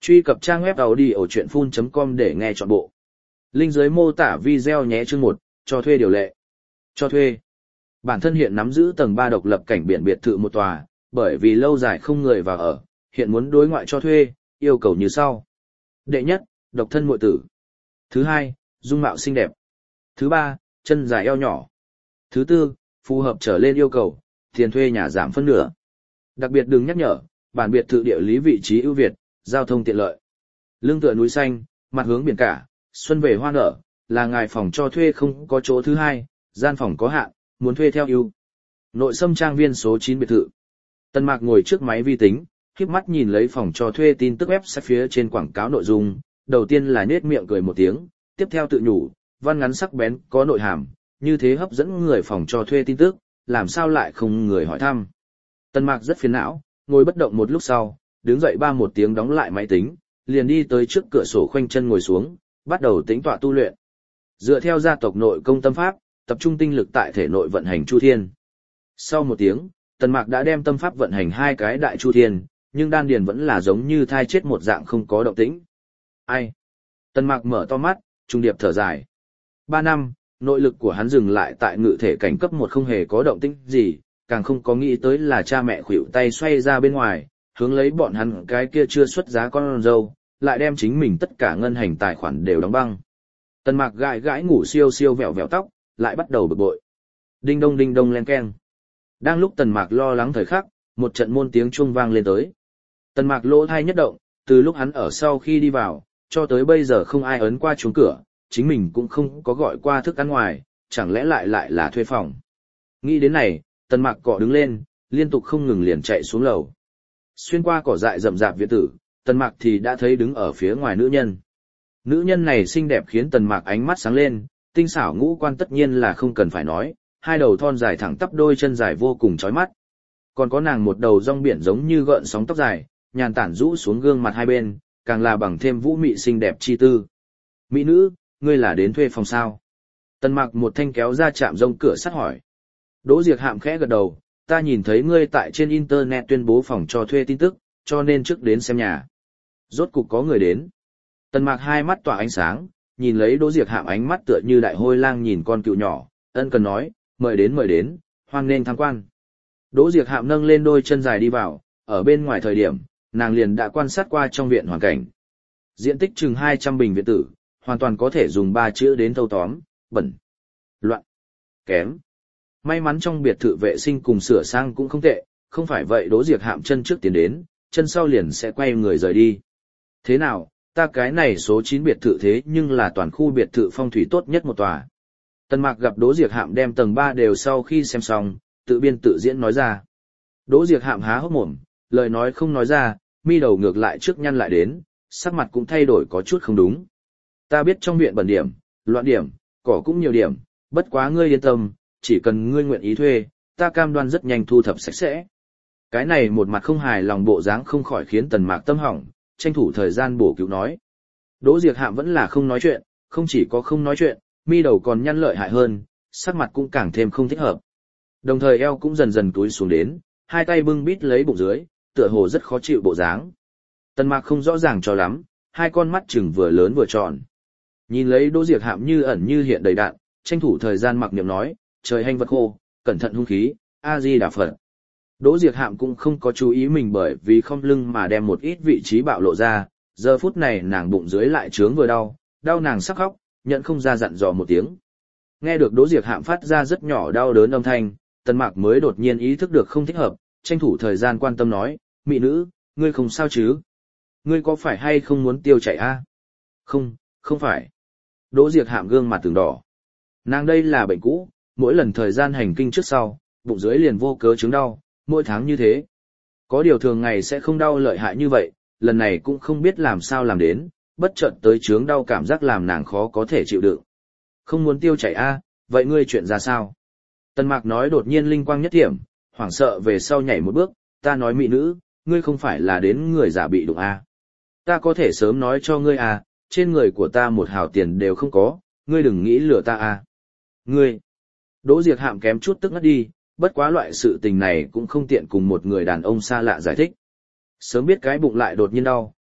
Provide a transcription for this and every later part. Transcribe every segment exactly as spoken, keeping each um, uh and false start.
Truy cập trang web audiochuyenphun chấm com để nghe trọn bộ. Link dưới mô tả video nhé. Chương một, cho thuê điều lệ. Cho thuê. Bản thân hiện nắm giữ tầng ba độc lập cảnh biển biệt thự một tòa, bởi vì lâu dài không người vào ở, hiện muốn đối ngoại cho thuê, yêu cầu như sau. Đệ nhất, độc thân muội tử. Thứ hai, dung mạo xinh đẹp. Thứ ba, chân dài eo nhỏ. Thứ tư, phù hợp trở lên yêu cầu, tiền thuê nhà giảm phân nửa. Đặc biệt đừng nhắc nhở, bản biệt thự địa lý vị trí ưu việt, giao thông tiện lợi. Lưng tựa núi xanh, mặt hướng biển cả, xuân về hoa nở, là ngài phòng cho thuê không có chỗ thứ hai, gian phòng có hạn, muốn thuê theo ưu. Nội xâm trang viên số chín biệt thự. Tân Mạc ngồi trước máy vi tính, khép mắt nhìn lấy phòng cho thuê tin tức website phía trên quảng cáo nội dung, đầu tiên là nhếch miệng cười một tiếng, tiếp theo tự nhủ, văn ngắn sắc bén có nội hàm, như thế hấp dẫn người phòng cho thuê tin tức, làm sao lại không người hỏi thăm. Tân Mạc rất phiền não, ngồi bất động một lúc sau, đứng dậy ba một tiếng đóng lại máy tính, liền đi tới trước cửa sổ khoanh chân ngồi xuống, bắt đầu tĩnh tọa tu luyện. Dựa theo gia tộc nội công tâm pháp, tập trung tinh lực tại thể nội vận hành chu thiên. Sau một tiếng, Tần Mạc đã đem tâm pháp vận hành hai cái đại chu thiên, nhưng đan điền vẫn là giống như thai chết một dạng không có động tĩnh. Ai? Tần Mạc mở to mắt, trung điệp thở dài. Ba năm, nội lực của hắn dừng lại tại ngự thể cảnh cấp một không hề có động tĩnh gì, càng không có nghĩ tới là cha mẹ khuỵu tay xoay ra bên ngoài, hướng lấy bọn hắn cái kia chưa xuất giá con dâu, lại đem chính mình tất cả ngân hành tài khoản đều đóng băng. Tần Mạc gãi gãi ngủ siêu siêu vẹo vẹo tóc, lại bắt đầu bực bội. Đinh đông đinh đông len keng. Đang lúc Tần Mạc lo lắng thời khắc, một trận môn tiếng chuông vang lên tới. Tần Mạc lỗ thai nhất động, từ lúc hắn ở sau khi đi vào, cho tới bây giờ không ai ấn qua chuông cửa, chính mình cũng không có gọi qua thức ăn ngoài, chẳng lẽ lại lại là thuê phòng. Nghĩ đến này, Tần Mạc cọ đứng lên, liên tục không ngừng liền chạy xuống lầu. Xuyên qua cỏ dại rậm rạp viện tử, Tần Mạc thì đã thấy đứng ở phía ngoài nữ nhân. Nữ nhân này xinh đẹp khiến Tần Mạc ánh mắt sáng lên, tinh xảo ngũ quan tất nhiên là không cần phải nói, hai đầu thon dài thẳng tắp, đôi chân dài vô cùng chói mắt. Còn có nàng một đầu rong biển giống như gợn sóng tóc dài, nhàn tản rũ xuống gương mặt hai bên, càng là bằng thêm vũ mị xinh đẹp chi tư. Mỹ nữ, ngươi là đến thuê phòng sao? Tần Mạc một thanh kéo ra chạm rông cửa sắt hỏi. Đỗ Diệc Hạm khẽ gật đầu, ta nhìn thấy ngươi tại trên internet tuyên bố phòng cho thuê tin tức, cho nên trước đến xem nhà. Rốt cục có người đến. Tần Mạc hai mắt tỏa ánh sáng, nhìn lấy Đỗ Diệc Hạm ánh mắt tựa như đại hôi lang nhìn con cừu nhỏ, ân cần nói, mời đến mời đến, hoan nghênh tham quan. Đỗ Diệc Hạm nâng lên đôi chân dài đi vào, ở bên ngoài thời điểm, nàng liền đã quan sát qua trong viện hoàn cảnh. Diện tích chừng hai trăm bình viện tử, hoàn toàn có thể dùng ba chữ đến thâu tóm, bẩn, loạn, kém. May mắn trong biệt thự vệ sinh cùng sửa sang cũng không tệ, không phải vậy Đỗ Diệc Hạm chân trước tiến đến, chân sau liền sẽ quay người rời đi. Thế nào, ta cái này số chín biệt thự thế nhưng là toàn khu biệt thự phong thủy tốt nhất một tòa. Tần Mạc gặp Đỗ Diệc Hạm đem tầng ba đều sau khi xem xong, tự biên tự diễn nói ra. Đỗ Diệc Hạm há hốc mồm, lời nói không nói ra, mi đầu ngược lại trước nhăn lại đến, sắc mặt cũng thay đổi có chút không đúng. Ta biết trong viện bẩn điểm, loạn điểm, cỏ cũng nhiều điểm, bất quá ngươi yên tâm, chỉ cần ngươi nguyện ý thuê, ta cam đoan rất nhanh thu thập sạch sẽ. Cái này một mặt không hài lòng bộ dáng không khỏi khiến Tần Mạc tâm hỏng, tranh thủ thời gian bổ cứu nói. Đỗ Diệc Hạm vẫn là không nói chuyện, không chỉ có không nói chuyện, mi đầu còn nhăn lợi hại hơn, sắc mặt cũng càng thêm không thích hợp. Đồng thời eo cũng dần dần túi xuống đến, hai tay bưng bít lấy bụng dưới, tựa hồ rất khó chịu bộ dáng. Tần Mạc không rõ ràng cho lắm, hai con mắt chừng vừa lớn vừa tròn. Nhìn lấy Đỗ Diệc Hạm như ẩn như hiện đầy đạn, tranh thủ thời gian mặc niệm nói, trời hành vật khô, cẩn thận hung khí, A Di Đà Phật. Đỗ Diệc Hạm cũng không có chú ý mình bởi vì không lưng mà đem một ít vị trí bạo lộ ra, giờ phút này nàng bụng dưới lại trướng vừa đau, đau nàng sắc khóc, nhận không ra dặn dò một tiếng. Nghe được Đỗ Diệc Hạm phát ra rất nhỏ đau đớn âm thanh, Tần Mạc mới đột nhiên ý thức được không thích hợp, tranh thủ thời gian quan tâm nói, mỹ nữ, ngươi không sao chứ? Ngươi có phải hay không muốn tiêu chảy a? Không, không phải. Đỗ Diệc Hạm gương mặt từng đỏ. Nàng đây là bệnh cũ, mỗi lần thời gian hành kinh trước sau, bụng dưới liền vô cớ chứng đau, mỗi tháng như thế. Có điều thường ngày sẽ không đau lợi hại như vậy, lần này cũng không biết làm sao làm đến, bất chợt tới chứng đau cảm giác làm nàng khó có thể chịu đựng. Không muốn tiêu chảy a, vậy ngươi chuyện ra sao? Tần Mạc nói đột nhiên linh quang nhất thiểm, hoảng sợ về sau nhảy một bước, ta nói mỹ nữ, ngươi không phải là đến người giả bị đụng a? Ta có thể sớm nói cho ngươi a, trên người của ta một hào tiền đều không có, ngươi đừng nghĩ lừa ta a. Ngươi. Đỗ Diệc Hạm kém chút tức ngất đi, bất quá loại sự tình này cũng không tiện cùng một người đàn ông xa lạ giải thích. Sớm biết cái bụng lại đột nhiên đau,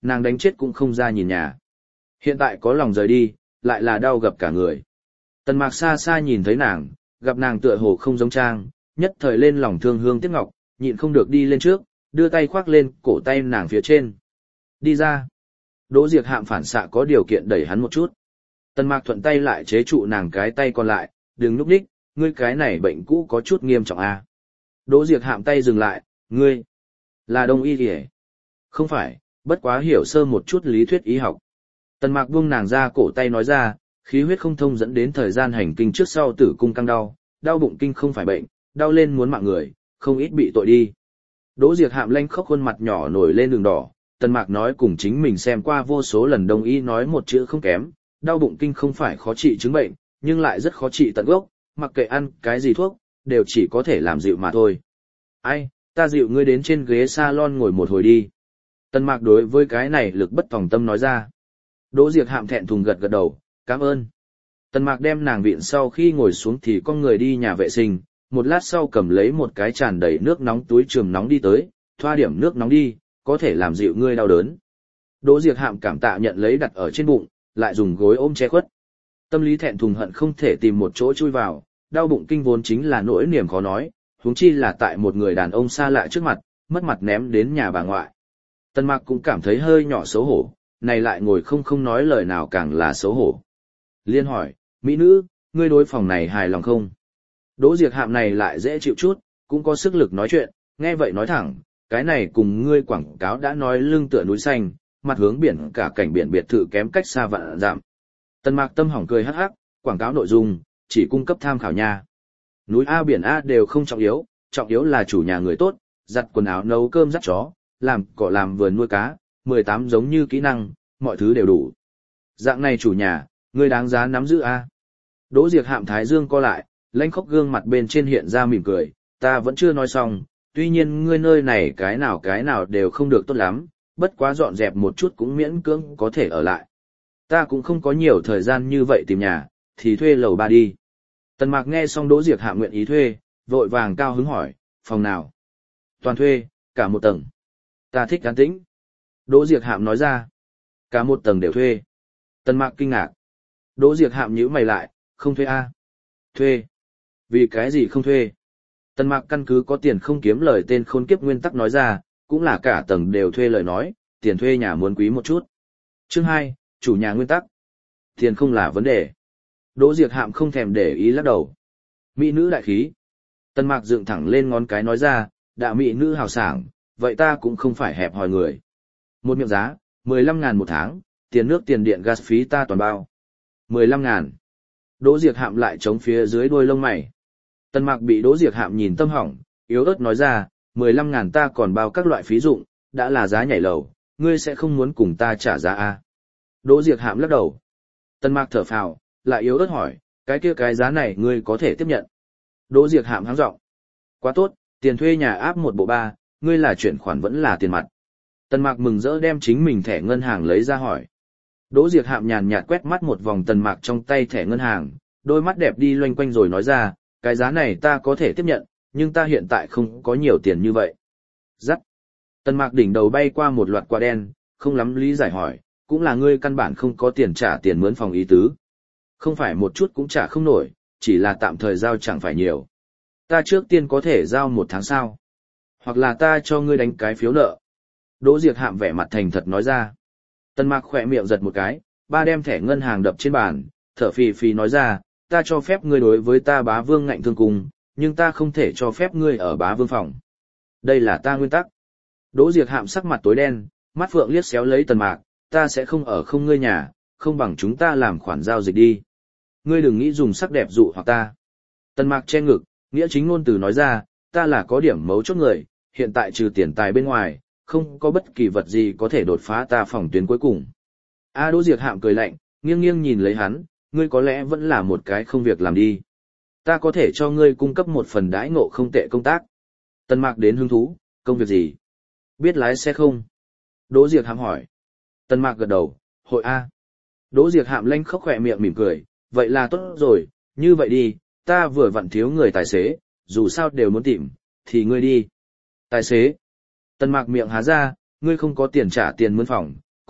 nàng đánh chết cũng không ra nhìn nhà. Hiện tại có lòng rời đi, lại là đau gặp cả người. Tần Mạc xa xa nhìn thấy nàng, gặp nàng tựa hồ không giống trang, nhất thời lên lòng thương hương tiếc ngọc, nhịn không được đi lên trước, đưa tay khoác lên cổ tay nàng phía trên. Đi ra. Đỗ Diệc Hạm phản xạ có điều kiện đẩy hắn một chút. Tần Mạc thuận tay lại chế trụ nàng cái tay còn lại, đừng núp đích, ngươi cái này bệnh cũ có chút nghiêm trọng à. Đỗ Diệc Hạm tay dừng lại, ngươi, là đông y kìa. Không phải, bất quá hiểu sơ một chút lý thuyết y học. Tần Mạc buông nàng ra cổ tay nói ra, khí huyết không thông dẫn đến thời gian hành kinh trước sau tử cung căng đau, đau bụng kinh không phải bệnh, đau lên muốn mạng người, không ít bị tội đi. Đỗ Diệc Hạm lanh khóc khuôn mặt nhỏ nổi lên đường đỏ, Tần Mạc nói cùng chính mình xem qua vô số lần đông y nói một chữ không kém, đau bụng kinh không phải khó trị chứng bệnh, nhưng lại rất khó trị tận gốc, mặc kệ ăn cái gì thuốc, đều chỉ có thể làm dịu mà thôi. Ai, ta dịu ngươi đến trên ghế salon ngồi một hồi đi. Tần Mạc đối với cái này lực bất tòng tâm nói ra. Đỗ Diệc Hạm thẹn thùng gật gật đầu, cảm ơn. Tần Mạc đem nàng viện sau khi ngồi xuống thì con người đi nhà vệ sinh, một lát sau cầm lấy một cái tràn đầy nước nóng túi trường nóng đi tới, thoa điểm nước nóng đi, có thể làm dịu ngươi đau đớn. Đỗ Diệc Hạm cảm tạ nhận lấy đặt ở trên bụng, lại dùng gối ôm che khuất. Tâm lý thẹn thùng hận không thể tìm một chỗ chui vào, đau bụng kinh vốn chính là nỗi niềm khó nói, huống chi là tại một người đàn ông xa lạ trước mặt, mất mặt ném đến nhà bà ngoại. Tần Mạc cũng cảm thấy hơi nhỏ xấu hổ, này lại ngồi không không nói lời nào càng là xấu hổ. Liên hỏi, mỹ nữ, ngươi đối phòng này hài lòng không? Đỗ Diệc Hạm này lại dễ chịu chút, cũng có sức lực nói chuyện, nghe vậy nói thẳng, cái này cùng ngươi quảng cáo đã nói lưng tựa núi xanh, mặt hướng biển cả cảnh biển biệt thự kém cách xa vạn dặm. Tần Mạc tâm hỏng cười hắc hắc, quảng cáo nội dung, chỉ cung cấp tham khảo nha. Núi A biển A đều không trọng yếu, trọng yếu là chủ nhà người tốt, giặt quần áo nấu cơm dắt chó, làm cỏ làm vườn nuôi cá, mười tám giống như kỹ năng, mọi thứ đều đủ. Dạng này chủ nhà, ngươi đáng giá nắm giữ A. Đỗ Diệc Hạm thái dương co lại, lãnh khóc gương mặt bên trên hiện ra mỉm cười, ta vẫn chưa nói xong, tuy nhiên ngươi nơi này cái nào cái nào đều không được tốt lắm, bất quá dọn dẹp một chút cũng miễn cưỡng có thể ở lại. Ta cũng không có nhiều thời gian như vậy tìm nhà, thì thuê lầu ba đi. Tần Mạc nghe xong Đỗ Diệc Hạm nguyện ý thuê, vội vàng cao hứng hỏi, phòng nào? Toàn thuê, cả một tầng. Ta thích an tĩnh. Đỗ Diệc Hạm nói ra, cả một tầng đều thuê. Tần Mạc kinh ngạc. Đỗ Diệc Hạm nhíu mày lại, không thuê a? Thuê. Vì cái gì không thuê? Tần Mạc căn cứ có tiền không kiếm lời tên khôn kiếp nguyên tắc nói ra, cũng là cả tầng đều thuê lời nói, tiền thuê nhà muốn quý một chút. Chương hai, chủ nhà nguyên tắc. Tiền không là vấn đề. Đỗ Diệc Hạm không thèm để ý lắc đầu. Mỹ nữ đại khí. Tần Mạc dựng thẳng lên ngón cái nói ra, đã mỹ nữ hào sảng, vậy ta cũng không phải hẹp hòi người. Một miệng giá, mười lăm ngàn một tháng, tiền nước tiền điện gas phí ta toàn bao. mười lăm ngàn. Đỗ Diệc Hạm lại chống phía dưới đuôi lông mày. Tần Mạc bị Đỗ Diệc Hạm nhìn tâm hỏng, yếu ớt nói ra, mười lăm ngàn ta còn bao các loại phí dụng, đã là giá nhảy lầu, ngươi sẽ không muốn cùng ta trả giá a? Đỗ Diệc Hạm lắc đầu. Tần Mạc thở phào, lại yếu ớt hỏi, cái kia cái giá này ngươi có thể tiếp nhận? Đỗ Diệc Hạm háng giọng. Quá tốt, tiền thuê nhà áp một bộ ba, ngươi là chuyển khoản vẫn là tiền mặt. Tần Mạc mừng rỡ đem chính mình thẻ ngân hàng lấy ra hỏi. Đỗ Diệc Hạm nhàn nhạt quét mắt một vòng Tần Mạc trong tay thẻ ngân hàng, đôi mắt đẹp đi loanh quanh rồi nói ra, cái giá này ta có thể tiếp nhận, nhưng ta hiện tại không có nhiều tiền như vậy. Dắt. Tần Mạc đỉnh đầu bay qua một loạt quả đen, không lắm lý giải hỏi, cũng là ngươi căn bản không có tiền trả tiền mướn phòng ý tứ. Không phải một chút cũng trả không nổi, chỉ là tạm thời giao chẳng phải nhiều. Ta trước tiên có thể giao một tháng sau. Hoặc là ta cho ngươi đánh cái phiếu nợ. Đỗ Diệc Hạm vẻ mặt thành thật nói ra. Tần Mạc khỏe miệng giật một cái, ba đem thẻ ngân hàng đập trên bàn, thở phì phì nói ra, ta cho phép ngươi đối với ta bá vương ngạnh thương cùng, nhưng ta không thể cho phép ngươi ở bá vương phòng. Đây là ta nguyên tắc. Đỗ Diệc Hạm sắc mặt tối đen, mắt phượng liếc xéo lấy Tần Mạc, ta sẽ không ở không ngươi nhà, không bằng chúng ta làm khoản giao dịch đi. Ngươi đừng nghĩ dùng sắc đẹp dụ hoặc ta. Tần Mạc che ngực, nghĩa chính ngôn từ nói ra, ta là có điểm mấu chốt người, hiện tại trừ tiền tài bên ngoài, không có bất kỳ vật gì có thể đột phá ta phòng tuyến cuối cùng. A Đỗ Diệc Hạm cười lạnh, nghiêng nghiêng nhìn lấy hắn, ngươi có lẽ vẫn là một cái không việc làm đi. Ta có thể cho ngươi cung cấp một phần đãi ngộ không tệ công tác. Tần Mạc đến hứng thú, công việc gì? Biết lái xe không? Đỗ Diệc Hạm hỏi. Tần Mạc gật đầu, hội A. Đỗ Diệc Hạm lanh khóc khỏe miệng mỉm cười, vậy là tốt rồi, như vậy đi, ta vừa vặn thiếu người tài xế, dù sao đều muốn tìm, thì ngươi đi. Tài xế. Tần Mạc miệng há ra, ngươi không có tiền trả tiền mướn phòng,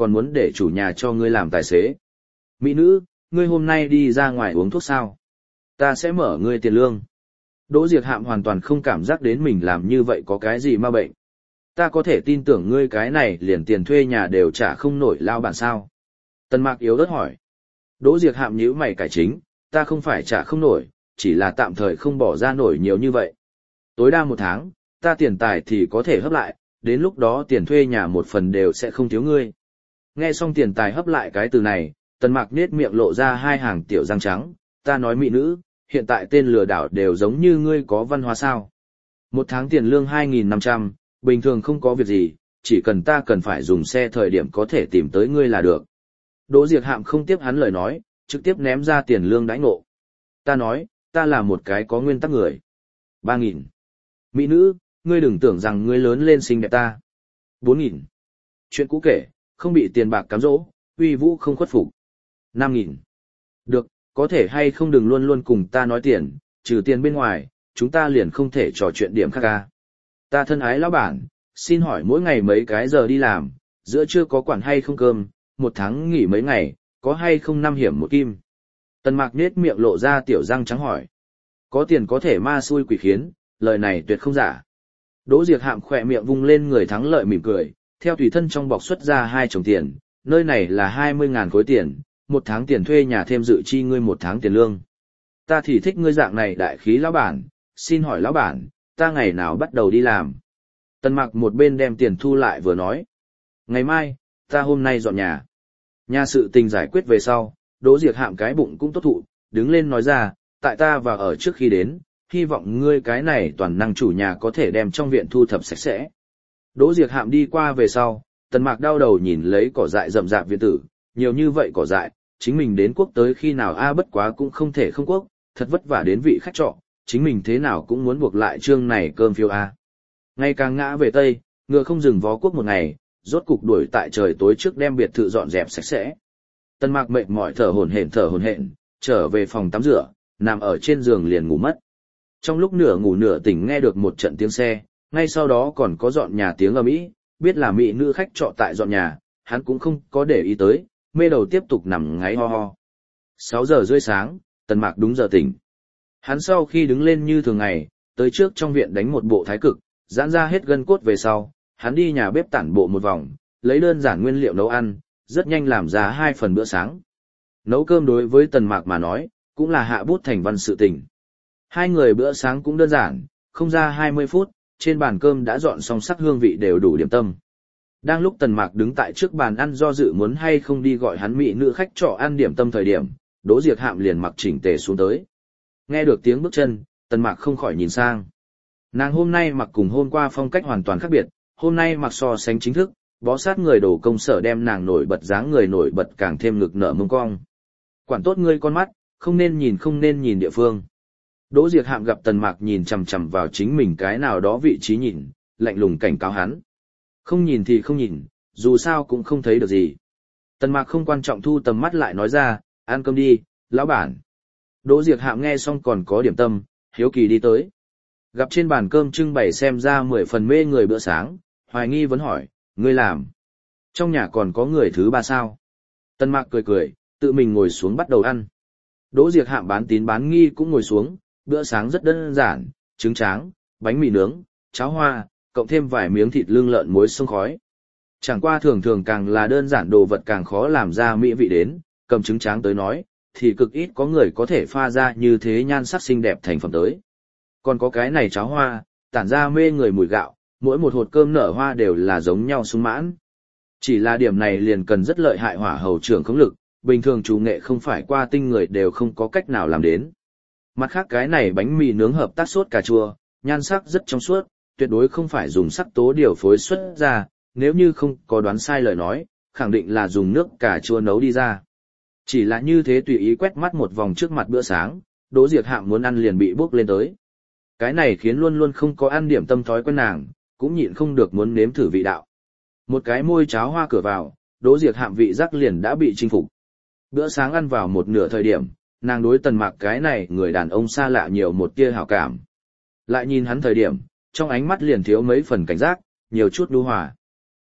còn muốn để chủ nhà cho ngươi làm tài xế. Mỹ nữ, ngươi hôm nay đi ra ngoài uống thuốc sao? Ta sẽ mở ngươi tiền lương. Đỗ Diệc Hạm hoàn toàn không cảm giác đến mình làm như vậy có cái gì ma bệnh. Ta có thể tin tưởng ngươi cái này liền tiền thuê nhà đều trả không nổi lao bản sao? Tần Mạc yếu ớt hỏi. Đỗ Diệc Hạm nhíu mày cải chính, ta không phải trả không nổi, chỉ là tạm thời không bỏ ra nổi nhiều như vậy. Tối đa một tháng, ta tiền tài thì có thể hấp lại, đến lúc đó tiền thuê nhà một phần đều sẽ không thiếu ngươi. Nghe xong tiền tài hấp lại cái từ này, Tần Mạc nết miệng lộ ra hai hàng tiểu răng trắng, ta nói mỹ nữ, hiện tại tên lừa đảo đều giống như ngươi có văn hóa sao. Một tháng tiền lương hai nghìn năm trăm, bình thường không có việc gì, chỉ cần ta cần phải dùng xe thời điểm có thể tìm tới ngươi là được. Đỗ Diệc Hạm không tiếp hắn lời nói, trực tiếp ném ra tiền lương đãi ngộ. Ta nói, ta là một cái có nguyên tắc người. Ba nghìn. Mỹ nữ, ngươi đừng tưởng rằng ngươi lớn lên xinh đẹp ta. Bốn nghìn. Chuyện cũ kể, không bị tiền bạc cám dỗ, uy vũ không khuất phục. Năm nghìn. Được, có thể hay không đừng luôn luôn cùng ta nói tiền, trừ tiền bên ngoài, chúng ta liền không thể trò chuyện điểm khác ca. Ta thân ái lão bản, xin hỏi mỗi ngày mấy cái giờ đi làm, giữa trưa có quản hay không cơm, một tháng nghỉ mấy ngày, có hay không năm hiểm một kim. Tần Mạc nết miệng lộ ra tiểu răng trắng hỏi. Có tiền có thể ma xui quỷ khiến, lời này tuyệt không giả. Đỗ Diệc Hạm khỏe miệng vung lên người thắng lợi mỉm cười, theo tùy thân trong bọc xuất ra hai chồng tiền, nơi này là hai mươi ngàn khối tiền, một tháng tiền thuê nhà thêm dự chi ngươi một tháng tiền lương. Ta thì thích ngươi dạng này đại khí lão bản, xin hỏi lão bản, ta ngày nào bắt đầu đi làm? Tần Mạc một bên đem tiền thu lại vừa nói. Ngày mai, ta hôm nay dọn nhà. Nhà sự tình giải quyết về sau, Đỗ Diệc Hạm cái bụng cũng tốt thụ, đứng lên nói ra, tại ta và ở trước khi đến, hy vọng ngươi cái này toàn năng chủ nhà có thể đem trong viện thu thập sạch sẽ. Đỗ Diệc Hạm đi qua về sau, Tần Mạc đau đầu nhìn lấy cỏ dại rậm rạp viện tử, nhiều như vậy cỏ dại, chính mình đến quốc tới khi nào a bất quá cũng không thể không quốc, thật vất vả đến vị khách trọ, chính mình thế nào cũng muốn buộc lại chương này cơm phiếu a. Ngày càng ngã về Tây, ngựa không dừng vó quốc một ngày, rốt cục đuổi tại trời tối trước đem biệt thự dọn dẹp sạch sẽ. Tần Mạc mệt mỏi thở hổn hển thở hổn hển, trở về phòng tắm rửa, nằm ở trên giường liền ngủ mất. Trong lúc nửa ngủ nửa tỉnh nghe được một trận tiếng xe, ngay sau đó còn có dọn nhà tiếng ầm ĩ, biết là mỹ nữ khách trọ tại dọn nhà, hắn cũng không có để ý tới, mê đầu tiếp tục nằm ngáy ho ho. sáu giờ rưỡi sáng, Tần Mạc đúng giờ tỉnh. Hắn sau khi đứng lên như thường ngày, tới trước trong viện đánh một bộ thái cực, giãn ra hết gân cốt về sau, hắn đi nhà bếp tản bộ một vòng, lấy đơn giản nguyên liệu nấu ăn, rất nhanh làm ra hai phần bữa sáng. Nấu cơm đối với Tần Mạc mà nói, cũng là hạ bút thành văn sự tình. Hai người bữa sáng cũng đơn giản, không ra hai mươi phút, trên bàn cơm đã dọn xong sắc hương vị đều đủ điểm tâm. Đang lúc Tần Mạc đứng tại trước bàn ăn do dự muốn hay không đi gọi hắn mỹ nữ khách trọ ăn điểm tâm thời điểm, Đỗ Diệc Hạm liền mặc chỉnh tề xuống tới. Nghe được tiếng bước chân, Tần Mạc không khỏi nhìn sang. Nàng hôm nay mặc cùng hôm qua phong cách hoàn toàn khác biệt, hôm nay mặc so sánh chính thức, bó sát người đổ công sở đem nàng nổi bật dáng người nổi bật càng thêm ngực nở mông cong. Quản tốt ngươi con mắt, không nên nhìn không nên nhìn địa phương. Đỗ Diệc Hạm gặp Tần Mạc nhìn chằm chằm vào chính mình cái nào đó vị trí nhìn, lạnh lùng cảnh cáo hắn. Không nhìn thì không nhìn, dù sao cũng không thấy được gì. Tần Mạc không quan trọng thu tầm mắt lại nói ra, ăn cơm đi, lão bản. Đỗ Diệc Hạm nghe xong còn có điểm tâm, hiếu kỳ đi tới. Gặp trên bàn cơm trưng bày xem ra mười phần mê người bữa sáng, hoài nghi vấn hỏi, ngươi làm. Trong nhà còn có người thứ ba sao? Tần Mạc cười cười, tự mình ngồi xuống bắt đầu ăn. Đỗ Diệc Hạm bán tín bán nghi cũng ngồi xuống, bữa sáng rất đơn giản, trứng tráng, bánh mì nướng, cháo hoa, cộng thêm vài miếng thịt lương lợn muối xông khói. Chẳng qua thường thường càng là đơn giản đồ vật càng khó làm ra mỹ vị đến, cầm trứng tráng tới nói, thì cực ít có người có thể pha ra như thế nhan sắc xinh đẹp thành phẩm tới. Còn có cái này cháo hoa, tản ra mê người mùi gạo, mỗi một hột cơm nở hoa đều là giống nhau sung mãn. Chỉ là điểm này liền cần rất lợi hại hỏa hầu trưởng khống lực, bình thường chủ nghệ không phải qua tinh người đều không có cách nào làm đến. Mặt khác cái này bánh mì nướng hợp tác sốt cà chua, nhan sắc rất trong suốt, tuyệt đối không phải dùng sắc tố điều phối xuất ra, nếu như không có đoán sai lời nói, khẳng định là dùng nước cà chua nấu đi ra. Chỉ là như thế tùy ý quét mắt một vòng trước mặt bữa sáng, Đỗ Diệc Hạm muốn ăn liền bị bốc lên tới. Cái này khiến luôn luôn không có ăn điểm tâm thói quen nàng, cũng nhịn không được muốn nếm thử vị đạo. Một cái môi cháo hoa cửa vào, Đỗ Diệc Hạm vị giác liền đã bị chinh phục. Bữa sáng ăn vào một nửa thời điểm, nàng đối Tần Mạc cái này người đàn ông xa lạ nhiều một tia hảo cảm. Lại nhìn hắn thời điểm, trong ánh mắt liền thiếu mấy phần cảnh giác, nhiều chút nhu hòa.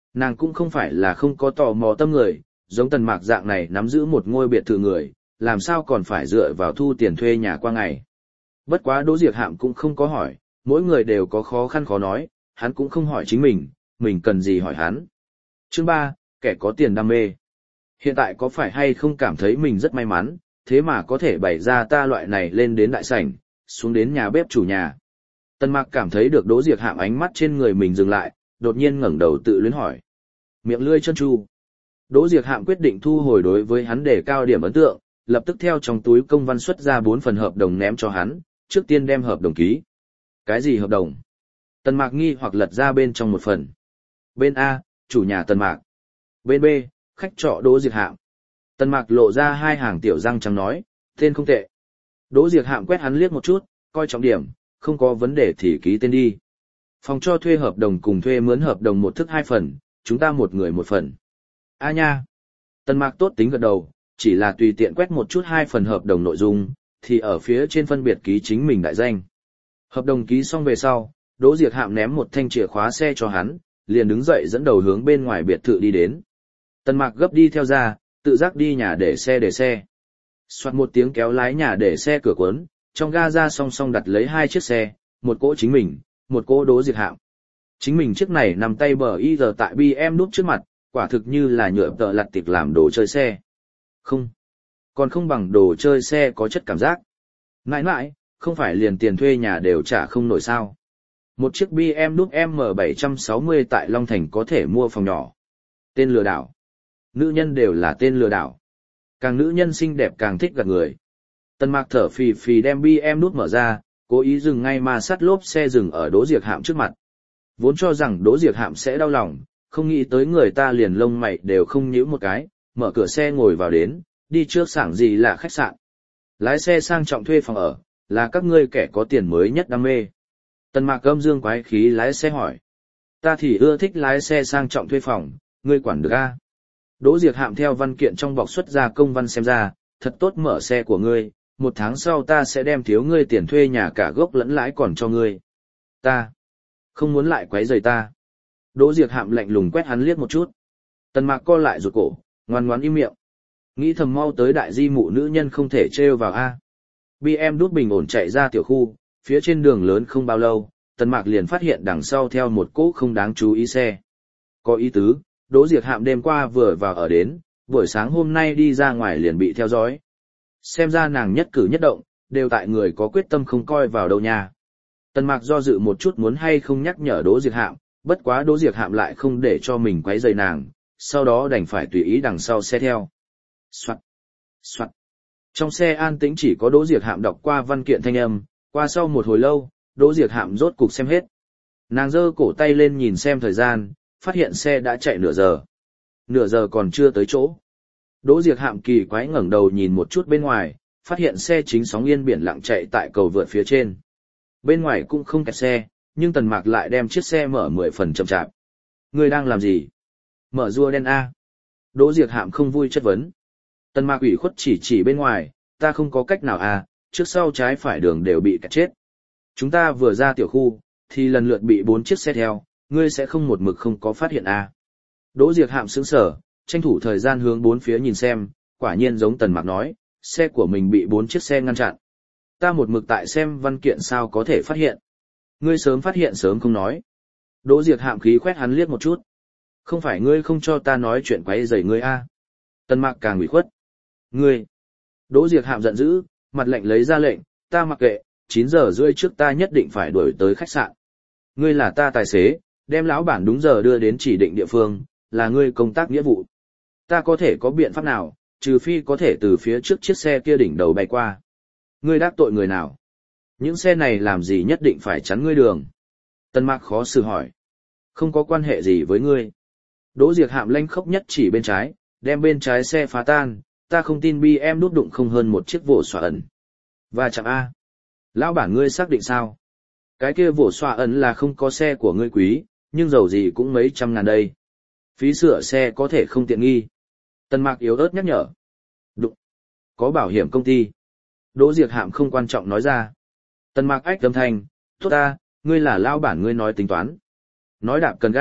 Nàng cũng không phải là không có tò mò tâm người, giống Tần Mạc dạng này nắm giữ một ngôi biệt thự người, làm sao còn phải dựa vào thu tiền thuê nhà qua ngày. Bất quá Đỗ Diệc Hạm cũng không có hỏi, mỗi người đều có khó khăn khó nói, hắn cũng không hỏi chính mình, mình cần gì hỏi hắn. Chương ba, kẻ có tiền đam mê. Hiện tại có phải hay không cảm thấy mình rất may mắn, thế mà có thể bày ra ta loại này lên đến đại sảnh, xuống đến nhà bếp chủ nhà. Tần Mạc cảm thấy được Đỗ Diệc Hạm ánh mắt trên người mình dừng lại, đột nhiên ngẩng đầu tự luyến hỏi. Miệng lươi chân chu. Đỗ Diệc Hạm quyết định thu hồi đối với hắn để cao điểm ấn tượng, lập tức theo trong túi công văn xuất ra bốn phần hợp đồng ném cho hắn, trước tiên đem hợp đồng ký. Cái gì hợp đồng? Tần Mạc nghi hoặc lật ra bên trong một phần. Bên A, chủ nhà Tần Mạc. Bên B, khách trọ Đỗ Diệc Hạm. Tần Mạc lộ ra hai hàng tiểu răng trắng nói, tên không tệ. Đỗ Diệc Hạm quét hắn liếc một chút, coi trọng điểm, không có vấn đề thì ký tên đi. Phòng cho thuê hợp đồng cùng thuê mướn hợp đồng một thức hai phần, chúng ta một người một phần. A nha. Tần Mạc tốt tính gật đầu, chỉ là tùy tiện quét một chút hai phần hợp đồng nội dung, thì ở phía trên phân biệt ký chính mình đại danh. Hợp đồng ký xong về sau, Đỗ Diệc Hạm ném một thanh chìa khóa xe cho hắn, liền đứng dậy dẫn đầu hướng bên ngoài biệt thự đi đến. Tần Mạc gấp đi theo ra, tự giác đi nhà để xe để xe. Soạt một tiếng kéo lái nhà để xe cửa cuốn, trong ga ra song song đặt lấy hai chiếc xe, một cỗ chính mình, một cỗ Đỗ Diệc Hạm. Chính mình chiếc này nằm tay bờ y giờ tại bê em đúp trước mặt, quả thực như là nhựa tợ lặt tiệc làm đồ chơi xe. Không, còn không bằng đồ chơi xe có chất cảm giác. Ngại ngại, không phải liền tiền thuê nhà đều trả không nổi sao. Một chiếc bê em đúp M bảy sáu mươi tại Long Thành có thể mua phòng nhỏ. Tên lừa đảo. Nữ nhân đều là tên lừa đảo. Càng nữ nhân xinh đẹp càng thích gạt người. Tần Mạc thở phì phì đem bê em đúp mở ra, cố ý dừng ngay mà sắt lốp xe dừng ở Đỗ Diệc Hạm trước mặt. Vốn cho rằng Đỗ Diệc Hạm sẽ đau lòng, không nghĩ tới người ta liền lông mày đều không nhíu một cái, mở cửa xe ngồi vào đến, đi trước sảng gì là khách sạn. Lái xe sang trọng thuê phòng ở, là các ngươi kẻ có tiền mới nhất đam mê. Tần Mạc âm dương quái khí lái xe hỏi. Ta thì ưa thích lái xe sang trọng thuê phòng, ngươi quản được a? Đỗ Diệc Hạm theo văn kiện trong bọc xuất ra công văn xem ra, thật tốt mở xe của ngươi, một tháng sau ta sẽ đem thiếu ngươi tiền thuê nhà cả gốc lẫn lãi còn cho ngươi. Ta không muốn lại quấy rầy ta. Đỗ Diệc Hạm lạnh lùng quét hắn liếc một chút. Tần Mạc co lại ruột cổ, ngoan ngoãn im miệng. Nghĩ thầm mau tới đại di mụ nữ nhân không thể trêu vào a. bê em đút bình ổn chạy ra tiểu khu, phía trên đường lớn không bao lâu, Tần Mạc liền phát hiện đằng sau theo một cỗ không đáng chú ý xe. Có ý tứ, Đỗ Diệc Hạm đêm qua vừa vào ở đến, buổi sáng hôm nay đi ra ngoài liền bị theo dõi. Xem ra nàng nhất cử nhất động, đều tại người có quyết tâm không coi vào đâu nha. Tần Mạc do dự một chút muốn hay không nhắc nhở Đỗ Diệc Hạm, bất quá Đỗ Diệc Hạm lại không để cho mình quấy rầy nàng, sau đó đành phải tùy ý đằng sau xe theo. Soạt, soạt. Trong xe an tĩnh chỉ có Đỗ Diệc Hạm đọc qua văn kiện thanh âm, qua sau một hồi lâu, Đỗ Diệc Hạm rốt cục xem hết. Nàng giơ cổ tay lên nhìn xem thời gian, phát hiện xe đã chạy nửa giờ. Nửa giờ còn chưa tới chỗ. Đỗ Diệc Hạm kỳ quái ngẩng đầu nhìn một chút bên ngoài, phát hiện xe chính sóng yên biển lặng chạy tại cầu vượt phía trên. Bên ngoài cũng không kẹt xe, nhưng Tần Mạc lại đem chiếc xe mở mười phần chậm chạp. Ngươi đang làm gì? Mở rùa đen A. Đỗ Diệc Hạm không vui chất vấn. Tần Mạc ủy khuất chỉ chỉ bên ngoài, ta không có cách nào A, trước sau trái phải đường đều bị kẹt chết. Chúng ta vừa ra tiểu khu, thì lần lượt bị bốn chiếc xe theo, ngươi sẽ không một mực không có phát hiện A. Đỗ Diệc Hạm sững sờ, tranh thủ thời gian hướng bốn phía nhìn xem, quả nhiên giống Tần Mạc nói, xe của mình bị bốn chiếc xe ngăn chặn. Ta một mực tại xem văn kiện sao có thể phát hiện. Ngươi sớm phát hiện sớm không nói. Đỗ Diệc Hạm khí khoét hắn liếc một chút. Không phải ngươi không cho ta nói chuyện quấy rầy ngươi a? Tần Mạc càng ủy khuất. Ngươi. Đỗ Diệc Hạm giận dữ, mặt lạnh lấy ra lệnh, ta mặc kệ, chín giờ rưỡi trước ta nhất định phải đuổi tới khách sạn. Ngươi là ta tài xế, đem lão bản đúng giờ đưa đến chỉ định địa phương, là ngươi công tác nghĩa vụ. Ta có thể có biện pháp nào, trừ phi có thể từ phía trước chiếc xe kia đỉnh đầu bay qua. Ngươi đắc tội người nào? Những xe này làm gì nhất định phải chắn ngươi đường? Tần Mạc khó xử hỏi. Không có quan hệ gì với ngươi. Đỗ Diệc Hạm lanh khốc nhất chỉ bên trái, đem bên trái xe phá tan, ta không tin bi em đút đụng không hơn một chiếc vồ xòa ẩn. Và chẳng A. Lão bản ngươi xác định sao? Cái kia vồ xòa ẩn là không có xe của ngươi quý, nhưng dầu gì cũng mấy trăm ngàn đây. Phí sửa xe có thể không tiện nghi. Tần Mạc yếu ớt nhắc nhở. Đụng. Có bảo hiểm công ty. Đỗ Diệc Hạm không quan trọng nói ra. Tần Mạc ách âm thanh, tốt ta, ngươi là lão bản ngươi nói tính toán. Nói đạp cần ga,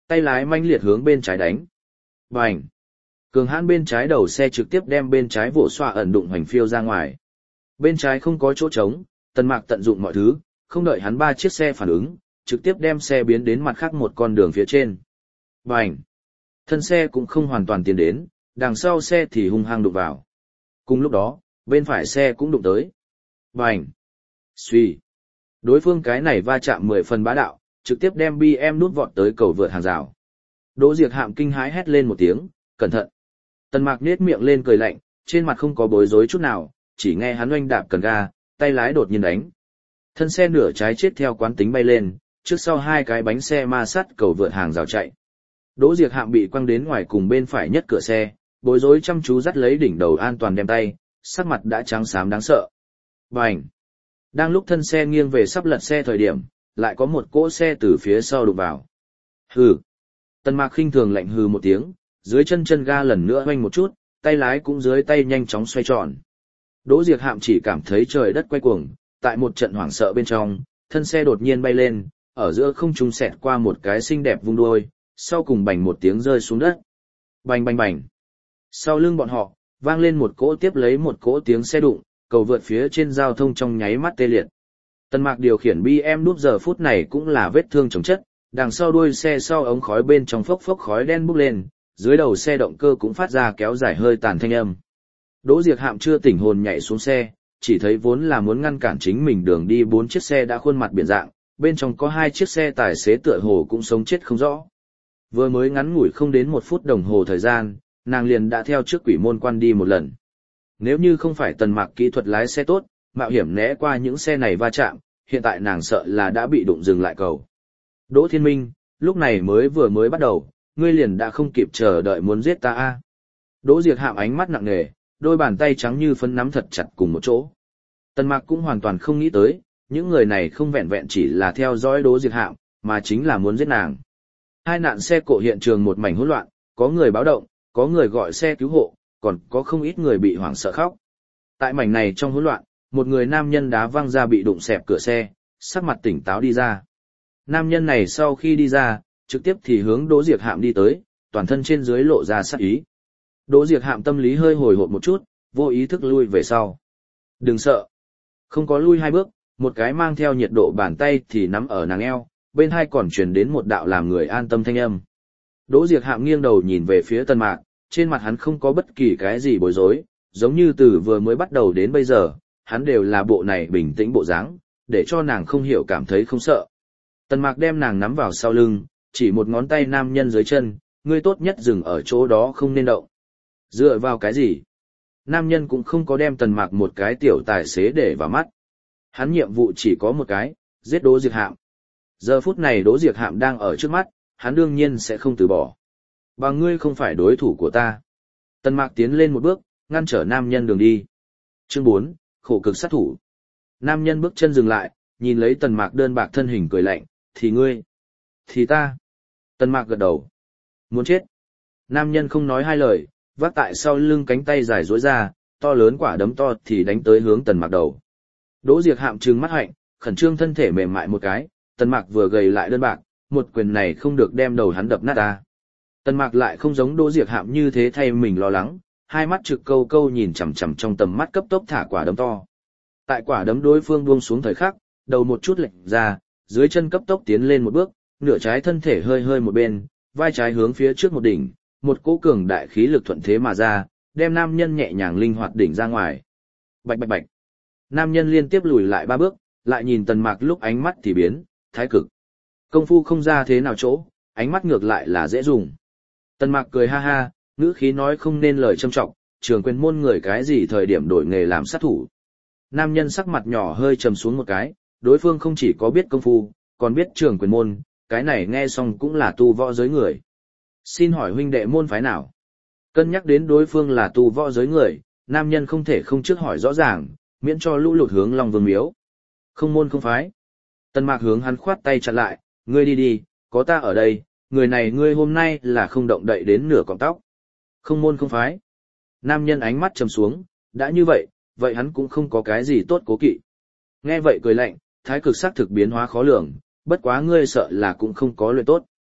tay lái manh liệt hướng bên trái đánh. Bành! Cường hãn bên trái đầu xe trực tiếp đem bên trái vỗ xoa ẩn đụng hoành phiêu ra ngoài. Bên trái không có chỗ trống, Tần Mạc tận dụng mọi thứ, không đợi hắn ba chiếc xe phản ứng, trực tiếp đem xe biến đến mặt khác một con đường phía trên. Bành! Thân xe cũng không hoàn toàn tiến đến, đằng sau xe thì hung hăng đụng vào. Cùng lúc đó, bên phải xe cũng đụng tới. Bành! Xuy! Đối phương cái này va chạm mười phần bá đạo, trực tiếp đem bê em nút vọt tới cầu vượt hàng rào. Đỗ Diệc Hạm kinh hãi hét lên một tiếng, cẩn thận. Tần Mạc nhếch miệng lên cười lạnh, trên mặt không có bối rối chút nào, chỉ nghe hắn oanh đạp cần ga, tay lái đột nhiên đánh. Thân xe nửa trái chết theo quán tính bay lên, trước sau hai cái bánh xe ma sát cầu vượt hàng rào chạy. Đỗ Diệc Hạm bị quăng đến ngoài cùng bên phải nhất cửa xe, bối rối chăm chú dắt lấy đỉnh đầu an toàn đem tay, sắc mặt đã trắng xám đáng sợ. Bành! Đang lúc thân xe nghiêng về sắp lật xe thời điểm, lại có một cỗ xe từ phía sau đụng vào. Hừ! Tần Mạc khinh thường lạnh hừ một tiếng, dưới chân chân ga lần nữa hoanh một chút, tay lái cũng dưới tay nhanh chóng xoay tròn. Đỗ Diệc Hạm chỉ cảm thấy trời đất quay cuồng, tại một trận hoảng sợ bên trong, thân xe đột nhiên bay lên, ở giữa không trung xẹt qua một cái xinh đẹp vung đuôi, sau cùng bành một tiếng rơi xuống đất. Bành bành bành. Sau lưng bọn họ, vang lên một cỗ tiếp lấy một cỗ tiếng xe đụng, cầu vượt phía trên giao thông trong nháy mắt tê liệt. Tần Mạc điều khiển bê em núp giờ phút này cũng là vết thương chồng chất, đằng sau đuôi xe sau ống khói bên trong phốc phốc khói đen bốc lên, dưới đầu xe động cơ cũng phát ra kéo dài hơi tàn thanh âm. Đỗ Diệc Hạm chưa tỉnh hồn nhảy xuống xe, chỉ thấy vốn là muốn ngăn cản chính mình đường đi bốn chiếc xe đã khuôn mặt biển dạng, bên trong có hai chiếc xe tài xế tựa hồ cũng sống chết không rõ. Vừa mới ngắn ngủi không đến một phút đồng hồ thời gian, nàng liền đã theo trước quỷ môn quan đi một lần. Nếu như không phải Tần Mạc kỹ thuật lái xe tốt, mạo hiểm né qua những xe này va chạm, hiện tại nàng sợ là đã bị đụng dừng lại cầu. Đỗ Thiên Minh, lúc này mới vừa mới bắt đầu, ngươi liền đã không kịp chờ đợi muốn giết ta a. Đỗ Diệc Hạm ánh mắt nặng nề, đôi bàn tay trắng như phấn nắm thật chặt cùng một chỗ. Tần Mạc cũng hoàn toàn không nghĩ tới, những người này không vẹn vẹn chỉ là theo dõi Đỗ Diệc Hạm, mà chính là muốn giết nàng. Hai nạn xe cộ hiện trường một mảnh hỗn loạn, có người báo động, có người gọi xe cứu hộ, còn có không ít người bị hoảng sợ khóc. Tại mảnh này trong hỗn loạn, một người nam nhân đá văng ra bị đụng xẹp cửa xe, sắc mặt tỉnh táo đi ra. Nam nhân này sau khi đi ra, trực tiếp thì hướng Đỗ Diệc Hạm đi tới, toàn thân trên dưới lộ ra sát ý. Đỗ Diệc Hạm tâm lý hơi hồi hộp một chút, vô ý thức lui về sau. Đừng sợ. Không có lui hai bước, một cái mang theo nhiệt độ bàn tay thì nắm ở nàng eo, bên hai còn truyền đến một đạo làm người an tâm thanh âm. Đỗ Diệc Hạm nghiêng đầu nhìn về phía Tần Mạc, trên mặt hắn không có bất kỳ cái gì bối rối, giống như từ vừa mới bắt đầu đến bây giờ, hắn đều là bộ này bình tĩnh bộ dáng, để cho nàng không hiểu cảm thấy không sợ. Tần Mạc đem nàng nắm vào sau lưng, chỉ một ngón tay nam nhân dưới chân, ngươi tốt nhất dừng ở chỗ đó không nên động. Dựa vào cái gì? Nam nhân cũng không có đem Tần Mạc một cái tiểu tài xế để vào mắt. Hắn nhiệm vụ chỉ có một cái, giết Đỗ Diệc Hạm. Giờ phút này Đỗ Diệc Hạm đang ở trước mắt, hắn đương nhiên sẽ không từ bỏ. Và ngươi không phải đối thủ của ta. Tần Mạc tiến lên một bước, ngăn trở nam nhân đường đi. Chương bốn, khổ cực sát thủ. Nam nhân bước chân dừng lại, nhìn lấy Tần Mạc đơn bạc thân hình cười lạnh, thì ngươi, thì ta. Tần Mạc gật đầu. Muốn chết. Nam nhân không nói hai lời, vác tại sau lưng cánh tay dài duỗi ra, to lớn quả đấm to thì đánh tới hướng Tần Mạc đầu. Đỗ Diệc Hạm trừng mắt hạnh, khẩn trương thân thể mềm mại một cái, Tần Mạc vừa gầy lại đơn bạc, một quyền này không được đem đầu hắn đập nát ta. Tần Mạc lại không giống Đỗ Diệc Hạm như thế thay mình lo lắng, hai mắt trực câu câu nhìn chằm chằm trong tầm mắt cấp tốc thả quả đấm to. Tại quả đấm đối phương buông xuống thời khắc, đầu một chút lệch ra, dưới chân cấp tốc tiến lên một bước, nửa trái thân thể hơi hơi một bên, vai trái hướng phía trước một đỉnh, một cỗ cường đại khí lực thuận thế mà ra, đem nam nhân nhẹ nhàng linh hoạt đỉnh ra ngoài. Bạch bạch bạch. Nam nhân liên tiếp lùi lại ba bước, lại nhìn Tần Mạc lúc ánh mắt thì biến, thái cực. Công phu không ra thế nào chỗ, ánh mắt ngược lại là dễ dùng. Tần Mạc cười ha ha, ngữ khí nói không nên lời châm trọng, trường quyền môn người cái gì thời điểm đổi nghề làm sát thủ. Nam nhân sắc mặt nhỏ hơi trầm xuống một cái, đối phương không chỉ có biết công phu, còn biết trường quyền môn, cái này nghe xong cũng là tu võ giới người. Xin hỏi huynh đệ môn phái nào? Cân nhắc đến đối phương là tu võ giới người, nam nhân không thể không trước hỏi rõ ràng, miễn cho lũ lụt hướng Long Vương miếu. Không môn không phái. Tần Mạc hướng hắn khoát tay chặn lại, ngươi đi đi, có ta ở đây, người này ngươi hôm nay là không động đậy đến nửa cọng tóc. Không môn không phái. Nam nhân ánh mắt trầm xuống, đã như vậy, vậy hắn cũng không có cái gì tốt cố kỵ. Nghe vậy cười lạnh, thái cực sắc thực biến hóa khó lường, bất quá ngươi sợ là cũng không có luyện tốt.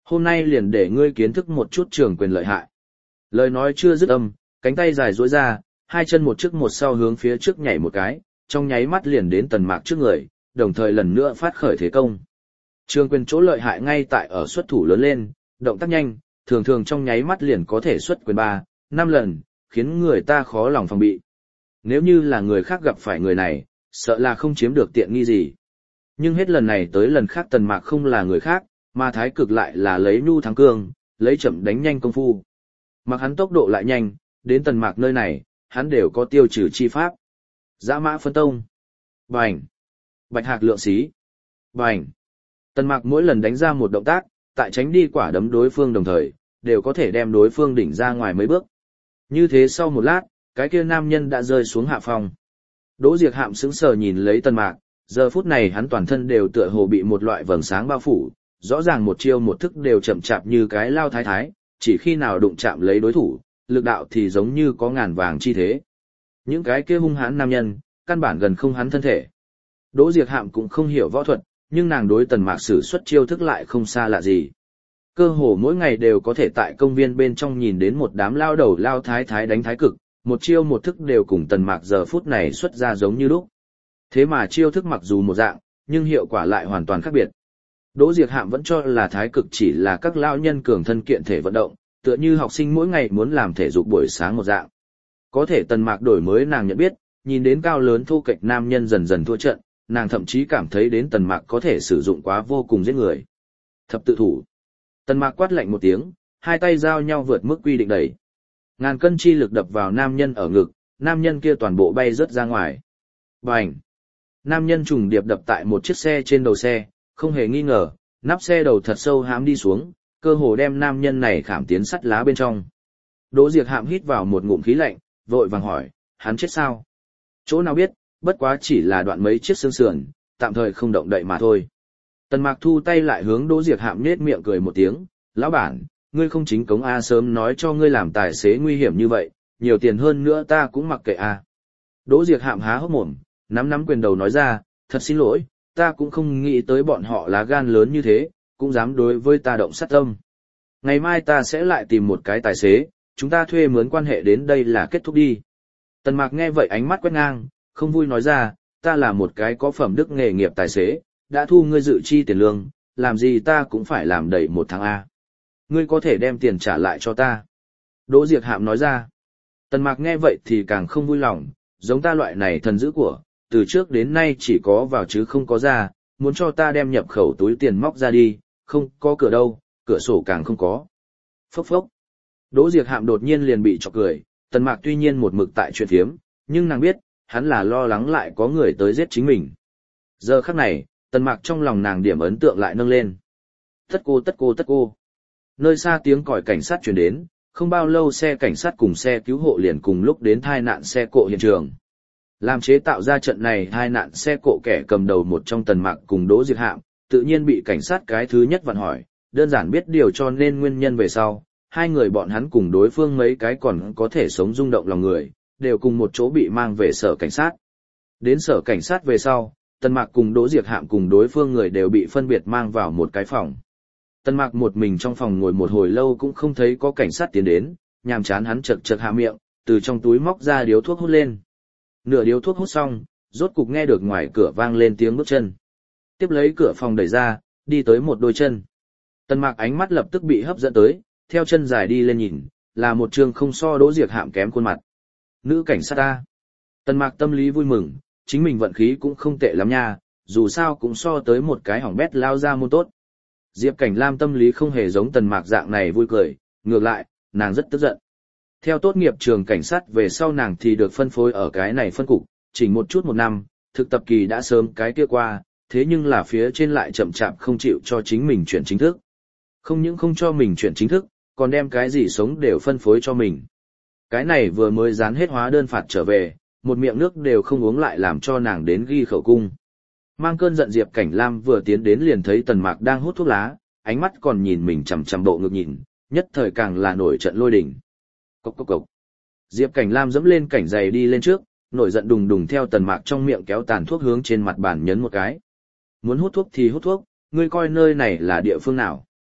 Hôm nay liền để ngươi kiến thức một chút trường quyền lợi hại. Lời nói chưa dứt âm, cánh tay dài duỗi ra, hai chân một trước một sau hướng phía trước nhảy một cái, trong nháy mắt liền đến Tần Mạc trước người, đồng thời lần nữa phát khởi thế công. Trường quyền chỗ lợi hại ngay tại ở xuất thủ lớn lên, động tác nhanh, thường thường trong nháy mắt liền có thể xuất quyền ba, năm lần, khiến người ta khó lòng phòng bị. Nếu như là người khác gặp phải người này, sợ là không chiếm được tiện nghi gì. Nhưng hết lần này tới lần khác Tần Mạc không là người khác, mà thái cực lại là lấy nhu thắng cương, lấy chậm đánh nhanh công phu. Mặc hắn tốc độ lại nhanh, đến Tần Mạc nơi này, hắn đều có tiêu trừ chi pháp. Dã mã phân tông. Bành. Bạch hạc lượng xí. Bành. Tần Mạc mỗi lần đánh ra một động tác, tại tránh đi quả đấm đối phương đồng thời, đều có thể đem đối phương đỉnh ra ngoài mấy bước. Như thế sau một lát, cái kia nam nhân đã rơi xuống hạ phòng. Đỗ Diệc Hạm sững sờ nhìn lấy Tần Mạc, giờ phút này hắn toàn thân đều tựa hồ bị một loại vầng sáng bao phủ, rõ ràng một chiêu một thức đều chậm chạp như cái lao thái thái, chỉ khi nào đụng chạm lấy đối thủ, lực đạo thì giống như có ngàn vàng chi thế. Những cái kia hung hãn nam nhân, căn bản gần không hắn thân thể. Đỗ Diệc Hạm cũng không hiểu võ thuật, nhưng nàng đối Tần Mạc sử xuất chiêu thức lại không xa lạ gì. Cơ hồ mỗi ngày đều có thể tại công viên bên trong nhìn đến một đám lao đầu lao thái thái đánh thái cực, một chiêu một thức đều cùng Tần Mạc giờ phút này xuất ra giống như lúc. Thế mà chiêu thức mặc dù một dạng, nhưng hiệu quả lại hoàn toàn khác biệt. Đỗ Diệc Hạm vẫn cho là thái cực chỉ là các lao nhân cường thân kiện thể vận động, tựa như học sinh mỗi ngày muốn làm thể dục buổi sáng một dạng. Có thể Tần Mạc đổi mới nàng nhận biết, nhìn đến cao lớn thô kệch nam nhân dần dần thua trận, nàng thậm chí cảm thấy đến Tần Mạc có thể sử dụng quá vô cùng giết người. Thập tự thủ. Tần Mạc quát lạnh một tiếng, hai tay giao nhau vượt mức quy định đẩy. Ngàn cân chi lực đập vào nam nhân ở ngực, nam nhân kia toàn bộ bay rớt ra ngoài. Bành! Nam nhân trùng điệp đập tại một chiếc xe trên đầu xe, không hề nghi ngờ, nắp xe đầu thật sâu hãm đi xuống, cơ hồ đem nam nhân này khảm tiến sắt lá bên trong. Đỗ Diệc Hạm hít vào một ngụm khí lạnh, vội vàng hỏi, hắn chết sao? Chỗ nào biết, bất quá chỉ là đoạn mấy chiếc xương sườn, tạm thời không động đậy mà thôi. Tần Mạc thu tay lại hướng Đỗ Diệc Hạm nhếch miệng cười một tiếng, lão bản, ngươi không chính cống A sớm nói cho ngươi làm tài xế nguy hiểm như vậy, nhiều tiền hơn nữa ta cũng mặc kệ A. Đỗ Diệc Hạm há hốc mồm, nắm nắm quyền đầu nói ra, thật xin lỗi, ta cũng không nghĩ tới bọn họ lá gan lớn như thế, cũng dám đối với ta động sát tâm. Ngày mai ta sẽ lại tìm một cái tài xế, chúng ta thuê mướn quan hệ đến đây là kết thúc đi. Tần Mạc nghe vậy ánh mắt quét ngang, không vui nói ra, ta là một cái có phẩm đức nghề nghiệp tài xế, đã thu ngươi dự chi tiền lương, làm gì ta cũng phải làm đầy một tháng A. Ngươi có thể đem tiền trả lại cho ta. Đỗ Diệc Hạm nói ra. Tần Mạc nghe vậy thì càng không vui lòng, giống ta loại này thần dữ của, từ trước đến nay chỉ có vào chứ không có ra, muốn cho ta đem nhập khẩu túi tiền móc ra đi, không có cửa đâu, cửa sổ càng không có. Phốc phốc. Đỗ Diệc Hạm đột nhiên liền bị chọc cười, Tần Mạc tuy nhiên một mực tại chuyện phiếm, nhưng nàng biết, hắn là lo lắng lại có người tới giết chính mình. Giờ khắc này, Tần Mạc trong lòng nàng điểm ấn tượng lại nâng lên. Tất cô tất cô tất cô. Nơi xa tiếng còi cảnh sát truyền đến, không bao lâu xe cảnh sát cùng xe cứu hộ liền cùng lúc đến tai nạn xe cộ hiện trường. Làm chế tạo ra trận này tai nạn xe cộ kẻ cầm đầu một trong Tần Mạc cùng Đỗ Diệc Hạm, tự nhiên bị cảnh sát cái thứ nhất vặn hỏi, đơn giản biết điều cho nên nguyên nhân về sau, hai người bọn hắn cùng đối phương mấy cái còn có thể sống rung động lòng người, đều cùng một chỗ bị mang về sở cảnh sát. Đến sở cảnh sát về sau, Tần Mạc cùng Đỗ Diệc Hạm cùng đối phương người đều bị phân biệt mang vào một cái phòng. Tần Mạc một mình trong phòng ngồi một hồi lâu cũng không thấy có cảnh sát tiến đến, nhàm chán hắn chật chật hạ miệng, từ trong túi móc ra điếu thuốc hút lên. Nửa điếu thuốc hút xong, rốt cục nghe được ngoài cửa vang lên tiếng bước chân. Tiếp lấy cửa phòng đẩy ra, đi tới một đôi chân. Tần Mạc ánh mắt lập tức bị hấp dẫn tới, theo chân dài đi lên nhìn, là một trương không so Đỗ Diệc Hạm kém khuôn mặt. Nữ cảnh sát ta. Tần Mạc tâm lý vui mừng, chính mình vận khí cũng không tệ lắm nha, dù sao cũng so tới một cái hỏng bét lao ra môn tốt. Diệp Cảnh Lam tâm lý không hề giống Tần Mạc dạng này vui cười, ngược lại, nàng rất tức giận. Theo tốt nghiệp trường cảnh sát về sau nàng thì được phân phối ở cái này phân cục, chỉnh một chút một năm, thực tập kỳ đã sớm cái kia qua, thế nhưng là phía trên lại chậm chạp không chịu cho chính mình chuyển chính thức. Không những không cho mình chuyển chính thức, còn đem cái gì sống đều phân phối cho mình. Cái này vừa mới dán hết hóa đơn phạt trở về, một miệng nước đều không uống lại làm cho nàng đến ghi khẩu cung. Mang cơn giận Diệp Cảnh Lam vừa tiến đến liền thấy Tần Mạc đang hút thuốc lá, ánh mắt còn nhìn mình chằm chằm bộ ngực nhìn, nhất thời càng là nổi trận lôi đình. Cốc cốc cốc. Diệp Cảnh Lam dẫm lên cảnh giày đi lên trước, nổi giận đùng đùng theo Tần Mạc trong miệng kéo tàn thuốc hướng trên mặt bàn nhấn một cái. Muốn hút thuốc thì hút thuốc, ngươi coi nơi này là địa phương nào?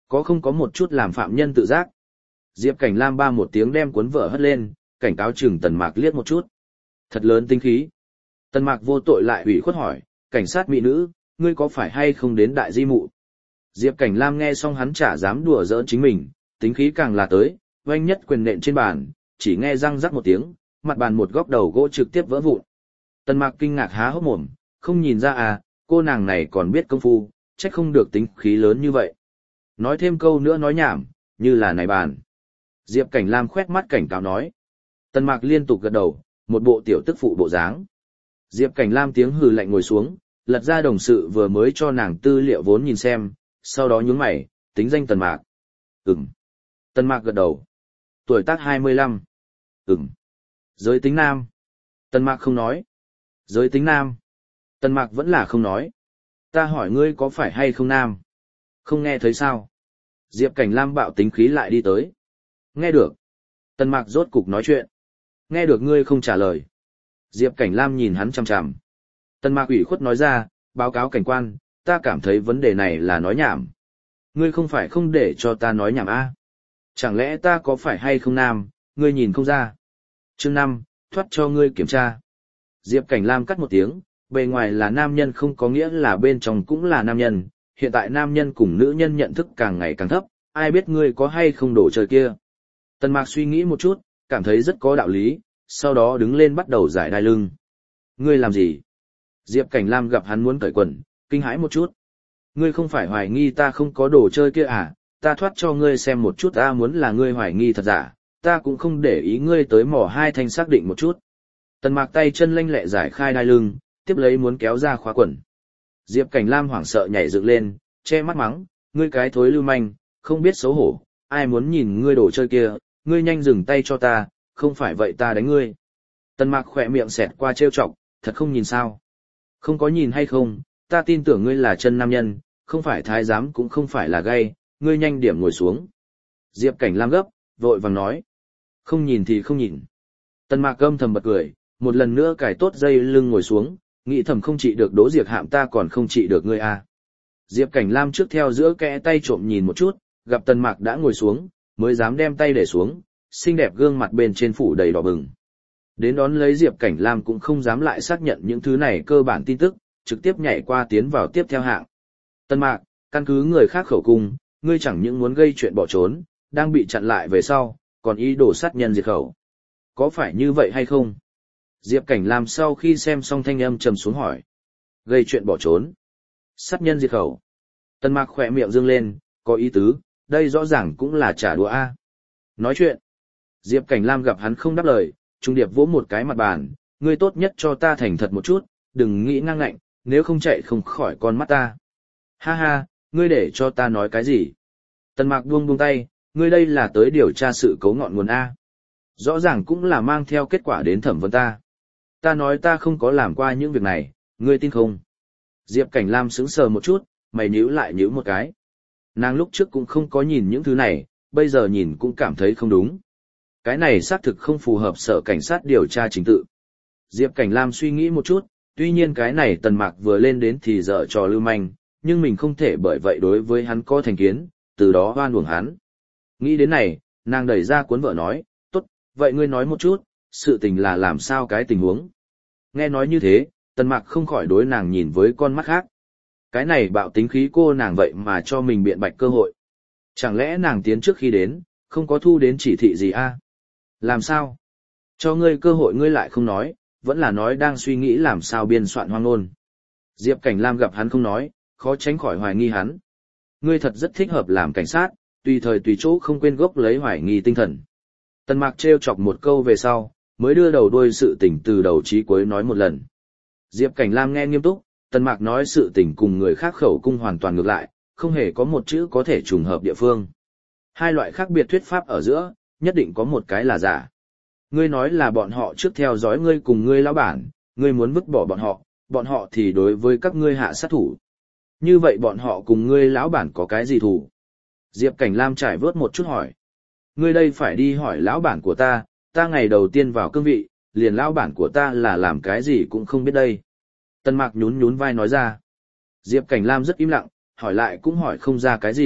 Có không có một chút làm phạm nhân tự giác. Diệp Cảnh Lam ba một tiếng đem cuốn vở hất lên, cảnh cáo chừng Tần Mạc liếc một chút. Thật lớn tinh khí. Tần Mạc vô tội lại ủy khuất hỏi, cảnh sát mỹ nữ, ngươi có phải hay không đến đại di mụ? Diệp Cảnh Lam nghe xong hắn chả dám đùa giỡn chính mình, tính khí càng là tới, oanh nhất quyền nện trên bàn, chỉ nghe răng rắc một tiếng, mặt bàn một góc đầu gỗ trực tiếp vỡ vụn. Tần Mạc kinh ngạc há hốc mồm, không nhìn ra à, cô nàng này còn biết công phu, trách không được tính khí lớn như vậy. Nói thêm câu nữa nói nhảm, như là này bàn. Diệp Cảnh Lam khoét mắt cảnh cáo nói. Tần Mạc liên tục gật đầu, một bộ tiểu tức phụ bộ dáng. Diệp Cảnh Lam tiếng hừ lạnh ngồi xuống, lật ra đồng sự vừa mới cho nàng tư liệu vốn nhìn xem, sau đó nhướng mày, tính danh Tần Mạc. Ừm. Tần Mạc gật đầu. Tuổi tác hai mươi lăm. Ừm. Giới tính nam. Tần Mạc không nói. Giới tính nam. Tần Mạc vẫn là không nói. Ta hỏi ngươi có phải hay không nam? Không nghe thấy sao? Diệp Cảnh Lam bạo tính khí lại đi tới. Nghe được. Tần Mạc rốt cục nói chuyện. Nghe được ngươi không trả lời. Diệp Cảnh Lam nhìn hắn chằm chằm. Tần Mạc ủy khuất nói ra, báo cáo cảnh quan, ta cảm thấy vấn đề này là nói nhảm. Ngươi không phải không để cho ta nói nhảm à? Chẳng lẽ ta có phải hay không nam, ngươi nhìn không ra? Chương năm, thoát cho ngươi kiểm tra. Diệp Cảnh Lam cắt một tiếng, bề ngoài là nam nhân không có nghĩa là bên trong cũng là nam nhân, hiện tại nam nhân cùng nữ nhân nhận thức càng ngày càng thấp, ai biết ngươi có hay không đổ trời kia. Tần Mạc suy nghĩ một chút, cảm thấy rất có đạo lý, sau đó đứng lên bắt đầu giải đai lưng. Ngươi làm gì? Diệp Cảnh Lam gặp hắn muốn cởi quần, kinh hãi một chút. Ngươi không phải hoài nghi ta không có đồ chơi kia à, ta thoát cho ngươi xem một chút, ta muốn là ngươi hoài nghi thật giả, ta cũng không để ý ngươi tới mỏ hai thanh xác định một chút. Tần Mạc tay chân lanh lẹ giải khai đai lưng, tiếp lấy muốn kéo ra khóa quần. Diệp Cảnh Lam hoảng sợ nhảy dựng lên, che mắt mắng, ngươi cái thối lưu manh, không biết xấu hổ, ai muốn nhìn ngươi đồ chơi kia, ngươi nhanh dừng tay cho ta, không phải vậy ta đánh ngươi. Tần Mạc khỏe miệng xẹt qua trêu chọc, thật không nhìn sao. Không có nhìn hay không, ta tin tưởng ngươi là chân nam nhân, không phải thái giám cũng không phải là gay, ngươi nhanh điểm ngồi xuống. Diệp Cảnh Lam gấp, vội vàng nói. Không nhìn thì không nhìn. Tần Mạc âm thầm bật cười, một lần nữa cài tốt dây lưng ngồi xuống, nghĩ thầm không trị được Đỗ Diệp Hạm ta còn không trị được ngươi à. Diệp Cảnh Lam trước theo giữa kẽ tay trộm nhìn một chút, gặp Tần Mạc đã ngồi xuống, mới dám đem tay để xuống, xinh đẹp gương mặt bên trên phủ đầy đỏ bừng. Đến đón lấy Diệp Cảnh Lam cũng không dám lại xác nhận những thứ này cơ bản tin tức, trực tiếp nhảy qua tiến vào tiếp theo hạng. Tần Mạc, căn cứ người khác khẩu cung, ngươi chẳng những muốn gây chuyện bỏ trốn, đang bị chặn lại về sau, còn ý đồ sát nhân diệt khẩu. Có phải như vậy hay không? Diệp Cảnh Lam sau khi xem xong thanh âm trầm xuống hỏi. Gây chuyện bỏ trốn. Sát nhân diệt khẩu. Tần Mạc khỏe miệng dương lên, có ý tứ, đây rõ ràng cũng là trả đũa a. Nói chuyện. Diệp Cảnh Lam gặp hắn không đáp lời, trung điệp vỗ một cái mặt bàn, ngươi tốt nhất cho ta thành thật một chút, đừng nghĩ ngang ngạnh, nếu không chạy không khỏi con mắt ta. Ha ha, ngươi để cho ta nói cái gì? Tần Mạc buông buông tay, ngươi đây là tới điều tra sự cấu ngọn nguồn A. Rõ ràng cũng là mang theo kết quả đến thẩm vấn ta. Ta nói ta không có làm qua những việc này, ngươi tin không? Diệp Cảnh Lam sững sờ một chút, mày nhíu lại nhíu một cái. Nàng lúc trước cũng không có nhìn những thứ này, bây giờ nhìn cũng cảm thấy không đúng. Cái này xác thực không phù hợp sở cảnh sát điều tra trình tự. Diệp Cảnh Lam suy nghĩ một chút, tuy nhiên cái này Tần Mạc vừa lên đến thì dở trò lưu manh, nhưng mình không thể bởi vậy đối với hắn có thành kiến, từ đó oan uổng hắn. Nghĩ đến này, nàng đẩy ra cuốn vợ nói, tốt, vậy ngươi nói một chút, sự tình là làm sao cái tình huống. Nghe nói như thế, Tần Mạc không khỏi đối nàng nhìn với con mắt khác. Cái này bạo tính khí cô nàng vậy mà cho mình biện bạch cơ hội. Chẳng lẽ nàng tiến trước khi đến, không có thu đến chỉ thị gì a? Làm sao? Cho ngươi cơ hội ngươi lại không nói, vẫn là nói đang suy nghĩ làm sao biên soạn hoang ngôn. Diệp Cảnh Lam gặp hắn không nói, khó tránh khỏi hoài nghi hắn. Ngươi thật rất thích hợp làm cảnh sát, tùy thời tùy chỗ không quên gốc lấy hoài nghi tinh thần. Tần Mạc trêu chọc một câu về sau, mới đưa đầu đuôi sự tình từ đầu chí cuối nói một lần. Diệp Cảnh Lam nghe nghiêm túc, Tần Mạc nói sự tình cùng người khác khẩu cung hoàn toàn ngược lại, không hề có một chữ có thể trùng hợp địa phương. Hai loại khác biệt thuyết pháp ở giữa, nhất định có một cái là giả. Ngươi nói là bọn họ trước theo dõi ngươi cùng ngươi lão bản, ngươi muốn vứt bỏ bọn họ, bọn họ thì đối với các ngươi hạ sát thủ. Như vậy bọn họ cùng ngươi lão bản có cái gì thù? Diệp Cảnh Lam trải vớt một chút hỏi. Ngươi đây phải đi hỏi lão bản của ta, ta ngày đầu tiên vào cương vị, liền lão bản của ta là làm cái gì cũng không biết đây. Tần Mạc nhún nhún vai nói ra. Diệp Cảnh Lam rất im lặng, hỏi lại cũng hỏi không ra cái gì,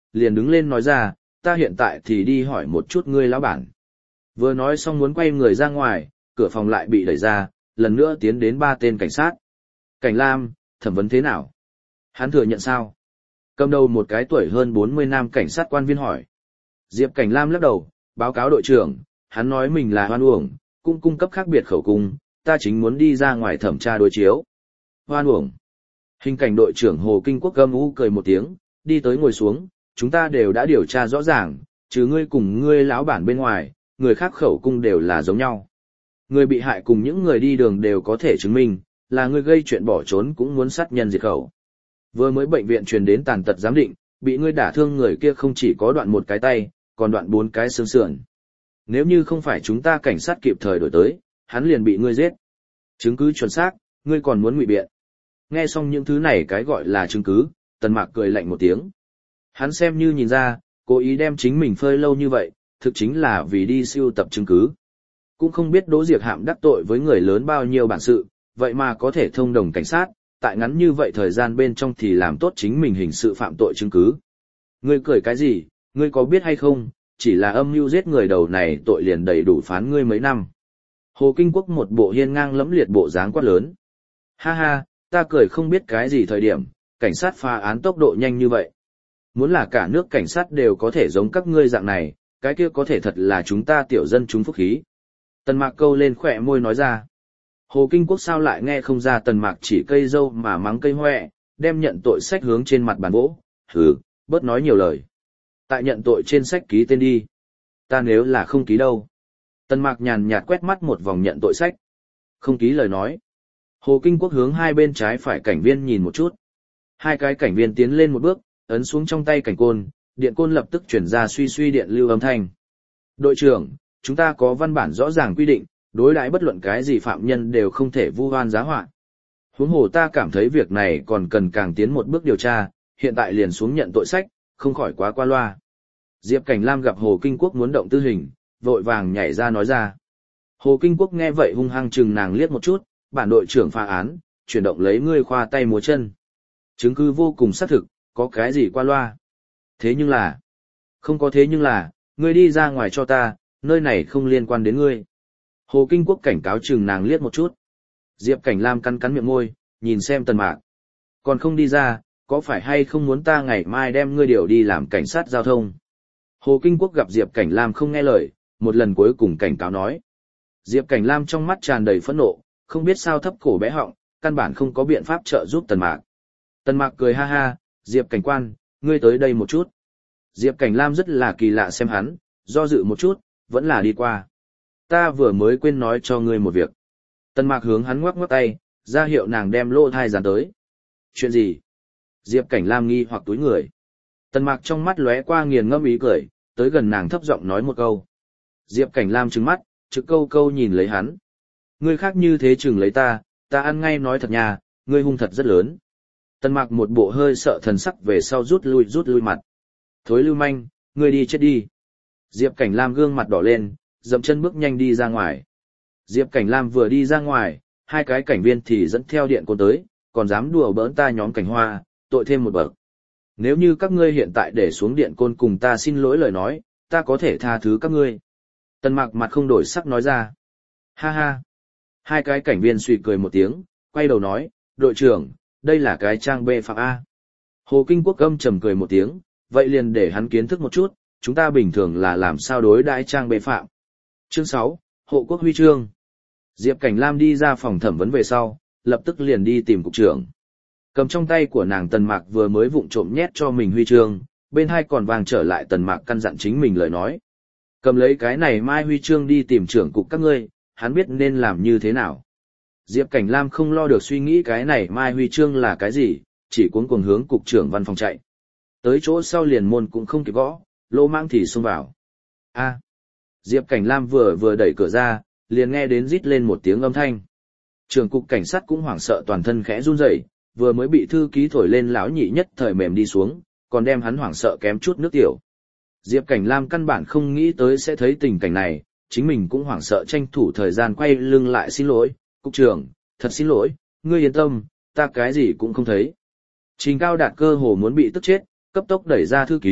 liền đứng lên nói ra, ta hiện tại thì đi hỏi một chút ngươi lão bản. Vừa nói xong muốn quay người ra ngoài, cửa phòng lại bị đẩy ra, lần nữa tiến đến ba tên cảnh sát. Cảnh Lam, thẩm vấn thế nào? Hắn thừa nhận sao? Cầm đầu một cái tuổi hơn bốn mươi nam cảnh sát quan viên hỏi. Diệp Cảnh Lam lắc đầu, báo cáo đội trưởng, hắn nói mình là hoan uổng, cũng cung cấp khác biệt khẩu cung, ta chính muốn đi ra ngoài thẩm tra đối chiếu. Hoan uổng. Hình cảnh đội trưởng Hồ Kinh Quốc gầm u cười một tiếng, đi tới ngồi xuống, chúng ta đều đã điều tra rõ ràng, trừ ngươi cùng ngươi lão bản bên ngoài, người khác khẩu cung đều là giống nhau. Người bị hại cùng những người đi đường đều có thể chứng minh, là người gây chuyện bỏ trốn cũng muốn sát nhân diệt khẩu. Vừa mới bệnh viện truyền đến tàn tật giám định, bị ngươi đả thương người kia không chỉ có đoạn một cái tay, còn đoạn bốn cái xương sườn. Nếu như không phải chúng ta cảnh sát kịp thời đổi tới, hắn liền bị ngươi giết. Chứng cứ chuẩn xác, ngươi còn muốn ngụy biện. Nghe xong những thứ này cái gọi là chứng cứ, Tần Mạc cười lạnh một tiếng. Hắn xem như nhìn ra, cố ý đem chính mình phơi lâu như vậy, thực chính là vì đi sưu tập chứng cứ. Cũng không biết Đỗ Diệc Hạm đắc tội với người lớn bao nhiêu bản sự, vậy mà có thể thông đồng cảnh sát, tại ngắn như vậy thời gian bên trong thì làm tốt chính mình hình sự phạm tội chứng cứ. Ngươi cười cái gì, ngươi có biết hay không, chỉ là âm mưu giết người đầu này tội liền đầy đủ phán ngươi mấy năm. Hồ Kinh Quốc một bộ hiên ngang lẫm liệt bộ dáng quát lớn. Ha ha, ta cười không biết cái gì thời điểm, cảnh sát phá án tốc độ nhanh như vậy. Muốn là cả nước cảnh sát đều có thể giống các ngươi dạng này, cái kia có thể thật là chúng ta tiểu dân chúng phúc khí. Tần Mạc câu lên khỏe môi nói ra. Hồ Kinh Quốc sao lại nghe không ra Tần Mạc chỉ cây dâu mà mắng cây hoẹ, đem nhận tội sách hướng trên mặt bàn vỗ, hừ, bớt nói nhiều lời. Tại nhận tội trên sách ký tên đi. Ta nếu là không ký đâu. Tần Mạc nhàn nhạt quét mắt một vòng nhận tội sách. Không ký lời nói. Hồ Kinh Quốc hướng hai bên trái phải cảnh viên nhìn một chút. Hai cái cảnh viên tiến lên một bước, ấn xuống trong tay cảnh côn, điện côn lập tức chuyển ra suy suy điện lưu âm thanh. Đội trưởng, chúng ta có văn bản rõ ràng quy định, đối đãi bất luận cái gì phạm nhân đều không thể vu oan giá họa. Huống hồ ta cảm thấy việc này còn cần càng tiến một bước điều tra, hiện tại liền xuống nhận tội sách, không khỏi quá qua loa. Diệp Cảnh Lam gặp Hồ Kinh Quốc muốn động tư hình, vội vàng nhảy ra nói ra. Hồ Kinh Quốc nghe vậy hung hăng chừng nàng liếc một chút, bản đội trưởng phá án, chuyển động lấy ngươi khoa tay múa chân. Chứng cứ vô cùng xác thực, có cái gì qua loa. Thế nhưng là, không có thế nhưng là, ngươi đi ra ngoài cho ta, nơi này không liên quan đến ngươi. Hồ Kinh Quốc cảnh cáo chừng nàng liếc một chút. Diệp Cảnh Lam cắn cắn miệng môi, nhìn xem Tần Mạc. Còn không đi ra, có phải hay không muốn ta ngày mai đem ngươi điều đi làm cảnh sát giao thông? Hồ Kinh Quốc gặp Diệp Cảnh Lam không nghe lời, một lần cuối cùng cảnh cáo nói. Diệp Cảnh Lam trong mắt tràn đầy phẫn nộ, không biết sao thấp cổ bé họng, căn bản không có biện pháp trợ giúp Tần Mạc. Tần Mạc cười ha ha, Diệp Cảnh quan, ngươi tới đây một chút. Diệp Cảnh Lam rất là kỳ lạ xem hắn, do dự một chút, vẫn là đi qua. Ta vừa mới quên nói cho ngươi một việc. Tần Mạc hướng hắn ngoắc ngoắc tay, ra hiệu nàng đem lô thai dán tới. Chuyện gì? Diệp Cảnh Lam nghi hoặc túi người. Tần Mạc trong mắt lóe qua nghiền ngẫm ý cười, tới gần nàng thấp giọng nói một câu. Diệp Cảnh Lam trừng mắt, trực câu câu nhìn lấy hắn. Ngươi khác như thế chừng lấy ta, ta ăn ngay nói thật nha, ngươi hung thật rất lớn. Tần Mạc một bộ hơi sợ thần sắc về sau rút lui rút lui mặt. Thối lưu manh, ngươi đi chết đi. Diệp Cảnh Lam gương mặt đỏ lên, dậm chân bước nhanh đi ra ngoài. Diệp Cảnh Lam vừa đi ra ngoài, hai cái cảnh viên thì dẫn theo điện côn tới, còn dám đùa bỡn ta nhóm Cảnh Hoa, tội thêm một bậc. Nếu như các ngươi hiện tại để xuống điện côn cùng ta xin lỗi lời nói, ta có thể tha thứ các ngươi. Tần Mạc mặt không đổi sắc nói ra. Ha ha. Hai cái cảnh viên suy cười một tiếng, quay đầu nói, đội trưởng, đây là cái trang bê phạm A. Hồ Kinh Quốc âm trầm cười một tiếng, vậy liền để hắn kiến thức một chút, chúng ta bình thường là làm sao đối đãi trang bê phạm. Chương sáu, Hộ Quốc Huy chương. Diệp Cảnh Lam đi ra phòng thẩm vấn về sau, lập tức liền đi tìm cục trưởng. Cầm trong tay của nàng Tần Mạc vừa mới vụng trộm nhét cho mình huy chương, bên hai còn vàng trở lại Tần Mạc căn dặn chính mình lời nói. Cầm lấy cái này mai huy chương đi tìm trưởng cục các ngươi, hắn biết nên làm như thế nào. Diệp Cảnh Lam không lo được suy nghĩ cái này mai huy chương là cái gì, chỉ cuống cuồng hướng cục trưởng văn phòng chạy. Tới chỗ sau liền môn cũng không kịp gõ, lô mang thì xông vào. A. Diệp Cảnh Lam vừa vừa đẩy cửa ra, liền nghe đến rít lên một tiếng âm thanh. Trưởng cục cảnh sát cũng hoảng sợ toàn thân khẽ run rẩy, vừa mới bị thư ký thổi lên lão nhị nhất thời mềm đi xuống, còn đem hắn hoảng sợ kém chút nước tiểu. Diệp Cảnh Lam căn bản không nghĩ tới sẽ thấy tình cảnh này, chính mình cũng hoảng sợ tranh thủ thời gian quay lưng lại xin lỗi, cục trưởng, thật xin lỗi, ngươi yên tâm, ta cái gì cũng không thấy. Trình Cao Đạt cơ hồ muốn bị tức chết, cấp tốc đẩy ra thư ký,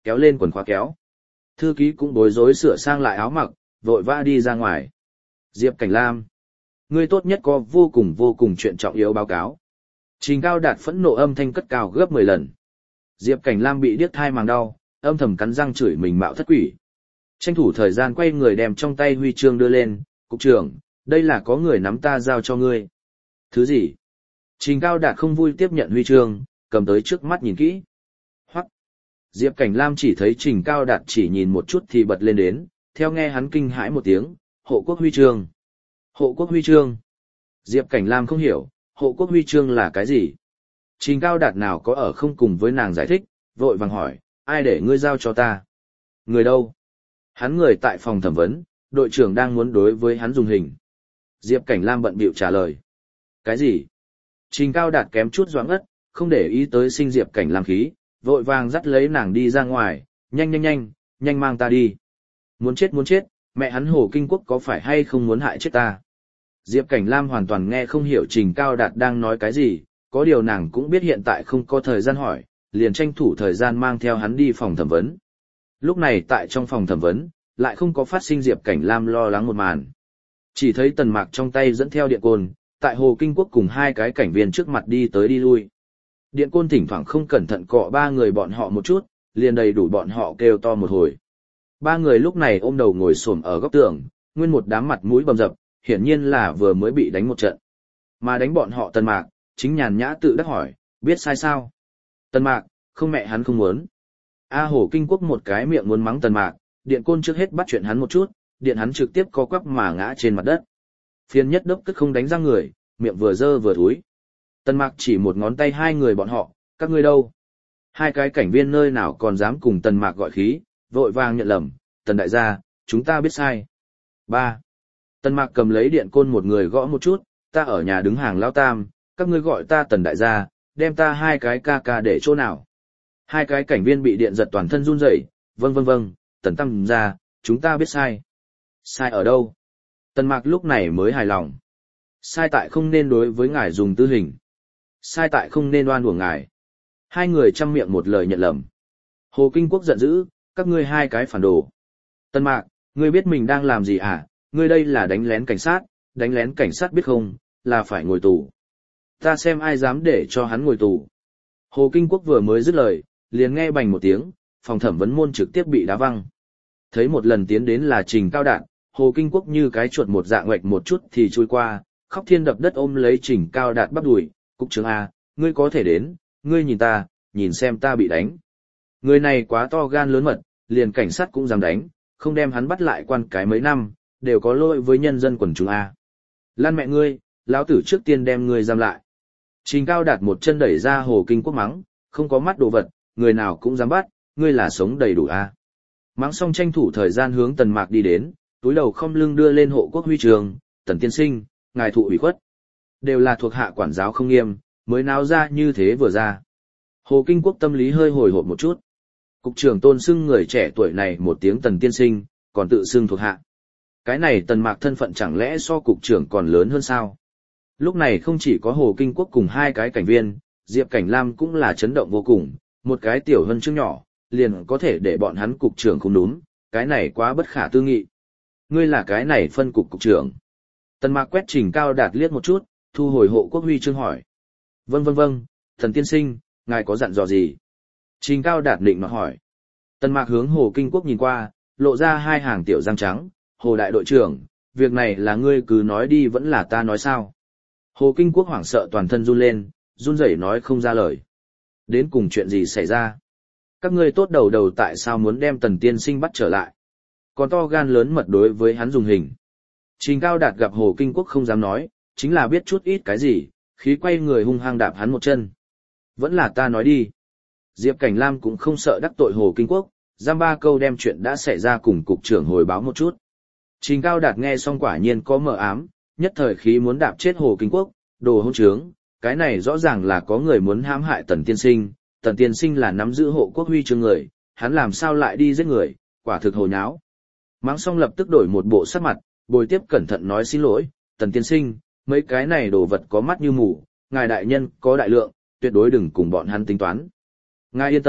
kéo lên quần khóa kéo. Thư ký cũng bối rối sửa sang lại áo mặc, vội vã đi ra ngoài. Diệp Cảnh Lam, ngươi tốt nhất có vô cùng vô cùng chuyện trọng yếu báo cáo. Trình Cao Đạt phẫn nộ âm thanh cất cao gấp mười lần. Diệp Cảnh Lam bị điếc thai màng đau, âm thầm cắn răng chửi mình mạo thất quỷ. Tranh thủ thời gian quay người đem trong tay huy chương đưa lên, cục trưởng, đây là có người nắm ta giao cho ngươi. Thứ gì? Trình Cao Đạt không vui tiếp nhận huy chương, cầm tới trước mắt nhìn kỹ. Hoắc. Diệp Cảnh Lam chỉ thấy Trình Cao Đạt chỉ nhìn một chút thì bật lên đến, theo nghe hắn kinh hãi một tiếng, hộ quốc huy chương. Hộ quốc huy chương. Diệp Cảnh Lam không hiểu, hộ quốc huy chương là cái gì? Trình Cao Đạt nào có ở không cùng với nàng giải thích, vội vàng hỏi, ai để ngươi giao cho ta? Người đâu? Hắn người tại phòng thẩm vấn, đội trưởng đang muốn đối với hắn dùng hình. Diệp Cảnh Lam bận bịu trả lời. Cái gì? Trình Cao Đạt kém chút doãn ngất, không để ý tới sinh Diệp Cảnh Lam khí, vội vàng dắt lấy nàng đi ra ngoài, nhanh nhanh nhanh, nhanh mang ta đi. Muốn chết muốn chết, mẹ hắn Hồ Kinh Quốc có phải hay không muốn hại chết ta? Diệp Cảnh Lam hoàn toàn nghe không hiểu Trình Cao Đạt đang nói cái gì, có điều nàng cũng biết hiện tại không có thời gian hỏi, liền tranh thủ thời gian mang theo hắn đi phòng thẩm vấn. Lúc này tại trong phòng thẩm vấn, lại không có phát sinh Diệp Cảnh Lam lo lắng một màn. Chỉ thấy Tần Mạc trong tay dẫn theo điện côn, tại Hồ Kinh Quốc cùng hai cái cảnh viên trước mặt đi tới đi lui. Điện côn thỉnh thoảng không cẩn thận cọ ba người bọn họ một chút, liền đầy đủ bọn họ kêu to một hồi. Ba người lúc này ôm đầu ngồi xổm ở góc tường, nguyên một đám mặt mũi bầm dập, hiển nhiên là vừa mới bị đánh một trận. Mà đánh bọn họ Tần Mạc, chính nhàn nhã tự đắc hỏi, biết sai sao? Tần Mạc, không mẹ hắn không muốn. A Hồ Kinh Quốc một cái miệng muốn mắng Tần Mạc, điện côn trước hết bắt chuyện hắn một chút, điện hắn trực tiếp co quắp mà ngã trên mặt đất. Phiên nhất đốc cất không đánh răng người, miệng vừa dơ vừa thúi. Tần Mạc chỉ một ngón tay hai người bọn họ, các ngươi đâu? Hai cái cảnh viên nơi nào còn dám cùng Tần Mạc gọi khí, vội vàng nhận lầm, Tần đại gia, chúng ta biết sai. Ba. Tần Mạc cầm lấy điện côn một người gõ một chút, ta ở nhà đứng hàng lao tam, các ngươi gọi ta Tần đại gia, đem ta hai cái ca ca để chỗ nào? Hai cái cảnh viên bị điện giật toàn thân run rẩy, vâng vâng vâng, Tần tam gia, chúng ta biết sai. Sai ở đâu? Tần Mạc lúc này mới hài lòng. Sai tại không nên đối với ngài dùng tư hình. Sai tại không nên oan uổng ngài. Hai người chăm miệng một lời nhận lầm. Hồ Kinh Quốc giận dữ, các ngươi hai cái phản đồ. Tần Mạc, ngươi biết mình đang làm gì à? Ngươi đây là đánh lén cảnh sát, đánh lén cảnh sát biết không, là phải ngồi tù. Ta xem ai dám để cho hắn ngồi tù. Hồ Kinh Quốc vừa mới dứt lời, liền nghe bành một tiếng, phòng thẩm vấn môn trực tiếp bị đá văng. Thấy một lần tiến đến là Trình Cao Đạt, Hồ Kinh Quốc như cái chuột một dạng ngoạch một chút thì trôi qua, khóc thiên đập đất ôm lấy Trình Cao Đạt bắp đùi, cục trưởng A, ngươi có thể đến, ngươi nhìn ta, nhìn xem ta bị đánh. Người này quá to gan lớn mật, liền cảnh sát cũng dám đánh, không đem hắn bắt lại quan cái mấy năm, đều có lỗi với nhân dân quần chúng A. Lan mẹ ngươi, lão tử trước tiên đem ngươi giam lại. Trình Cao Đạt một chân đẩy ra Hồ Kinh Quốc mắng, không có mắt đồ vật, người nào cũng dám bắt, ngươi là sống đầy đủ A. Mắng xong tranh thủ thời gian hướng Tần Mạc đi đến, túi đầu không lưng đưa lên hộ quốc huy trường, Tần tiên sinh, ngài thụ ủy khuất. Đều là thuộc hạ quản giáo không nghiêm, mới náo ra như thế vừa ra. Hồ Kinh Quốc tâm lý hơi hồi hộp một chút. Cục trưởng tôn xưng người trẻ tuổi này một tiếng Tần tiên sinh, còn tự xưng thuộc hạ. Cái này Tần Mạc thân phận chẳng lẽ so cục trưởng còn lớn hơn sao? Lúc này không chỉ có Hồ Kinh Quốc cùng hai cái cảnh viên, Diệp Cảnh Lam cũng là chấn động vô cùng, một cái tiểu hân chương nhỏ, liền có thể để bọn hắn cục trưởng không đúng, cái này quá bất khả tư nghị. Ngươi là cái này phân cục cục trưởng. Tần Mạc quét Trình Cao Đạt liếc một chút, thu hồi hộ quốc huy chương hỏi. Vâng vâng vâng, thần tiên sinh, ngài có dặn dò gì? Trình Cao Đạt định nó hỏi. Tần Mạc hướng Hồ Kinh Quốc nhìn qua, lộ ra hai hàng tiểu răng trắng, Hồ đại đội trưởng, việc này là ngươi cứ nói đi vẫn là ta nói sao? Hồ Kinh Quốc hoảng sợ toàn thân run lên, run rẩy nói không ra lời. Đến cùng chuyện gì xảy ra? Các ngươi tốt đầu đầu tại sao muốn đem Tần tiên sinh bắt trở lại? Còn to gan lớn mật đối với hắn dùng hình. Trình Cao Đạt gặp Hồ Kinh Quốc không dám nói, chính là biết chút ít cái gì, khí quay người hung hăng đạp hắn một chân. Vẫn là ta nói đi. Diệp Cảnh Lam cũng không sợ đắc tội Hồ Kinh Quốc, giam ba câu đem chuyện đã xảy ra cùng cục trưởng hồi báo một chút. Trình Cao Đạt nghe xong quả nhiên có mờ ám, nhất thời khí muốn đạp chết Hồ Kinh Quốc, đồ hỗn trướng, cái này rõ ràng là có người muốn hãm hại Tần tiên sinh, Tần tiên sinh là nắm giữ hộ quốc huy chương người, hắn làm sao lại đi giết người, quả thực hồ nháo. Mắng xong lập tức đổi một bộ sắc mặt, bồi tiếp cẩn thận nói xin lỗi, Tần tiên sinh, mấy cái này đồ vật có mắt như mù, ngài đại nhân có đại lượng, tuyệt đối đừng cùng bọn hắn tính toán. Ngài yên tâm,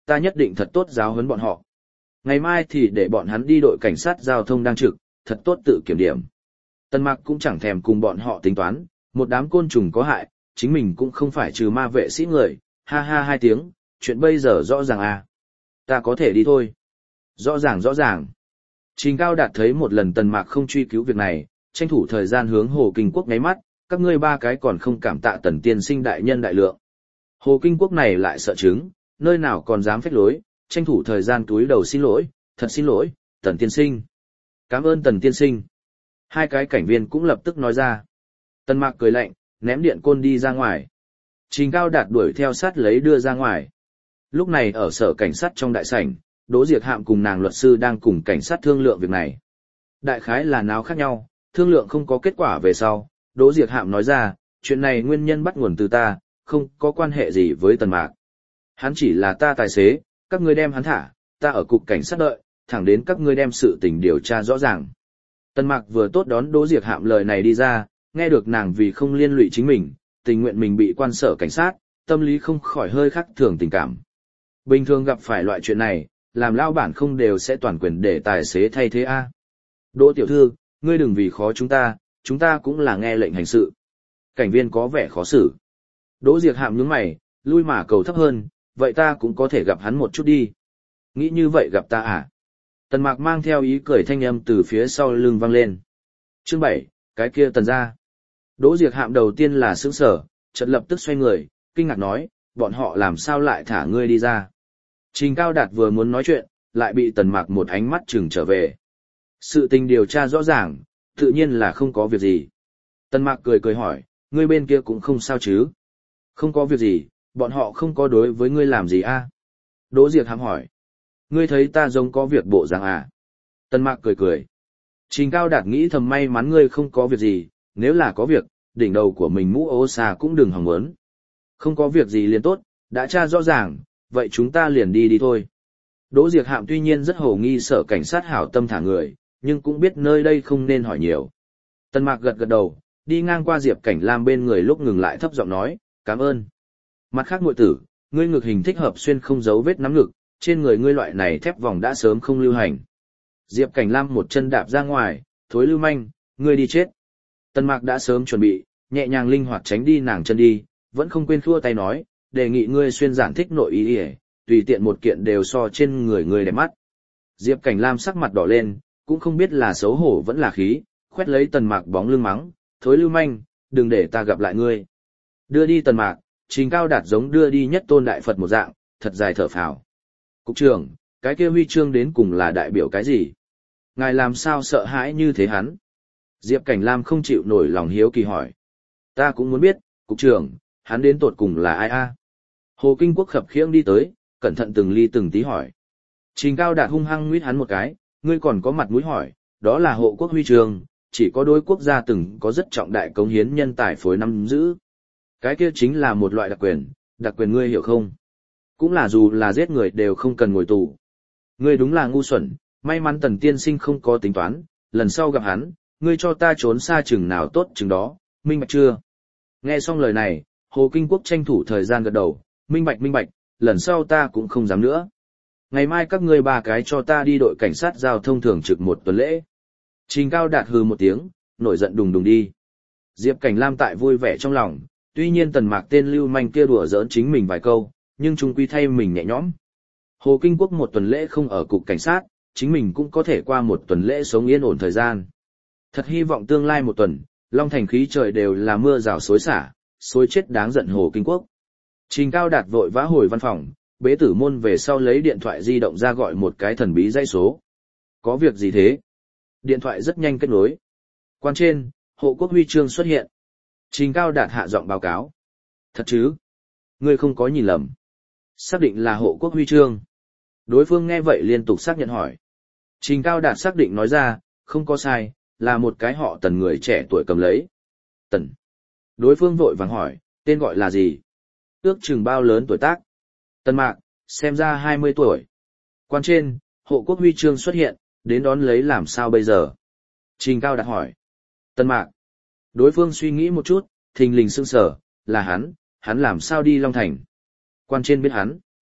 ta nhất định thật tốt giáo huấn bọn họ. Ngày mai thì để bọn hắn đi đội cảnh sát giao thông đang trực, thật tốt tự kiểm điểm. Tần Mạc cũng chẳng thèm cùng bọn họ tính toán, một đám côn trùng có hại, chính mình cũng không phải trừ ma vệ sĩ người, ha ha hai tiếng, chuyện bây giờ rõ ràng à. Ta có thể đi thôi. Rõ ràng rõ ràng. Trình Cao Đạt thấy một lần Tần Mạc không truy cứu việc này, tranh thủ thời gian hướng Hồ Kinh Quốc ngáy mắt, các ngươi ba cái còn không cảm tạ Tần tiên sinh đại nhân đại lượng. Hồ Kinh Quốc này lại sợ chứng, nơi nào còn dám phách lối, tranh thủ thời gian túi đầu xin lỗi, thật xin lỗi, Tần tiên sinh. Cảm ơn Tần tiên sinh. Hai cái cảnh viên cũng lập tức nói ra. Tần Mạc cười lạnh, ném điện côn đi ra ngoài. Trình Cao Đạt đuổi theo sát lấy đưa ra ngoài. Lúc này ở sở cảnh sát trong đại sảnh, Đỗ Diệc Hạm cùng nàng luật sư đang cùng cảnh sát thương lượng việc này. Đại khái là nào khác nhau, thương lượng không có kết quả về sau, Đỗ Diệc Hạm nói ra, chuyện này nguyên nhân bắt nguồn từ ta, không có quan hệ gì với Tần Mạc. Hắn chỉ là ta tài xế, các ngươi đem hắn thả, ta ở cục cảnh sát đợi, thẳng đến các ngươi đem sự tình điều tra rõ ràng. Tần Mạc vừa tốt đón Đỗ Diệc Hạm lời này đi ra, nghe được nàng vì không liên lụy chính mình, tình nguyện mình bị quan sở cảnh sát, tâm lý không khỏi hơi khác thường tình cảm. Bình thường gặp phải loại chuyện này, làm lao bản không đều sẽ toàn quyền để tài xế thay thế a. Đỗ tiểu thư, ngươi đừng vì khó chúng ta, chúng ta cũng là nghe lệnh hành sự. Cảnh viên có vẻ khó xử. Đỗ Diệc Hạm nhướng mày, lui mà cầu thấp hơn, vậy ta cũng có thể gặp hắn một chút đi. Nghĩ như vậy gặp ta à? Tần Mạc mang theo ý cười thanh âm từ phía sau lưng vang lên. Chương bảy, cái kia Tần gia. Đỗ Diệc Hạm đầu tiên là sững sờ, chợt lập tức xoay người, kinh ngạc nói, bọn họ làm sao lại thả ngươi đi ra? Trình Cao Đạt vừa muốn nói chuyện, lại bị Tần Mạc một ánh mắt chừng trở về. Sự tình điều tra rõ ràng, tự nhiên là không có việc gì. Tần Mạc cười cười hỏi, ngươi bên kia cũng không sao chứ? Không có việc gì, bọn họ không có đối với ngươi làm gì a? À? Đỗ Diệc Hạm hỏi. Ngươi thấy ta giống có việc bộ dạng à? Tần Mạc cười cười. Trình Cao Đạt nghĩ thầm may mắn ngươi không có việc gì, nếu là có việc, đỉnh đầu của mình mũ ô xà cũng đừng hòng muốn. Không có việc gì liền tốt, đã tra rõ ràng, vậy chúng ta liền đi đi thôi. Đỗ Diệc Hạm tuy nhiên rất hồ nghi sở cảnh sát hảo tâm thả người, nhưng cũng biết nơi đây không nên hỏi nhiều. Tần Mạc gật gật đầu, đi ngang qua Diệp Cảnh Lam bên người lúc ngừng lại thấp giọng nói, cảm ơn. Mặt khác muội tử, ngươi ngực hình thích hợp xuyên không dấu vết nắm ngực, trên người ngươi loại này thép vòng đã sớm không lưu hành. Diệp Cảnh Lam một chân đạp ra ngoài, thối lưu manh, ngươi đi chết. Tần Mạc đã sớm chuẩn bị, nhẹ nhàng linh hoạt tránh đi nàng chân đi, vẫn không quên khua tay nói, đề nghị ngươi xuyên giản thích nội y y, tùy tiện một kiện đều so trên người ngươi đẹp mắt. Diệp Cảnh Lam sắc mặt đỏ lên, cũng không biết là xấu hổ vẫn là khí, khoét lấy Tần Mạc bóng lưng mắng, thối lưu manh, đừng để ta gặp lại ngươi. Đưa đi Tần Mạc, Trình Cao Đạt giống đưa đi Nhất Tôn Đại Phật một dạng, thật dài thở phào. Cục trưởng, cái kia huy chương đến cùng là đại biểu cái gì? Ngài làm sao sợ hãi như thế hắn? Diệp Cảnh Lam không chịu nổi lòng hiếu kỳ hỏi. Ta cũng muốn biết, cục trưởng, hắn đến tột cùng là ai a? Hồ Kinh Quốc khập khiễng đi tới, cẩn thận từng ly từng tí hỏi. Trình Cao Đạt hung hăng nguyết hắn một cái, ngươi còn có mặt mũi hỏi, đó là hộ quốc huy chương, chỉ có đối quốc gia từng có rất trọng đại cống hiến nhân tài phối nắm giữ. Cái kia chính là một loại đặc quyền, đặc quyền ngươi hiểu không? Cũng là dù là giết người đều không cần ngồi tù. Ngươi đúng là ngu xuẩn, may mắn Tần tiên sinh không có tính toán, lần sau gặp hắn, ngươi cho ta trốn xa chừng nào tốt chừng đó, minh bạch chưa? Nghe xong lời này, Hồ Kinh Quốc tranh thủ thời gian gật đầu, minh bạch minh bạch, lần sau ta cũng không dám nữa. Ngày mai các ngươi ba cái cho ta đi đội cảnh sát giao thông thường trực một tuần lễ. Trình Cao Đạt hừ một tiếng, nổi giận đùng đùng đi. Diệp Cảnh Lam tại vui vẻ trong lòng, tuy nhiên Tần Mạc tên lưu manh kia đùa giỡn chính mình vài câu, nhưng chung quy thay mình nhẹ nhõm. Hồ Kinh Quốc một tuần lễ không ở cục cảnh sát, chính mình cũng có thể qua một tuần lễ sống yên ổn thời gian. Thật hy vọng tương lai một tuần, Long Thành khí trời đều là mưa rào xối xả, xối chết đáng giận Hồ Kinh Quốc. Trình Cao Đạt vội vã hồi văn phòng, bế tử môn về sau lấy điện thoại di động ra gọi một cái thần bí dãy số. Có việc gì thế? Điện thoại rất nhanh kết nối. Quan trên, hộ quốc huy chương xuất hiện. Trình Cao Đạt hạ giọng báo cáo. Thật chứ? Ngươi không có nhìn lầm. Xác định là hộ quốc huy chương. Đối phương nghe vậy liên tục xác nhận hỏi. Trình Cao Đạt xác định nói ra, không có sai, là một cái họ Tần người trẻ tuổi cầm lấy. Tần. Đối phương vội vàng hỏi, tên gọi là gì? Ước chừng bao lớn tuổi tác? Tần Mạc, xem ra hai mươi tuổi. Quan trên, hộ quốc huy chương xuất hiện, đến đón lấy làm sao bây giờ? Trình Cao Đạt hỏi. Tần Mạc. Đối phương suy nghĩ một chút, thình lình sững sờ, là hắn, hắn làm sao đi Long Thành? Quan trên biết hắn.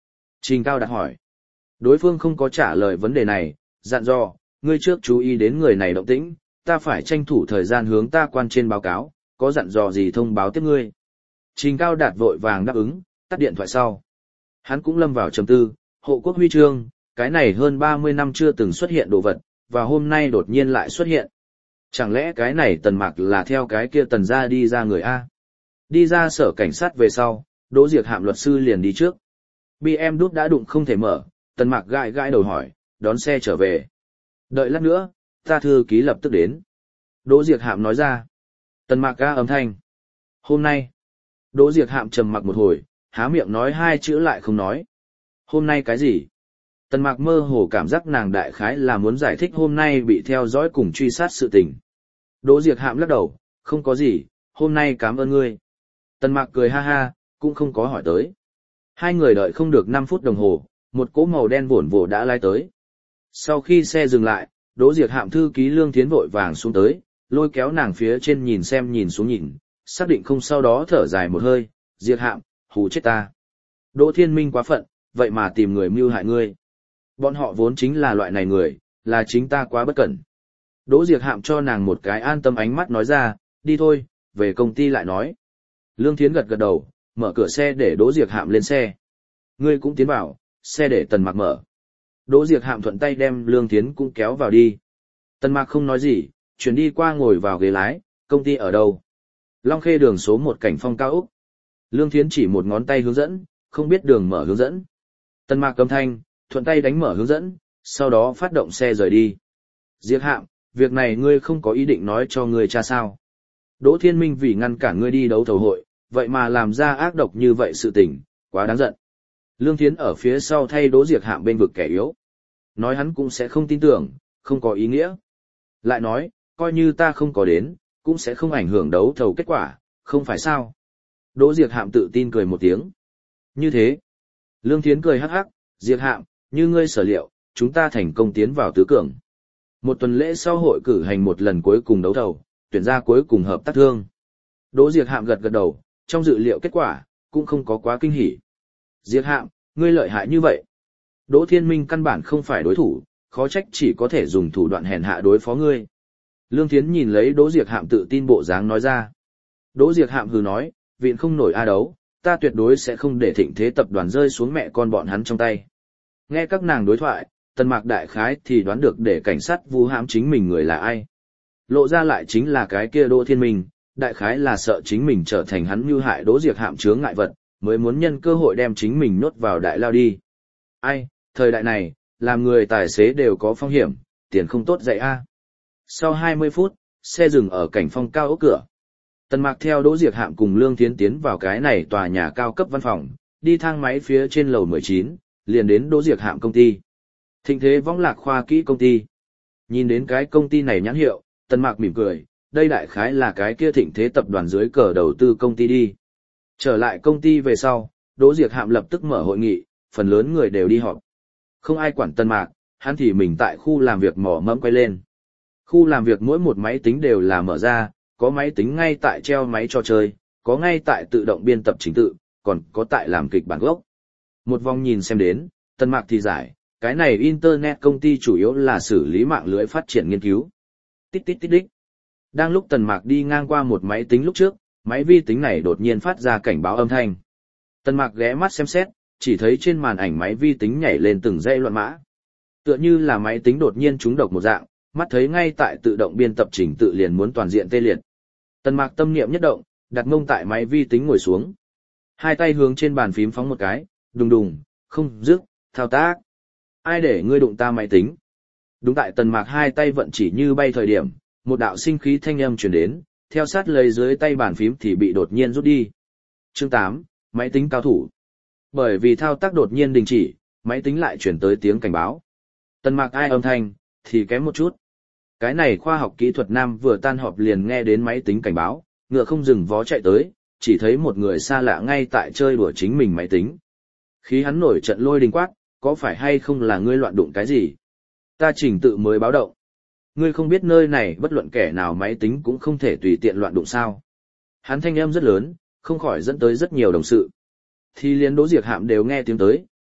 Trình Cao Đạt hỏi. Đối phương không có trả lời vấn đề này, dặn dò, ngươi trước chú ý đến người này động tĩnh, ta phải tranh thủ thời gian hướng ta quan trên báo cáo, có dặn dò gì thông báo tiếp ngươi. Trình Cao Đạt vội vàng đáp ứng, tắt điện thoại sau. Hắn cũng lâm vào trầm tư, hộ quốc huy chương, cái này hơn ba mươi năm chưa từng xuất hiện đồ vật, và hôm nay đột nhiên lại xuất hiện. Chẳng lẽ cái này Tần Mạc là theo cái kia Tần gia đi ra người A? Đi ra sở cảnh sát về sau, Đỗ Diệc Hạm luật sư liền đi trước. bê em đút đã đụng không thể mở, Tần Mạc gãi gãi đầu hỏi, đón xe trở về. Đợi lát nữa, ta thư ký lập tức đến. Đỗ Diệc Hạm nói ra. Tần Mạc ga âm thanh. Hôm nay. Đỗ Diệc Hạm trầm mặc một hồi, há miệng nói hai chữ lại không nói. Hôm nay cái gì? Tần Mạc mơ hồ cảm giác nàng đại khái là muốn giải thích hôm nay bị theo dõi cùng truy sát sự tình. Đỗ Diệc Hạm lắc đầu, không có gì, hôm nay cảm ơn ngươi. Tần Mạc cười ha ha, cũng không có hỏi tới. Hai người đợi không được năm phút đồng hồ, một cỗ màu đen vồn vồ đã lái tới. Sau khi xe dừng lại, Đỗ Diệc Hạm thư ký Lương Thiến vội vàng xuống tới, lôi kéo nàng phía trên nhìn xem nhìn xuống nhìn, xác định không sau đó thở dài một hơi, Diệc Hạm, hù chết ta. Đỗ Thiên Minh quá phận, vậy mà tìm người mưu hại ngươi. Bọn họ vốn chính là loại này người, là chính ta quá bất cẩn. Đỗ Diệc Hạm cho nàng một cái an tâm ánh mắt nói ra, đi thôi, về công ty lại nói. Lương Thiến gật gật đầu, mở cửa xe để Đỗ Diệc Hạm lên xe. Ngươi cũng tiến vào, xe để Tần Mạc mở. Đỗ Diệc Hạm thuận tay đem Lương Thiến cũng kéo vào đi. Tần Mạc không nói gì, chuyển đi qua ngồi vào ghế lái, công ty ở đâu? Long Khê đường số một cảnh phong cao ốc. Lương Thiến chỉ một ngón tay hướng dẫn, không biết đường mở hướng dẫn. Tần Mạc cầm thanh, thuận tay đánh mở hướng dẫn, sau đó phát động xe rời đi. Diệc Hạm, việc này ngươi không có ý định nói cho ngươi cha sao? Đỗ Thiên Minh vì ngăn cản ngươi đi đấu thầu hội, vậy mà làm ra ác độc như vậy sự tình, quá đáng giận. Lương Thiến ở phía sau thay Đỗ Diệc Hạm bên vực kẻ yếu. Nói hắn cũng sẽ không tin tưởng, không có ý nghĩa. Lại nói, coi như ta không có đến, cũng sẽ không ảnh hưởng đấu thầu kết quả, không phải sao? Đỗ Diệc Hạm tự tin cười một tiếng. Như thế. Lương Thiến cười hắc hắc, Diệc Hạm, như ngươi sở liệu, chúng ta thành công tiến vào tứ cường. Một tuần lễ sau hội cử hành một lần cuối cùng đấu thầu, tuyển ra cuối cùng hợp tác thương. Đỗ Diệc Hạm gật gật đầu, trong dự liệu kết quả, cũng không có quá kinh hỉ. Diệc Hạm, ngươi lợi hại như vậy. Đỗ Thiên Minh căn bản không phải đối thủ, khó trách chỉ có thể dùng thủ đoạn hèn hạ đối phó ngươi. Lương Thiến nhìn lấy Đỗ Diệc Hạm tự tin bộ dáng nói ra. Đỗ Diệc Hạm hừ nói, viện không nổi a đấu, ta tuyệt đối sẽ không để Thịnh Thế tập đoàn rơi xuống mẹ con bọn hắn trong tay. Nghe các nàng đối thoại, Tần Mạc đại khái thì đoán được để cảnh sát vu hãm chính mình người là ai. Lộ ra lại chính là cái kia Đỗ Thiên Minh, đại khái là sợ chính mình trở thành hắn mưu hại Đỗ Diệc Hạm chướng ngại vật, mới muốn nhân cơ hội đem chính mình nhốt vào đại lao đi. Ai, thời đại này, làm người tài xế đều có phong hiểm, tiền không tốt dạy a. Sau hai mươi phút, xe dừng ở cảnh phong cao ốc cửa. Tần Mạc theo Đỗ Diệc Hạm cùng Lương Thiến tiến vào cái này tòa nhà cao cấp văn phòng, đi thang máy phía trên lầu mười chín, liền đến Đỗ Diệc Hạm công ty. Thịnh Thế Võng Lạc Khoa Kỹ công ty. Nhìn đến cái công ty này nhãn hiệu, Tần Mạc mỉm cười, đây đại khái là cái kia Thịnh Thế tập đoàn dưới cờ đầu tư công ty đi. Trở lại công ty về sau, Đỗ Diệc Hạm lập tức mở hội nghị, phần lớn người đều đi họp. Không ai quản Tần Mạc, hắn thì mình tại khu làm việc mỏ mẫm quay lên. Khu làm việc mỗi một máy tính đều là mở ra, có máy tính ngay tại treo máy trò chơi, có ngay tại tự động biên tập trình tự, còn có tại làm kịch bản gốc. Một vòng nhìn xem đến, Tần Mạc thì giải, cái này Internet công ty chủ yếu là xử lý mạng lưới phát triển nghiên cứu. Tít tít tít đích. Đang lúc Tần Mạc đi ngang qua một máy tính lúc trước, máy vi tính này đột nhiên phát ra cảnh báo âm thanh. Tần Mạc ghé mắt xem xét, chỉ thấy trên màn ảnh máy vi tính nhảy lên từng dãy loạn mã. Tựa như là máy tính đột nhiên trúng độc một dạng, mắt thấy ngay tại tự động biên tập trình tự liền muốn toàn diện tê liệt. Tần Mạc tâm niệm nhất động, đặt mông tại máy vi tính ngồi xuống. Hai tay hướng trên bàn phím phóng một cái, đùng đùng, không dứt, thao tác. Ai để ngươi đụng ta máy tính? Đúng tại Tần Mạc hai tay vận chỉ như bay thời điểm, một đạo sinh khí thanh âm truyền đến, theo sát lấy dưới tay bàn phím thì bị đột nhiên rút đi. Chương tám, máy tính cao thủ. Bởi vì thao tác đột nhiên đình chỉ, máy tính lại chuyển tới tiếng cảnh báo. Tần Mạc ai âm thanh, thì kém một chút. Cái này khoa học kỹ thuật nam vừa tan họp liền nghe đến máy tính cảnh báo, ngựa không dừng vó chạy tới, chỉ thấy một người xa lạ ngay tại chơi đùa chính mình máy tính. Khí hắn nổi trận lôi đình quát, có phải hay không là ngươi loạn đụng cái gì? Ta trình tự mới báo động. Ngươi không biết nơi này bất luận kẻ nào máy tính cũng không thể tùy tiện loạn đụng sao? Hắn thanh âm rất lớn, không khỏi dẫn tới rất nhiều đồng sự. Thì liền Đỗ Diệc Hạm đều nghe tiếng tới,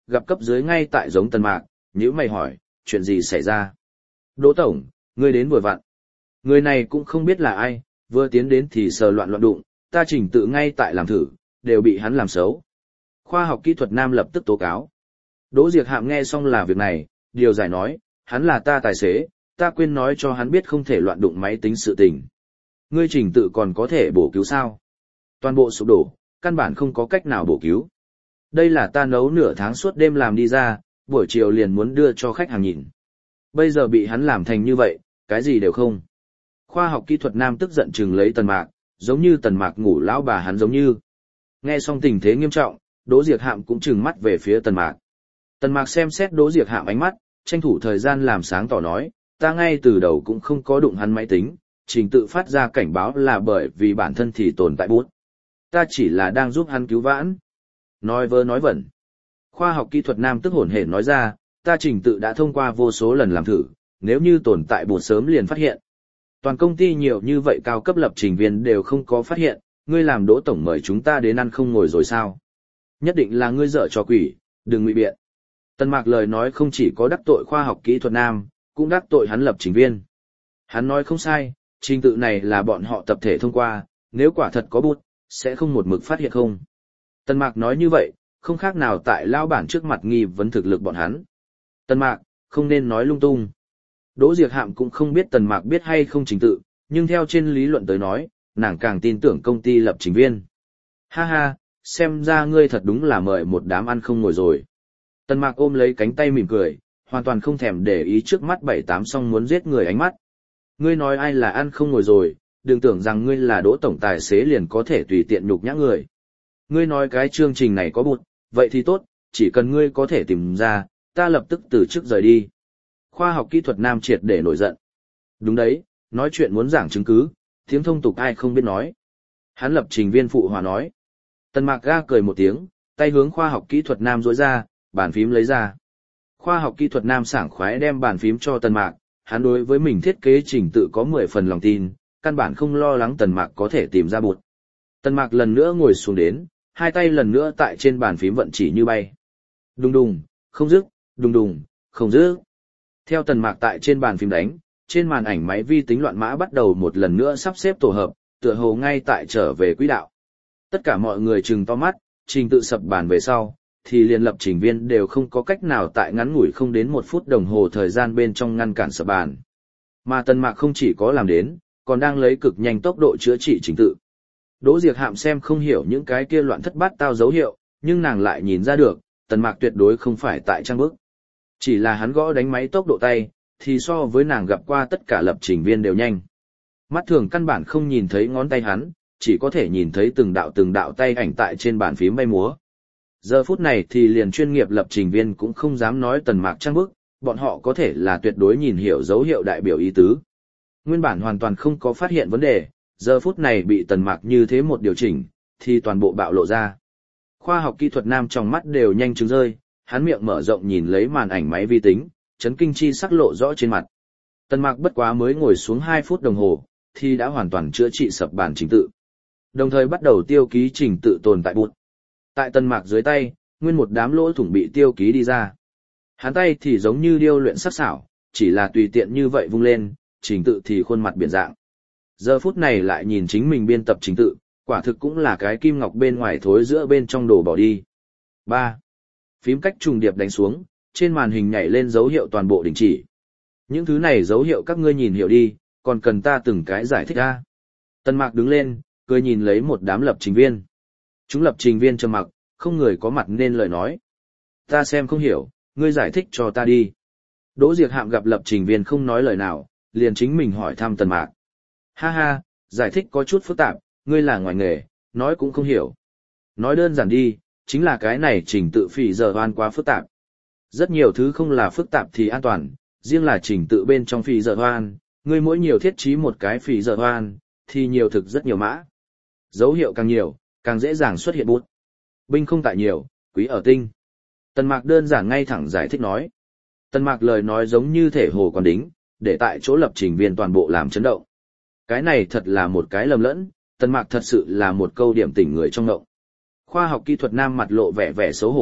gặp cấp dưới ngay tại giống Tần Mạc, nhíu mày hỏi, chuyện gì xảy ra? Đỗ Tổng, ngươi đến vừa vặn. Người này cũng không biết là ai, vừa tiến đến thì sờ loạn loạn đụng, ta Trình Tự ngay tại làm thử, đều bị hắn làm xấu. Khoa học kỹ thuật Nam lập tức tố cáo. Đỗ Diệc Hạm nghe xong là việc này, điều giải nói, hắn là ta tài xế, ta quên nói cho hắn biết không thể loạn đụng máy tính sự tình. Ngươi Trình Tự còn có thể bổ cứu sao? Toàn bộ sụp đổ, căn bản không có cách nào bổ cứu. Đây là ta nấu nửa tháng suốt đêm làm đi ra, buổi chiều liền muốn đưa cho khách hàng nhìn. Bây giờ bị hắn làm thành như vậy, cái gì đều không. Khoa học kỹ thuật Nam tức giận chừng lấy Tần Mạc, giống như Tần Mạc ngủ lão bà hắn giống như. Nghe xong tình thế nghiêm trọng, Đỗ Diệc Hạm cũng trừng mắt về phía Tần Mạc. Tần Mạc xem xét Đỗ Diệc Hạm ánh mắt, tranh thủ thời gian làm sáng tỏ nói, ta ngay từ đầu cũng không có đụng hắn máy tính, Trình Tự phát ra cảnh báo là bởi vì bản thân thì tồn tại bút. Ta chỉ là đang giúp hắn cứu vãn. Nói vơ nói vẩn. Khoa học kỹ thuật Nam tức hổn hển nói ra, ta Trình Tự đã thông qua vô số lần làm thử, nếu như tồn tại bột sớm liền phát hiện. Toàn công ty nhiều như vậy cao cấp lập trình viên đều không có phát hiện, ngươi làm Đỗ Tổng mời chúng ta đến ăn không ngồi rồi sao? Nhất định là ngươi dở trò quỷ, đừng ngụy biện. Tần Mạc lời nói không chỉ có đắc tội khoa học kỹ thuật Nam, cũng đắc tội hắn lập trình viên. Hắn nói không sai, trình tự này là bọn họ tập thể thông qua, nếu quả thật có bút, sẽ không một mực phát hiện không. Tần Mạc nói như vậy, không khác nào tại lao bản trước mặt nghi vấn thực lực bọn hắn. Tần Mạc, không nên nói lung tung. Đỗ Diệc Hạm cũng không biết Tần Mạc biết hay không trình tự, nhưng theo trên lý luận tới nói, nàng càng tin tưởng công ty lập trình viên. Ha ha, xem ra ngươi thật đúng là mời một đám ăn không ngồi rồi. Tần Mạc ôm lấy cánh tay mỉm cười, hoàn toàn không thèm để ý trước mắt bảy tám song muốn giết người ánh mắt. Ngươi nói ai là ăn không ngồi rồi, đừng tưởng rằng ngươi là Đỗ Tổng tài xế liền có thể tùy tiện nhục nhã người. Ngươi nói cái chương trình này có bụt, vậy thì tốt, chỉ cần ngươi có thể tìm ra, ta lập tức từ chức rời đi. Khoa học kỹ thuật Nam triệt để nổi giận. Đúng đấy, nói chuyện muốn giảng chứng cứ, tiếng thông tục ai không biết nói. Hắn lập trình viên phụ hòa nói. Tần Mạc ga cười một tiếng, tay hướng khoa học kỹ thuật Nam rỗi ra, bàn phím lấy ra. Khoa học kỹ thuật Nam sảng khoái đem bàn phím cho Tần Mạc, hắn đối với mình thiết kế trình tự có mười phần lòng tin, căn bản không lo lắng Tần Mạc có thể tìm ra bụt. Tần Mạc lần nữa ngồi xuống đến, hai tay lần nữa tại trên bàn phím vận chỉ như bay. Đùng đùng, không dứt, đùng đùng, không dứt. Theo Tần Mạc tại trên bàn phím đánh, trên màn ảnh máy vi tính loạn mã bắt đầu một lần nữa sắp xếp tổ hợp, tựa hồ ngay tại trở về quỹ đạo. Tất cả mọi người trừng to mắt, trình tự sập bàn về sau, thì liền lập trình viên đều không có cách nào tại ngắn ngủi không đến một phút đồng hồ thời gian bên trong ngăn cản sập bàn. Mà Tần Mạc không chỉ có làm đến, còn đang lấy cực nhanh tốc độ chữa trị trình tự. Đỗ Diệc Hạm xem không hiểu những cái kia loạn thất bát tao dấu hiệu, nhưng nàng lại nhìn ra được, Tần Mạc tuyệt đối không phải tại trang bức. Chỉ là hắn gõ đánh máy tốc độ tay, thì so với nàng gặp qua tất cả lập trình viên đều nhanh. Mắt thường căn bản không nhìn thấy ngón tay hắn, chỉ có thể nhìn thấy từng đạo từng đạo tay ảnh tại trên bàn phím bay múa. Giờ phút này thì liền chuyên nghiệp lập trình viên cũng không dám nói Tần Mạc trang bức, bọn họ có thể là tuyệt đối nhìn hiểu dấu hiệu đại biểu ý tứ. Nguyên bản hoàn toàn không có phát hiện vấn đề, giờ phút này bị Tần Mạc như thế một điều chỉnh, thì toàn bộ bạo lộ ra. Khoa học kỹ thuật Nam trong mắt đều nhanh trứng rơi, hắn miệng mở rộng nhìn lấy màn ảnh máy vi tính, chấn kinh chi sắc lộ rõ trên mặt. Tần Mạc bất quá mới ngồi xuống hai phút đồng hồ, thì đã hoàn toàn chữa trị sập bàn trình tự. Đồng thời bắt đầu tiêu ký trình tự tồn tại bụt. Tại Tần Mạc dưới tay, nguyên một đám lỗ thủng bị tiêu ký đi ra. Hắn tay thì giống như điêu luyện sắc sảo, chỉ là tùy tiện như vậy vung lên, trình tự thì khuôn mặt biển dạng. Giờ phút này lại nhìn chính mình biên tập trình tự, quả thực cũng là cái kim ngọc bên ngoài thối giữa bên trong đổ bỏ đi. ba. Phím cách trùng điệp đánh xuống, trên màn hình nhảy lên dấu hiệu toàn bộ đình chỉ. Những thứ này dấu hiệu các ngươi nhìn hiểu đi, còn cần ta từng cái giải thích ra. Tần Mạc đứng lên, cười nhìn lấy một đám lập trình viên. Chúng lập trình viên trầm mặc, không người có mặt nên lời nói. Ta xem không hiểu, ngươi giải thích cho ta đi. Đỗ Diệc Hạm gặp lập trình viên không nói lời nào, liền chính mình hỏi thăm Tần Mạc. Ha ha, giải thích có chút phức tạp, ngươi là ngoài nghề, nói cũng không hiểu. Nói đơn giản đi, chính là cái này trình tự phỉ giờ hoan quá phức tạp. Rất nhiều thứ không là phức tạp thì an toàn, riêng là trình tự bên trong phỉ giờ hoan, ngươi mỗi nhiều thiết trí một cái phỉ giờ hoan, thì nhiều thực rất nhiều mã. Dấu hiệu càng nhiều, càng dễ dàng xuất hiện bút. Binh không tại nhiều, quý ở tinh. Tần Mạc đơn giản ngay thẳng giải thích nói. Tần Mạc lời nói giống như thể hồ còn đính, để tại chỗ lập trình viên toàn bộ làm chấn động. Cái này thật là một cái lầm lẫn, Tần Mạc thật sự là một câu điểm tỉnh người trong ngộng. Khoa học kỹ thuật Nam mặt lộ vẻ vẻ xấu hổ,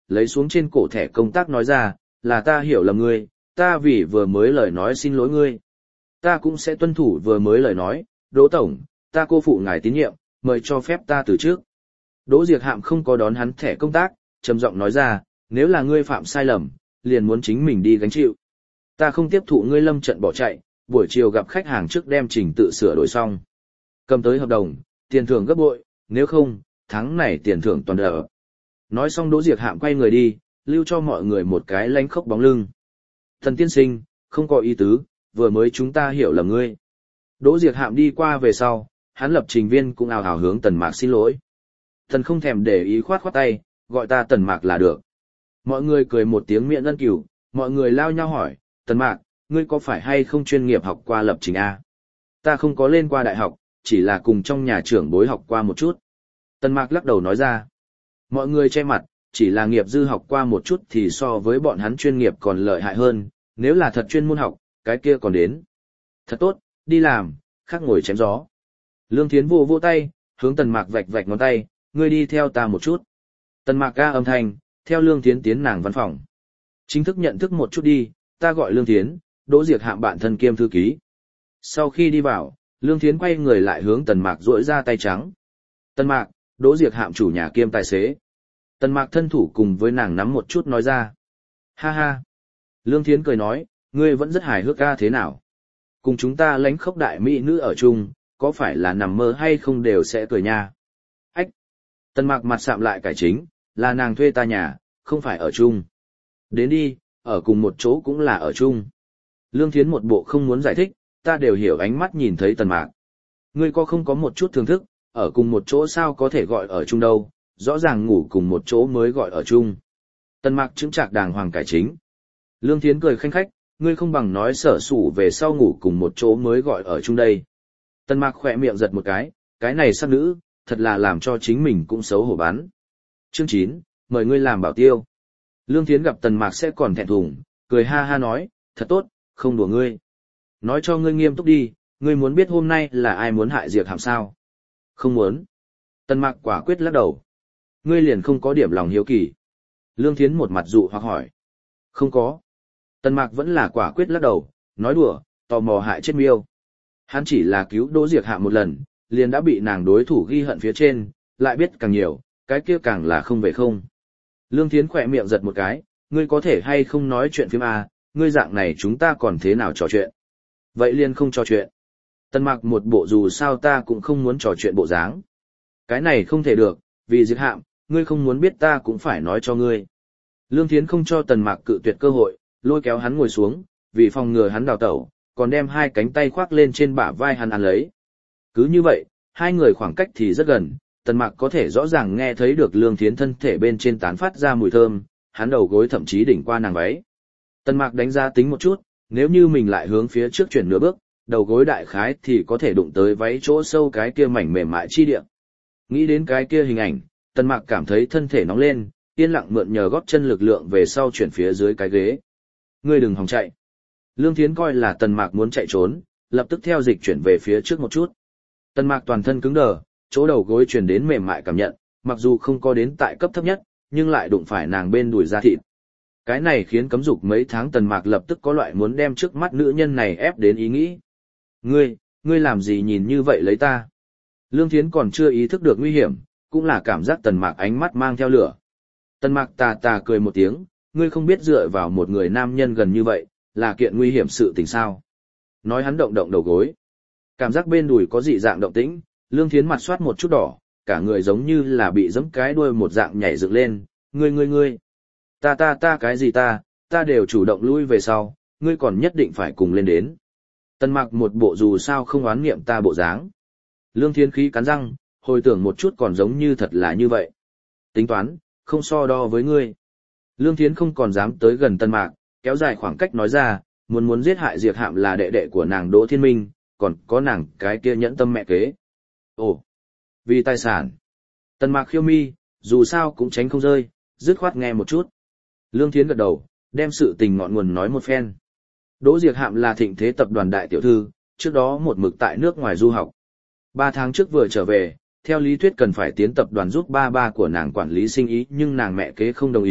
lấy xuống trên cổ thẻ công tác nói ra, là ta hiểu lầm ngươi, ta vì vừa mới lời nói xin lỗi ngươi. Ta cũng sẽ tuân thủ vừa mới lời nói, Đỗ Tổng, ta cô phụ ngài tín nhiệm, mời cho phép ta từ trước. Đỗ Diệc Hạm không có đón hắn thẻ công tác, trầm giọng nói ra, nếu là ngươi phạm sai lầm, liền muốn chính mình đi gánh chịu. Ta không tiếp thụ ngươi lâm trận bỏ chạy, buổi chiều gặp khách hàng trước đem trình tự sửa đổi xong. Cầm tới hợp đồng, tiền thưởng gấp bội, nếu không, tháng này tiền thưởng toàn đỡ. Nói xong Đỗ Diệc Hạm quay người đi, lưu cho mọi người một cái lánh khóc bóng lưng. Thần tiên sinh, không có ý tứ, vừa mới chúng ta hiểu lầm ngươi. Đỗ Diệc Hạm đi qua về sau, hắn lập trình viên cũng ào ào hướng Tần Mạc xin lỗi. Thần không thèm để ý khoát khoát tay, gọi ta Tần Mạc là được. Mọi người cười một tiếng miệng ân cửu, mọi người lao nhau hỏi, Tần Mạc, ngươi có phải hay không chuyên nghiệp học qua lập trình A? Ta không có lên qua đại học, chỉ là cùng trong nhà trưởng bối học qua một chút. Tần Mạc lắc đầu nói ra. Mọi người che mặt, chỉ là nghiệp dư học qua một chút thì so với bọn hắn chuyên nghiệp còn lợi hại hơn, nếu là thật chuyên môn học, cái kia còn đến. Thật tốt, đi làm, khác ngồi chém gió. Lương Thiến vô vô tay, hướng Tần Mạc vạch vạch ngón tay, ngươi đi theo ta một chút. Tần Mạc ca âm thanh, theo Lương Thiến tiến nàng văn phòng. Chính thức nhận thức một chút đi, ta gọi Lương Thiến, Đỗ Diệc Hạm bạn thân kiêm thư ký. Sau khi đi vào, Lương Thiến quay người lại hướng Tần Mạc duỗi ra tay trắng. Tần Mạc, Đỗ Diệc Hạm chủ nhà kiêm tài xế. Tần Mạc thân thủ cùng với nàng nắm một chút nói ra. Ha ha. Lương Thiến cười nói, ngươi vẫn rất hài hước ca thế nào. Cùng chúng ta lánh khốc đại mỹ nữ ở chung, có phải là nằm mơ hay không đều sẽ cười nha. Ách. Tần Mạc mặt sạm lại cải chính, là nàng thuê ta nhà, không phải ở chung. Đến đi, ở cùng một chỗ cũng là ở chung. Lương Thiến một bộ không muốn giải thích, ta đều hiểu ánh mắt nhìn thấy Tần Mạc. Ngươi có không có một chút thưởng thức, ở cùng một chỗ sao có thể gọi ở chung đâu, rõ ràng ngủ cùng một chỗ mới gọi ở chung. Tần Mạc chứng trạc đàng hoàng cải chính. Lương Thiến cười khanh khách, ngươi không bằng nói sở sủ về sau ngủ cùng một chỗ mới gọi ở chung đây. Tần Mạc khỏe miệng giật một cái, cái này sắc nữ, thật là làm cho chính mình cũng xấu hổ bắn. Chương chín, mời ngươi làm bảo tiêu. Lương Thiến gặp Tần Mạc sẽ còn thẹn thùng, cười ha ha nói, thật tốt, không đùa ngươi. Nói cho ngươi nghiêm túc đi, ngươi muốn biết hôm nay là ai muốn hại Diệc Hạm sao? Không muốn. Tần Mạc quả quyết lắc đầu. Ngươi liền không có điểm lòng hiếu kỳ. Lương Thiến một mặt dụ hoặc hỏi. Không có. Tần Mạc vẫn là quả quyết lắc đầu, nói đùa, tò mò hại chết miêu. Hắn chỉ là cứu Đỗ Diệc Hạm một lần, liền đã bị nàng đối thủ ghi hận phía trên, lại biết càng nhiều, cái kia càng là không về không. Lương Thiến khỏe miệng giật một cái, ngươi có thể hay không nói chuyện phim A, ngươi dạng này chúng ta còn thế nào trò chuyện. Vậy liền không trò chuyện. Tần Mạc một bộ dù sao ta cũng không muốn trò chuyện bộ dáng. Cái này không thể được, vì Diệc Hạm, ngươi không muốn biết ta cũng phải nói cho ngươi. Lương Thiến không cho Tần Mạc cự tuyệt cơ hội, lôi kéo hắn ngồi xuống, vì phòng ngừa hắn đào tẩu, còn đem hai cánh tay khoác lên trên bả vai hắn ăn lấy. Cứ như vậy, hai người khoảng cách thì rất gần, Tần Mạc có thể rõ ràng nghe thấy được Lương Thiến thân thể bên trên tán phát ra mùi thơm, hắn đầu gối thậm chí đỉnh qua nàng váy. Tần Mạc đánh giá tính một chút, nếu như mình lại hướng phía trước chuyển nửa bước, đầu gối đại khái thì có thể đụng tới váy chỗ sâu cái kia mảnh mềm mại chi địa. Nghĩ đến cái kia hình ảnh, Tần Mạc cảm thấy thân thể nóng lên, yên lặng mượn nhờ gót chân lực lượng về sau chuyển phía dưới cái ghế. Ngươi đừng hòng chạy. Lương Thiến coi là Tần Mạc muốn chạy trốn, lập tức theo dịch chuyển về phía trước một chút. Tần Mạc toàn thân cứng đờ, chỗ đầu gối truyền đến mềm mại cảm nhận, mặc dù không có đến tại cấp thấp nhất, nhưng lại đụng phải nàng bên đùi da thịt. Cái này khiến cấm dục mấy tháng Tần Mạc lập tức có loại muốn đem trước mắt nữ nhân này ép đến ý nghĩ. Ngươi, ngươi làm gì nhìn như vậy lấy ta? Lương Thiến còn chưa ý thức được nguy hiểm, cũng là cảm giác Tần Mạc ánh mắt mang theo lửa. Tần Mạc tà tà cười một tiếng, ngươi không biết dựa vào một người nam nhân gần như vậy, là kiện nguy hiểm sự tình sao. Nói hắn động động đầu gối. Cảm giác bên đùi có dị dạng động tĩnh, Lương Thiến mặt soát một chút đỏ, cả người giống như là bị giẫm cái đuôi một dạng nhảy dựng lên, ngươi ngươi ngươi. Ta ta ta cái gì ta, ta đều chủ động lui về sau, ngươi còn nhất định phải cùng lên đến. Tần Mạc một bộ dù sao không oán niệm ta bộ dáng. Lương Thiến khí cắn răng, hồi tưởng một chút còn giống như thật là như vậy. Tính toán, không so đo với ngươi. Lương Thiến không còn dám tới gần Tần Mạc, kéo dài khoảng cách nói ra, muốn muốn giết hại Diệc Hạm là đệ đệ của nàng Đỗ Thiên Minh, còn có nàng cái kia nhẫn tâm mẹ kế. Ồ, vì tài sản. Tần Mạc khiêu mi, dù sao cũng tránh không rơi, dứt khoát nghe một chút. Lương Thiến gật đầu, đem sự tình ngọn nguồn nói một phen. Đỗ Diệc Hạm là thịnh thế tập đoàn đại tiểu thư, trước đó một mực tại nước ngoài du học. Ba tháng trước vừa trở về, theo lý thuyết cần phải tiến tập đoàn giúp ba ba của nàng quản lý sinh ý nhưng nàng mẹ kế không đồng ý,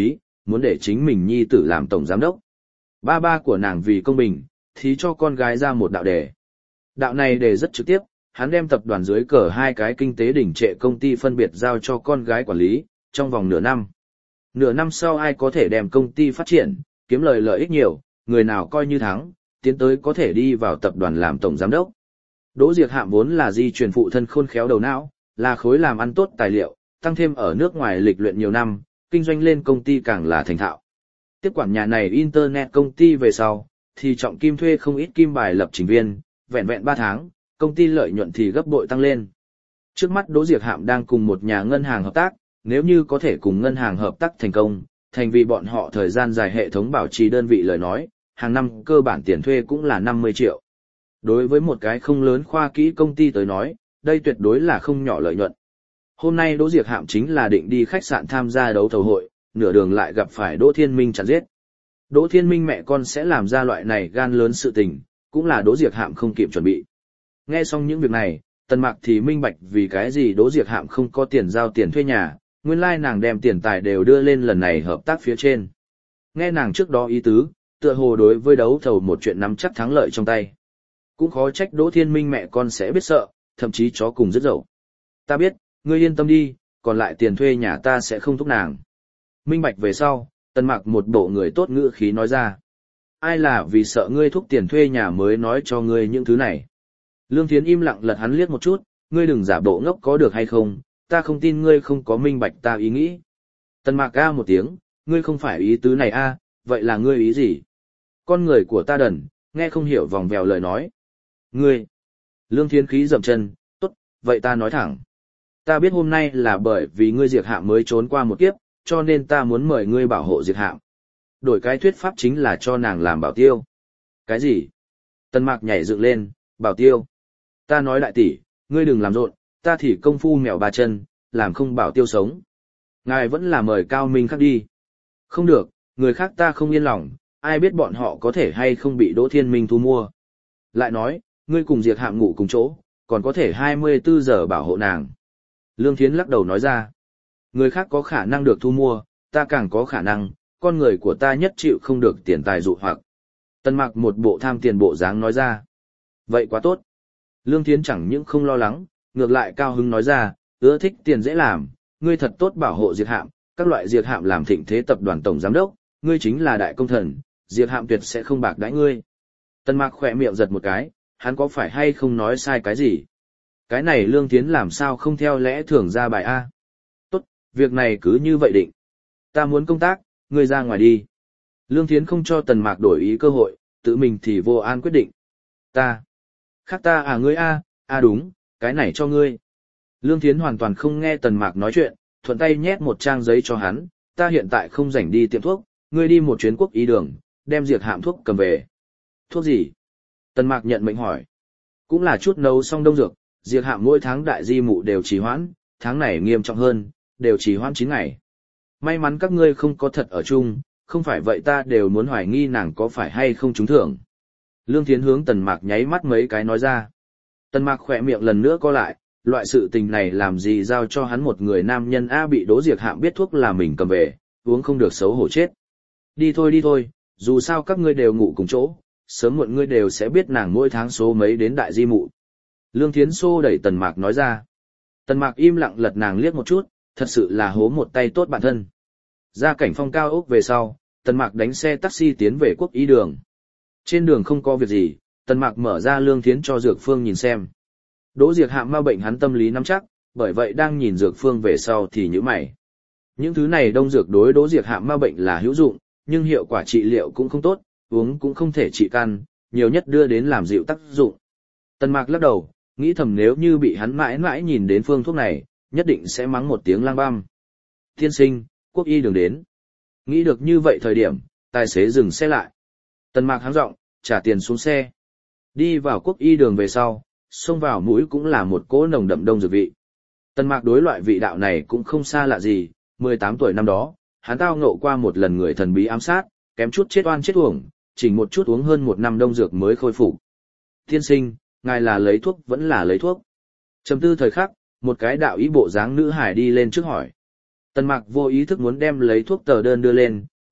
muốn để chính mình nhi tử làm tổng giám đốc. Ba ba của nàng vì công bình, thì cho con gái ra một đạo đề. Đạo này đề rất trực tiếp, hắn đem tập đoàn dưới cờ hai cái kinh tế đỉnh trệ công ty phân biệt giao cho con gái quản lý, trong vòng nửa năm. Nửa năm sau ai có thể đem công ty phát triển, kiếm lời lợi ích nhiều, người nào coi như thắng, tiến tới có thể đi vào tập đoàn làm tổng giám đốc. Đỗ Diệc Hạm vốn là di truyền phụ thân khôn khéo đầu não, là khối làm ăn tốt tài liệu, tăng thêm ở nước ngoài lịch luyện nhiều năm, kinh doanh lên công ty càng là thành thạo. Tiếp quản nhà này internet công ty về sau, thì trọng kim thuê không ít kim bài lập trình viên, vẹn vẹn ba tháng, công ty lợi nhuận thì gấp bội tăng lên. Trước mắt Đỗ Diệc Hạm đang cùng một nhà ngân hàng hợp tác, nếu như có thể cùng ngân hàng hợp tác thành công, thành vì bọn họ thời gian dài hệ thống bảo trì đơn vị lời nói, hàng năm cơ bản tiền thuê cũng là năm mươi triệu. Đối với một cái không lớn khoa kỹ công ty tới nói, đây tuyệt đối là không nhỏ lợi nhuận. Hôm nay Đỗ Diệc Hạm chính là định đi khách sạn tham gia đấu thầu hội, nửa đường lại gặp phải Đỗ Thiên Minh chặn giết. Đỗ Thiên Minh mẹ con sẽ làm ra loại này gan lớn sự tình, cũng là Đỗ Diệc Hạm không kịp chuẩn bị. Nghe xong những việc này, Tần Mạc thì minh bạch vì cái gì Đỗ Diệc Hạm không có tiền giao tiền thuê nhà, nguyên lai nàng đem tiền tài đều đưa lên lần này hợp tác phía trên. Nghe nàng trước đó ý tứ, tựa hồ đối với đấu thầu một chuyện nắm chắc thắng lợi trong tay. Cũng khó trách Đỗ Thiên Minh mẹ con sẽ biết sợ, thậm chí chó cùng rất dậu. Ta biết, ngươi yên tâm đi, còn lại tiền thuê nhà ta sẽ không thúc nàng. Minh bạch về sau, Tần Mạc một bộ người tốt ngữ khí nói ra. Ai là vì sợ ngươi thúc tiền thuê nhà mới nói cho ngươi những thứ này. Lương Thiến im lặng lật hắn liếc một chút, ngươi đừng giả bộ ngốc có được hay không, ta không tin ngươi không có minh bạch ta ý nghĩ. Tần Mạc a một tiếng, ngươi không phải ý tứ này a, vậy là ngươi ý gì? Con người của ta đần, nghe không hiểu vòng vèo lời nói. Ngươi! Lương Thiến khí dậm chân, tốt, vậy ta nói thẳng. Ta biết hôm nay là bởi vì ngươi Diệc Hạm mới trốn qua một kiếp, cho nên ta muốn mời ngươi bảo hộ Diệc Hạm. Đổi cái thuyết pháp chính là cho nàng làm bảo tiêu. Cái gì? Tần Mạc nhảy dựng lên, bảo tiêu. Ta nói đại tỷ, ngươi đừng làm rộn, ta thì công phu mèo ba chân, làm không bảo tiêu sống. Ngài vẫn là mời Cao Minh Khắc đi. Không được, người khác ta không yên lòng, ai biết bọn họ có thể hay không bị Đỗ Thiên Minh thu mua. Lại nói, ngươi cùng Diệc Hạm ngủ cùng chỗ, còn có thể hai mươi bốn giờ bảo hộ nàng. Lương Thiến lắc đầu nói ra. Người khác có khả năng được thu mua, ta càng có khả năng, con người của ta nhất chịu không được tiền tài dụ hoặc. Tần Mạc một bộ tham tiền bộ dáng nói ra. Vậy quá tốt. Lương Thiến chẳng những không lo lắng, ngược lại cao hứng nói ra, ưa thích tiền dễ làm, ngươi thật tốt bảo hộ Diệc Hạm, các loại Diệc Hạm làm thịnh thế tập đoàn tổng giám đốc, ngươi chính là đại công thần, Diệc Hạm tuyệt sẽ không bạc đãi ngươi. Tần Mạc khỏe miệng giật một cái, hắn có phải hay không nói sai cái gì? Cái này Lương Thiến làm sao không theo lẽ thường ra bài A? Tốt, việc này cứ như vậy định. Ta muốn công tác, ngươi ra ngoài đi. Lương Thiến không cho Tần Mạc đổi ý cơ hội, tự mình thì vô an quyết định. Ta. Khác ta à ngươi A, A đúng, cái này cho ngươi. Lương Thiến hoàn toàn không nghe Tần Mạc nói chuyện, thuận tay nhét một trang giấy cho hắn, ta hiện tại không rảnh đi tiệm thuốc, ngươi đi một chuyến Quốc Y đường, đem Diệc Hạm thuốc cầm về. Thuốc gì? Tần Mạc nhận mệnh hỏi. Cũng là chút nấu xong đông dược, Diệc Hạm mỗi tháng đại di mụ đều trì hoãn, tháng này nghiêm trọng hơn, đều trì hoãn chín ngày. May mắn các ngươi không có thật ở chung, không phải vậy ta đều muốn hoài nghi nàng có phải hay không trúng thưởng. Lương Thiến hướng Tần Mạc nháy mắt mấy cái nói ra. Tần Mạc khỏe miệng lần nữa co lại, loại sự tình này làm gì giao cho hắn một người nam nhân A bị Đỗ Diệc Hạm biết thuốc là mình cầm về, uống không được xấu hổ chết. Đi thôi đi thôi, dù sao các ngươi đều ngủ cùng chỗ, sớm muộn ngươi đều sẽ biết nàng mỗi tháng số mấy đến đại di mụ. Lương Thiến xô đẩy Tần Mạc nói ra. Tần Mạc im lặng lật nàng liếc một chút, thật sự là hố một tay tốt bản thân. Ra cảnh phong cao ốc về sau, Tần Mạc đánh xe taxi tiến về Quốc Y đường. Trên đường không có việc gì, Tần Mạc mở ra Lương Thiến cho Dược Phương nhìn xem. Đỗ Diệc Hạm ma bệnh hắn tâm lý nắm chắc, bởi vậy đang nhìn Dược Phương về sau thì nhíu mày. Những thứ này đông dược đối Đỗ Diệc Hạm ma bệnh là hữu dụng, nhưng hiệu quả trị liệu cũng không tốt, uống cũng không thể trị căn, nhiều nhất đưa đến làm dịu tác dụng. Tần Mạc lắc đầu, nghĩ thầm nếu như bị hắn mãi mãi nhìn đến phương thuốc này, nhất định sẽ mắng một tiếng lang băm. Tiên sinh, Quốc Y đường đến. Nghĩ được như vậy thời điểm, tài xế dừng xe lại. Tần Mạc háng giọng, trả tiền xuống xe. Đi vào Quốc Y đường về sau, xông vào mũi cũng là một cỗ nồng đậm đông dược vị. Tần Mạc đối loại vị đạo này cũng không xa lạ gì, mười tám tuổi năm đó, hắn tao ngộ qua một lần người thần bí ám sát, kém chút chết oan chết uổng, chỉnh một chút uống hơn một năm đông dược mới khôi phục. Tiên sinh, ngài là lấy thuốc vẫn là lấy thuốc. Trầm tư thời khắc, một cái đạo ý bộ dáng nữ hải đi lên trước hỏi. Tần Mạc vô ý thức muốn đem lấy thuốc tờ đơn đưa lên,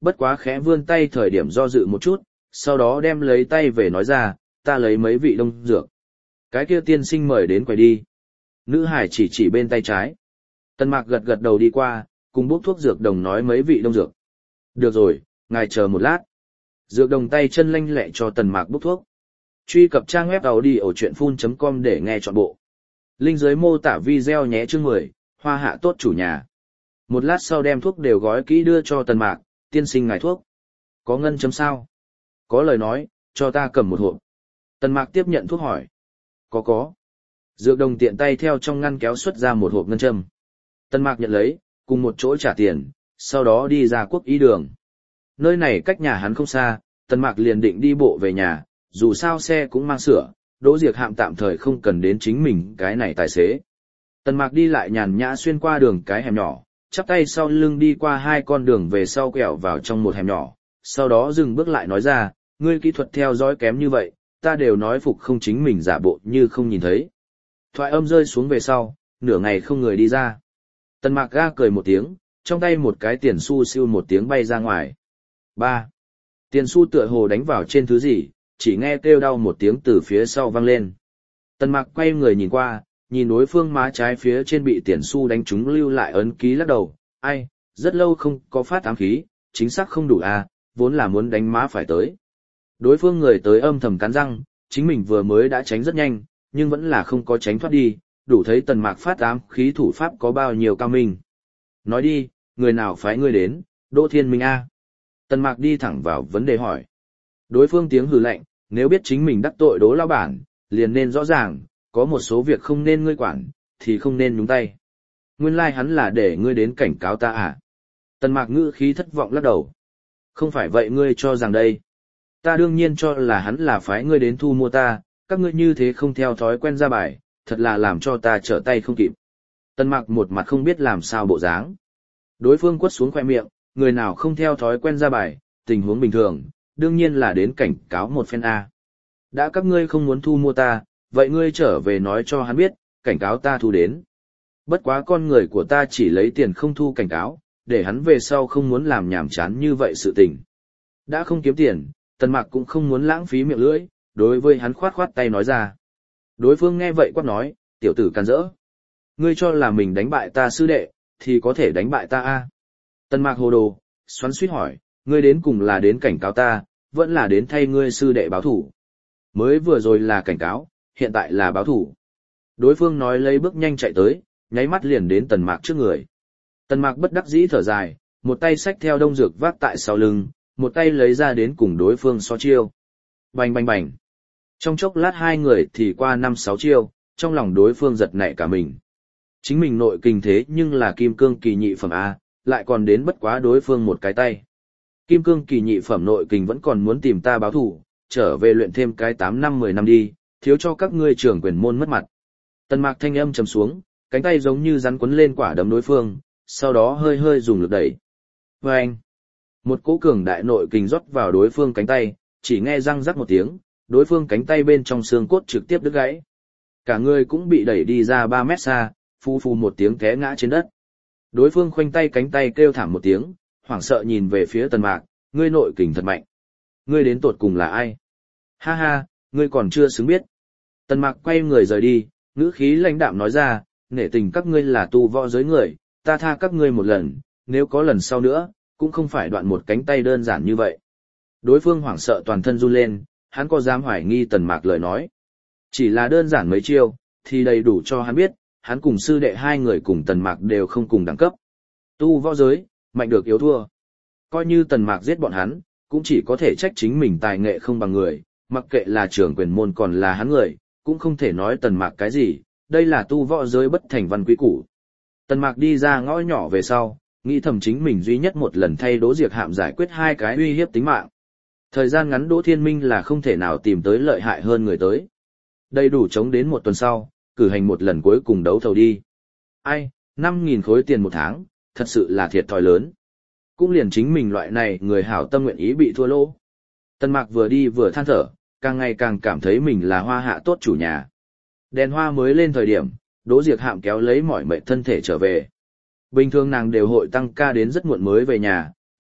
Bất quá khẽ vươn tay thời điểm do dự một chút, sau đó đem lấy tay về nói ra, ta lấy mấy vị đông dược. Cái kia tiên sinh mời đến quầy đi. Nữ hải chỉ chỉ bên tay trái. Tần Mạc gật gật đầu đi qua, cùng bốc thuốc dược đồng nói mấy vị đông dược. Được rồi, ngài chờ một lát. Dược đồng tay chân lanh lẹ cho Tần Mạc bốc thuốc. Truy cập trang web audiochuyenphun chấm com để nghe trọn bộ. Link dưới mô tả video nhé chương mười, hoa hạ tốt chủ nhà. Một lát sau đem thuốc đều gói kỹ đưa cho Tần Mạc, tiên sinh ngài thuốc. Có ngân chấm sao? Có lời nói, cho ta cầm một hộp. Tần Mạc tiếp nhận thuốc hỏi. Có có. Dược đồng tiện tay theo trong ngăn kéo xuất ra một hộp ngân châm. Tần Mạc nhận lấy, cùng một chỗ trả tiền, sau đó đi ra quốc y đường. Nơi này cách nhà hắn không xa, Tần Mạc liền định đi bộ về nhà, dù sao xe cũng mang sửa, Đỗ Diệc Hạm tạm thời không cần đến chính mình cái này tài xế. Tần Mạc đi lại nhàn nhã xuyên qua đường cái hẻm nhỏ, chắp tay sau lưng đi qua hai con đường về sau quẹo vào trong một hẻm nhỏ, sau đó dừng bước lại nói ra, ngươi kỹ thuật theo dõi kém như vậy, ta đều nói phục không chính mình giả bộ như không nhìn thấy. Thoại âm rơi xuống về sau, nửa ngày không người đi ra. Tần Mạc ga cười một tiếng, trong tay một cái tiền xu siêu một tiếng bay ra ngoài. Ba. Tiền xu tựa hồ đánh vào trên thứ gì, chỉ nghe kêu đau một tiếng từ phía sau vang lên. Tần Mạc quay người nhìn qua, nhìn đối phương má trái phía trên bị tiền xu đánh trúng lưu lại ấn ký lắc đầu, ai, rất lâu không có phát ám khí, chính xác không đủ à, vốn là muốn đánh má phải tới. Đối phương người tới âm thầm cắn răng, chính mình vừa mới đã tránh rất nhanh, nhưng vẫn là không có tránh thoát đi, đủ thấy Tần Mạc phát ám khí thủ pháp có bao nhiêu cao minh. Nói đi, người nào phái ngươi đến, Đỗ Thiên Minh a? Tần Mạc đi thẳng vào vấn đề hỏi. Đối phương tiếng hừ lạnh, nếu biết chính mình đắc tội Đỗ lão bản, liền nên rõ ràng, có một số việc không nên ngươi quản, thì không nên nhúng tay. Nguyên lai like hắn là để ngươi đến cảnh cáo ta à? Tần Mạc ngữ khí thất vọng lắc đầu. Không phải vậy ngươi cho rằng đây. Ta đương nhiên cho là hắn là phái ngươi đến thu mua ta, các ngươi như thế không theo thói quen ra bài, thật là làm cho ta trở tay không kịp. Tần Mạc một mặt không biết làm sao bộ dáng. Đối phương quất xuống khoe miệng, người nào không theo thói quen ra bài, tình huống bình thường, đương nhiên là đến cảnh cáo một phen A. Đã các ngươi không muốn thu mua ta, vậy ngươi trở về nói cho hắn biết, cảnh cáo ta thu đến. Bất quá con người của ta chỉ lấy tiền không thu cảnh cáo, để hắn về sau không muốn làm nhảm chán như vậy sự tình. Đã không kiếm tiền, Tần Mạc cũng không muốn lãng phí miệng lưỡi, đối với hắn khoát khoát tay nói ra. Đối phương nghe vậy quát nói, tiểu tử càn rỡ. Ngươi cho là mình đánh bại ta sư đệ, thì có thể đánh bại ta a? Tần Mạc hồ đồ, xoắn xuýt hỏi, ngươi đến cùng là đến cảnh cáo ta, vẫn là đến thay ngươi sư đệ báo thủ. Mới vừa rồi là cảnh cáo, hiện tại là báo thủ. Đối phương nói lấy bước nhanh chạy tới, nháy mắt liền đến Tần Mạc trước người. Tần Mạc bất đắc dĩ thở dài, một tay xách theo đông dược vác tại sau lưng, một tay lấy ra đến cùng đối phương so chiêu. Bành bành bành. Trong chốc lát hai người thì qua năm sáu chiêu, trong lòng đối phương giật nảy cả mình. Chính mình nội kình thế nhưng là kim cương kỳ nhị phẩm A, lại còn đến bất quá đối phương một cái tay. Kim cương kỳ nhị phẩm nội kình vẫn còn muốn tìm ta báo thủ, trở về luyện thêm cái tám năm mười năm đi, thiếu cho các ngươi trưởng quyền môn mất mặt. Tần Mạc thanh âm trầm xuống, cánh tay giống như rắn quấn lên quả đấm đối phương, sau đó hơi hơi dùng lực đẩy. Vâng! Một cỗ cường đại nội kình rót vào đối phương cánh tay, chỉ nghe răng rắc một tiếng, đối phương cánh tay bên trong xương cốt trực tiếp đứt gãy. Cả người cũng bị đẩy đi ra ba mét xa, phu phu một tiếng té ngã trên đất. Đối phương khoanh tay cánh tay kêu thảm một tiếng, hoảng sợ nhìn về phía Tần Mạc, ngươi nội kình thật mạnh. Ngươi đến tột cùng là ai? Ha ha, ngươi còn chưa xứng biết. Tần Mạc quay người rời đi, ngữ khí lãnh đạm nói ra, nể tình các ngươi là tu võ giới người, ta tha các ngươi một lần, nếu có lần sau nữa, cũng không phải đoạn một cánh tay đơn giản như vậy. Đối phương hoảng sợ toàn thân run lên, hắn có dám hoài nghi Tần Mạc lời nói. Chỉ là đơn giản mấy chiêu, thì đầy đủ cho hắn biết, hắn cùng sư đệ hai người cùng Tần Mạc đều không cùng đẳng cấp. Tu võ giới, mạnh được yếu thua. Coi như Tần Mạc giết bọn hắn, cũng chỉ có thể trách chính mình tài nghệ không bằng người, mặc kệ là trưởng quyền môn còn là hắn người, cũng không thể nói Tần Mạc cái gì, đây là tu võ giới bất thành văn quý củ. Tần Mạc đi ra ngõ nhỏ về sau, nghĩ thầm chính mình duy nhất một lần thay Đỗ Diệc Hạm giải quyết hai cái uy hiếp tính mạng. Thời gian ngắn Đỗ Thiên Minh là không thể nào tìm tới lợi hại hơn người tới. Đầy đủ chống đến một tuần sau, cử hành một lần cuối cùng đấu thầu đi. Ai, năm nghìn khối tiền một tháng, thật sự là thiệt thòi lớn. Cũng liền chính mình loại này người hảo tâm nguyện ý bị thua lỗ. Tần Mạc vừa đi vừa than thở, càng ngày càng cảm thấy mình là hoa hạ tốt chủ nhà. Đèn hoa mới lên thời điểm, Đỗ Diệc Hạm kéo lấy mỏi mệt thân thể trở về. Bình thường nàng đều hội tăng ca đến rất muộn mới về nhà,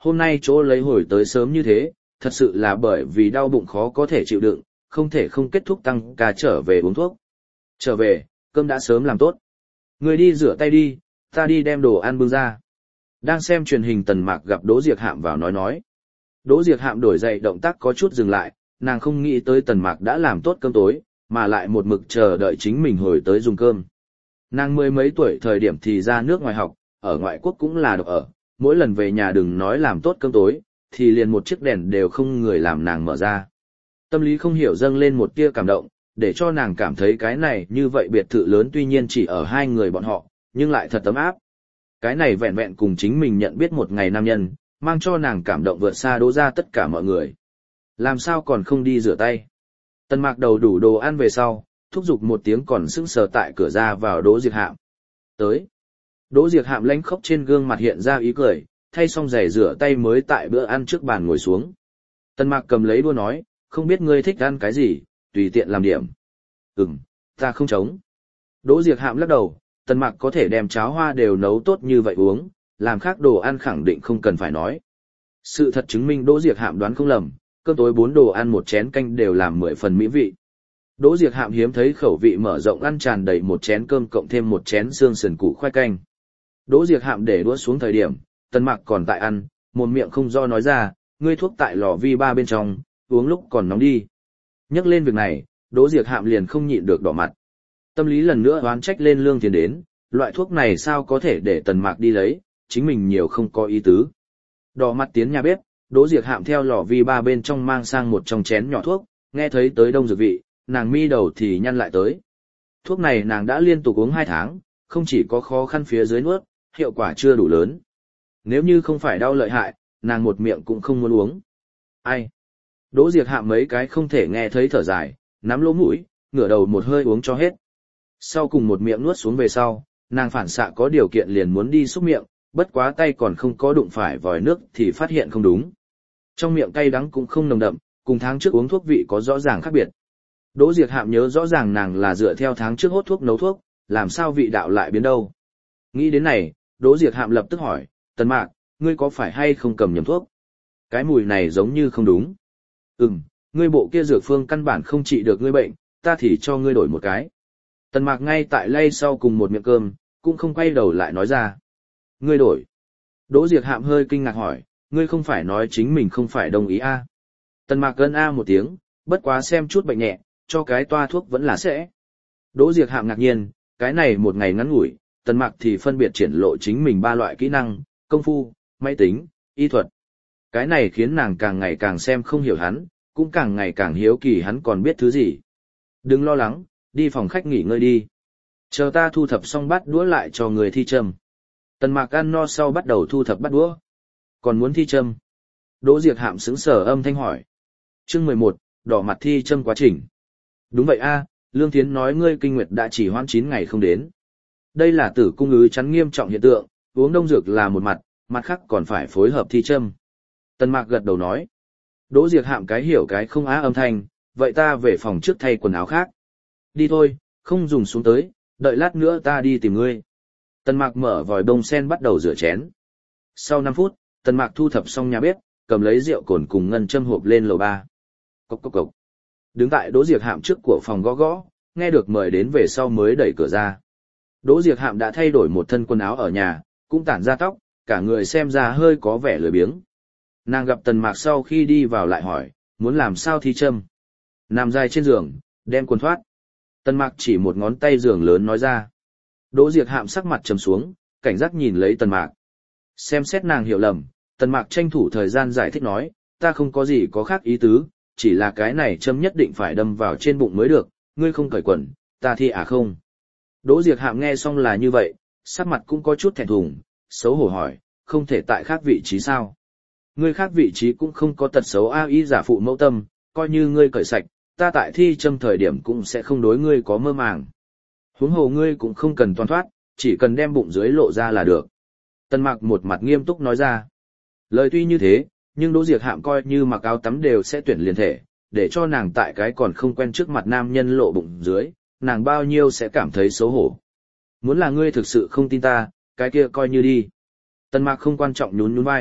hôm nay chỗ lấy hồi tới sớm như thế, thật sự là bởi vì đau bụng khó có thể chịu đựng, không thể không kết thúc tăng ca trở về uống thuốc. Trở về, cơm đã sớm làm tốt. Người đi rửa tay đi, ta đi đem đồ ăn bưng ra. Đang xem truyền hình Tần Mạc gặp Đỗ Diệc Hạm vào nói nói. Đỗ Diệc Hạm đổi dậy động tác có chút dừng lại, nàng không nghĩ tới Tần Mạc đã làm tốt cơm tối, mà lại một mực chờ đợi chính mình hồi tới dùng cơm. Nàng mười mấy tuổi thời điểm thì ra nước ngoài học, ở ngoại quốc cũng là độc ở, mỗi lần về nhà đừng nói làm tốt cơm tối, thì liền một chiếc đèn đều không người làm nàng mở ra. Tâm lý không hiểu dâng lên một tia cảm động, để cho nàng cảm thấy cái này như vậy biệt thự lớn tuy nhiên chỉ ở hai người bọn họ, nhưng lại thật ấm áp. Cái này vẹn vẹn cùng chính mình nhận biết một ngày nam nhân, mang cho nàng cảm động vượt xa Đỗ ra tất cả mọi người. Làm sao còn không đi rửa tay? Tần Mạc đầu đủ đồ ăn về sau, thúc giục một tiếng còn sững sờ tại cửa ra vào Đỗ Diệc Hạm. Tới. Đỗ Diệc Hạm lãnh khốc trên gương mặt hiện ra ý cười, thay xong giày rửa tay mới tại bữa ăn trước bàn ngồi xuống. Tần Mạc cầm lấy đũa nói, không biết ngươi thích ăn cái gì, tùy tiện làm điểm. Ừm, ta không chống. Đỗ Diệc Hạm lắc đầu, Tần Mạc có thể đem cháo hoa đều nấu tốt như vậy uống, làm khác đồ ăn khẳng định không cần phải nói. Sự thật chứng minh Đỗ Diệc Hạm đoán không lầm, cơm tối bốn đồ ăn một chén canh đều làm mười phần mỹ vị. Đỗ Diệc Hạm hiếm thấy khẩu vị mở rộng ăn tràn đầy một chén cơm cộng thêm một chén xương sườn củ khoai canh. Đỗ Diệc Hạm để đũa xuống thời điểm, Tần Mạc còn tại ăn, một miệng không do nói ra, ngươi thuốc tại lò vi ba bên trong, uống lúc còn nóng đi. Nhắc lên việc này, Đỗ Diệc Hạm liền không nhịn được đỏ mặt. Tâm lý lần nữa oán trách lên Lương Thiến đến, loại thuốc này sao có thể để Tần Mạc đi lấy, chính mình nhiều không có ý tứ. Đỏ mặt tiến nhà bếp, Đỗ Diệc Hạm theo lò vi ba bên trong mang sang một trong chén nhỏ thuốc, nghe thấy tới đông dược vị, nàng mi đầu thì nhăn lại tới. Thuốc này nàng đã liên tục uống hai tháng, không chỉ có khó khăn phía dưới nuốt, hiệu quả chưa đủ lớn. Nếu như không phải đau lợi hại, nàng một miệng cũng không muốn uống. Ai? Đỗ Diệc Hạm mấy cái không thể nghe thấy thở dài, nắm lỗ mũi, ngửa đầu một hơi uống cho hết. Sau cùng một miệng nuốt xuống về sau, nàng phản xạ có điều kiện liền muốn đi xúc miệng, bất quá tay còn không có đụng phải vòi nước thì phát hiện không đúng. Trong miệng cay đắng cũng không nồng đậm, cùng tháng trước uống thuốc vị có rõ ràng khác biệt. Đỗ Diệc Hạm nhớ rõ ràng nàng là dựa theo tháng trước hốt thuốc nấu thuốc, làm sao vị đạo lại biến đâu. Nghĩ đến này, Đỗ Diệc Hạm lập tức hỏi, Tần Mạc, ngươi có phải hay không cầm nhầm thuốc? Cái mùi này giống như không đúng. Ừm, ngươi bộ kia dược phương căn bản không trị được ngươi bệnh, ta thì cho ngươi đổi một cái. Tần Mạc ngay tại lay sau cùng một miệng cơm, cũng không quay đầu lại nói ra. Ngươi đổi. Đỗ Diệc Hạm hơi kinh ngạc hỏi, ngươi không phải nói chính mình không phải đồng ý a? À? Tần Mạc gân a một tiếng, bất quá xem chút bệnh nhẹ, cho cái toa thuốc vẫn là sẽ. Đỗ Diệc Hạm ngạc nhiên, cái này một ngày ngắn ngủi, Tần Mạc thì phân biệt triển lộ chính mình ba loại kỹ năng, công phu, máy tính, y thuật. Cái này khiến nàng càng ngày càng xem không hiểu hắn, cũng càng ngày càng hiếu kỳ hắn còn biết thứ gì. Đừng lo lắng, đi phòng khách nghỉ ngơi đi. Chờ ta thu thập xong bát đũa lại cho người thi châm. Tần Mạc ăn no sau bắt đầu thu thập bát đũa. Còn muốn thi châm? Đỗ Diệc Hạm sững sờ âm thanh hỏi. Chương mười một, đỏ mặt thi châm quá trình. Đúng vậy a, Lương Thiến nói ngươi kinh nguyệt đã chỉ hoãn chín ngày không đến. Đây là tử cung ứ chắn nghiêm trọng hiện tượng, uống đông dược là một mặt, mặt khác còn phải phối hợp thi châm. Tần Mạc gật đầu nói. Đỗ Diệc Hạm cái hiểu cái không á âm thanh, vậy ta về phòng trước thay quần áo khác. Đi thôi, không dùng xuống tới, đợi lát nữa ta đi tìm ngươi. Tần Mạc mở vòi bông sen bắt đầu rửa chén. Sau năm phút, Tần Mạc thu thập xong nhà bếp, cầm lấy rượu cồn cùng ngân châm hộp lên lầu ba. Cốc cốc cốc. Đứng tại Đỗ Diệc Hạm trước của phòng gõ gõ, nghe được mời đến về sau mới đẩy cửa ra. Đỗ Diệc Hạm đã thay đổi một thân quần áo ở nhà, cũng tản ra tóc, cả người xem ra hơi có vẻ lười biếng. Nàng gặp Tần Mạc sau khi đi vào lại hỏi, muốn làm sao thi châm. Nằm dài trên giường, đem quần thoát. Tần Mạc chỉ một ngón tay giường lớn nói ra. Đỗ Diệc Hạm sắc mặt trầm xuống, cảnh giác nhìn lấy Tần Mạc. Xem xét nàng hiểu lầm, Tần Mạc tranh thủ thời gian giải thích nói, ta không có gì có khác ý tứ, chỉ là cái này châm nhất định phải đâm vào trên bụng mới được, ngươi không cởi quần, ta thi à không. Đỗ Diệc Hạm nghe xong là như vậy, sắc mặt cũng có chút thẹn thùng, xấu hổ hỏi, không thể tại khác vị trí sao? Ngươi khác vị trí cũng không có tật xấu a y giả phụ mẫu tâm, coi như ngươi cởi sạch, ta tại thi châm thời điểm cũng sẽ không đối ngươi có mơ màng. Huống hồ ngươi cũng không cần toàn thoát, chỉ cần đem bụng dưới lộ ra là được. Tần Mạc một mặt nghiêm túc nói ra. Lời tuy như thế, nhưng Đỗ Diệc Hạm coi như mặc áo tắm đều sẽ tuyển liền thể, để cho nàng tại cái còn không quen trước mặt nam nhân lộ bụng dưới, nàng bao nhiêu sẽ cảm thấy xấu hổ. Muốn là ngươi thực sự không tin ta, cái kia coi như đi. Tần Mạc không quan trọng nhún nhún vai,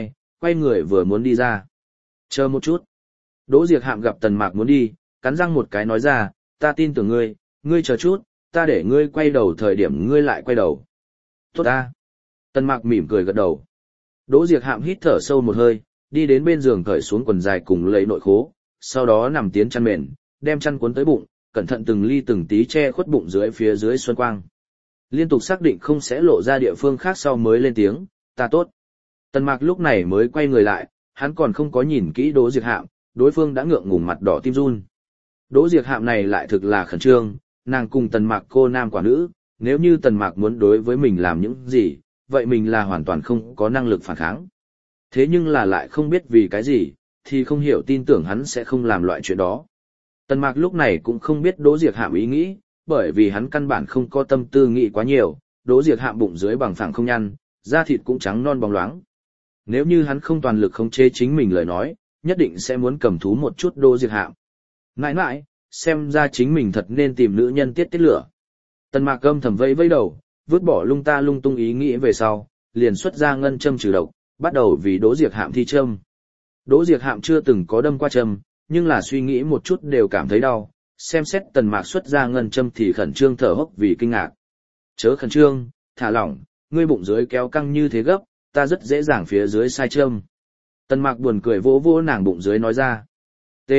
quay người vừa muốn đi ra. Chờ một chút. Đỗ Diệc Hạm gặp Tần Mạc muốn đi, cắn răng một cái nói ra, ta tin tưởng ngươi, ngươi chờ chút, ta để ngươi quay đầu thời điểm ngươi lại quay đầu. Tốt ta. Tần Mạc mỉm cười gật đầu. Đỗ Diệc Hạm hít thở sâu một hơi, đi đến bên giường cởi xuống quần dài cùng lấy nội khố, sau đó nằm tiến chăn mền, đem chăn cuốn tới bụng, cẩn thận từng ly từng tí che khuất bụng dưới phía dưới xuân quang. Liên tục xác định không sẽ lộ ra địa phương khác sau mới lên tiếng, ta tốt. Tần Mạc lúc này mới quay người lại, hắn còn không có nhìn kỹ Đỗ Diệc Hạm, đối phương đã ngượng ngùng mặt đỏ tim run. Đỗ Diệc Hạm này lại thực là khẩn trương, nàng cùng Tần Mạc cô nam quả nữ, nếu như Tần Mạc muốn đối với mình làm những gì, vậy mình là hoàn toàn không có năng lực phản kháng. Thế nhưng là lại không biết vì cái gì, thì không hiểu tin tưởng hắn sẽ không làm loại chuyện đó. Tần Mạc lúc này cũng không biết Đỗ Diệc Hạm ý nghĩ, bởi vì hắn căn bản không có tâm tư nghĩ quá nhiều, Đỗ Diệc Hạm bụng dưới bằng phẳng không nhăn, da thịt cũng trắng non bóng loáng. Nếu như hắn không toàn lực khống chế chính mình lời nói, nhất định sẽ muốn cầm thú một chút Đỗ Diệc Hạm. Nãi nãi, xem ra chính mình thật nên tìm nữ nhân tiết tiết lửa. Tần Mạc âm thầm vẫy vẫy đầu, vứt bỏ lung ta lung tung ý nghĩ về sau, liền xuất ra ngân châm trừ độc, bắt đầu vì Đỗ Diệc Hạm thi châm. Đỗ Diệc Hạm chưa từng có đâm qua châm, nhưng là suy nghĩ một chút đều cảm thấy đau, xem xét Tần Mạc xuất ra ngân châm thì khẩn trương thở hốc vì kinh ngạc. Chớ khẩn trương, thả lỏng, ngươi bụng dưới kéo căng như thế gấp, ta rất dễ dàng phía dưới sai châm. Tần Mạc buồn cười vỗ vỗ nàng bụng dưới nói ra. T.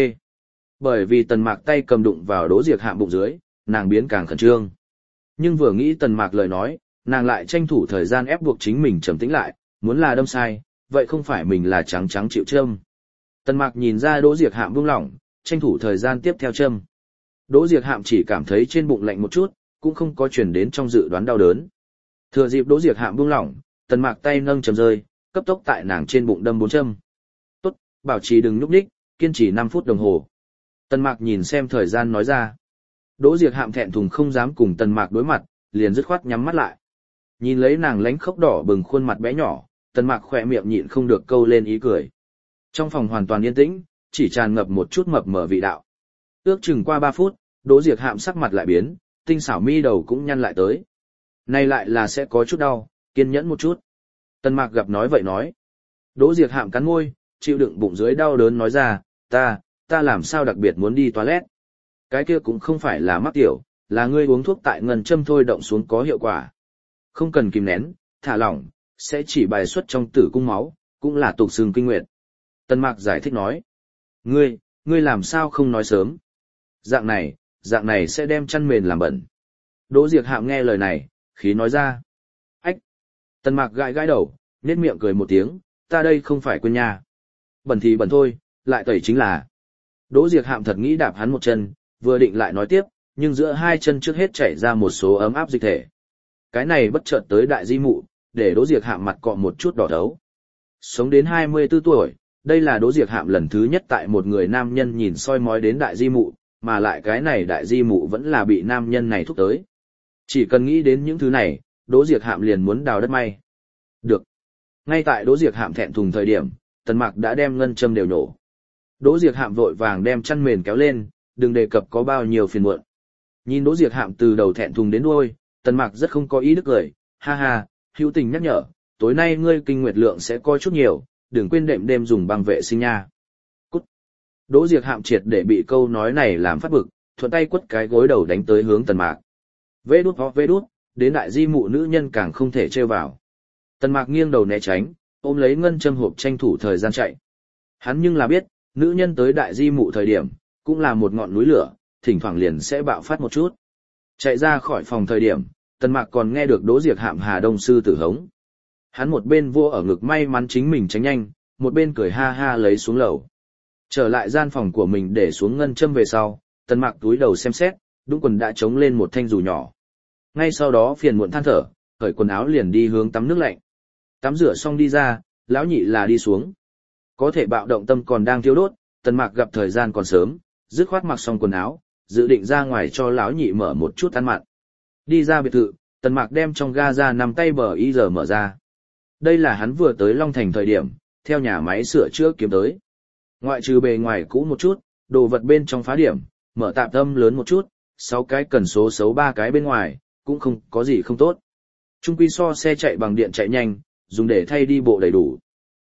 Bởi vì Tần Mạc tay cầm đụng vào Đỗ Diệc Hạm bụng dưới, nàng biến càng khẩn trương. Nhưng vừa nghĩ Tần Mạc lời nói, nàng lại tranh thủ thời gian ép buộc chính mình trầm tĩnh lại, muốn là đâm sai, vậy không phải mình là trắng trắng chịu châm. Tần Mạc nhìn ra Đỗ Diệc Hạm buông lỏng, tranh thủ thời gian tiếp theo châm. Đỗ Diệc Hạm chỉ cảm thấy trên bụng lạnh một chút, cũng không có truyền đến trong dự đoán đau đớn. Thừa dịp Đỗ Diệc Hạm buông lỏng, Tần Mạc tay nâng châm rơi, cấp tốc tại nàng trên bụng đâm bốn châm. Tốt, bảo trì đừng nhúc nhích, kiên trì năm phút đồng hồ. Tần Mạc nhìn xem thời gian nói ra. Đỗ Diệc Hạm thẹn thùng không dám cùng Tần Mạc đối mặt, liền dứt khoát nhắm mắt lại. Nhìn lấy nàng lánh khốc đỏ bừng khuôn mặt bé nhỏ, Tần Mạc khỏe miệng nhịn không được câu lên ý cười. Trong phòng hoàn toàn yên tĩnh, chỉ tràn ngập một chút mập mờ vị đạo. Ước chừng qua ba phút, Đỗ Diệc Hạm sắc mặt lại biến, tinh xảo mi đầu cũng nhăn lại tới. Này lại là sẽ có chút đau, kiên nhẫn một chút. Tần Mạc gặp nói vậy nói. Đỗ Diệc Hạm cắn môi, chịu đựng bụng dưới đau đớn nói ra, ta, ta làm sao đặc biệt muốn đi toilet. Cái kia cũng không phải là mắc tiểu, là ngươi uống thuốc tại ngân châm thôi động xuống có hiệu quả. Không cần kìm nén, thả lỏng, sẽ chỉ bài xuất trong tử cung máu, cũng là tục xương kinh nguyệt. Tần Mạc giải thích nói. Ngươi, ngươi làm sao không nói sớm. Dạng này, dạng này sẽ đem chăn mền làm bẩn. Đỗ Diệc Hạm nghe lời này, khí nói ra. Ách! Tần Mạc gãi gãi đầu, nhếch miệng cười một tiếng, ta đây không phải quên nha. Bẩn thì bẩn thôi, lại tẩy chính là. Đỗ Diệc Hạm thật nghĩ đạp hắn một chân, vừa định lại nói tiếp, nhưng giữa hai chân trước hết chảy ra một số ấm áp dịch thể. Cái này bất chợt tới đại di mụ, để Đỗ Diệc Hạm mặt cọ một chút đỏ thấu. Sống đến hai mươi tư tuổi, đây là Đỗ Diệc Hạm lần thứ nhất tại một người nam nhân nhìn soi mói đến đại di mụ, mà lại cái này đại di mụ vẫn là bị nam nhân này thúc tới. Chỉ cần nghĩ đến những thứ này, Đỗ Diệc Hạm liền muốn đào đất may. Được. Ngay tại Đỗ Diệc Hạm thẹn thùng thời điểm, Tần Mạc đã đem ngân châm đều nổ. Đỗ Diệc Hạm vội vàng đem chăn mền kéo lên, đừng đề cập có bao nhiêu phiền muộn. Nhìn Đỗ Diệc Hạm từ đầu thẹn thùng đến đuôi, Tần Mạc rất không có ý đức cười, ha ha, hữu tình nhắc nhở, tối nay ngươi kinh nguyệt lượng sẽ coi chút nhiều, đừng quên đệm đêm dùng băng vệ sinh nha. Cút. Đỗ Diệc Hạm triệt để bị câu nói này làm phát bực, thuận tay quất cái gối đầu đánh tới hướng Tần Mạc. Vê đút ho vê đút, đến đại di mụ nữ nhân càng không thể trêu vào. Tần Mạc nghiêng đầu né tránh, ôm lấy ngân châm hộp tranh thủ thời gian chạy. Hắn nhưng là biết, nữ nhân tới đại di mụ thời điểm, cũng là một ngọn núi lửa, thỉnh thoảng liền sẽ bạo phát một chút. Chạy ra khỏi phòng thời điểm, Tần Mạc còn nghe được Đỗ Diệc Hạm Hà Đông sư tử hống. Hắn một bên vua ở ngực may mắn chính mình tránh nhanh, một bên cười ha ha lấy xuống lầu. Trở lại gian phòng của mình để xuống ngân châm về sau, Tần Mạc túi đầu xem xét, đúng quần đã trống lên một thanh dù nhỏ. Ngay sau đó phiền muộn than thở, cởi quần áo liền đi hướng tắm nước lạnh. Tắm rửa xong đi ra, lão nhị là đi xuống. Có thể bạo động tâm còn đang thiêu đốt, Tần Mạc gặp thời gian còn sớm, dứt khoát mặc xong quần áo, dự định ra ngoài cho lão nhị mở một chút ăn mặn. Đi ra biệt thự, Tần Mạc đem trong ga ra nằm tay bờ y giờ mở ra. Đây là hắn vừa tới Long Thành thời điểm, theo nhà máy sửa chữa kiếm tới. Ngoại trừ bề ngoài cũ một chút, đồ vật bên trong phá điểm, mở tạm tâm lớn một chút, sáu cái cần số xấu ba cái bên ngoài, cũng không có gì không tốt. Trung quy so xe chạy bằng điện chạy nhanh, dùng để thay đi bộ đầy đủ.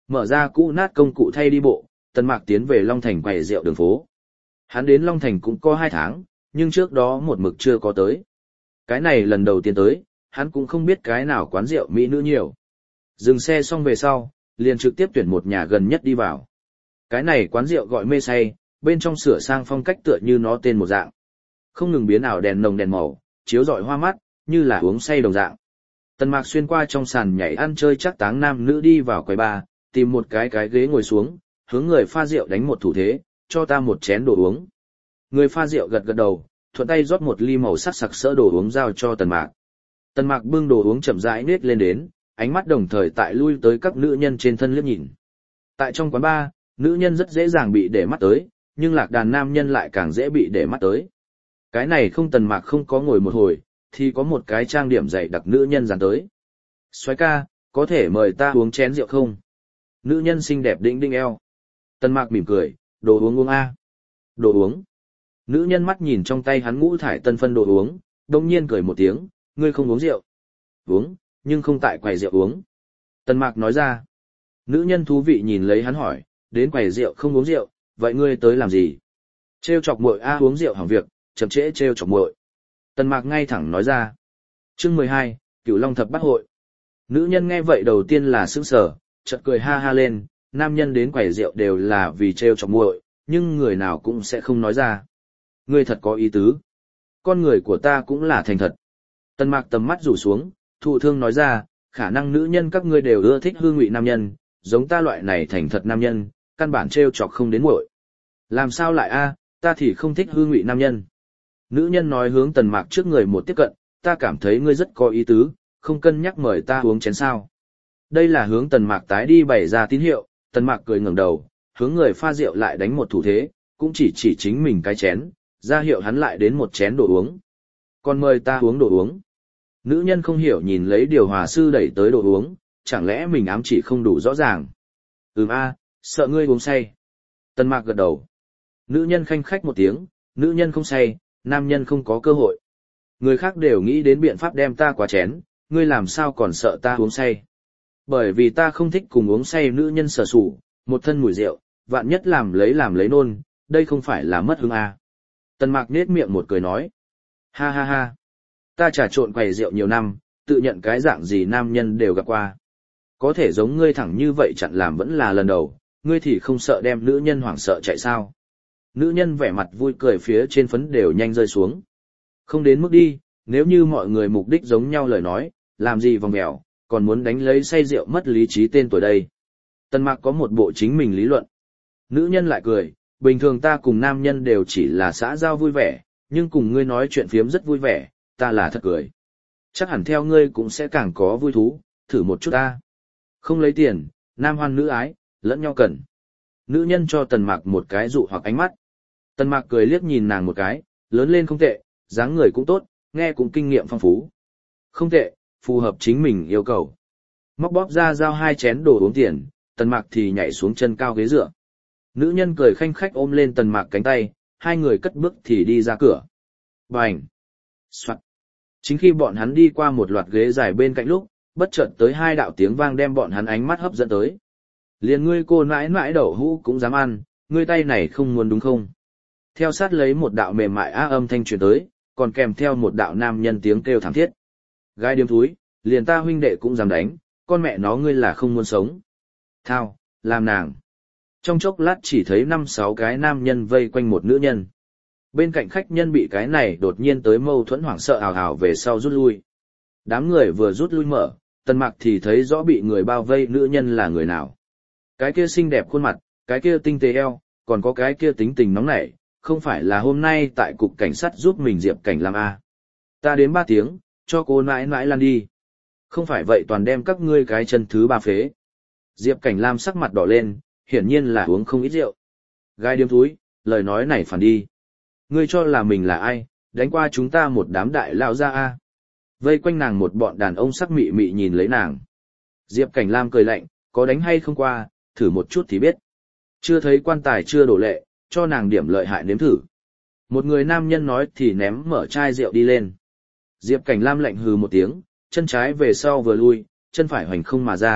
Mở ra cũ nát công cụ thay đi bộ, Tần Mạc tiến về Long Thành quầy rượu đường phố. Hắn đến Long Thành cũng có hai tháng, nhưng trước đó một mực chưa có tới. Cái này lần đầu tiên tới, hắn cũng không biết cái nào quán rượu mỹ nữ nhiều. Dừng xe xong về sau, liền trực tiếp tuyển một nhà gần nhất đi vào. Cái này quán rượu gọi Mê Say, bên trong sửa sang phong cách tựa như nó tên một dạng. Không ngừng biến ảo đèn nồng đèn màu, chiếu rọi hoa mắt, như là uống say đồng dạng. Tần Mạc xuyên qua trong sàn nhảy ăn chơi chắc táng nam nữ đi vào quầy bar, tìm một cái cái ghế ngồi xuống, hướng người pha rượu đánh một thủ thế, cho ta một chén đồ uống. Người pha rượu gật gật đầu, thuận tay rót một ly màu sắc sặc sỡ đồ uống giao cho Tần Mạc. Tần Mạc bưng đồ uống chậm rãi nết lên đến, ánh mắt đồng thời tại lui tới các nữ nhân trên thân liếc nhìn. Tại trong quán bar, nữ nhân rất dễ dàng bị để mắt tới, nhưng lạc đàn nam nhân lại càng dễ bị để mắt tới. Cái này không Tần Mạc không có ngồi một hồi, thì có một cái trang điểm dày đặc nữ nhân dàn tới. Soái ca, có thể mời ta uống chén rượu không? Nữ nhân xinh đẹp đĩnh đĩnh eo. Tần Mạc mỉm cười, đồ uống uống a. Đồ uống. Nữ nhân mắt nhìn trong tay hắn ngũ thải tân phân đồ uống, đông nhiên cười một tiếng, ngươi không uống rượu. Uống, nhưng không tại quầy rượu uống. Tần Mạc nói ra. Nữ nhân thú vị nhìn lấy hắn hỏi, đến quầy rượu không uống rượu, vậy ngươi tới làm gì? Trêu chọc muội a uống rượu hỏng việc, chậm trễ trêu chọc muội. Tần Mạc ngay thẳng nói ra. Chương mười hai, Cửu Long thập bát hội. Nữ nhân nghe vậy đầu tiên là sững sờ, chợt cười ha ha lên, nam nhân đến quầy rượu đều là vì trêu chọc muội, nhưng người nào cũng sẽ không nói ra. Ngươi thật có ý tứ. Con người của ta cũng là thành thật. Tần Mạc tầm mắt rủ xuống, thụ thương nói ra, khả năng nữ nhân các ngươi đều ưa thích hư ngụy nam nhân, giống ta loại này thành thật nam nhân, căn bản trêu chọc không đến muội. Làm sao lại a, ta thì không thích hư ngụy nam nhân. Nữ nhân nói hướng Tần Mạc trước người một tiếp cận, ta cảm thấy ngươi rất có ý tứ, không cân nhắc mời ta uống chén sao. Đây là hướng Tần Mạc tái đi bày ra tín hiệu, Tần Mạc cười ngẩng đầu, hướng người pha rượu lại đánh một thủ thế, cũng chỉ chỉ chính mình cái chén, ra hiệu hắn lại đến một chén đồ uống. Còn mời ta uống đồ uống. Nữ nhân không hiểu nhìn lấy điều hòa sư đẩy tới đồ uống, chẳng lẽ mình ám chỉ không đủ rõ ràng. Ừm a, sợ ngươi uống say. Tần Mạc gật đầu. Nữ nhân khanh khách một tiếng, nữ nhân không say, nam nhân không có cơ hội. Người khác đều nghĩ đến biện pháp đem ta quá chén, ngươi làm sao còn sợ ta uống say. Bởi vì ta không thích cùng uống say nữ nhân sở sủ, một thân mùi rượu, vạn nhất làm lấy làm lấy nôn, đây không phải là mất hứng à. Tần Mạc nết miệng một cười nói. Ha ha ha. Ta trà trộn quầy rượu nhiều năm, tự nhận cái dạng gì nam nhân đều gặp qua. Có thể giống ngươi thẳng như vậy chặn làm vẫn là lần đầu, ngươi thì không sợ đem nữ nhân hoảng sợ chạy sao. Nữ nhân vẻ mặt vui cười phía trên phấn đều nhanh rơi xuống. Không đến mức đi, nếu như mọi người mục đích giống nhau lời nói, làm gì vòng mèo, còn muốn đánh lấy say rượu mất lý trí tên tuổi đây. Tần Mạc có một bộ chính mình lý luận. Nữ nhân lại cười, bình thường ta cùng nam nhân đều chỉ là xã giao vui vẻ, nhưng cùng ngươi nói chuyện phiếm rất vui vẻ, ta là thật cười. Chắc hẳn theo ngươi cũng sẽ càng có vui thú, thử một chút ta. Không lấy tiền, nam hoan nữ ái, lẫn nhau cần. Nữ nhân cho Tần Mạc một cái dụ hoặc ánh mắt. Tần Mạc cười liếc nhìn nàng một cái, lớn lên không tệ, dáng người cũng tốt, nghe cũng kinh nghiệm phong phú. Không tệ, phù hợp chính mình yêu cầu. Móc bóp ra giao hai chén đồ uống tiền, Tần Mạc thì nhảy xuống chân cao ghế dựa. Nữ nhân cười khanh khách ôm lên Tần Mạc cánh tay, hai người cất bước thì đi ra cửa. Bành! Soạt! Chính khi bọn hắn đi qua một loạt ghế dài bên cạnh lúc, bất chợt tới hai đạo tiếng vang đem bọn hắn ánh mắt hấp dẫn tới. Liền ngươi cô nãi nãi đậu hũ cũng dám ăn, ngươi tay này không muốn đúng không? Theo sát lấy một đạo mềm mại á âm thanh truyền tới, còn kèm theo một đạo nam nhân tiếng kêu thảm thiết. Gai điếm thúi, liền ta huynh đệ cũng dám đánh, con mẹ nó ngươi là không muốn sống. Thao, làm nàng. Trong chốc lát chỉ thấy năm sáu cái nam nhân vây quanh một nữ nhân. Bên cạnh khách nhân bị cái này đột nhiên tới mâu thuẫn hoảng sợ ào ào về sau rút lui. Đám người vừa rút lui mở, Tần Mạc thì thấy rõ bị người bao vây nữ nhân là người nào. Cái kia xinh đẹp khuôn mặt, cái kia tinh tế eo, còn có cái kia tính tình nóng nảy, không phải là hôm nay tại cục cảnh sát giúp mình Diệp Cảnh làm a. Ta đến ba tiếng, cho cô nãi nãi lan đi. Không phải vậy toàn đem các ngươi cái chân thứ ba phế. Diệp Cảnh Lam sắc mặt đỏ lên, hiển nhiên là uống không ít rượu. Gai điếm thúi, lời nói này phản đi. Ngươi cho là mình là ai, đánh qua chúng ta một đám đại lao ra a. Vây quanh nàng một bọn đàn ông sắc mị mị nhìn lấy nàng. Diệp Cảnh Lam cười lạnh, có đánh hay không qua, thử một chút thì biết. Chưa thấy quan tài chưa đổ lệ, cho nàng điểm lợi hại nếm thử. Một người nam nhân nói thì ném mở chai rượu đi lên. Diệp Cảnh Lam lạnh hừ một tiếng, chân trái về sau vừa lui, chân phải hoành không mà ra,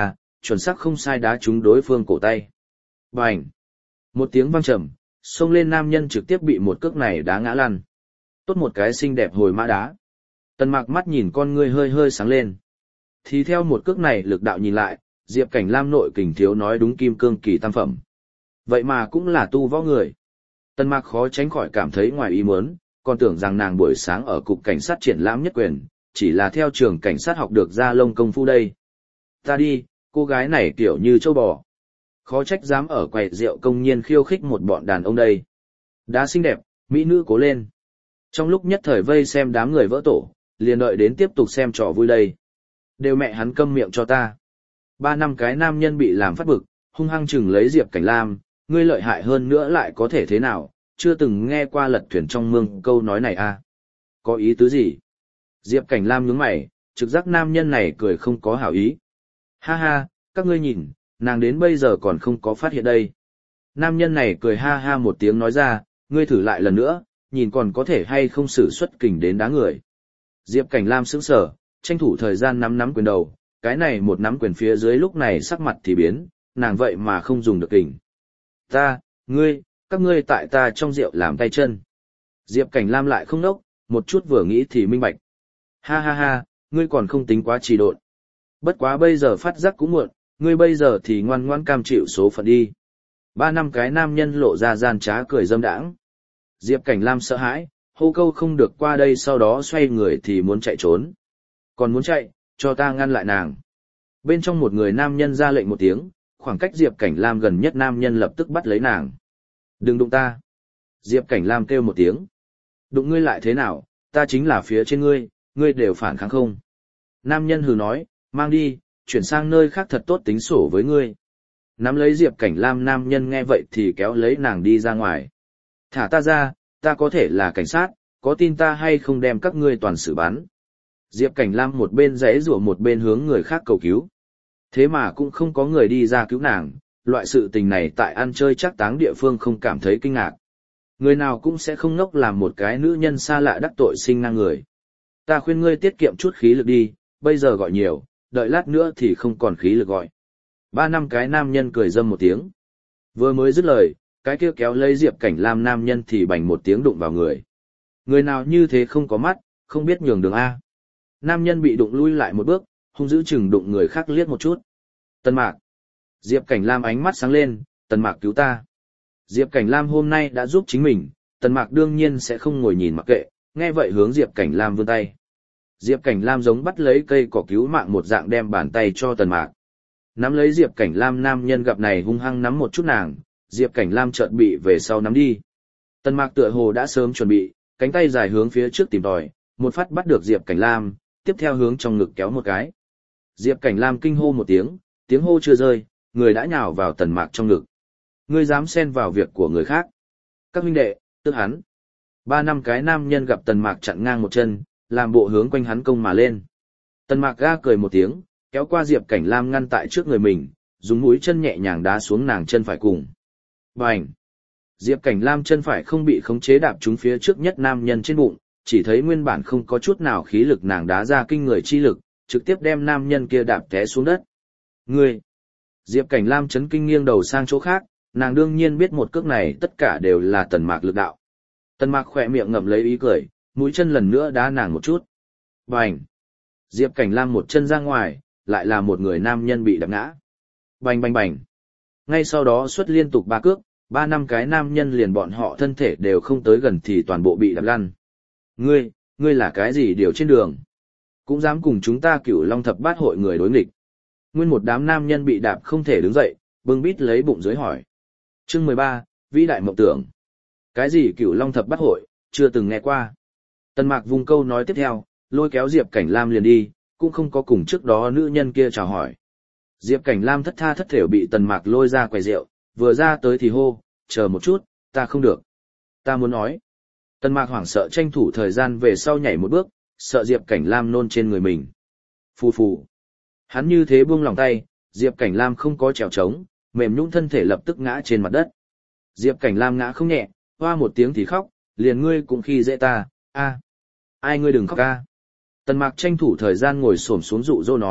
chuẩn xác không sai đá trúng đối phương cổ tay. Bành! Một tiếng vang trầm, xông lên nam nhân trực tiếp bị một cước này đá ngã lăn. Tốt một cái xinh đẹp hồi mã đá. Tần Mạc mắt nhìn con ngươi hơi hơi sáng lên. Thì theo một cước này lực đạo nhìn lại, Diệp Cảnh Lam nội kình thiếu nói đúng kim cương kỳ tam phẩm. Vậy mà cũng là tu võ người. Tần Mạc khó tránh khỏi cảm thấy ngoài ý muốn, còn tưởng rằng nàng buổi sáng ở cục cảnh sát triển lãm nhất quyền, chỉ là theo trường cảnh sát học được ra lông công phu đây. Ta đi, cô gái này kiểu như châu bò. Khó trách dám ở quầy rượu công nhiên khiêu khích một bọn đàn ông đây. Đá xinh đẹp, mỹ nữ cố lên. Trong lúc nhất thời vây xem đám người vỡ tổ, liền đợi đến tiếp tục xem trò vui đây. Đều mẹ hắn câm miệng cho ta. Ba năm cái nam nhân bị làm phát bực, hung hăng chừng lấy Diệp Cảnh Lam, ngươi lợi hại hơn nữa lại có thể thế nào, chưa từng nghe qua lật thuyền trong mương câu nói này à. Có ý tứ gì? Diệp Cảnh Lam nhướng mày, trực giác nam nhân này cười không có hảo ý. Ha ha, các ngươi nhìn, nàng đến bây giờ còn không có phát hiện đây. Nam nhân này cười ha ha một tiếng nói ra, ngươi thử lại lần nữa, nhìn còn có thể hay không sử xuất kình đến đá người. Diệp Cảnh Lam sững sờ, tranh thủ thời gian nắm nắm quyền đầu, cái này một nắm quyền phía dưới lúc này sắc mặt thì biến, nàng vậy mà không dùng được kình. Ta, ngươi, các ngươi tại ta trong rượu làm tay chân. Diệp Cảnh Lam lại không nốc, một chút vừa nghĩ thì minh bạch. Ha ha ha, ngươi còn không tính quá trì độn. Bất quá bây giờ phát giác cũng muộn, ngươi bây giờ thì ngoan ngoãn cam chịu số phận đi. Ba năm cái nam nhân lộ ra gian trá cười dâm đãng. Diệp Cảnh Lam sợ hãi, hô câu không được qua đây sau đó xoay người thì muốn chạy trốn. Còn muốn chạy, cho ta ngăn lại nàng. Bên trong một người nam nhân ra lệnh một tiếng, khoảng cách Diệp Cảnh Lam gần nhất nam nhân lập tức bắt lấy nàng. Đừng đụng ta. Diệp Cảnh Lam kêu một tiếng. Đụng ngươi lại thế nào, ta chính là phía trên ngươi, ngươi đều phản kháng không. Nam nhân hừ nói, mang đi, chuyển sang nơi khác thật tốt tính sổ với ngươi. Nắm lấy Diệp Cảnh Lam nam nhân nghe vậy thì kéo lấy nàng đi ra ngoài. Thả ta ra, ta có thể là cảnh sát, có tin ta hay không đem các ngươi toàn xử bắn. Diệp Cảnh Lam một bên giãy giụa một bên hướng người khác cầu cứu. Thế mà cũng không có người đi ra cứu nàng, loại sự tình này tại ăn chơi chắc táng địa phương không cảm thấy kinh ngạc. Người nào cũng sẽ không ngốc làm một cái nữ nhân xa lạ đắc tội sinh năng người. Ta khuyên ngươi tiết kiệm chút khí lực đi, bây giờ gọi nhiều, đợi lát nữa thì không còn khí lực gọi. Ba năm cái nam nhân cười dâm một tiếng. Vừa mới dứt lời, cái kia kéo lấy Diệp Cảnh Lam nam nhân thì bành một tiếng đụng vào người. Người nào như thế không có mắt, không biết nhường đường A. Nam nhân bị đụng lui lại một bước, hung dữ chừng đụng người khác liếc một chút. Tần Mạc. Diệp Cảnh Lam ánh mắt sáng lên, Tần Mạc cứu ta. Diệp Cảnh Lam hôm nay đã giúp chính mình, Tần Mạc đương nhiên sẽ không ngồi nhìn mặc kệ, nghe vậy hướng Diệp Cảnh Lam vươn tay. Diệp Cảnh Lam giống bắt lấy cây cỏ cứu mạng một dạng đem bàn tay cho Tần Mạc. Nắm lấy Diệp Cảnh Lam nam nhân gặp này hung hăng nắm một chút nàng, Diệp Cảnh Lam chợt bị về sau nắm đi. Tần Mạc tựa hồ đã sớm chuẩn bị, cánh tay dài hướng phía trước tìm tòi, một phát bắt được Diệp Cảnh Lam, tiếp theo hướng trong ngực kéo một cái. Diệp Cảnh Lam kinh hô một tiếng, tiếng hô chưa rơi, người đã nhào vào Tần Mạc trong ngực. Ngươi dám xen vào việc của người khác. Các huynh đệ, tức hắn. Ba năm cái nam nhân gặp Tần Mạc chặn ngang một chân, làm bộ hướng quanh hắn công mà lên. Tần Mạc ga cười một tiếng, kéo qua Diệp Cảnh Lam ngăn tại trước người mình, dùng mũi chân nhẹ nhàng đá xuống nàng chân phải cùng. Bành! Diệp Cảnh Lam chân phải không bị khống chế đạp trúng phía trước nhất nam nhân trên bụng, chỉ thấy nguyên bản không có chút nào khí lực nàng đá ra kinh người chi lực, trực tiếp đem nam nhân kia đạp té xuống đất. Ngươi! Diệp Cảnh Lam chấn kinh nghiêng đầu sang chỗ khác, nàng đương nhiên biết một cước này tất cả đều là Tần Mạc lực đạo. Tần Mạc khỏe miệng ngậm lấy ý cười, mũi chân lần nữa đá nàng một chút. Bành! Diệp Cảnh Lam một chân ra ngoài, lại là một người nam nhân bị đập ngã. Bành bành bành! Ngay sau đó xuất liên tục ba cước, ba năm cái nam nhân liền bọn họ thân thể đều không tới gần thì toàn bộ bị đập lăn. Ngươi, ngươi là cái gì điều trên đường? Cũng dám cùng chúng ta Cửu Long thập bát hội người đối nghịch. Nguyên một đám nam nhân bị đạp không thể đứng dậy, bưng bít lấy bụng dưới hỏi. Chương mười ba, vĩ đại mộng tưởng. Cái gì Cửu Long thập bát hội, chưa từng nghe qua. Tần Mạc vung câu nói tiếp theo, lôi kéo Diệp Cảnh Lam liền đi, cũng không có cùng trước đó nữ nhân kia chào hỏi. Diệp Cảnh Lam thất tha thất thểu bị Tần Mạc lôi ra quầy rượu, vừa ra tới thì hô, chờ một chút, ta không được. Ta muốn nói. Tần Mạc hoảng sợ tranh thủ thời gian về sau nhảy một bước, sợ Diệp Cảnh Lam nôn trên người mình. Phù phù. Hắn như thế buông lòng tay, Diệp Cảnh Lam không có trèo trống, mềm nhũn thân thể lập tức ngã trên mặt đất. Diệp Cảnh Lam ngã không nhẹ, hoa một tiếng thì khóc, liền ngươi cũng khi dễ ta, a, ai ngươi đừng khóc a. Tần Mạc tranh thủ thời gian ngồi xổm xuống dụ dỗ nói,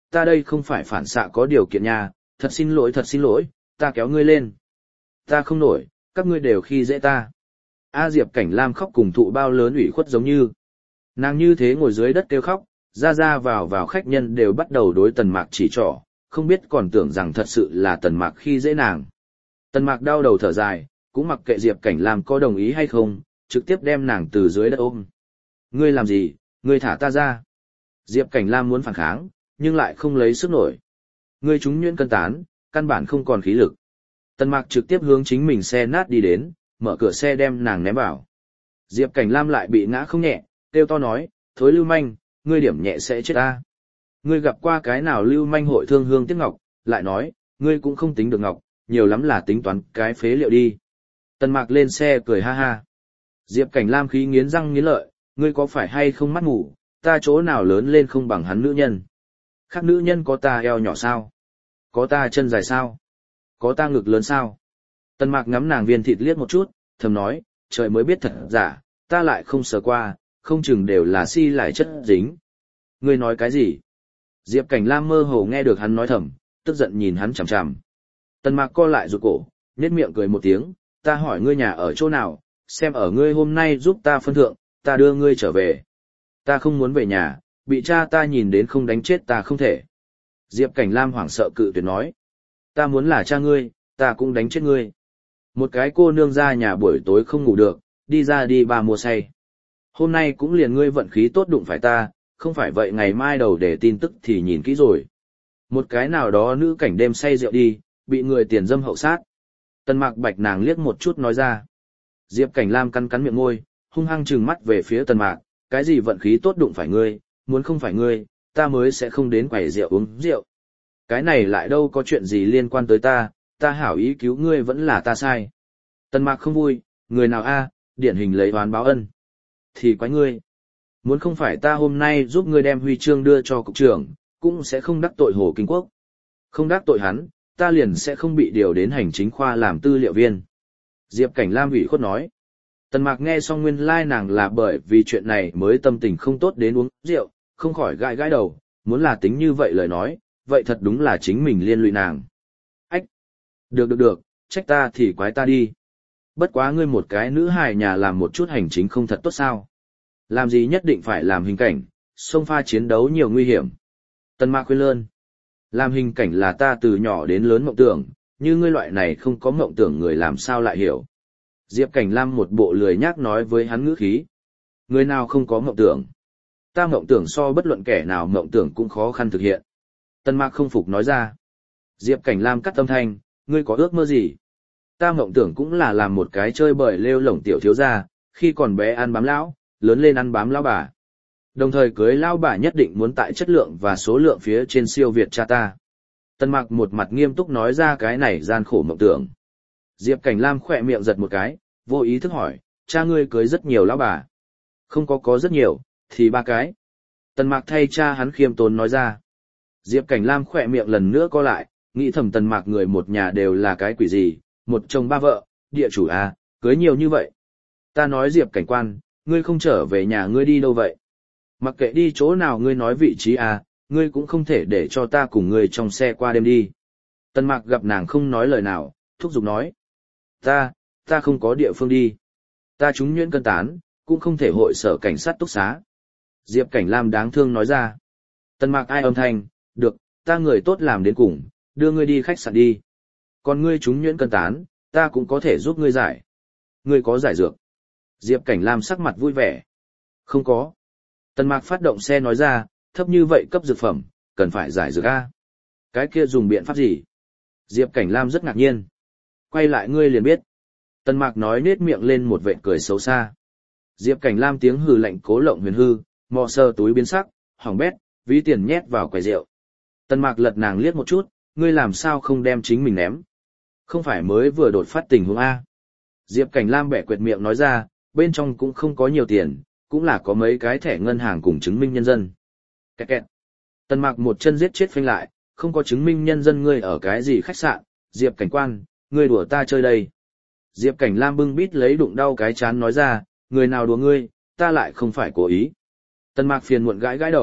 ta đây không phải phản xạ có điều kiện nha, thật xin lỗi thật xin lỗi, ta kéo ngươi lên. Ta không nổi, các ngươi đều khi dễ ta. A Diệp Cảnh Lam khóc cùng thụ bao lớn ủy khuất giống như. Nàng như thế ngồi dưới đất kêu khóc, ra ra vào vào khách nhân đều bắt đầu đối Tần Mạc chỉ trỏ, không biết còn tưởng rằng thật sự là Tần Mạc khi dễ nàng. Tần Mạc đau đầu thở dài, cũng mặc kệ Diệp Cảnh Lam có đồng ý hay không, trực tiếp đem nàng từ dưới đất ôm. Ngươi làm gì, ngươi thả ta ra. Diệp Cảnh Lam muốn phản kháng, nhưng lại không lấy sức nổi. Ngươi trúng nhuyễn cân tán, căn bản không còn khí lực. Tần Mạc trực tiếp hướng chính mình xe nát đi đến, mở cửa xe đem nàng ném vào. Diệp Cảnh Lam lại bị ngã không nhẹ, kêu to nói, thối lưu manh, ngươi điểm nhẹ sẽ chết ta. Ngươi gặp qua cái nào lưu manh hội thương hương tiếc ngọc, lại nói, ngươi cũng không tính được ngọc, nhiều lắm là tính toán cái phế liệu đi. Tần Mạc lên xe cười ha ha. Diệp Cảnh Lam khí nghiến răng nghiến lợi, ngươi có phải hay không mắt ngủ, ta chỗ nào lớn lên không bằng hắn nữ nhân. Khác nữ nhân có ta eo nhỏ sao? Có ta chân dài sao? Có ta ngực lớn sao? Tần Mạc ngắm nàng viên thịt liếc một chút, thầm nói, trời mới biết thật giả, ta lại không sờ qua, không chừng đều là si lại chất dính. Ngươi nói cái gì? Diệp Cảnh Lam mơ hồ nghe được hắn nói thầm, tức giận nhìn hắn chằm chằm. Tần Mạc co lại rụt cổ, nhếch miệng cười một tiếng, ta hỏi ngươi nhà ở chỗ nào, xem ở ngươi hôm nay giúp ta phân thượng, ta đưa ngươi trở về. Ta không muốn về nhà, bị cha ta nhìn đến không đánh chết ta không thể. Diệp Cảnh Lam hoảng sợ cự tuyệt nói. Ta muốn là cha ngươi, ta cũng đánh chết ngươi. Một cái cô nương ra nhà buổi tối không ngủ được, đi ra đi ba mua say. Hôm nay cũng liền ngươi vận khí tốt đụng phải ta, không phải vậy ngày mai đầu để tin tức thì nhìn kỹ rồi. Một cái nào đó nữ cảnh đêm say rượu đi, bị người tiền dâm hậu sát. Tần Mạc Bạch nàng liếc một chút nói ra. Diệp Cảnh Lam cắn cắn miệng môi, hung hăng trừng mắt về phía Tần Mạc, cái gì vận khí tốt đụng phải ngươi, muốn không phải ngươi, ta mới sẽ không đến quầy rượu uống rượu. Cái này lại đâu có chuyện gì liên quan tới ta, ta hảo ý cứu ngươi vẫn là ta sai. Tần Mạc không vui, người nào a, điển hình lấy oán báo ân. Thì quái ngươi. Muốn không phải ta hôm nay giúp ngươi đem huy chương đưa cho cục trưởng, cũng sẽ không đắc tội Hồ Kinh Quốc. Không đắc tội hắn, ta liền sẽ không bị điều đến hành chính khoa làm tư liệu viên. Diệp Cảnh Lam ủy khuất nói. Tần Mạc nghe xong nguyên lai like nàng là bởi vì chuyện này mới tâm tình không tốt đến uống rượu, không khỏi gãi gãi đầu, muốn là tính như vậy lời nói, vậy thật đúng là chính mình liên lụy nàng. Ách! Được được được, trách ta thì quái ta đi. Bất quá ngươi một cái nữ hài nhà làm một chút hành chính không thật tốt sao. Làm gì nhất định phải làm hình cảnh, xông pha chiến đấu nhiều nguy hiểm. Tần Mạc khuyên lơn. Làm hình cảnh là ta từ nhỏ đến lớn mộng tưởng, như ngươi loại này không có mộng tưởng người làm sao lại hiểu. Diệp Cảnh Lam một bộ lười nhác nói với hắn ngữ khí. Người nào không có mộng tưởng. Ta mộng tưởng so bất luận kẻ nào mộng tưởng cũng khó khăn thực hiện. Tần Mạc không phục nói ra. Diệp Cảnh Lam cắt âm thanh, ngươi có ước mơ gì? Ta mộng tưởng cũng là làm một cái chơi bời lêu lổng tiểu thiếu gia, khi còn bé ăn bám lão, lớn lên ăn bám lão bà. Đồng thời cưới lão bà nhất định muốn tại chất lượng và số lượng phía trên siêu việt cha ta. Tần Mạc một mặt nghiêm túc nói ra cái này gian khổ mộng tưởng. Diệp Cảnh Lam khỏe miệng giật một cái, vô ý thức hỏi, cha ngươi cưới rất nhiều lão bà. Không có có rất nhiều, thì ba cái. Tần Mạc thay cha hắn khiêm tốn nói ra. Diệp Cảnh Lam khỏe miệng lần nữa co lại, nghĩ thầm Tần Mạc người một nhà đều là cái quỷ gì, một chồng ba vợ, địa chủ à, cưới nhiều như vậy. Ta nói Diệp Cảnh Quan, ngươi không trở về nhà ngươi đi đâu vậy? Mặc kệ đi chỗ nào ngươi nói vị trí à, ngươi cũng không thể để cho ta cùng ngươi trong xe qua đêm đi. Tần Mạc gặp nàng không nói lời nào, thúc giục nói. Ta, ta không có địa phương đi. Ta trúng nhuyễn cân tán, cũng không thể hội sở cảnh sát túc xá. Diệp Cảnh Lam đáng thương nói ra. Tần Mạc ai âm thanh, được, ta người tốt làm đến cùng, đưa ngươi đi khách sạn đi. Còn ngươi trúng nhuyễn cân tán, ta cũng có thể giúp ngươi giải. Ngươi có giải dược. Diệp Cảnh Lam sắc mặt vui vẻ. Không có. Tần Mạc phát động xe nói ra, thấp như vậy cấp dược phẩm, cần phải giải dược A. Cái kia dùng biện pháp gì? Diệp Cảnh Lam rất ngạc nhiên. Quay lại ngươi liền biết. Tần Mạc nói nết miệng lên một vệt cười xấu xa. Diệp Cảnh Lam tiếng hừ lạnh cố lộng huyền hư, mò sơ túi biến sắc, hỏng bét, ví tiền nhét vào quầy rượu. Tần Mạc lật nàng liếc một chút, ngươi làm sao không đem chính mình ném? Không phải mới vừa đột phát tình huống A. Diệp Cảnh Lam bẻ quệt miệng nói ra, bên trong cũng không có nhiều tiền, cũng là có mấy cái thẻ ngân hàng cùng chứng minh nhân dân. Kẹt kẹt. Tần Mạc một chân giết chết phanh lại, không có chứng minh nhân dân ngươi ở cái gì khách sạn, Diệp Cảnh Quan, ngươi đùa ta chơi đây. Diệp Cảnh Lam bưng bít lấy đụng đau cái chán nói ra, người nào đùa ngươi, ta lại không phải cố ý. Tần Mạc phiền muộn gãi gãi đầu,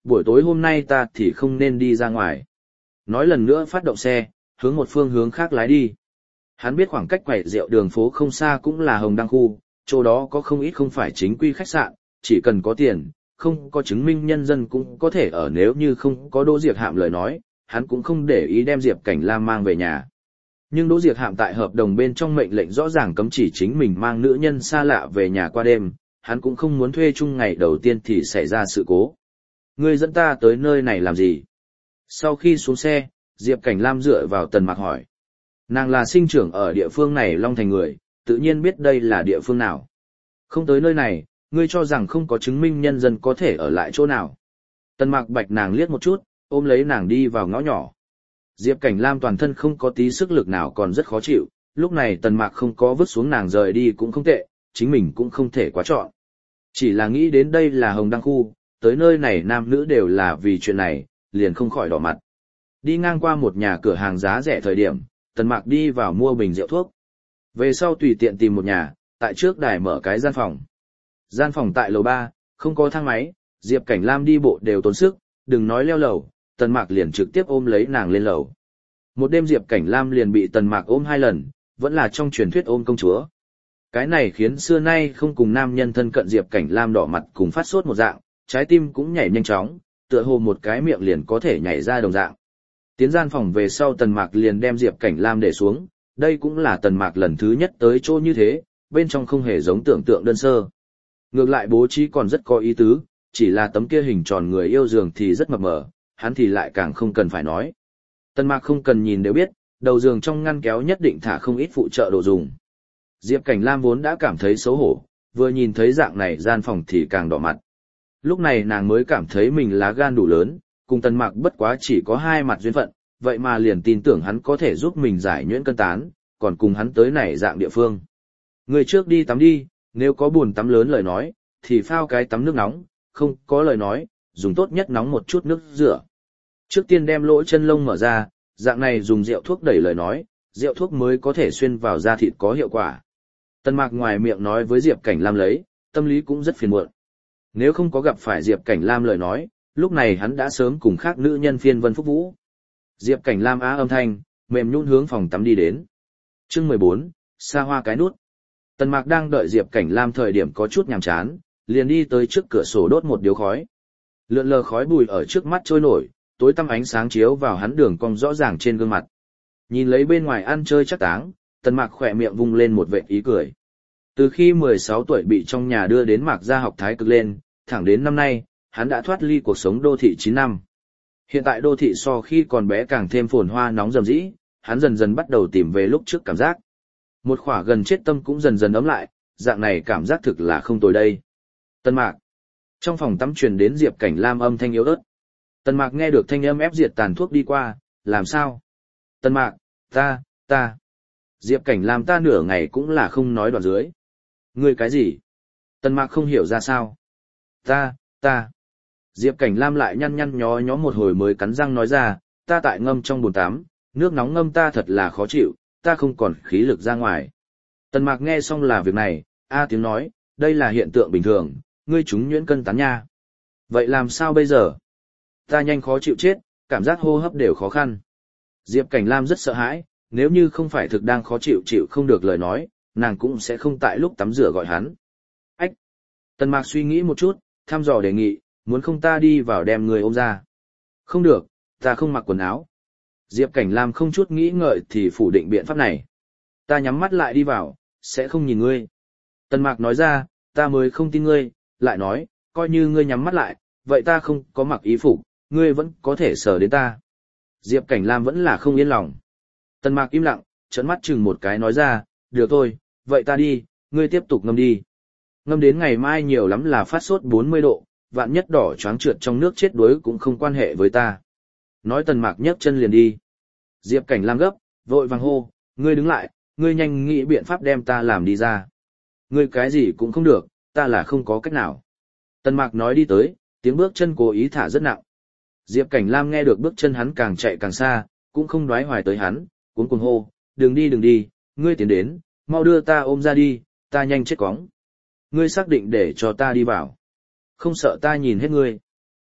buổi tối hôm nay ta thì không nên đi ra ngoài. Nói lần nữa phát động xe, hướng một phương hướng khác lái đi. Hắn biết khoảng cách quầy rượu đường phố không xa cũng là Hồng Đăng khu, chỗ đó có không ít không phải chính quy khách sạn, chỉ cần có tiền, không có chứng minh nhân dân cũng có thể ở, nếu như không có Đỗ Diệp Hạm lời nói, hắn cũng không để ý đem Diệp Cảnh Lam mang về nhà. Nhưng Đỗ Diệp Hạm tại hợp đồng bên trong mệnh lệnh rõ ràng cấm chỉ chính mình mang nữ nhân xa lạ về nhà qua đêm, hắn cũng không muốn thuê chung ngày đầu tiên thì xảy ra sự cố. Ngươi dẫn ta tới nơi này làm gì? Sau khi xuống xe, Diệp Cảnh Lam dựa vào Tần Mạc hỏi. Nàng là sinh trưởng ở địa phương này Long Thành người, tự nhiên biết đây là địa phương nào. Không tới nơi này, ngươi cho rằng không có chứng minh nhân dân có thể ở lại chỗ nào. Tần Mạc bạch nàng liếc một chút, ôm lấy nàng đi vào ngõ nhỏ. Diệp Cảnh Lam toàn thân không có tí sức lực nào, còn rất khó chịu, lúc này Tần Mạc không có vứt xuống nàng rời đi cũng không tệ, chính mình cũng không thể quá chọn. Chỉ là nghĩ đến đây là Hồng Đăng khu, tới nơi này nam nữ đều là vì chuyện này, liền không khỏi đỏ mặt. Đi ngang qua một nhà cửa hàng giá rẻ thời điểm, Tần Mạc đi vào mua bình rượu thuốc. Về sau tùy tiện tìm một nhà, tại trước đài mở cái gian phòng. Gian phòng tại lầu ba, không có thang máy, Diệp Cảnh Lam đi bộ đều tốn sức, đừng nói leo lầu, Tần Mạc liền trực tiếp ôm lấy nàng lên lầu. Một đêm Diệp Cảnh Lam liền bị Tần Mạc ôm hai lần, vẫn là trong truyền thuyết ôm công chúa. Cái này khiến xưa nay không cùng nam nhân thân cận Diệp Cảnh Lam đỏ mặt cùng phát sốt một dạng, trái tim cũng nhảy nhanh chóng, tựa hồ một cái miệng liền có thể nhảy ra đồng dạng. Tiến gian phòng về sau Tần Mạc liền đem Diệp Cảnh Lam để xuống, đây cũng là Tần Mạc lần thứ nhất tới chỗ như thế, bên trong không hề giống tưởng tượng đơn sơ. Ngược lại bố trí còn rất có ý tứ, chỉ là tấm kia hình tròn người yêu giường thì rất mập mờ, hắn thì lại càng không cần phải nói. Tần Mạc không cần nhìn đều biết, đầu giường trong ngăn kéo nhất định thả không ít phụ trợ đồ dùng. Diệp Cảnh Lam vốn đã cảm thấy xấu hổ, vừa nhìn thấy dạng này gian phòng thì càng đỏ mặt. Lúc này nàng mới cảm thấy mình lá gan đủ lớn, cùng Tần Mạc bất quá chỉ có hai mặt duyên phận, vậy mà liền tin tưởng hắn có thể giúp mình giải nhuyễn cân tán, còn cùng hắn tới này dạng địa phương. Người trước đi tắm đi, nếu có buồn tắm lớn lời nói, thì phao cái tắm nước nóng, không có lời nói, dùng tốt nhất nóng một chút nước rửa. Trước tiên đem lỗ chân lông mở ra, dạng này dùng rượu thuốc đẩy lời nói, rượu thuốc mới có thể xuyên vào da thịt có hiệu quả. Tần Mạc ngoài miệng nói với Diệp Cảnh Lam lấy, tâm lý cũng rất phiền muộn. Nếu không có gặp phải Diệp Cảnh Lam lời nói, lúc này hắn đã sớm cùng khác nữ nhân phiên vân phúc vũ. Diệp Cảnh Lam á âm thanh, mềm nhũn hướng phòng tắm đi đến. Chương mười bốn, xa hoa cái nút. Tần Mạc đang đợi Diệp Cảnh Lam thời điểm có chút nhàm chán, liền đi tới trước cửa sổ đốt một điếu khói. Lượn lờ khói bụi ở trước mắt trôi nổi, tối tăm ánh sáng chiếu vào hắn đường cong rõ ràng trên gương mặt. Nhìn lấy bên ngoài ăn chơi chắc táng, Tần Mạc khỏe miệng vung lên một vệt ý cười. Từ khi mười sáu tuổi bị trong nhà đưa đến Mạc gia học thái cực lên, thẳng đến năm nay, hắn đã thoát ly cuộc sống đô thị chín năm. Hiện tại đô thị so khi còn bé càng thêm phồn hoa nóng rầm rĩ, hắn dần dần bắt đầu tìm về lúc trước cảm giác. Một khỏa gần chết tâm cũng dần dần ấm lại, dạng này cảm giác thực là không tồi đây. Tần Mạc. Trong phòng tắm truyền đến Diệp Cảnh Lam âm thanh yếu ớt. Tần Mạc nghe được thanh âm ép diệt tàn thuốc đi qua, làm sao? Tần Mạc, ta, ta. Diệp Cảnh Lam ta nửa ngày cũng là không nói đoạn dưới. Ngươi cái gì? Tần Mạc không hiểu ra sao. Ta, ta. Diệp Cảnh Lam lại nhăn nhăn nhó nhó một hồi mới cắn răng nói ra, ta tại ngâm trong bồn tắm, nước nóng ngâm ta thật là khó chịu, ta không còn khí lực ra ngoài. Tần Mạc nghe xong là việc này, a tiếng nói, đây là hiện tượng bình thường, ngươi chúng nhuyễn cân tán nha. Vậy làm sao bây giờ? Ta nhanh khó chịu chết, cảm giác hô hấp đều khó khăn. Diệp Cảnh Lam rất sợ hãi, nếu như không phải thực đang khó chịu chịu không được lời nói, nàng cũng sẽ không tại lúc tắm rửa gọi hắn. Ách! Tần Mạc suy nghĩ một chút, thăm dò đề nghị, muốn không ta đi vào đem người ôm ra. Không được, ta không mặc quần áo. Diệp Cảnh Lam không chút nghĩ ngợi thì phủ định biện pháp này. Ta nhắm mắt lại đi vào, sẽ không nhìn ngươi. Tần Mạc nói ra, ta mới không tin ngươi, lại nói, coi như ngươi nhắm mắt lại, vậy ta không có mặc y phục, ngươi vẫn có thể sờ đến ta. Diệp Cảnh Lam vẫn là không yên lòng. Tần Mạc im lặng, trợn mắt chừng một cái nói ra, được thôi, vậy ta đi, ngươi tiếp tục ngâm đi. Ngâm đến ngày mai nhiều lắm là phát sốt bốn mươi độ, vạn nhất đỏ choáng trượt trong nước chết đuối cũng không quan hệ với ta. Nói Tần Mạc nhấc chân liền đi. Diệp Cảnh Lam gấp, vội vàng hô, ngươi đứng lại, ngươi nhanh nghĩ biện pháp đem ta làm đi ra. Ngươi cái gì cũng không được, ta là không có cách nào. Tần Mạc nói đi tới, tiếng bước chân cố ý thả rất nặng. Diệp Cảnh Lam nghe được bước chân hắn càng chạy càng xa, cũng không đoái hoài tới hắn, cuống cuồng hô, đừng đi đừng đi, ngươi tiến đến, mau đưa ta ôm ra đi, ta nhanh chết cóng. Ngươi xác định để cho ta đi vào. Không sợ ta nhìn hết ngươi.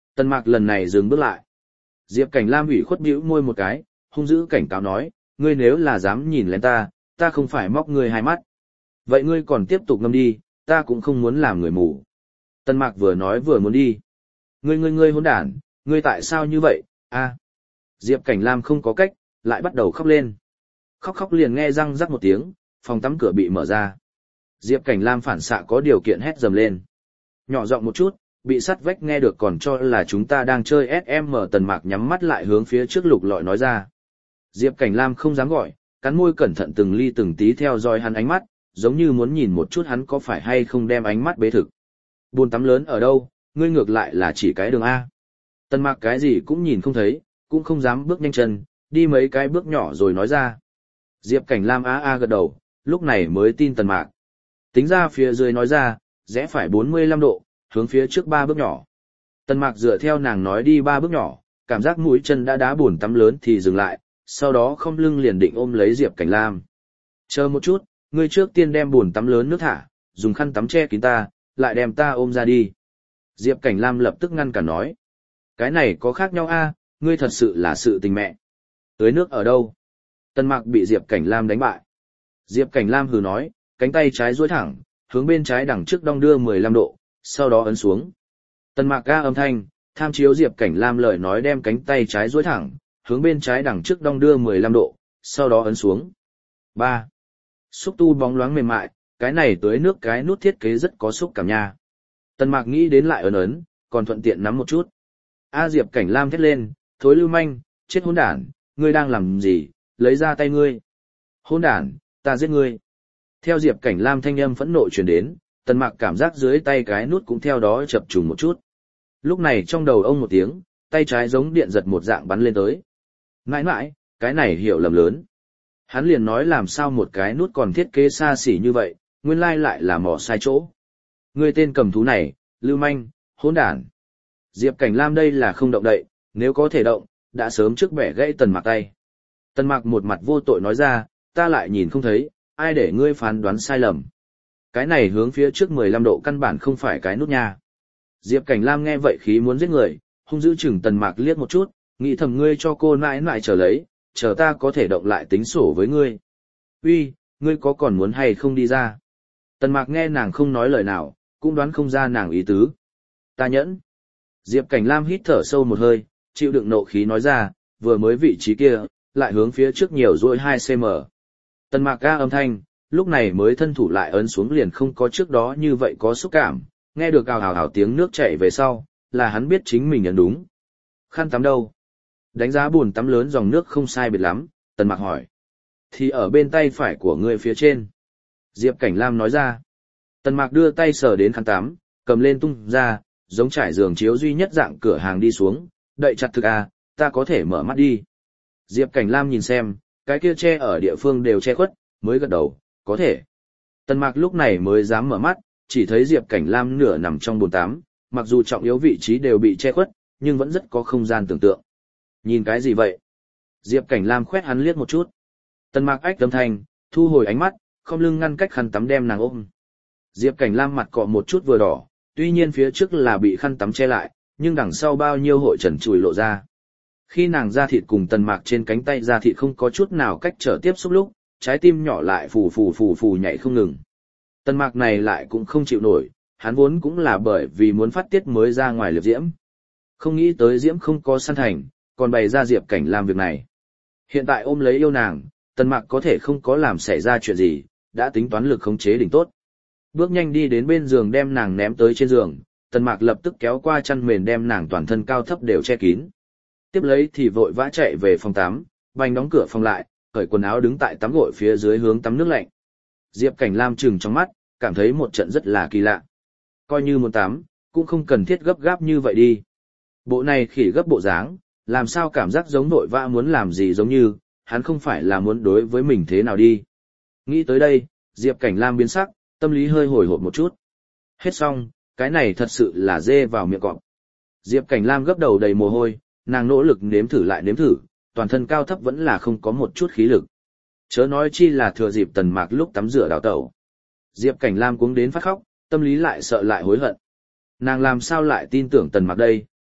Tần Mạc lần này dừng bước lại. Diệp Cảnh Lam ủy khuất bĩu môi một cái, hung dữ cảnh cáo nói, ngươi nếu là dám nhìn lên ta, ta không phải móc ngươi hai mắt. Vậy ngươi còn tiếp tục ngâm đi, ta cũng không muốn làm người mù. Tần Mạc vừa nói vừa muốn đi. Ngươi ngươi ngươi hỗn đản, ngươi tại sao như vậy, a? Diệp Cảnh Lam không có cách, lại bắt đầu khóc lên. Khóc khóc liền nghe răng rắc một tiếng, phòng tắm cửa bị mở ra. Diệp Cảnh Lam phản xạ có điều kiện hét dầm lên. Nhỏ giọng một chút, bị sắt vách nghe được còn cho là chúng ta đang chơi ét em em. Tần Mạc nhắm mắt lại hướng phía trước lục lọi nói ra. Diệp Cảnh Lam không dám gọi, cắn môi cẩn thận từng ly từng tí theo dõi hắn ánh mắt, giống như muốn nhìn một chút hắn có phải hay không đem ánh mắt bế thực. Bồn tắm lớn ở đâu, ngươi ngược lại là chỉ cái đường A. Tần Mạc cái gì cũng nhìn không thấy, cũng không dám bước nhanh chân, đi mấy cái bước nhỏ rồi nói ra. Diệp Cảnh Lam a a gật đầu, lúc này mới tin Tần Mạc. Tính ra phía dưới nói ra, rẽ phải bốn mươi lăm độ, hướng phía trước ba bước nhỏ. Tần Mạc dựa theo nàng nói đi ba bước nhỏ, cảm giác mũi chân đã đá bồn tắm lớn thì dừng lại, sau đó không lưng liền định ôm lấy Diệp Cảnh Lam. Chờ một chút, ngươi trước tiên đem bồn tắm lớn nước thả, dùng khăn tắm che kín ta, lại đem ta ôm ra đi. Diệp Cảnh Lam lập tức ngăn cản nói. Cái này có khác nhau a, ngươi thật sự là sự tình mẹ. Tưới nước ở đâu? Tần Mạc bị Diệp Cảnh Lam đánh bại. Diệp Cảnh Lam hừ nói, cánh tay trái duỗi thẳng, hướng bên trái đằng trước đong đưa mười lăm độ, sau đó ấn xuống. Tần Mạc ga âm thanh, tham chiếu Diệp Cảnh Lam lời nói đem cánh tay trái duỗi thẳng, hướng bên trái đằng trước đong đưa mười lăm độ, sau đó ấn xuống. ba. Xúc tu bóng loáng mềm mại, cái này tưới nước cái nút thiết kế rất có xúc cảm nha. Tần Mạc nghĩ đến lại ấn ấn, còn thuận tiện nắm một chút. A Diệp Cảnh Lam thét lên, thối lưu manh, chết hỗn đản, ngươi đang làm gì, lấy ra tay ngươi. Hỗn đản, ta giết ngươi. Theo Diệp Cảnh Lam thanh âm phẫn nộ truyền đến, Tần Mạc cảm giác dưới tay cái nút cũng theo đó chập trùng một chút. Lúc này trong đầu ông một tiếng, tay trái giống điện giật một dạng bắn lên tới. Ngãi ngãi, cái này hiểu lầm lớn. Hắn liền nói làm sao một cái nút còn thiết kế xa xỉ như vậy, nguyên lai lại là mỏ sai chỗ. Ngươi tên cầm thú này, lưu manh, hỗn đản. Diệp Cảnh Lam đây là không động đậy, nếu có thể động, đã sớm trước bẻ gãy Tần Mạc tay. Tần Mạc một mặt vô tội nói ra, ta lại nhìn không thấy, ai để ngươi phán đoán sai lầm. Cái này hướng phía trước mười lăm độ căn bản không phải cái nút nha. Diệp Cảnh Lam nghe vậy khí muốn giết người, hung dữ chừng Tần Mạc liếc một chút, nghĩ thầm ngươi cho cô nãi nãi chờ lấy, chờ ta có thể động lại tính sổ với ngươi. Uy, ngươi có còn muốn hay không đi ra? Tần Mạc nghe nàng không nói lời nào, cũng đoán không ra nàng ý tứ. Ta nhẫn. Diệp Cảnh Lam hít thở sâu một hơi, chịu đựng nộ khí nói ra, vừa mới vị trí kia, lại hướng phía trước nhiều dỗi hai xăng ti mét. Tần Mạc ga âm thanh, lúc này mới thân thủ lại ấn xuống liền không có trước đó như vậy có xúc cảm, nghe được ào ào ào tiếng nước chảy về sau, là hắn biết chính mình ấn đúng. Khăn tắm đâu? Đánh giá bồn tắm lớn dòng nước không sai biệt lắm, Tần Mạc hỏi. Thì ở bên tay phải của ngươi phía trên. Diệp Cảnh Lam nói ra. Tần Mạc đưa tay sờ đến khăn tắm, cầm lên tung ra, giống trải giường chiếu duy nhất dạng cửa hàng đi xuống, đậy chặt thực à, ta có thể mở mắt đi. Diệp Cảnh Lam nhìn xem, cái kia che ở địa phương đều che khuất, mới gật đầu, có thể. Tần Mạc lúc này mới dám mở mắt, chỉ thấy Diệp Cảnh Lam nửa nằm trong bồn tắm, mặc dù trọng yếu vị trí đều bị che khuất, nhưng vẫn rất có không gian tưởng tượng. Nhìn cái gì vậy? Diệp Cảnh Lam khoét hắn liếc một chút. Tần Mạc ách âm thanh, thu hồi ánh mắt, không lưng ngăn cách khăn tắm đem nàng ôm. Diệp Cảnh Lam mặt cọ một chút vừa đỏ, tuy nhiên phía trước là bị khăn tắm che lại, nhưng đằng sau bao nhiêu hội trần trùi lộ ra. Khi nàng da thịt cùng Tần Mạc trên cánh tay da thịt không có chút nào cách trở tiếp xúc lúc, trái tim nhỏ lại phù phù phù phù nhảy không ngừng. Tần Mạc này lại cũng không chịu nổi, hắn vốn cũng là bởi vì muốn phát tiết mới ra ngoài liệp diễm. Không nghĩ tới diễm không có săn thành, còn bày ra Diệp Cảnh làm việc này. Hiện tại ôm lấy yêu nàng, Tần Mạc có thể không có làm xảy ra chuyện gì, đã tính toán lực khống chế đỉnh tốt. Bước nhanh đi đến bên giường đem nàng ném tới trên giường, Tần Mạc lập tức kéo qua chăn mền đem nàng toàn thân cao thấp đều che kín. Tiếp lấy thì vội vã chạy về phòng tắm, bành đóng cửa phòng lại, cởi quần áo đứng tại tắm gội phía dưới hướng tắm nước lạnh. Diệp Cảnh Lam trừng trong mắt, cảm thấy một trận rất là kỳ lạ. Coi như muốn tắm, cũng không cần thiết gấp gáp như vậy đi. Bộ này khỉ gấp bộ dáng, làm sao cảm giác giống nội vã muốn làm gì giống như, hắn không phải là muốn đối với mình thế nào đi. Nghĩ tới đây, Diệp Cảnh Lam biến sắc, tâm lý hơi hồi hộp một chút. Hết xong, cái này thật sự là dê vào miệng cọp. Diệp Cảnh Lam gấp đầu đầy mồ hôi, nàng nỗ lực nếm thử lại nếm thử, toàn thân cao thấp vẫn là không có một chút khí lực. Chớ nói chi là thừa dịp Tần Mạc lúc tắm rửa đào tẩu. Diệp Cảnh Lam cuống đến phát khóc, tâm lý lại sợ lại hối hận. Nàng làm sao lại tin tưởng Tần Mạc đây?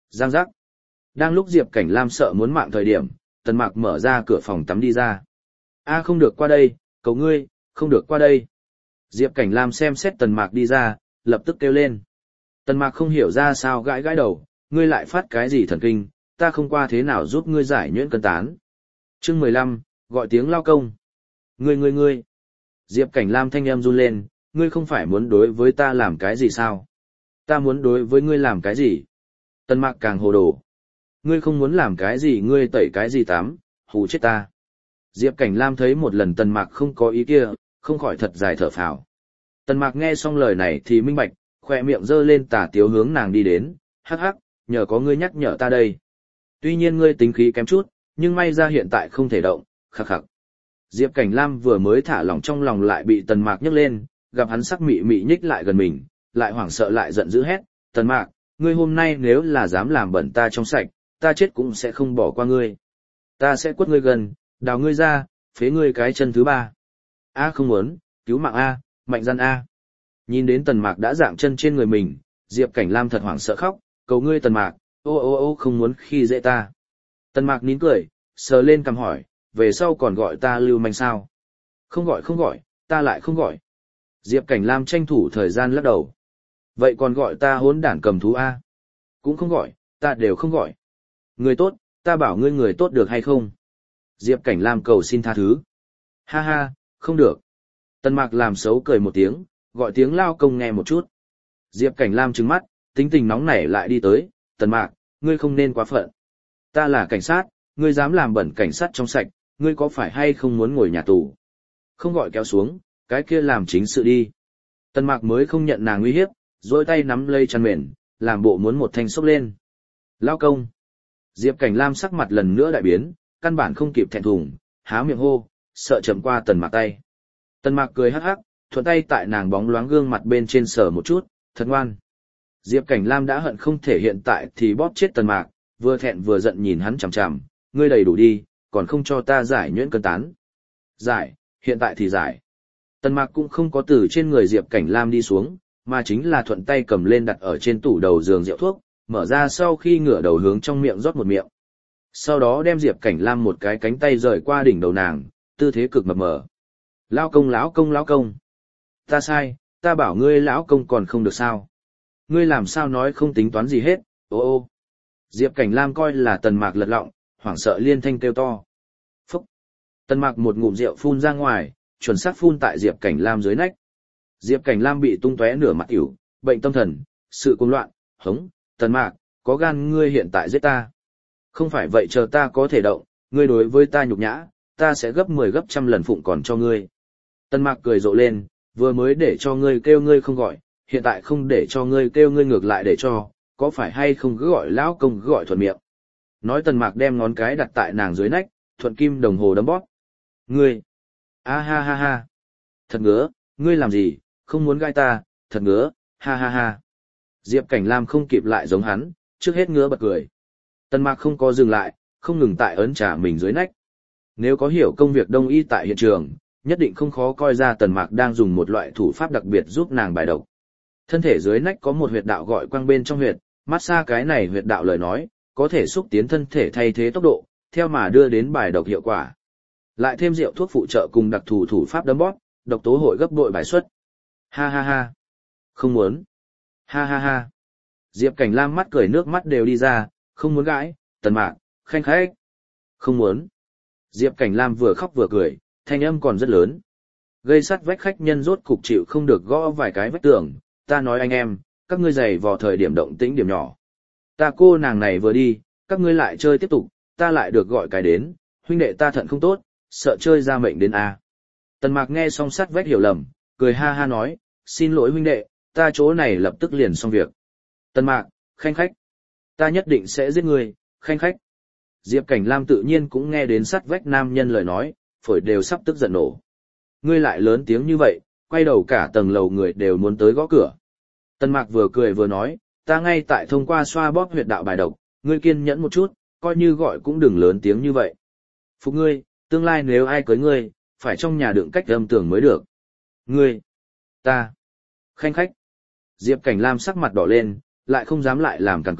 Giang giác. Đang lúc Diệp Cảnh Lam sợ muốn mạng thời điểm, Tần Mạc mở ra cửa phòng tắm đi ra. A không được qua đây, cầu ngươi, không được qua đây. Diệp Cảnh Lam xem xét Tần Mạc đi ra, lập tức kêu lên. Tần Mạc không hiểu ra sao gãi gãi đầu, ngươi lại phát cái gì thần kinh, ta không qua thế nào giúp ngươi giải nhuyễn cân tán. Chương mười lăm, gọi tiếng lao công. Ngươi ngươi ngươi. Diệp Cảnh Lam thanh âm run lên, ngươi không phải muốn đối với ta làm cái gì sao? Ta muốn đối với ngươi làm cái gì? Tần Mạc càng hồ đồ. Ngươi không muốn làm cái gì ngươi tẩy cái gì tắm, hù chết ta. Diệp Cảnh Lam thấy một lần Tần Mạc không có ý kia, không khỏi thật dài thở phào. Tần Mạc nghe xong lời này thì minh bạch, khỏe miệng giơ lên tà tiếu hướng nàng đi đến, hắc hắc, nhờ có ngươi nhắc nhở ta đây. Tuy nhiên ngươi tính khí kém chút, nhưng may ra hiện tại không thể động, khắc khắc. Diệp Cảnh Lam vừa mới thả lỏng trong lòng lại bị Tần Mạc nhấc lên, gặp hắn sắc mị mị nhích lại gần mình, lại hoảng sợ lại giận dữ hét, Tần Mạc, ngươi hôm nay nếu là dám làm bẩn ta trong sạch, ta chết cũng sẽ không bỏ qua ngươi. Ta sẽ quất ngươi gần, đào ngươi ra, phế ngươi cái chân thứ ba. A không muốn, cứu mạng A, mạnh gian A. Nhìn đến Tần Mạc đã dạng chân trên người mình, Diệp Cảnh Lam thật hoảng sợ khóc, cầu ngươi Tần Mạc, ô ô ô không muốn khi dễ ta. Tần Mạc nín cười, sờ lên cằm hỏi, về sau còn gọi ta lưu manh sao? Không gọi không gọi, ta lại không gọi. Diệp Cảnh Lam tranh thủ thời gian lắc đầu. Vậy còn gọi ta hỗn đản cầm thú A? Cũng không gọi, ta đều không gọi. Người tốt, ta bảo ngươi người tốt được hay không? Diệp Cảnh Lam cầu xin tha thứ. Ha ha, không được. Tần Mạc làm xấu cười một tiếng, gọi tiếng lao công nghe một chút. Diệp Cảnh Lam trừng mắt, tính tình nóng nảy lại đi tới, Tần Mạc, ngươi không nên quá phận. Ta là cảnh sát, ngươi dám làm bẩn cảnh sát trong sạch, ngươi có phải hay không muốn ngồi nhà tù? Không gọi kéo xuống, cái kia làm chính sự đi. Tần Mạc mới không nhận nàng uy hiếp, dôi tay nắm lấy chăn mền, làm bộ muốn một thanh xốc lên. Lao công. Diệp Cảnh Lam sắc mặt lần nữa đại biến, căn bản không kịp thẹn thùng, há miệng hô, sợ chậm qua Tần Mạc tay. Tần Mạc cười hắc hắc, thuận tay tại nàng bóng loáng gương mặt bên trên sờ một chút, thật ngoan. Diệp Cảnh Lam đã hận không thể hiện tại thì bóp chết Tần Mạc, vừa thẹn vừa giận nhìn hắn chằm chằm, ngươi đầy đủ đi, còn không cho ta giải nhuyễn cân tán. Giải, hiện tại thì giải. Tần Mạc cũng không có từ trên người Diệp Cảnh Lam đi xuống, mà chính là thuận tay cầm lên đặt ở trên tủ đầu giường rượu thuốc, mở ra sau khi ngửa đầu hướng trong miệng rót một miệng. Sau đó đem Diệp Cảnh Lam một cái cánh tay rời qua đỉnh đầu nàng, tư thế cực mập mờ. Lão công lão công lão công. Ta sai, ta bảo ngươi lão công còn không được sao. Ngươi làm sao nói không tính toán gì hết, ô ô. Diệp Cảnh Lam coi là Tần Mạc lật lọng, hoảng sợ liên thanh kêu to. Phúc. Tần Mạc một ngụm rượu phun ra ngoài, chuẩn xác phun tại Diệp Cảnh Lam dưới nách. Diệp Cảnh Lam bị tung tóe nửa mặt ỉu, bệnh tâm thần, sự cuồng loạn, hống, Tần Mạc, có gan ngươi hiện tại giết ta. Không phải vậy chờ ta có thể động, ngươi đối với ta nhục nhã, ta sẽ gấp mười gấp trăm lần phụng còn cho ngươi. Tần Mạc cười rộ lên, vừa mới để cho ngươi kêu ngươi không gọi, hiện tại không để cho ngươi kêu ngươi ngược lại để cho, có phải hay không cứ gọi lão công cứ gọi thuận miệng. Nói Tần Mạc đem ngón cái đặt tại nàng dưới nách, thuận kim đồng hồ đấm bóp. Ngươi, a ha ha ha, thật ngứa, ngươi làm gì, không muốn gai ta, thật ngứa, ha ha ha. Diệp Cảnh Lam không kịp lại giống hắn, trước hết ngứa bật cười. Tần Mạc không có dừng lại, không ngừng tại ấn trả mình dưới nách. Nếu có hiểu công việc đông y tại hiện trường, nhất định không khó coi ra Tần Mạc đang dùng một loại thủ pháp đặc biệt giúp nàng bài độc. Thân thể dưới nách có một huyệt đạo gọi quang bên trong huyệt, massage cái này huyệt đạo lời nói, có thể xúc tiến thân thể thay thế tốc độ, theo mà đưa đến bài độc hiệu quả. Lại thêm rượu thuốc phụ trợ cùng đặc thù thủ pháp đấm bóp, độc tố hội gấp bội bài xuất. Ha ha ha. Không muốn. Ha ha ha. Diệp Cảnh Lam mắt cười nước mắt đều đi ra, không muốn gãi, Tần Mạc, khanh khách. Không muốn. Diệp Cảnh Lam vừa khóc vừa cười, thanh âm còn rất lớn. Gây sắt vách khách nhân rốt cục chịu không được gõ vài cái vách tường, ta nói anh em, các ngươi giày vò thời điểm động tĩnh điểm nhỏ. Ta cô nàng này vừa đi, các ngươi lại chơi tiếp tục, ta lại được gọi cái đến, huynh đệ ta thận không tốt, sợ chơi ra mệnh đến a. Tần Mạc nghe xong sắt vách hiểu lầm, cười ha ha nói, xin lỗi huynh đệ, ta chỗ này lập tức liền xong việc. Tần Mạc, khanh khách, ta nhất định sẽ giết ngươi, khanh khách. Diệp Cảnh Lam tự nhiên cũng nghe đến sắt vách nam nhân lời nói, phổi đều sắp tức giận nổ. Ngươi lại lớn tiếng như vậy, quay đầu cả tầng lầu người đều muốn tới gõ cửa. Tần Mạc vừa cười vừa nói, ta ngay tại thông qua xoa bóp huyệt đạo bài độc, ngươi kiên nhẫn một chút, coi như gọi cũng đừng lớn tiếng như vậy. Phục ngươi, tương lai nếu ai cưới ngươi, phải trong nhà đựng cách âm tường mới được. Ngươi, ta, khanh khách. Diệp Cảnh Lam sắc mặt đỏ lên, lại không dám lại làm càng cười,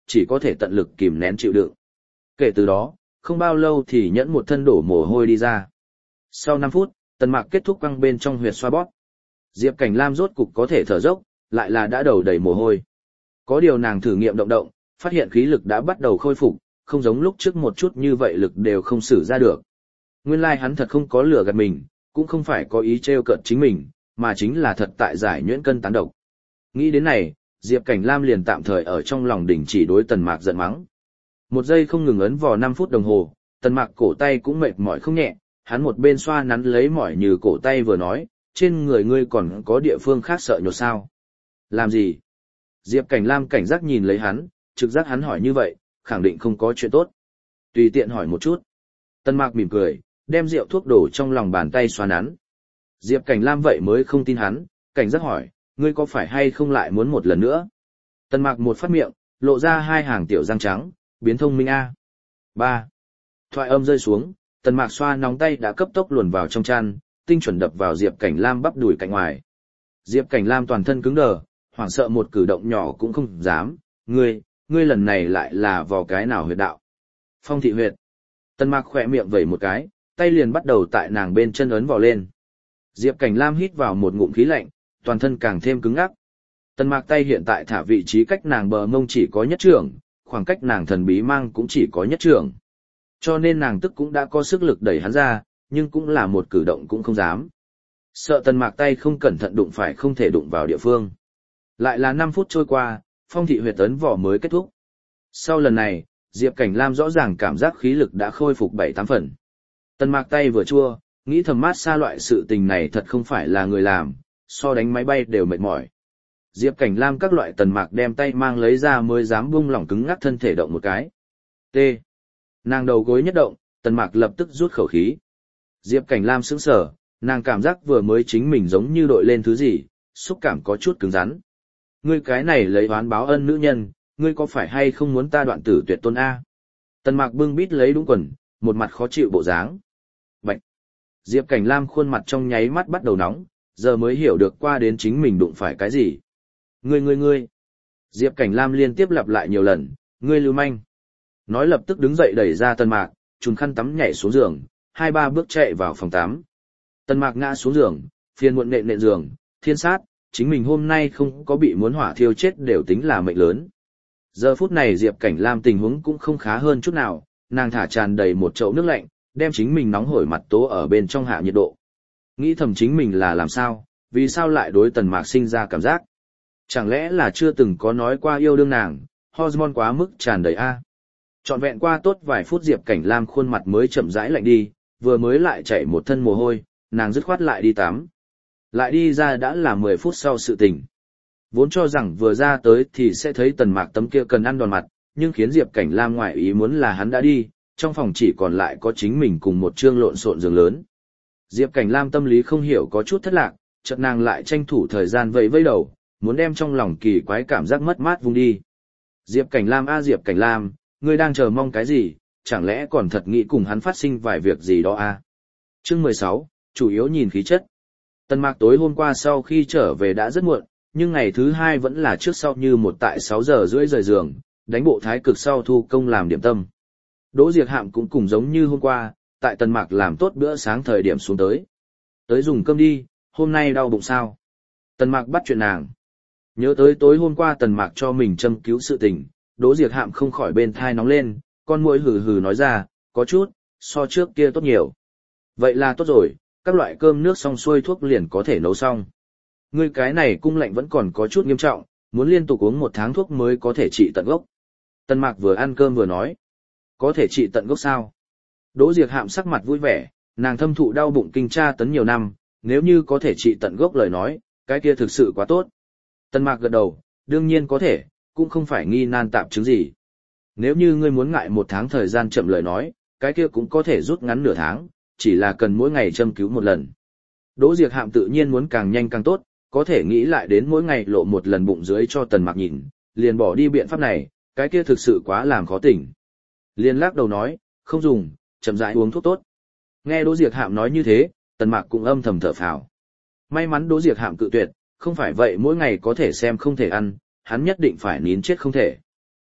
chỉ có thể tận lực kìm nén chịu đựng. Kể từ đó, không bao lâu thì nhẫn một thân đổ mồ hôi đi ra. Sau năm phút, Tần Mạc kết thúc quăng bên trong huyệt xoa bóp. Diệp Cảnh Lam rốt cục có thể thở dốc, lại là đã đầu đầy mồ hôi. Có điều nàng thử nghiệm động động, phát hiện khí lực đã bắt đầu khôi phục, không giống lúc trước một chút như vậy lực đều không sử ra được. Nguyên lai like hắn thật không có lừa gạt mình, cũng không phải có ý trêu cợt chính mình, mà chính là thật tại giải nhuyễn cân tán độc. Nghĩ đến này, Diệp Cảnh Lam liền tạm thời ở trong lòng đình chỉ đối Tần Mạc giận mắng. Một giây không ngừng ấn vò năm phút đồng hồ, Tần Mạc cổ tay cũng mệt mỏi không nhẹ, hắn một bên xoa nắn lấy mỏi như cổ tay vừa nói, trên người ngươi còn có địa phương khác sợ nhột sao? Làm gì? Diệp Cảnh Lam cảnh giác nhìn lấy hắn, trực giác hắn hỏi như vậy, khẳng định không có chuyện tốt. Tùy tiện hỏi một chút. Tần Mạc mỉm cười, đem rượu thuốc đổ trong lòng bàn tay xoa nắn. Diệp Cảnh Lam vậy mới không tin hắn, cảnh giác hỏi, ngươi có phải hay không lại muốn một lần nữa? Tần Mạc một phát miệng, lộ ra hai hàng tiểu răng trắng, biến thông minh A. ba. Thoại âm rơi xuống, Tần Mạc xoa nóng tay đã cấp tốc luồn vào trong chăn, tinh chuẩn đập vào Diệp Cảnh Lam bắp đùi cạnh ngoài. Diệp Cảnh Lam toàn thân cứng đờ, hoảng sợ một cử động nhỏ cũng không dám, ngươi, ngươi lần này lại là vào cái nào huyệt đạo? Phong thị huyệt. Tần Mạc khỏe miệng vẩy một cái, tay liền bắt đầu tại nàng bên chân ấn vào lên. Diệp Cảnh Lam hít vào một ngụm khí lạnh, toàn thân càng thêm cứng ngắc. Tần Mạc tay hiện tại thả vị trí cách nàng bờ mông chỉ có nhất trưởng, khoảng cách nàng thần bí mang cũng chỉ có nhất trưởng. Cho nên nàng tức cũng đã có sức lực đẩy hắn ra, nhưng cũng là một cử động cũng không dám. Sợ Tần Mạc tay không cẩn thận đụng phải không thể đụng vào địa phương. Lại là năm phút trôi qua, phong thị huyệt ấn vỏ mới kết thúc. Sau lần này, Diệp Cảnh Lam rõ ràng cảm giác khí lực đã khôi phục bảy tám phần. Tần Mạc tay vừa chua, nghĩ thầm mát xa loại sự tình này thật không phải là người làm, so đánh máy bay đều mệt mỏi. Diệp Cảnh Lam các loại Tần Mạc đem tay mang lấy ra mới dám buông lỏng cứng ngắc thân thể động một cái. T. Nàng đầu gối nhất động, Tần Mạc lập tức rút khẩu khí. Diệp Cảnh Lam sững sờ, nàng cảm giác vừa mới chính mình giống như đội lên thứ gì, xúc cảm có chút cứng rắn. Ngươi cái này lấy oán báo ân nữ nhân, ngươi có phải hay không muốn ta đoạn tử tuyệt tôn A? Tần Mạc bưng bít lấy đúng quần, một mặt khó chịu bộ dáng. Bạch! Diệp Cảnh Lam khuôn mặt trong nháy mắt bắt đầu nóng, giờ mới hiểu được qua đến chính mình đụng phải cái gì. Ngươi ngươi ngươi! Diệp Cảnh Lam liên tiếp lặp lại nhiều lần, ngươi lưu manh. Nói lập tức đứng dậy đẩy ra Tần Mạc, trùn khăn tắm nhảy xuống giường, hai ba bước chạy vào phòng tắm. Tần Mạc ngã xuống giường, phiền muộn nện nện giường, thiên sát, chính mình hôm nay không có bị muốn hỏa thiêu chết đều tính là mệnh lớn. Giờ phút này Diệp Cảnh Lam tình huống cũng không khá hơn chút nào, nàng thả tràn đầy một chậu nước lạnh, đem chính mình nóng hổi mặt tố ở bên trong hạ nhiệt độ. Nghĩ thầm chính mình là làm sao, vì sao lại đối Tần Mạc sinh ra cảm giác. Chẳng lẽ là chưa từng có nói qua yêu đương nàng, hormone quá mức tràn đầy a. Trọn vẹn qua tốt vài phút Diệp Cảnh Lam khuôn mặt mới chậm rãi lạnh đi, vừa mới lại chảy một thân mồ hôi, nàng dứt khoát lại đi tắm. Lại đi ra đã là mười phút sau sự tình. Vốn cho rằng vừa ra tới thì sẽ thấy Tần Mạc tấm kia cần ăn đòn mặt, nhưng khiến Diệp Cảnh Lam ngoại ý muốn là hắn đã đi, trong phòng chỉ còn lại có chính mình cùng một trương lộn xộn giường lớn. Diệp Cảnh Lam tâm lý không hiểu có chút thất lạc, chợt nàng lại tranh thủ thời gian vẫy vẫy đầu, muốn đem trong lòng kỳ quái cảm giác mất mát vung đi. Diệp Cảnh Lam a Diệp Cảnh Lam, ngươi đang chờ mong cái gì, chẳng lẽ còn thật nghĩ cùng hắn phát sinh vài việc gì đó a? Chương mười sáu, chủ yếu nhìn khí chất. Tần Mạc tối hôm qua sau khi trở về đã rất muộn, nhưng ngày thứ hai vẫn là trước sau như một tại sáu giờ rưỡi rời giường, đánh bộ thái cực sau thu công làm điểm tâm. Đỗ Diệc Hạm cũng cùng giống như hôm qua, tại Tần Mạc làm tốt bữa sáng thời điểm xuống tới. Tới dùng cơm đi, hôm nay đau bụng sao? Tần Mạc bắt chuyện nàng. Nhớ tới tối hôm qua Tần Mạc cho mình châm cứu sự tình, Đỗ Diệc Hạm không khỏi bên thai nóng lên, con muỗi hừ hừ nói ra, có chút, so trước kia tốt nhiều. Vậy là tốt rồi, các loại cơm nước xong xuôi thuốc liền có thể nấu xong. Ngươi cái này cung lạnh vẫn còn có chút nghiêm trọng, muốn liên tục uống một tháng thuốc mới có thể trị tận gốc. Tần Mạc vừa ăn cơm vừa nói, có thể trị tận gốc sao? Đỗ Diệc Hạm sắc mặt vui vẻ, nàng thâm thụ đau bụng kinh tra tấn nhiều năm, nếu như có thể trị tận gốc lời nói, cái kia thực sự quá tốt. Tần Mạc gật đầu, đương nhiên có thể, cũng không phải nghi nan tạp chứng gì. Nếu như ngươi muốn ngại một tháng thời gian chậm lời nói, cái kia cũng có thể rút ngắn nửa tháng, chỉ là cần mỗi ngày châm cứu một lần. Đỗ Diệc Hạm tự nhiên muốn càng nhanh càng tốt, có thể nghĩ lại đến mỗi ngày lộ một lần bụng dưới cho Tần Mạc nhìn, liền bỏ đi biện pháp này, cái kia thực sự quá làm khó tỉnh. Liền lắc đầu nói, không dùng, chậm rãi uống thuốc tốt. Nghe Đỗ Diệc Hạm nói như thế, Tần Mạc cũng âm thầm thở phào. May mắn Đỗ Diệc Hạm cự tuyệt, không phải vậy mỗi ngày có thể xem không thể ăn, hắn nhất định phải nín chết không thể.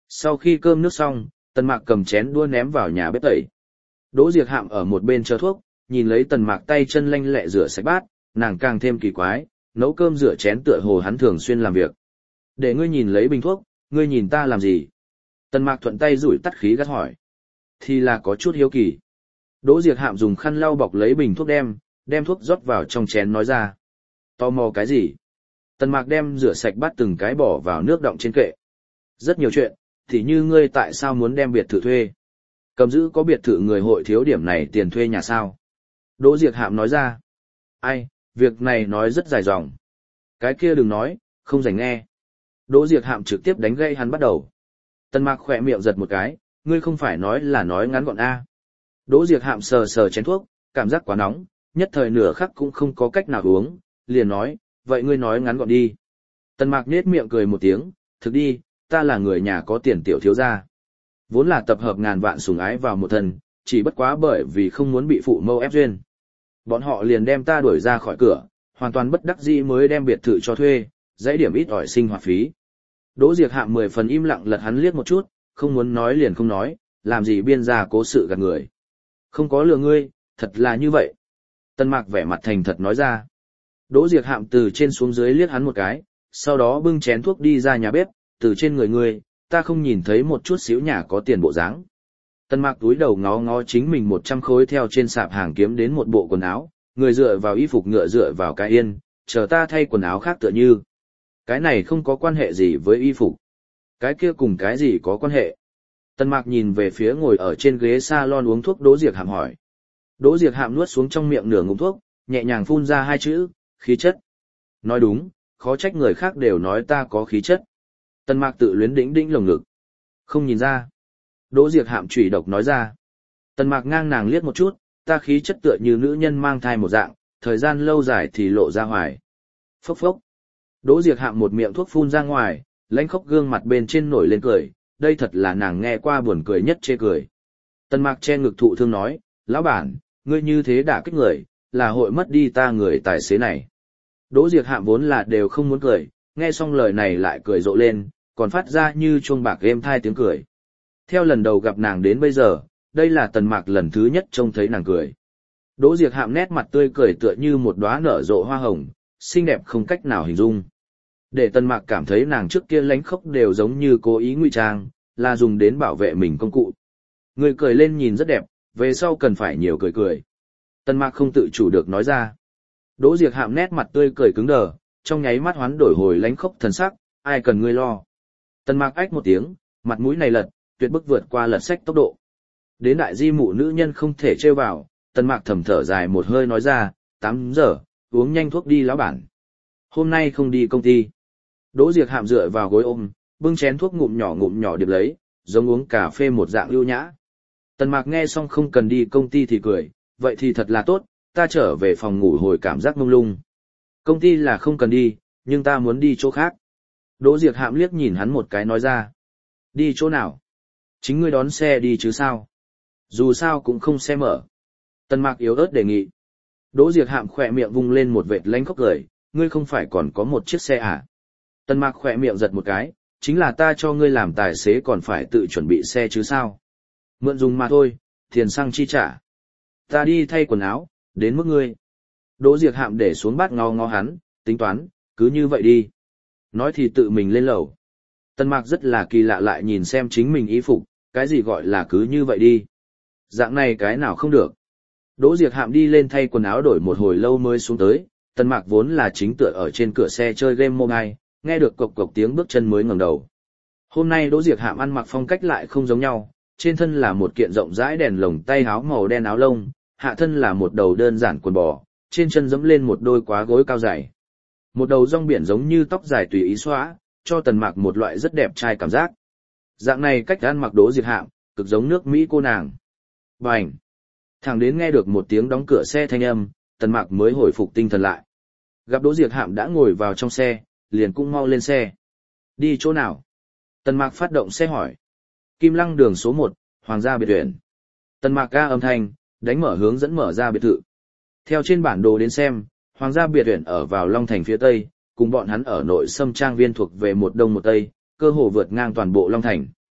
Sau khi cơm nước xong, Tần Mạc cầm chén đũa ném vào nhà bếp tẩy. Đỗ Diệc Hạm ở một bên chờ thuốc, nhìn lấy Tần Mạc tay chân lanh lẹ rửa sạch bát, nàng càng thêm kỳ quái, nấu cơm rửa chén tựa hồ hắn thường xuyên làm việc. Để ngươi nhìn lấy bình thuốc, ngươi nhìn ta làm gì? Tần Mạc thuận tay rủi tắt khí gắt hỏi. Thì là có chút hiếu kỳ. Đỗ Diệc Hạm dùng khăn lau bọc lấy bình thuốc đem, đem thuốc rót vào trong chén nói ra. Tò mò cái gì? Tần Mạc đem rửa sạch bát từng cái bỏ vào nước đọng trên kệ. Rất nhiều chuyện, thì như ngươi tại sao muốn đem biệt thự thuê? Cầm giữ có biệt thự người hội thiếu điểm này tiền thuê nhà sao? Đỗ Diệc Hạm nói ra. Ai, việc này nói rất dài dòng. Cái kia đừng nói, không rảnh nghe. Đỗ Diệc Hạm trực tiếp đánh gây hắn bắt đầu. Tần Mạc khỏe miệng giật một cái, ngươi không phải nói là nói ngắn gọn a? Đỗ Diệc Hạm sờ sờ chén thuốc, cảm giác quá nóng, nhất thời nửa khắc cũng không có cách nào uống, liền nói, vậy ngươi nói ngắn gọn đi. Tần Mạc nhếch miệng cười một tiếng, thực đi, ta là người nhà có tiền tiểu thiếu gia. Vốn là tập hợp ngàn vạn sủng ái vào một thân, chỉ bất quá bởi vì không muốn bị phụ mâu ép duyên. Bọn họ liền đem ta đuổi ra khỏi cửa, hoàn toàn bất đắc dĩ mới đem biệt thự cho thuê, dãy điểm ít ỏi sinh hoạt phí. Đỗ Diệc Hạm mười phần im lặng lật hắn liếc một chút, không muốn nói liền không nói, làm gì biên ra cố sự gạt người. Không có lừa ngươi, thật là như vậy. Tần Mạc vẻ mặt thành thật nói ra. Đỗ Diệc Hạm từ trên xuống dưới liếc hắn một cái, sau đó bưng chén thuốc đi ra nhà bếp, từ trên người ngươi, ta không nhìn thấy một chút xíu nhà có tiền bộ dáng. Tần Mạc túi đầu ngó ngó chính mình một trăm khối theo trên sạp hàng kiếm đến một bộ quần áo, người dựa vào y phục ngựa dựa vào cái yên, chờ ta thay quần áo khác tựa như. Cái này không có quan hệ gì với y phục. Cái kia cùng cái gì có quan hệ? Tần Mạc nhìn về phía ngồi ở trên ghế salon uống thuốc Đỗ Diệc Hạm hỏi. Đỗ Diệc Hạm nuốt xuống trong miệng nửa ngụm thuốc, nhẹ nhàng phun ra hai chữ, khí chất. Nói đúng, khó trách người khác đều nói ta có khí chất. Tần Mạc tự luyến đĩnh đĩnh lồng ngực. Không nhìn ra. Đỗ Diệc Hạm chủy độc nói ra. Tần Mạc ngang nàng liếc một chút, ta khí chất tựa như nữ nhân mang thai một dạng, thời gian lâu dài thì lộ ra hoài. Phốc phốc. Đỗ Diệc Hạm một miệng thuốc phun ra ngoài, lãnh khốc gương mặt bên trên nổi lên cười, đây thật là nàng nghe qua buồn cười nhất chê cười. Tần Mạc che ngực thụ thương nói, lão bản, ngươi như thế đả kích người, là hội mất đi ta người tài xế này. Đỗ Diệc Hạm vốn là đều không muốn cười, nghe xong lời này lại cười rộ lên, còn phát ra như chuông bạc êm thai tiếng cười. Theo lần đầu gặp nàng đến bây giờ, đây là Tần Mạc lần thứ nhất trông thấy nàng cười. Đỗ Diệc Hạm nét mặt tươi cười tựa như một đóa nở rộ hoa hồng, xinh đẹp không cách nào hình dung. Để Tần Mạc cảm thấy nàng trước kia lánh khốc đều giống như cố ý ngụy trang, là dùng đến bảo vệ mình công cụ. Người cười lên nhìn rất đẹp, về sau cần phải nhiều cười cười. Tần Mạc không tự chủ được nói ra. Đỗ Diệc Hạm nét mặt tươi cười cứng đờ, trong nháy mắt hoán đổi hồi lánh khốc thần sắc, ai cần ngươi lo. Tần Mạc ách một tiếng, mặt mũi này lật, tuyệt bức vượt qua lật sách tốc độ. Đến đại di mụ nữ nhân không thể trêu vào, Tần Mạc thầm thở dài một hơi nói ra, tám giờ, uống nhanh thuốc đi lão bản. Hôm nay không đi công ty. Đỗ Diệc Hạm dựa vào gối ôm, bưng chén thuốc ngụm nhỏ ngụm nhỏ điệp lấy, giống uống cà phê một dạng ưu nhã. Tần Mạc nghe xong không cần đi công ty thì cười, vậy thì thật là tốt, ta trở về phòng ngủ hồi cảm giác mông lung. Công ty là không cần đi, nhưng ta muốn đi chỗ khác. Đỗ Diệc Hạm liếc nhìn hắn một cái nói ra. Đi chỗ nào? Chính ngươi đón xe đi chứ sao? Dù sao cũng không xe mở. Tần Mạc yếu ớt đề nghị. Đỗ Diệc Hạm khỏe miệng vung lên một vệt lánh khóc cười, ngươi không phải còn có một chiếc xe à? Tần Mạc khỏe miệng giật một cái, chính là ta cho ngươi làm tài xế còn phải tự chuẩn bị xe chứ sao? Mượn dùng mà thôi, tiền xăng chi trả. Ta đi thay quần áo, đến mức ngươi. Đỗ Diệc Hạm để xuống bát ngó ngó hắn, tính toán, cứ như vậy đi. Nói thì tự mình lên lầu. Tần Mạc rất là kỳ lạ lại nhìn xem chính mình y phục, cái gì gọi là cứ như vậy đi. Dạng này cái nào không được. Đỗ Diệc Hạm đi lên thay quần áo đổi một hồi lâu mới xuống tới, Tần Mạc vốn là chính tựa ở trên cửa xe chơi game mobile, nghe được cộc cộc tiếng bước chân mới ngẩng đầu. Hôm nay Đỗ Diệc Hạm ăn mặc phong cách lại không giống nhau, trên thân là một kiện rộng rãi đèn lồng tay áo màu đen áo lông, hạ thân là một đầu đơn giản quần bò, trên chân giẫm lên một đôi quá gối cao dày. Một đầu rong biển giống như tóc dài tùy ý xõa, cho Tần Mạc một loại rất đẹp trai cảm giác. Dạng này cách ăn mặc Đỗ Diệc Hạm, cực giống nước Mỹ cô nàng. Bành! Thẳng đến nghe được một tiếng đóng cửa xe thanh âm, Tần Mạc mới hồi phục tinh thần lại. Gặp Đỗ Diệc Hạm đã ngồi vào trong xe, liền cũng mau lên xe. Đi chỗ nào? Tần Mạc phát động xe hỏi. Kim Lăng đường số một, Hoàng gia biệt viện. Tần Mạc ca âm thanh, đánh mở hướng dẫn mở ra biệt thự. Theo trên bản đồ đến xem, Hoàng gia biệt viện ở vào Long Thành phía Tây, cùng bọn hắn ở nội xâm trang viên thuộc về một đông một tây, cơ hồ vượt ngang toàn bộ Long Thành.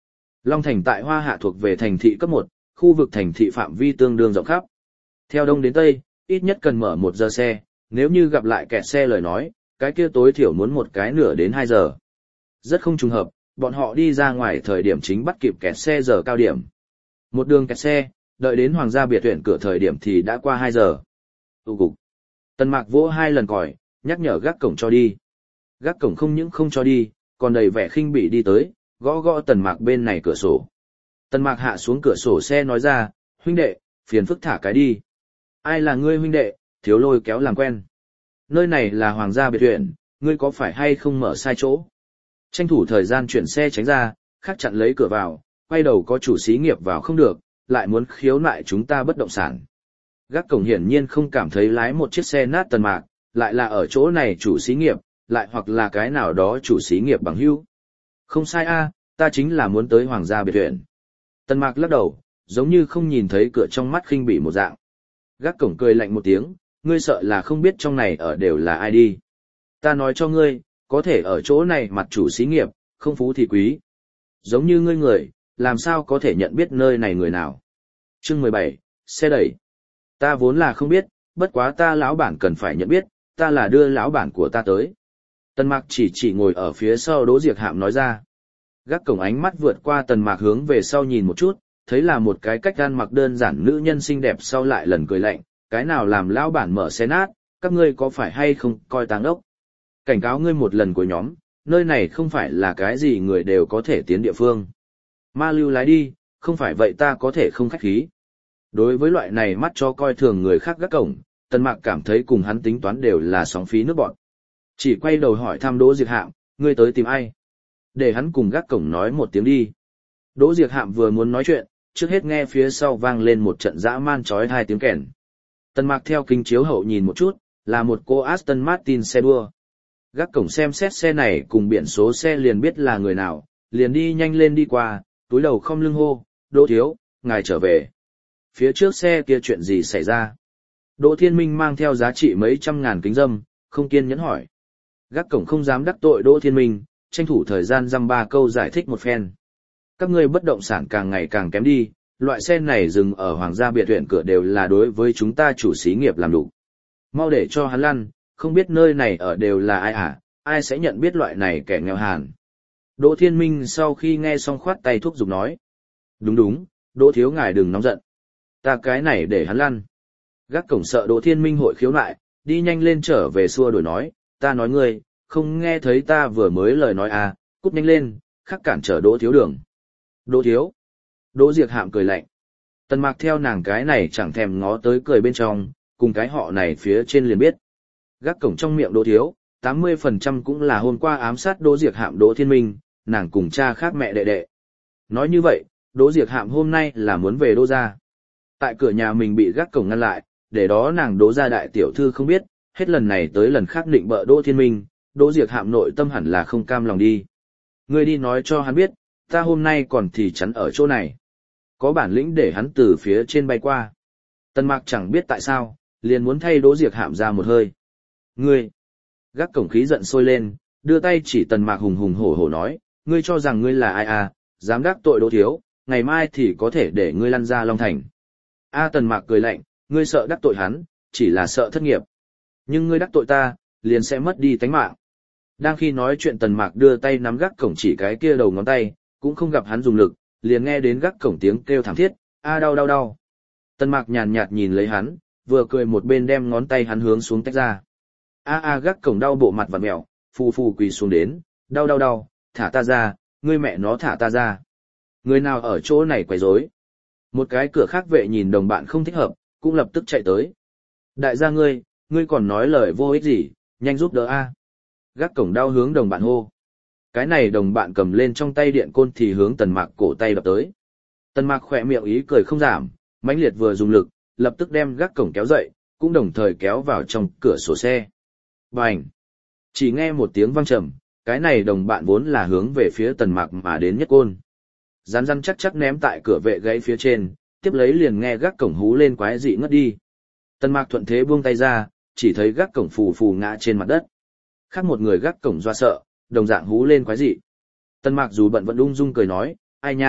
Long Thành tại Hoa Hạ thuộc về thành thị cấp một, khu vực thành thị phạm vi tương đương rộng khắp. Theo đông đến tây, ít nhất cần mở một giờ xe, nếu như gặp lại kẹt xe lời nói, cái kia tối thiểu muốn một cái nửa đến hai giờ. Rất không trùng hợp, bọn họ đi ra ngoài thời điểm chính bắt kịp kẹt xe giờ cao điểm. Một đường kẹt xe, đợi đến Hoàng gia biệt viện cửa thời điểm thì đã qua hai giờ. Tụ cục. Tần Mạc vỗ hai lần còi, nhắc nhở gác cổng cho đi. Gác cổng không những không cho đi, còn đầy vẻ khinh bỉ đi tới, gõ gõ Tần Mạc bên này cửa sổ. Tần Mạc hạ xuống cửa sổ xe nói ra, huynh đệ, phiền phức thả cái đi. Ai là ngươi huynh đệ, thiếu lôi kéo làm quen. Nơi này là Hoàng gia biệt viện, ngươi có phải hay không mở sai chỗ? Tranh thủ thời gian chuyển xe tránh ra, khác chặn lấy cửa vào, quay đầu có chủ xí nghiệp vào không được, lại muốn khiếu nại chúng ta bất động sản. Gác cổng hiển nhiên không cảm thấy lái một chiếc xe nát Tần Mạc, lại là ở chỗ này chủ xí nghiệp, lại hoặc là cái nào đó chủ xí nghiệp bằng hữu. Không sai a, ta chính là muốn tới Hoàng gia biệt viện. Tần Mạc lắc đầu, giống như không nhìn thấy cửa trong mắt khinh bỉ một dạng. Gác cổng cười lạnh một tiếng, ngươi sợ là không biết trong này ở đều là ai đi. Ta nói cho ngươi, có thể ở chỗ này mặt chủ xí nghiệp, không phú thì quý. Giống như ngươi người, làm sao có thể nhận biết nơi này người nào. Chương mười bảy, xe đẩy. Ta vốn là không biết, bất quá ta lão bản cần phải nhận biết, ta là đưa lão bản của ta tới. Tần Mạc chỉ chỉ ngồi ở phía sau Đỗ Diệc Hạm nói ra. Gác cổng ánh mắt vượt qua Tần Mạc hướng về sau nhìn một chút, thấy là một cái cách ăn mặc đơn giản nữ nhân xinh đẹp sau lại lần cười lạnh, cái nào làm lão bản mở xe nát, các ngươi có phải hay không coi tàng ốc. Cảnh cáo ngươi một lần của nhóm, nơi này không phải là cái gì người đều có thể tiến địa phương. Ma lưu lái đi, không phải vậy ta có thể không khách khí. Đối với loại này mắt cho coi thường người khác gác cổng, Tần Mạc cảm thấy cùng hắn tính toán đều là sóng phí nước bọn. Chỉ quay đầu hỏi thăm Đỗ Diệc Hạm, ngươi tới tìm ai? Để hắn cùng gác cổng nói một tiếng đi. Đỗ Diệc Hạm vừa muốn nói chuyện, trước hết nghe phía sau vang lên một trận dã man chói hai tiếng kèn. Tần Mạc theo kính chiếu hậu nhìn một chút, là một cô Aston Martin xe đua. Gác cổng xem xét xe này cùng biển số xe liền biết là người nào, liền đi nhanh lên đi qua, túi đầu không lưng hô, Đỗ thiếu, ngài trở về. Phía trước xe kia chuyện gì xảy ra? Đỗ Thiên Minh mang theo giá trị mấy trăm ngàn kính dâm, không kiên nhẫn hỏi. Gác cổng không dám đắc tội Đỗ Thiên Minh, tranh thủ thời gian dăm ba câu giải thích một phen. Các ngươi bất động sản càng ngày càng kém đi, loại xe này dừng ở Hoàng gia biệt viện cửa đều là đối với chúng ta chủ xí nghiệp làm đủ. Mau để cho hắn lăn, không biết nơi này ở đều là ai à, ai sẽ nhận biết loại này kẻ nghèo hàn. Đỗ Thiên Minh sau khi nghe xong khoát tay thúc giục nói. Đúng đúng, Đỗ thiếu ngài đừng nóng giận. Ta cái này để hắn lăn. Gác cổng sợ Đỗ Thiên Minh hội khiếu nại, đi nhanh lên trở về xua đuổi nói, ta nói ngươi, không nghe thấy ta vừa mới lời nói à, cút nhanh lên, khắc cản trở Đỗ thiếu đường. Đỗ thiếu. Đỗ Diệc Hạm cười lạnh. Tần Mạc theo nàng cái này chẳng thèm ngó tới cười bên trong, cùng cái họ này phía trên liền biết. Gác cổng trong miệng Đỗ thiếu, tám mươi phần trăm cũng là hôm qua ám sát Đỗ Diệc Hạm Đỗ Thiên Minh, nàng cùng cha khác mẹ đệ đệ. Nói như vậy, Đỗ Diệc Hạm hôm nay là muốn về Đỗ gia. Tại cửa nhà mình bị gác cổng ngăn lại, để đó nàng Đỗ gia đại tiểu thư không biết, hết lần này tới lần khác định bợ Đỗ Thiên Minh, Đỗ Diệc Hạm nội tâm hẳn là không cam lòng đi. Ngươi đi nói cho hắn biết, ta hôm nay còn thì chắn ở chỗ này. Có bản lĩnh để hắn từ phía trên bay qua. Tần Mạc chẳng biết tại sao, liền muốn thay Đỗ Diệc Hạm ra một hơi. Ngươi! Gác cổng khí giận sôi lên, đưa tay chỉ Tần Mạc hùng hùng hổ hổ nói, ngươi cho rằng ngươi là ai à, dám đắc tội Đỗ thiếu, ngày mai thì có thể để ngươi lăn ra Long Thành. A Tần Mạc cười lạnh, ngươi sợ đắc tội hắn, chỉ là sợ thất nghiệp. Nhưng ngươi đắc tội ta, liền sẽ mất đi tánh mạng. Đang khi nói chuyện Tần Mạc đưa tay nắm gác cổng chỉ cái kia đầu ngón tay, cũng không gặp hắn dùng lực, liền nghe đến gác cổng tiếng kêu thảm thiết, a đau đau đau. Tần Mạc nhàn nhạt nhìn lấy hắn, vừa cười một bên đem ngón tay hắn hướng xuống tách ra. A a gác cổng đau bộ mặt vặn mèo, phù phù quỳ xuống đến, đau đau đau, thả ta ra, ngươi mẹ nó thả ta ra. Người nào ở chỗ này quấy rối? Một cái cửa khác vệ nhìn đồng bạn không thích hợp, cũng lập tức chạy tới. Đại gia ngươi, ngươi còn nói lời vô ích gì, nhanh giúp đỡ a. Gác cổng đau hướng đồng bạn hô. Cái này đồng bạn cầm lên trong tay điện côn thì hướng Tần Mạc cổ tay đập tới. Tần Mạc khỏe miệng ý cười không giảm, mãnh liệt vừa dùng lực, lập tức đem gác cổng kéo dậy, cũng đồng thời kéo vào trong cửa sổ xe. Bành! Chỉ nghe một tiếng vang trầm, cái này đồng bạn vốn là hướng về phía Tần Mạc mà đến nhất côn. Rắn rắn chắc chắc ném tại cửa vệ gãy phía trên, tiếp lấy liền nghe gác cổng hú lên quái dị ngất đi. Tần Mạc thuận thế buông tay ra, chỉ thấy gác cổng phù phù ngã trên mặt đất. Khác một người gác cổng doa sợ, đồng dạng hú lên quái dị. Tần Mạc dù bận vẫn ung dung cười nói, ai nha,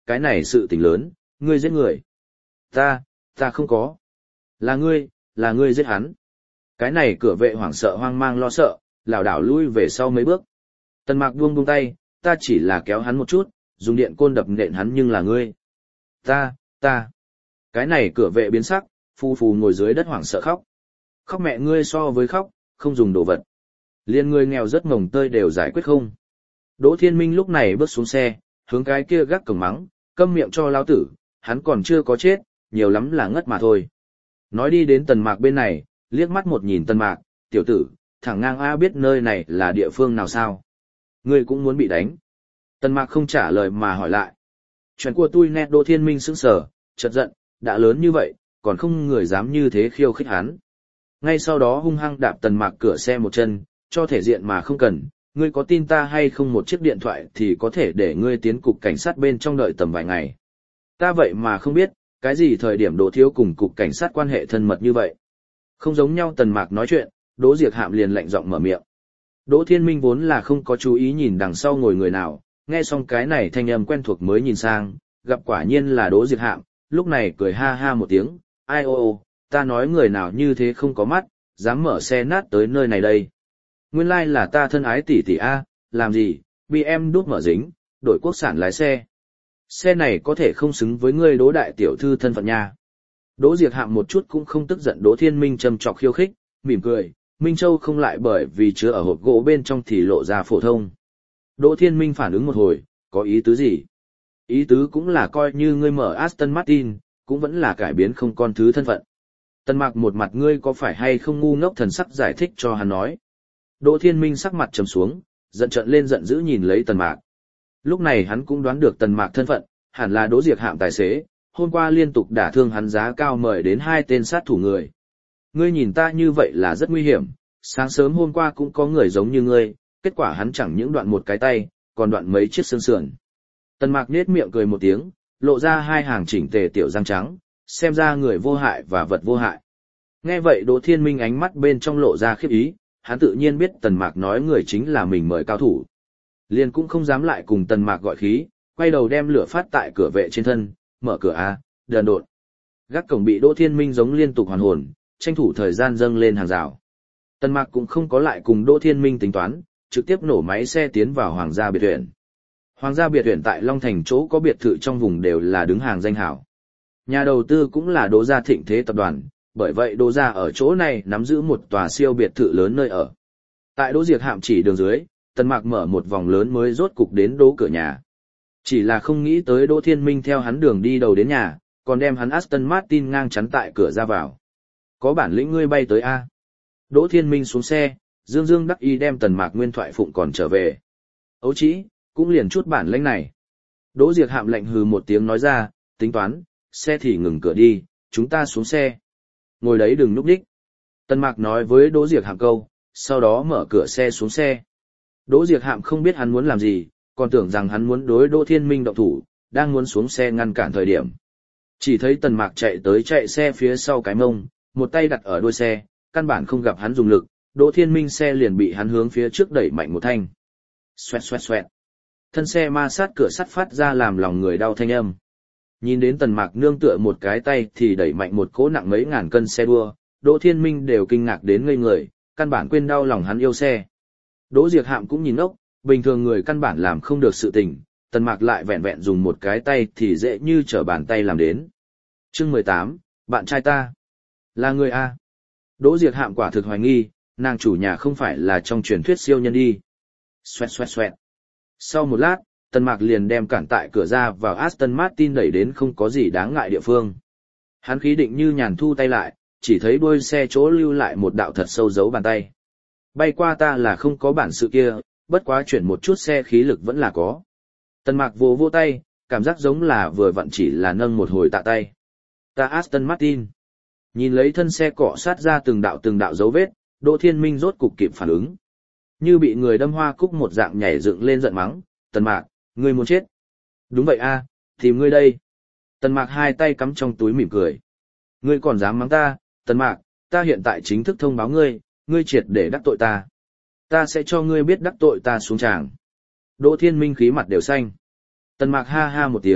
cái này sự tình lớn, ngươi giết người. Ta, ta không có. Là ngươi, là ngươi giết hắn. Cái này cửa vệ hoảng sợ hoang mang lo sợ, lảo đảo lui về sau mấy bước. Tần Mạc buông buông tay, ta chỉ là kéo hắn một chút, dùng điện côn đập nện hắn nhưng là ngươi. Ta, ta. Cái này cửa vệ biến sắc, phù phù ngồi dưới đất hoảng sợ khóc. Khóc mẹ ngươi so với khóc, không dùng đồ vật. Liên người nghèo rất mồng tơi đều giải quyết không. Đỗ Thiên Minh lúc này bước xuống xe, hướng cái kia gác cổng mắng, câm miệng cho lão tử, hắn còn chưa có chết, nhiều lắm là ngất mà thôi. Nói đi đến Tần Mạc bên này, liếc mắt một nhìn Tần Mạc, tiểu tử, thẳng ngang A biết nơi này là địa phương nào sao? Ngươi cũng muốn bị đánh. Tần Mạc không trả lời mà hỏi lại. Chuyện của tôi nét Đỗ Thiên Minh sững sờ, chợt giận, đã lớn như vậy, còn không người dám như thế khiêu khích hắn. Ngay sau đó hung hăng đạp Tần Mạc cửa xe một chân, cho thể diện mà không cần, ngươi có tin ta hay không một chiếc điện thoại thì có thể để ngươi tiến cục cảnh sát bên trong đợi tầm vài ngày. Ta vậy mà không biết, cái gì thời điểm Đỗ thiếu cùng cục cảnh sát quan hệ thân mật như vậy. Không giống nhau Tần Mạc nói chuyện, Đỗ Diệc Hạm liền lạnh giọng mở miệng. Đỗ Thiên Minh vốn là không có chú ý nhìn đằng sau ngồi người nào, nghe xong cái này thanh âm quen thuộc mới nhìn sang, gặp quả nhiên là Đỗ Diệc Hạm, lúc này cười ha ha một tiếng, ai ô ô, ta nói người nào như thế không có mắt, dám mở xe nát tới nơi này đây. Nguyên lai like là ta thân ái tỷ tỷ A, làm gì, bị em đút mở dính, đổi quốc sản lái xe. Xe này có thể không xứng với ngươi Đỗ đại tiểu thư thân phận nha. Đỗ Diệc Hạm một chút cũng không tức giận Đỗ Thiên Minh châm chọc khiêu khích, mỉm cười, Minh Châu không lại bởi vì chứa ở hộp gỗ bên trong thì lộ ra phổ thông. Đỗ Thiên Minh phản ứng một hồi, có ý tứ gì? Ý tứ cũng là coi như ngươi mở Aston Martin, cũng vẫn là cải biến không con thứ thân phận. Tần Mạc một mặt ngươi có phải hay không ngu ngốc thần sắc giải thích cho hắn nói. Đỗ Thiên Minh sắc mặt trầm xuống, giận trợn lên giận dữ nhìn lấy Tần Mạc. Lúc này hắn cũng đoán được Tần Mạc thân phận, hẳn là Đỗ Diệc Hạm tài xế, hôm qua liên tục đả thương hắn giá cao mời đến hai tên sát thủ người. Ngươi nhìn ta như vậy là rất nguy hiểm, sáng sớm hôm qua cũng có người giống như ngươi, kết quả hắn chẳng những đoạn một cái tay, còn đoạn mấy chiếc xương sườn. Tần Mạc nhếch miệng cười một tiếng, lộ ra hai hàng chỉnh tề tiểu răng trắng, xem ra người vô hại và vật vô hại. Nghe vậy Đỗ Thiên Minh ánh mắt bên trong lộ ra khiếp ý, hắn tự nhiên biết Tần Mạc nói người chính là mình mời cao thủ. Liền cũng không dám lại cùng Tần Mạc gọi khí, quay đầu đem lửa phát tại cửa vệ trên thân, mở cửa a, đần độn. Gác cổng bị Đỗ Thiên Minh giống liên tục hoàn hồn, tranh thủ thời gian dâng lên hàng rào. Tần Mạc cũng không có lại cùng Đỗ Thiên Minh tính toán, trực tiếp nổ máy xe tiến vào Hoàng gia biệt viện. Hoàng gia biệt viện tại Long Thành chỗ có biệt thự trong vùng đều là đứng hàng danh hảo. Nhà đầu tư cũng là Đỗ gia thịnh thế tập đoàn, bởi vậy Đỗ gia ở chỗ này nắm giữ một tòa siêu biệt thự lớn nơi ở. Tại Đỗ Diệc Hạm chỉ đường dưới, Tần Mạc mở một vòng lớn mới rốt cục đến Đỗ cửa nhà. Chỉ là không nghĩ tới Đỗ Thiên Minh theo hắn đường đi đầu đến nhà, còn đem hắn Aston Martin ngang chắn tại cửa ra vào. Có bản lĩnh ngươi bay tới A. Đỗ Thiên Minh xuống xe, dương dương đắc ý đem Tần Mạc nguyên thoại phụng còn trở về. Ấu chỉ, cũng liền chút bản lĩnh này. Đỗ Diệc Hạm lạnh hừ một tiếng nói ra, tính toán, xe thì ngừng cửa đi, chúng ta xuống xe. Ngồi đấy đừng núp đích. Tần Mạc nói với Đỗ Diệc Hạm câu, sau đó mở cửa xe xuống xe. Đỗ Diệc Hạm không biết hắn muốn làm gì, còn tưởng rằng hắn muốn đối Đỗ Thiên Minh động thủ, đang muốn xuống xe ngăn cản thời điểm. Chỉ thấy Tần Mạc chạy tới chạy xe phía sau cái mông, một tay đặt ở đuôi xe, căn bản không gặp hắn dùng lực, Đỗ Thiên Minh xe liền bị hắn hướng phía trước đẩy mạnh một thanh. Xoẹt xoẹt xoẹt. Thân xe ma sát cửa sắt phát ra làm lòng người đau thanh âm. Nhìn đến Tần Mạc nương tựa một cái tay thì đẩy mạnh một cỗ nặng mấy ngàn cân xe đua, Đỗ Thiên Minh đều kinh ngạc đến ngây người, căn bản quên đau lòng hắn yêu xe. Đỗ Diệc Hạm cũng nhìn ốc, bình thường người căn bản làm không được sự tình, Tần Mạc lại vẹn vẹn dùng một cái tay thì dễ như trở bàn tay làm đến. Chương mười tám, bạn trai ta. Là người A. Đỗ Diệc Hạm quả thực hoài nghi, nàng chủ nhà không phải là trong truyền thuyết siêu nhân đi. Xoẹt xoẹt xoẹt. Sau một lát, Tần Mạc liền đem cản tại cửa ra vào Aston Martin đẩy đến không có gì đáng ngại địa phương. Hắn khí định như nhàn thu tay lại, chỉ thấy đuôi xe chỗ lưu lại một đạo thật sâu dấu bàn tay. Bay qua ta là không có bản sự kia, bất quá chuyển một chút xe khí lực vẫn là có. Tần Mạc vỗ vỗ tay, cảm giác giống là vừa vặn chỉ là nâng một hồi tạ tay. Ta Aston Martin. Nhìn lấy thân xe cọ sát ra từng đạo từng đạo dấu vết, Đỗ Thiên Minh rốt cục kịp phản ứng. Như bị người đâm hoa cúc một dạng nhảy dựng lên giận mắng, Tần Mạc, ngươi muốn chết. Đúng vậy a, tìm ngươi đây. Tần Mạc hai tay cắm trong túi mỉm cười. Ngươi còn dám mắng ta, Tần Mạc, ta hiện tại chính thức thông báo ngươi, ngươi triệt để đắc tội ta. Ta sẽ cho ngươi biết đắc tội ta xuống tràng. Đỗ Thiên Minh khí mặt đều xanh. Tần Mạc ha ha một tiếng,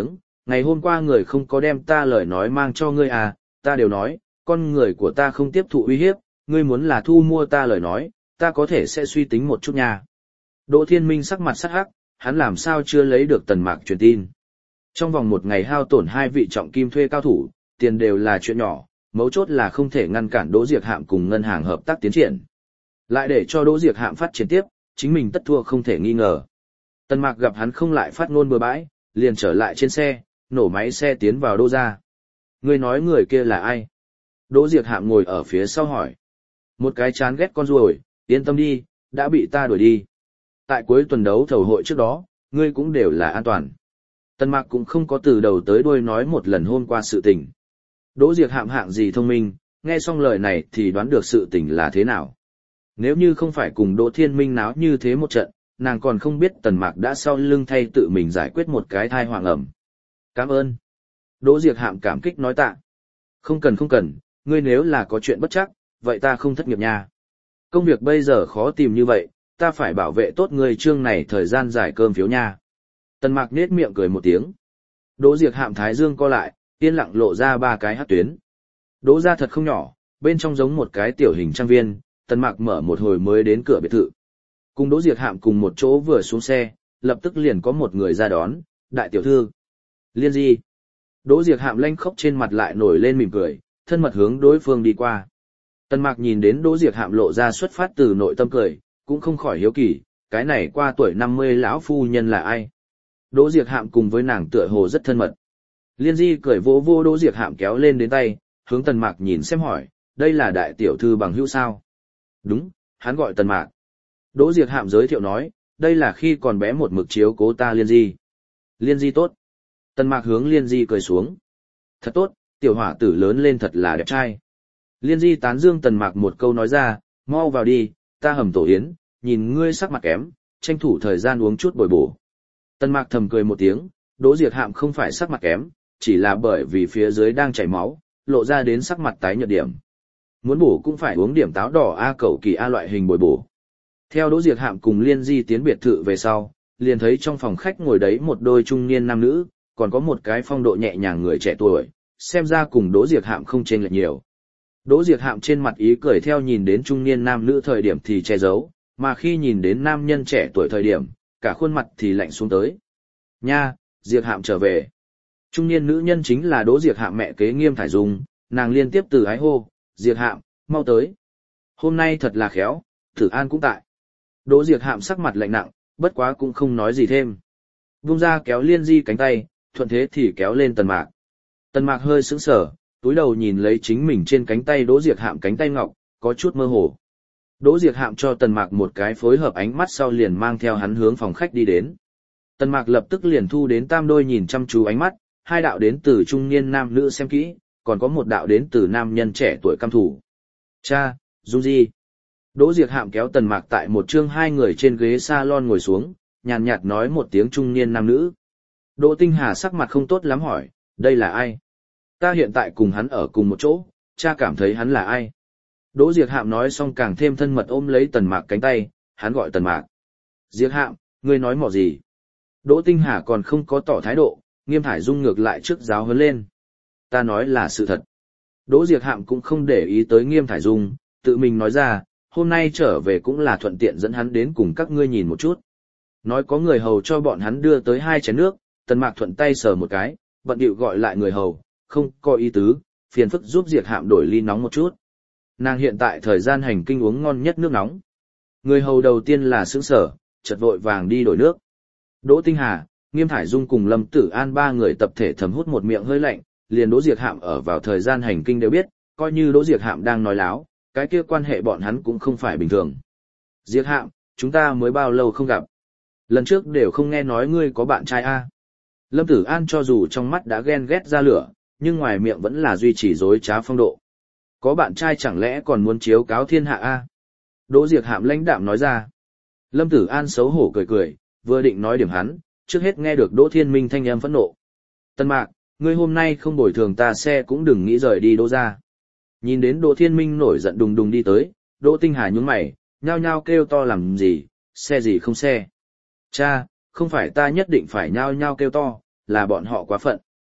ngày hôm qua người không có đem ta lời nói mang cho ngươi à, ta đều nói, con người của ta không tiếp thụ uy hiếp, ngươi muốn là thu mua ta lời nói, ta có thể sẽ suy tính một chút nha. Đỗ Thiên Minh sắc mặt sắc hắc, hắn làm sao chưa lấy được Tần Mạc truyền tin. Trong vòng một ngày hao tổn hai vị trọng kim thuê cao thủ, tiền đều là chuyện nhỏ, mấu chốt là không thể ngăn cản Đỗ Diệc Hạm cùng ngân hàng hợp tác tiến triển. Lại để cho Đỗ Diệc Hạm phát triển tiếp, chính mình tất thua không thể nghi ngờ. Tần Mạc gặp hắn không lại phát ngôn bừa bãi, liền trở lại trên xe, nổ máy xe tiến vào Đỗ gia. Ngươi nói người kia là ai? Đỗ Diệc Hạm ngồi ở phía sau hỏi. Một cái chán ghét con ruồi, yên tâm đi, đã bị ta đuổi đi. Tại cuối tuần đấu thầu hội trước đó, ngươi cũng đều là an toàn. Tần Mạc cũng không có từ đầu tới đuôi nói một lần hôm qua sự tình. Đỗ Diệc Hạm hạng gì thông minh, nghe xong lời này thì đoán được sự tình là thế nào. Nếu như không phải cùng Đỗ Thiên Minh náo như thế một trận, nàng còn không biết Tần Mạc đã sau lưng thay tự mình giải quyết một cái thai hoàng ẩm. Cảm ơn. Đỗ Diệc Hạm cảm kích nói tạ. Không cần không cần, ngươi nếu là có chuyện bất chắc, vậy ta không thất nghiệp nha. Công việc bây giờ khó tìm như vậy, ta phải bảo vệ tốt ngươi chương này thời gian giải cơm phiếu nha. Tần Mạc nết miệng cười một tiếng. Đỗ Diệc Hạm thái dương co lại, yên lặng lộ ra ba cái hắc tuyến. Đỗ gia thật không nhỏ, bên trong giống một cái tiểu hình trang viên, Tần Mạc mở một hồi mới đến cửa biệt thự. Cùng Đỗ Diệc Hạm cùng một chỗ vừa xuống xe, lập tức liền có một người ra đón, đại tiểu thư. Liên Di. Đỗ Diệc Hạm lanh khóc trên mặt lại nổi lên mỉm cười, thân mật hướng đối phương đi qua. Tần Mạc nhìn đến Đỗ Diệc Hạm lộ ra xuất phát từ nội tâm cười, cũng không khỏi hiếu kỳ, cái này qua tuổi năm mươi lão phu nhân là ai? Đỗ Diệc Hạm cùng với nàng tựa hồ rất thân mật. Liên Di cười vỗ vô Đỗ Diệc Hạm kéo lên đến tay, hướng Tần Mạc nhìn xem hỏi, đây là đại tiểu thư bằng hữu sao? Đúng, hắn gọi Tần Mạc. Đỗ Diệc Hạm giới thiệu nói, đây là khi còn bé một mực chiếu cố ta Liên Di. Liên Di tốt. Tần Mạc hướng Liên Di cười xuống. Thật tốt, tiểu hỏa tử lớn lên thật là đẹp trai. Liên Di tán dương Tần Mạc một câu nói ra, mau vào đi, ta hầm tổ yến, nhìn ngươi sắc mặt kém, tranh thủ thời gian uống chút bồi bổ. Tần Mạc thầm cười một tiếng, Đỗ Diệc Hạm không phải sắc mặt kém, chỉ là bởi vì phía dưới đang chảy máu, lộ ra đến sắc mặt tái nhợt điểm. Muốn bổ cũng phải uống điểm táo đỏ A cẩu kỳ A loại hình bồi bổ. Theo Đỗ Diệc Hạm cùng Liên Di tiến biệt thự về sau, liền thấy trong phòng khách ngồi đấy một đôi trung niên nam nữ, còn có một cái phong độ nhẹ nhàng người trẻ tuổi, xem ra cùng Đỗ Diệc Hạm không chênh lệch nhiều. Đỗ Diệc Hạm trên mặt ý cười theo nhìn đến trung niên nam nữ thời điểm thì che giấu, mà khi nhìn đến nam nhân trẻ tuổi thời điểm, cả khuôn mặt thì lạnh xuống tới. Nha, Diệc Hạm trở về. Trung niên nữ nhân chính là Đỗ Diệc Hạm mẹ kế Nghiêm Thải Dung, nàng liên tiếp từ ái hô, Diệc Hạm, mau tới. Hôm nay thật là khéo, Tử An cũng tại. Đỗ Diệc Hạm sắc mặt lạnh nặng, bất quá cũng không nói gì thêm. Vung ra kéo Liên Di cánh tay, thuận thế thì kéo lên Tần Mạc. Tần Mạc hơi sững sờ, túi đầu nhìn lấy chính mình trên cánh tay Đỗ Diệc Hạm cánh tay ngọc, có chút mơ hồ. Đỗ Diệc Hạm cho Tần Mạc một cái phối hợp ánh mắt sau liền mang theo hắn hướng phòng khách đi đến. Tần Mạc lập tức liền thu đến tam đôi nhìn chăm chú ánh mắt, hai đạo đến từ trung niên nam nữ xem kỹ, còn có một đạo đến từ nam nhân trẻ tuổi cam thủ. Cha, Dung Di. Đỗ Diệc Hạm kéo Tần Mạc tại một chương hai người trên ghế salon ngồi xuống, nhàn nhạt nói một tiếng trung niên nam nữ. Đỗ Tinh Hà sắc mặt không tốt lắm hỏi, đây là ai? Ta hiện tại cùng hắn ở cùng một chỗ, cha cảm thấy hắn là ai? Đỗ Diệc Hạm nói xong càng thêm thân mật ôm lấy Tần Mạc cánh tay, hắn gọi Tần Mạc. Diệc Hạm, ngươi nói mỏ gì? Đỗ Tinh Hà còn không có tỏ thái độ, Nghiêm Thải Dung ngược lại trước giáo huấn lên. Ta nói là sự thật. Đỗ Diệc Hạm cũng không để ý tới Nghiêm Thải Dung, tự mình nói ra, hôm nay trở về cũng là thuận tiện dẫn hắn đến cùng các ngươi nhìn một chút. Nói có người hầu cho bọn hắn đưa tới hai chén nước, Tần Mạc thuận tay sờ một cái, bận điệu gọi lại người hầu, không có ý tứ, phiền phức giúp Diệc Hạm đổi ly nóng một chút. Nàng hiện tại thời gian hành kinh uống ngon nhất nước nóng. Người hầu đầu tiên là sững sở, chợt vội vàng đi đổi nước. Đỗ Tinh Hà, Nghiêm Thải Dung cùng Lâm Tử An ba người tập thể thầm hút một miệng hơi lạnh, liền Đỗ Diệc Hạm ở vào thời gian hành kinh đều biết, coi như Đỗ Diệc Hạm đang nói láo, cái kia quan hệ bọn hắn cũng không phải bình thường. Diệc Hạm, chúng ta mới bao lâu không gặp. Lần trước đều không nghe nói ngươi có bạn trai a. Lâm Tử An cho dù trong mắt đã ghen ghét ra lửa, nhưng ngoài miệng vẫn là duy trì dối trá phong độ. Có bạn trai chẳng lẽ còn muốn chiếu cáo thiên hạ a? Đỗ Diệc Hạm lãnh đạm nói ra. Lâm Tử An xấu hổ cười cười, vừa định nói điểm hắn, trước hết nghe được Đỗ Thiên Minh thanh âm phẫn nộ. Tần Mạc, ngươi hôm nay không bồi thường ta xe cũng đừng nghĩ rời đi Đỗ ra. Nhìn đến Đỗ Thiên Minh nổi giận đùng đùng đi tới, Đỗ Tinh Hà nhướng mày, nhao nhao kêu to làm gì, xe gì không xe. Cha, không phải ta nhất định phải nhao nhao kêu to, là bọn họ quá phận.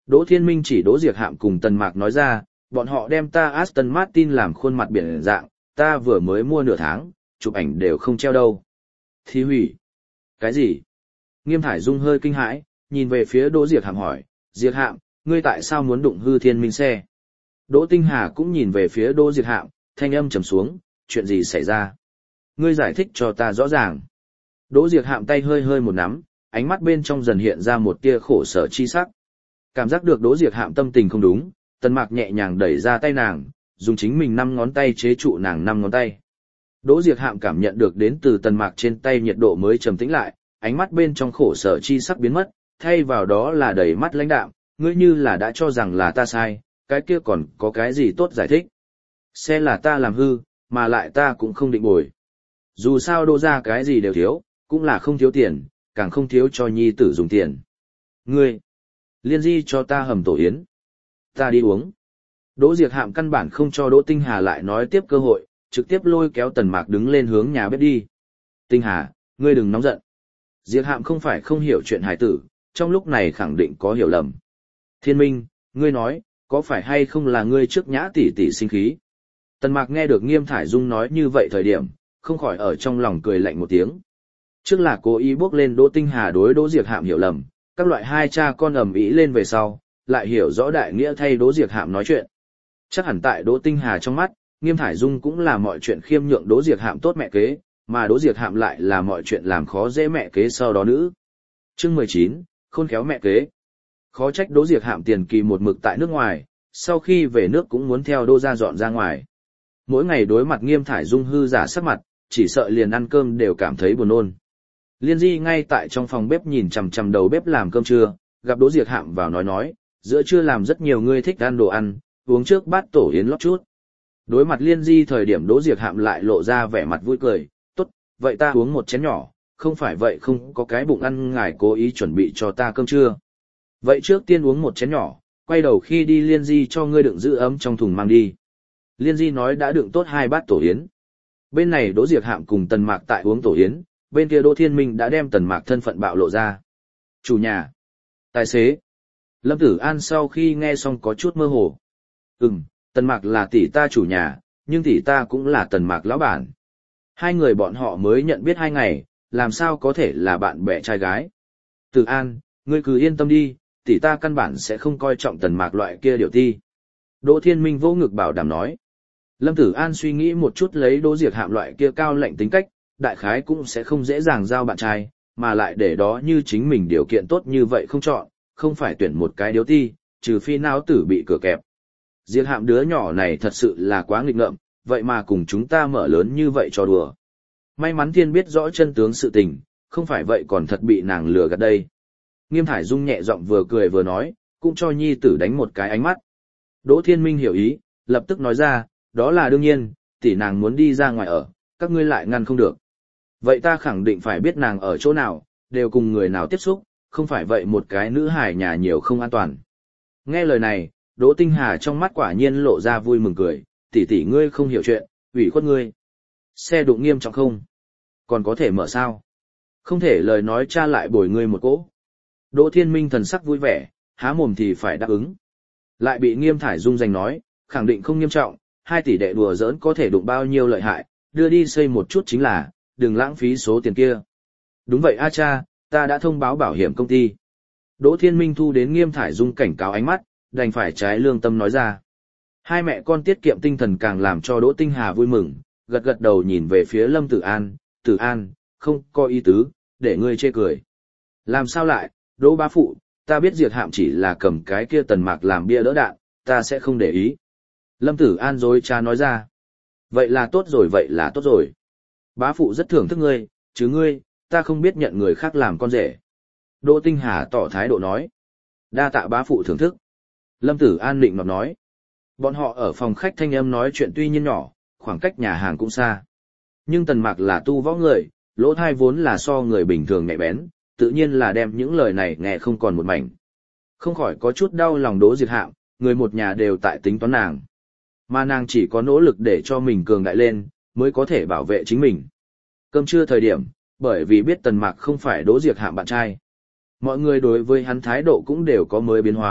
Đỗ Thiên Minh chỉ Đỗ Diệc Hạm cùng Tần Mạc nói ra, bọn họ đem ta Aston Martin làm khuôn mặt biển dạng, ta vừa mới mua nửa tháng, chụp ảnh đều không treo đâu. Thì hủy. Cái gì? Nghiêm Thải Dung hơi kinh hãi, nhìn về phía Đỗ Diệc Hạm hỏi, Diệc Hạm, ngươi tại sao muốn đụng hư Thiên Minh xe? Đỗ Tinh Hà cũng nhìn về phía Đỗ Diệc Hạm, thanh âm trầm xuống, chuyện gì xảy ra? Ngươi giải thích cho ta rõ ràng. Đỗ Diệc Hạm tay hơi hơi một nắm, ánh mắt bên trong dần hiện ra một tia khổ sở chi sắc. Cảm giác được Đỗ Diệc Hạm tâm tình không đúng, Tần Mạc nhẹ nhàng đẩy ra tay nàng, dùng chính mình năm ngón tay chế trụ nàng năm ngón tay. Đỗ Diệc Hạm cảm nhận được đến từ Tần Mạc trên tay nhiệt độ mới trầm tĩnh lại, ánh mắt bên trong khổ sở chi sắc biến mất, thay vào đó là đầy mắt lãnh đạm, ngươi như là đã cho rằng là ta sai, cái kia còn có cái gì tốt giải thích. Xe là ta làm hư, mà lại ta cũng không định bồi. Dù sao Đỗ ra cái gì đều thiếu, cũng là không thiếu tiền, càng không thiếu cho nhi tử dùng tiền. Ngươi, Liên Di cho ta hầm tổ yến. Ta đi uống. Đỗ Diệc Hạm căn bản không cho Đỗ Tinh Hà lại nói tiếp cơ hội, trực tiếp lôi kéo Tần Mạc đứng lên hướng nhà bếp đi. Tinh Hà, ngươi đừng nóng giận. Diệc Hạm không phải không hiểu chuyện hài tử, trong lúc này khẳng định có hiểu lầm. Thiên Minh, ngươi nói, có phải hay không là ngươi trước nhã tỷ tỷ sinh khí? Tần Mạc nghe được Nghiêm Thải Dung nói như vậy thời điểm, không khỏi ở trong lòng cười lạnh một tiếng. Trước là cố ý bước lên Đỗ Tinh Hà đối Đỗ Diệc Hạm hiểu lầm, các loại hai cha con ầm ĩ lên về sau, lại hiểu rõ đại nghĩa thay Đỗ Diệc Hạm nói chuyện. Chắc hẳn tại Đỗ Tinh Hà trong mắt, Nghiêm Thải Dung cũng là mọi chuyện khiêm nhượng Đỗ Diệc Hạm tốt mẹ kế, mà Đỗ Diệc Hạm lại là mọi chuyện làm khó dễ mẹ kế sau đó nữ. Chương mười chín, khôn khéo mẹ kế. Khó trách Đỗ Diệc Hạm tiền kỳ một mực tại nước ngoài, sau khi về nước cũng muốn theo Đỗ gia dọn ra ngoài. Mỗi ngày đối mặt Nghiêm Thải Dung hư giả sắc mặt, chỉ sợ liền ăn cơm đều cảm thấy buồn nôn. Liên Di ngay tại trong phòng bếp nhìn chằm chằm đầu bếp làm cơm trưa, gặp Đỗ Diệc Hạm vào nói nói, giữa trưa làm rất nhiều người thích ăn đồ ăn, uống trước bát tổ yến lót chút. Đối mặt Liên Di thời điểm Đỗ Diệc Hạm lại lộ ra vẻ mặt vui cười, tốt, vậy ta uống một chén nhỏ, không phải vậy không có cái bụng ăn ngài cố ý chuẩn bị cho ta cơm trưa. Vậy trước tiên uống một chén nhỏ, quay đầu khi đi Liên Di cho ngươi đựng giữ ấm trong thùng mang đi. Liên Di nói đã đựng tốt hai bát tổ yến. Bên này Đỗ Diệc Hạm cùng Tần Mạc tại uống tổ yến, bên kia Đỗ Thiên Minh đã đem Tần Mạc thân phận bạo lộ ra. Chủ nhà, tài xế. Lâm Tử An sau khi nghe xong có chút mơ hồ. Ừm, Tần Mạc là tỷ ta chủ nhà, nhưng tỷ ta cũng là Tần Mạc lão bản. Hai người bọn họ mới nhận biết hai ngày, làm sao có thể là bạn bè trai gái. Tử An, ngươi cứ yên tâm đi, tỷ ta căn bản sẽ không coi trọng Tần Mạc loại kia điều ti. Đỗ Thiên Minh vỗ ngực bảo đảm nói. Lâm Tử An suy nghĩ một chút lấy Đỗ Diệc Hạm loại kia cao lạnh tính cách, đại khái cũng sẽ không dễ dàng giao bạn trai, mà lại để đó như chính mình điều kiện tốt như vậy không chọn, không phải tuyển một cái điếu ti, trừ phi não tử bị cửa kẹp. Diệc Hạm đứa nhỏ này thật sự là quá nghịch ngợm, vậy mà cùng chúng ta mở lớn như vậy cho đùa. May mắn Thiên biết rõ chân tướng sự tình, không phải vậy còn thật bị nàng lừa gạt đây. Nghiêm Thải Dung nhẹ giọng vừa cười vừa nói, cũng cho nhi tử đánh một cái ánh mắt. Đỗ Thiên Minh hiểu ý, lập tức nói ra, đó là đương nhiên, tỷ nàng muốn đi ra ngoài ở, các ngươi lại ngăn không được. Vậy ta khẳng định phải biết nàng ở chỗ nào, đều cùng người nào tiếp xúc, không phải vậy một cái nữ hài nhà nhiều không an toàn. Nghe lời này, Đỗ Tinh Hà trong mắt quả nhiên lộ ra vui mừng cười, tỷ tỷ ngươi không hiểu chuyện, ủy khuất ngươi. Xe đụng nghiêm trọng không? Còn có thể mở sao? Không thể lời nói cha lại bồi ngươi một cỗ. Đỗ Thiên Minh thần sắc vui vẻ, há mồm thì phải đáp ứng. Lại bị Nghiêm Thải Dung giành nói, khẳng định không nghiêm trọng, hai tỷ đệ đùa giỡn có thể đụng bao nhiêu lợi hại, đưa đi xây một chút chính là, đừng lãng phí số tiền kia. Đúng vậy a cha, ta đã thông báo bảo hiểm công ty. Đỗ Thiên Minh thu đến Nghiêm Thải Dung cảnh cáo ánh mắt, đành phải trái lương tâm nói ra. Hai mẹ con tiết kiệm tinh thần càng làm cho Đỗ Tinh Hà vui mừng, gật gật đầu nhìn về phía Lâm Tử An, Tử An, không có ý tứ, để ngươi chê cười. Làm sao lại, Đỗ bá phụ, ta biết Diệc Hạm chỉ là cầm cái kia Tần Mạc làm bia đỡ đạn, ta sẽ không để ý. Lâm Tử An dối cha nói ra. Vậy là tốt rồi, vậy là tốt rồi. Bá phụ rất thưởng thức ngươi, chứ ngươi, ta không biết nhận người khác làm con rể. Đỗ Tinh Hà tỏ thái độ nói. Đa tạ bá phụ thưởng thức. Lâm Tử An định nọt nói. Bọn họ ở phòng khách thanh âm nói chuyện tuy nhiên nhỏ, khoảng cách nhà hàng cũng xa. Nhưng Tần Mạc là tu võ người, lỗ thai vốn là so người bình thường nhạy bén, tự nhiên là đem những lời này nghe không còn một mảnh. Không khỏi có chút đau lòng Đỗ Diệc Hạm, người một nhà đều tại tính toán nàng. Mà nàng chỉ có nỗ lực để cho mình cường đại lên, mới có thể bảo vệ chính mình. Cơm trưa thời điểm, bởi vì biết Tần Mạc không phải Đỗ Diệc Hạm bạn trai. Mọi người đối với hắn thái độ cũng đều có mới biến hóa,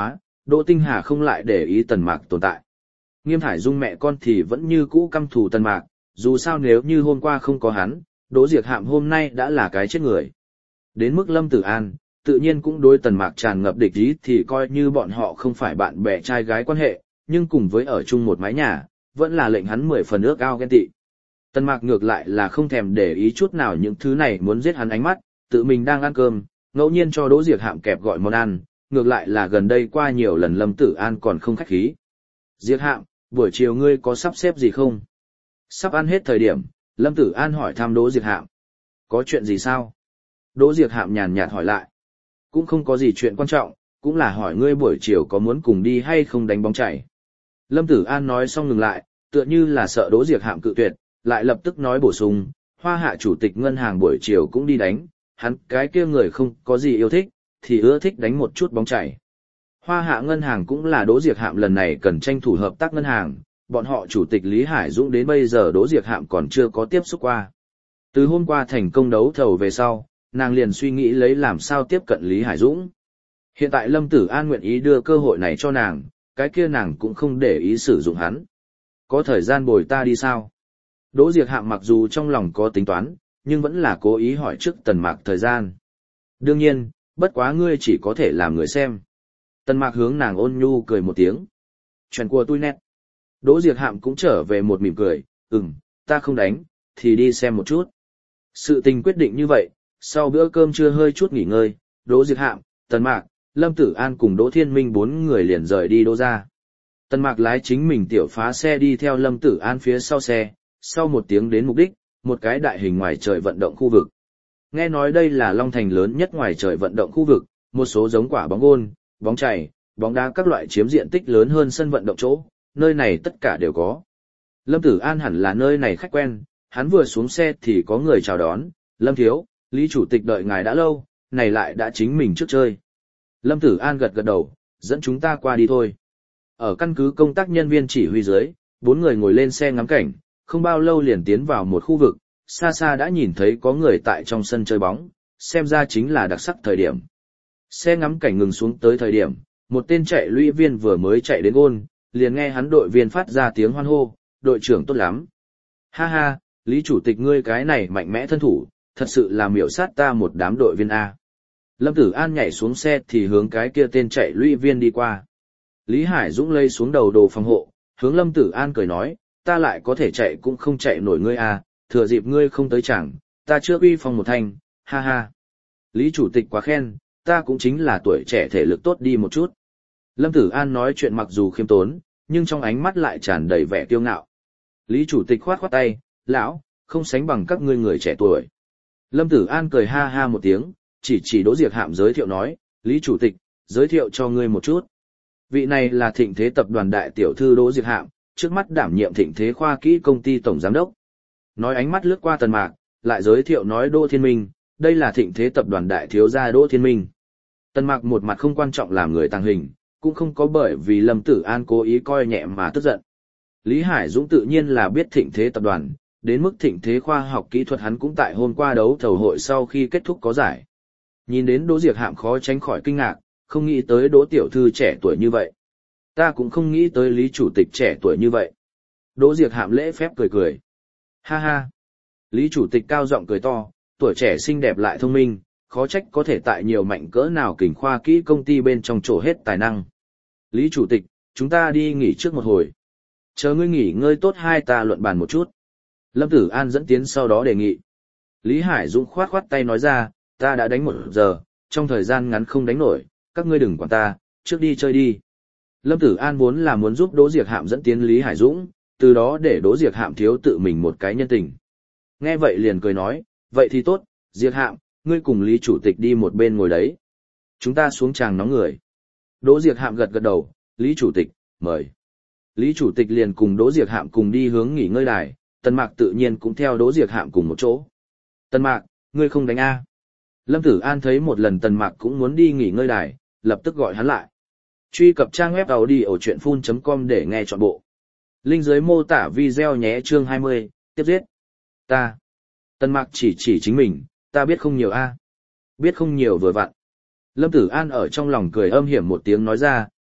Đỗ Tinh Hà không lại để ý Tần Mạc tồn tại. Nghiêm Thải Dung mẹ con thì vẫn như cũ căm thù Tần Mạc, dù sao nếu như hôm qua không có hắn, Đỗ Diệc Hạm hôm nay đã là cái chết người. Đến mức Lâm Tử An, tự nhiên cũng đối Tần Mạc tràn ngập địch ý thì coi như bọn họ không phải bạn bè trai gái quan hệ, nhưng cùng với ở chung một mái nhà, vẫn là lệnh hắn mười phần ước ao ghen tị. Tần Mạc ngược lại là không thèm để ý chút nào những thứ này muốn giết hắn ánh mắt, tự mình đang ăn cơm, ngẫu nhiên cho Đỗ Diệc Hạm kẹp gọi món ăn, ngược lại là gần đây qua nhiều lần Lâm Tử An còn không khách khí. Diệc Hạm, buổi chiều ngươi có sắp xếp gì không? Sắp ăn hết thời điểm, Lâm Tử An hỏi thăm Đỗ Diệc Hạm. Có chuyện gì sao? Đỗ Diệc Hạm nhàn nhạt hỏi lại. Cũng không có gì chuyện quan trọng, cũng là hỏi ngươi buổi chiều có muốn cùng đi hay không đánh bóng chảy. Lâm Tử An nói xong ngừng lại, tựa như là sợ Đỗ Diệc Hạm cự tuyệt, lại lập tức nói bổ sung, Hoa Hạ chủ tịch ngân hàng buổi chiều cũng đi đánh, hắn cái kia người không có gì yêu thích, thì ưa thích đánh một chút bóng chảy. Hoa Hạ ngân hàng cũng là Đỗ Diệc Hạm lần này cần tranh thủ hợp tác ngân hàng, bọn họ chủ tịch Lý Hải Dũng đến bây giờ Đỗ Diệc Hạm còn chưa có tiếp xúc qua. Từ hôm qua thành công đấu thầu về sau, nàng liền suy nghĩ lấy làm sao tiếp cận Lý Hải Dũng. Hiện tại Lâm Tử An nguyện ý đưa cơ hội này cho nàng, cái kia nàng cũng không để ý sử dụng hắn. Có thời gian bồi ta đi sao? Đỗ Diệc Hạm mặc dù trong lòng có tính toán, nhưng vẫn là cố ý hỏi trước Tần Mạc thời gian. Đương nhiên, bất quá ngươi chỉ có thể làm người xem. Tần Mạc hướng nàng ôn nhu cười một tiếng. Chuyện của tôi nét. Đỗ Diệc Hạm cũng trở về một mỉm cười, ừm, ta không đánh, thì đi xem một chút. Sự tình quyết định như vậy, sau bữa cơm trưa hơi chút nghỉ ngơi, Đỗ Diệc Hạm, Tần Mạc, Lâm Tử An cùng Đỗ Thiên Minh bốn người liền rời đi Đỗ ra. Tần Mạc lái chính mình tiểu phá xe đi theo Lâm Tử An phía sau xe, sau một tiếng đến mục đích, một cái đại hình ngoài trời vận động khu vực. Nghe nói đây là Long Thành lớn nhất ngoài trời vận động khu vực, một số giống quả bóng gôn, bóng chày, bóng đá các loại chiếm diện tích lớn hơn sân vận động chỗ, nơi này tất cả đều có. Lâm Tử An hẳn là nơi này khách quen, hắn vừa xuống xe thì có người chào đón, Lâm Thiếu, Lý Chủ tịch đợi ngài đã lâu, này lại đã chính mình trước chơi. Lâm Tử An gật gật đầu, dẫn chúng ta qua đi thôi. Ở căn cứ công tác nhân viên chỉ huy dưới, bốn người ngồi lên xe ngắm cảnh, không bao lâu liền tiến vào một khu vực, xa xa đã nhìn thấy có người tại trong sân chơi bóng, xem ra chính là đặc sắc thời điểm. Xe ngắm cảnh ngừng xuống tới thời điểm, một tên chạy lũy viên vừa mới chạy đến gôn, liền nghe hắn đội viên phát ra tiếng hoan hô, đội trưởng tốt lắm. Ha ha, Lý Chủ tịch ngươi cái này mạnh mẽ thân thủ, thật sự là miểu sát ta một đám đội viên A. Lâm Tử An nhảy xuống xe thì hướng cái kia tên chạy lũy viên đi qua. Lý Hải Dũng lây xuống đầu đồ phòng hộ, hướng Lâm Tử An cười nói, ta lại có thể chạy cũng không chạy nổi ngươi A, thừa dịp ngươi không tới chẳng, ta chưa uy phong một thanh, ha ha. Lý Chủ tịch quá khen, ta cũng chính là tuổi trẻ thể lực tốt đi một chút. Lâm Tử An nói chuyện mặc dù khiêm tốn, nhưng trong ánh mắt lại tràn đầy vẻ kiêu ngạo. Lý Chủ tịch khoát khoát tay, lão, không sánh bằng các ngươi người trẻ tuổi. Lâm Tử An cười ha ha một tiếng, chỉ chỉ Đỗ Diệc Hạm giới thiệu nói, Lý Chủ tịch, giới thiệu cho ngươi một chút. Vị này là Thịnh Thế tập đoàn đại tiểu thư Đỗ Diệc Hạm, trước mắt đảm nhiệm Thịnh Thế khoa kỹ công ty tổng giám đốc. Nói ánh mắt lướt qua Tần Mạc, lại giới thiệu nói Đỗ Thiên Minh, đây là Thịnh Thế tập đoàn đại thiếu gia Đỗ Thiên Minh. Tần Mạc một mặt không quan trọng làm người tàng hình, cũng không có bởi vì Lâm Tử An cố ý coi nhẹ mà tức giận. Lý Hải Dũng tự nhiên là biết Thịnh Thế tập đoàn, đến mức Thịnh Thế khoa học kỹ thuật hắn cũng tại hôm qua đấu thầu hội sau khi kết thúc có giải. Nhìn đến Đỗ Diệc Hạm khó tránh khỏi kinh ngạc, không nghĩ tới Đỗ tiểu thư trẻ tuổi như vậy. Ta cũng không nghĩ tới Lý Chủ tịch trẻ tuổi như vậy. Đỗ Diệc Hạm lễ phép cười cười. Ha ha. Lý Chủ tịch cao giọng cười to, tuổi trẻ xinh đẹp lại thông minh, khó trách có thể tại nhiều mạnh cỡ nào kình khoa kỹ công ty bên trong trổ hết tài năng. Lý Chủ tịch, chúng ta đi nghỉ trước một hồi. Chờ ngươi nghỉ ngơi tốt hai ta luận bàn một chút. Lâm Tử An dẫn tiến sau đó đề nghị. Lý Hải Dũng khoát khoát tay nói ra, ta đã đánh một giờ, trong thời gian ngắn không đánh nổi, các ngươi đừng quản ta, trước đi chơi đi. Lâm Tử An vốn là muốn giúp Đỗ Diệc Hạm dẫn tiến Lý Hải Dũng, từ đó để Đỗ Diệc Hạm thiếu tự mình một cái nhân tình. Nghe vậy liền cười nói, vậy thì tốt, Diệc Hạm, ngươi cùng Lý Chủ tịch đi một bên ngồi đấy. Chúng ta xuống tràng nóng người. Đỗ Diệc Hạm gật gật đầu, Lý Chủ tịch, mời. Lý Chủ tịch liền cùng Đỗ Diệc Hạm cùng đi hướng nghỉ ngơi đài, Tần Mạc tự nhiên cũng theo Đỗ Diệc Hạm cùng một chỗ. Tần Mạc, ngươi không đánh A. Lâm Tử An thấy một lần Tần Mạc cũng muốn đi nghỉ ngơi đài, lập tức gọi hắn lại. Truy cập trang web audiochuyenphun chấm com để nghe trọn bộ. Link dưới mô tả video nhé chương hai mươi, tiếp giết. Ta. Tần Mạc chỉ chỉ chính mình, ta biết không nhiều A. Biết không nhiều vừa vặn. Lâm Tử An ở trong lòng cười âm hiểm một tiếng nói ra,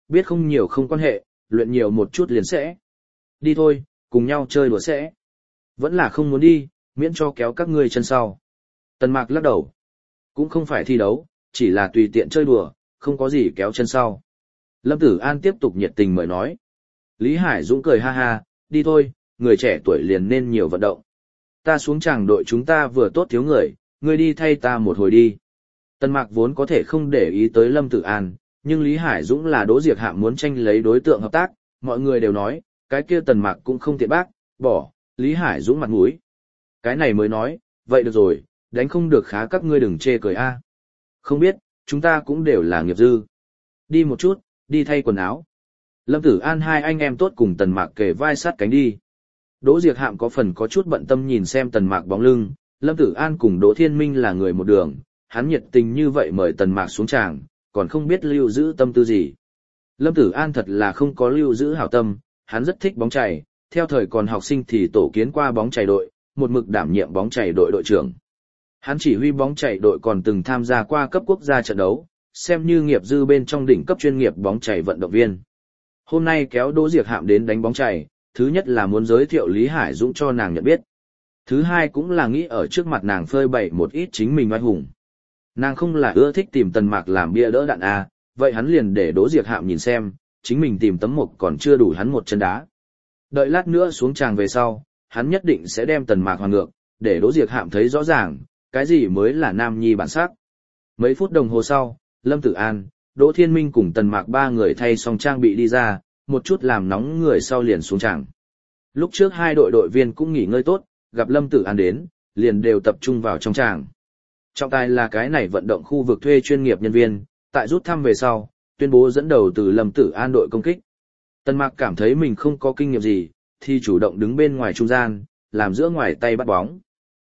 biết không nhiều không quan hệ, luyện nhiều một chút liền sẽ. Đi thôi, cùng nhau chơi đùa sẽ. Vẫn là không muốn đi, miễn cho kéo các ngươi chân sau. Tần Mạc lắc đầu. Cũng không phải thi đấu, chỉ là tùy tiện chơi đùa, không có gì kéo chân sau. Lâm Tử An tiếp tục nhiệt tình mời nói. Lý Hải Dũng cười ha ha, đi thôi, người trẻ tuổi liền nên nhiều vận động. Ta xuống tràng đội chúng ta vừa tốt thiếu người, ngươi đi thay ta một hồi đi. Tần Mạc vốn có thể không để ý tới Lâm Tử An, nhưng Lý Hải Dũng là Đỗ Diệc Hạm muốn tranh lấy đối tượng hợp tác, mọi người đều nói, cái kia Tần Mạc cũng không tiện bác, bỏ, Lý Hải Dũng mặt mũi. Cái này mới nói, vậy được rồi, đánh không được khá các ngươi đừng chê cười a. Không biết, chúng ta cũng đều là nghiệp dư. Đi một chút, đi thay quần áo. Lâm Tử An hai anh em tốt cùng Tần Mạc kề vai sát cánh đi. Đỗ Diệc Hạm có phần có chút bận tâm nhìn xem Tần Mạc bóng lưng, Lâm Tử An cùng Đỗ Thiên Minh là người một đường, hắn nhiệt tình như vậy mời Tần Mạc xuống tràng, còn không biết lưu giữ tâm tư gì. Lâm Tử An thật là không có lưu giữ hảo tâm, hắn rất thích bóng chày, theo thời còn học sinh thì tổ kiến qua bóng chày đội, một mực đảm nhiệm bóng chày đội đội trưởng. Hắn chỉ huy bóng chày đội còn từng tham gia qua cấp quốc gia trận đấu, xem như nghiệp dư bên trong đỉnh cấp chuyên nghiệp bóng chày vận động viên. Hôm nay kéo Đỗ Diệc Hạm đến đánh bóng chày, thứ nhất là muốn giới thiệu Lý Hải Dũng cho nàng nhận biết. Thứ hai cũng là nghĩ ở trước mặt nàng phơi bày một ít chính mình oai hùng. Nàng không là ưa thích tìm Tần Mạc làm bia đỡ đạn à, vậy hắn liền để Đỗ Diệc Hạm nhìn xem, chính mình tìm tấm mộc còn chưa đủ hắn một chân đá. Đợi lát nữa xuống tràng về sau, hắn nhất định sẽ đem Tần Mạc hoàn ngược, để Đỗ Diệc Hạm thấy rõ ràng, cái gì mới là nam nhi bản sắc. Mấy phút đồng hồ sau, Lâm Tử An, Đỗ Thiên Minh cùng Tần Mạc ba người thay xong trang bị đi ra, một chút làm nóng người sau liền xuống tràng. Lúc trước hai đội đội viên cũng nghỉ ngơi tốt, gặp Lâm Tử An đến, liền đều tập trung vào trong tràng. Trọng tài là cái này vận động khu vực thuê chuyên nghiệp nhân viên, tại rút thăm về sau, tuyên bố dẫn đầu từ Lâm Tử An đội công kích. Tần Mạc cảm thấy mình không có kinh nghiệm gì, thì chủ động đứng bên ngoài trung gian, làm giữa ngoài tay bắt bóng.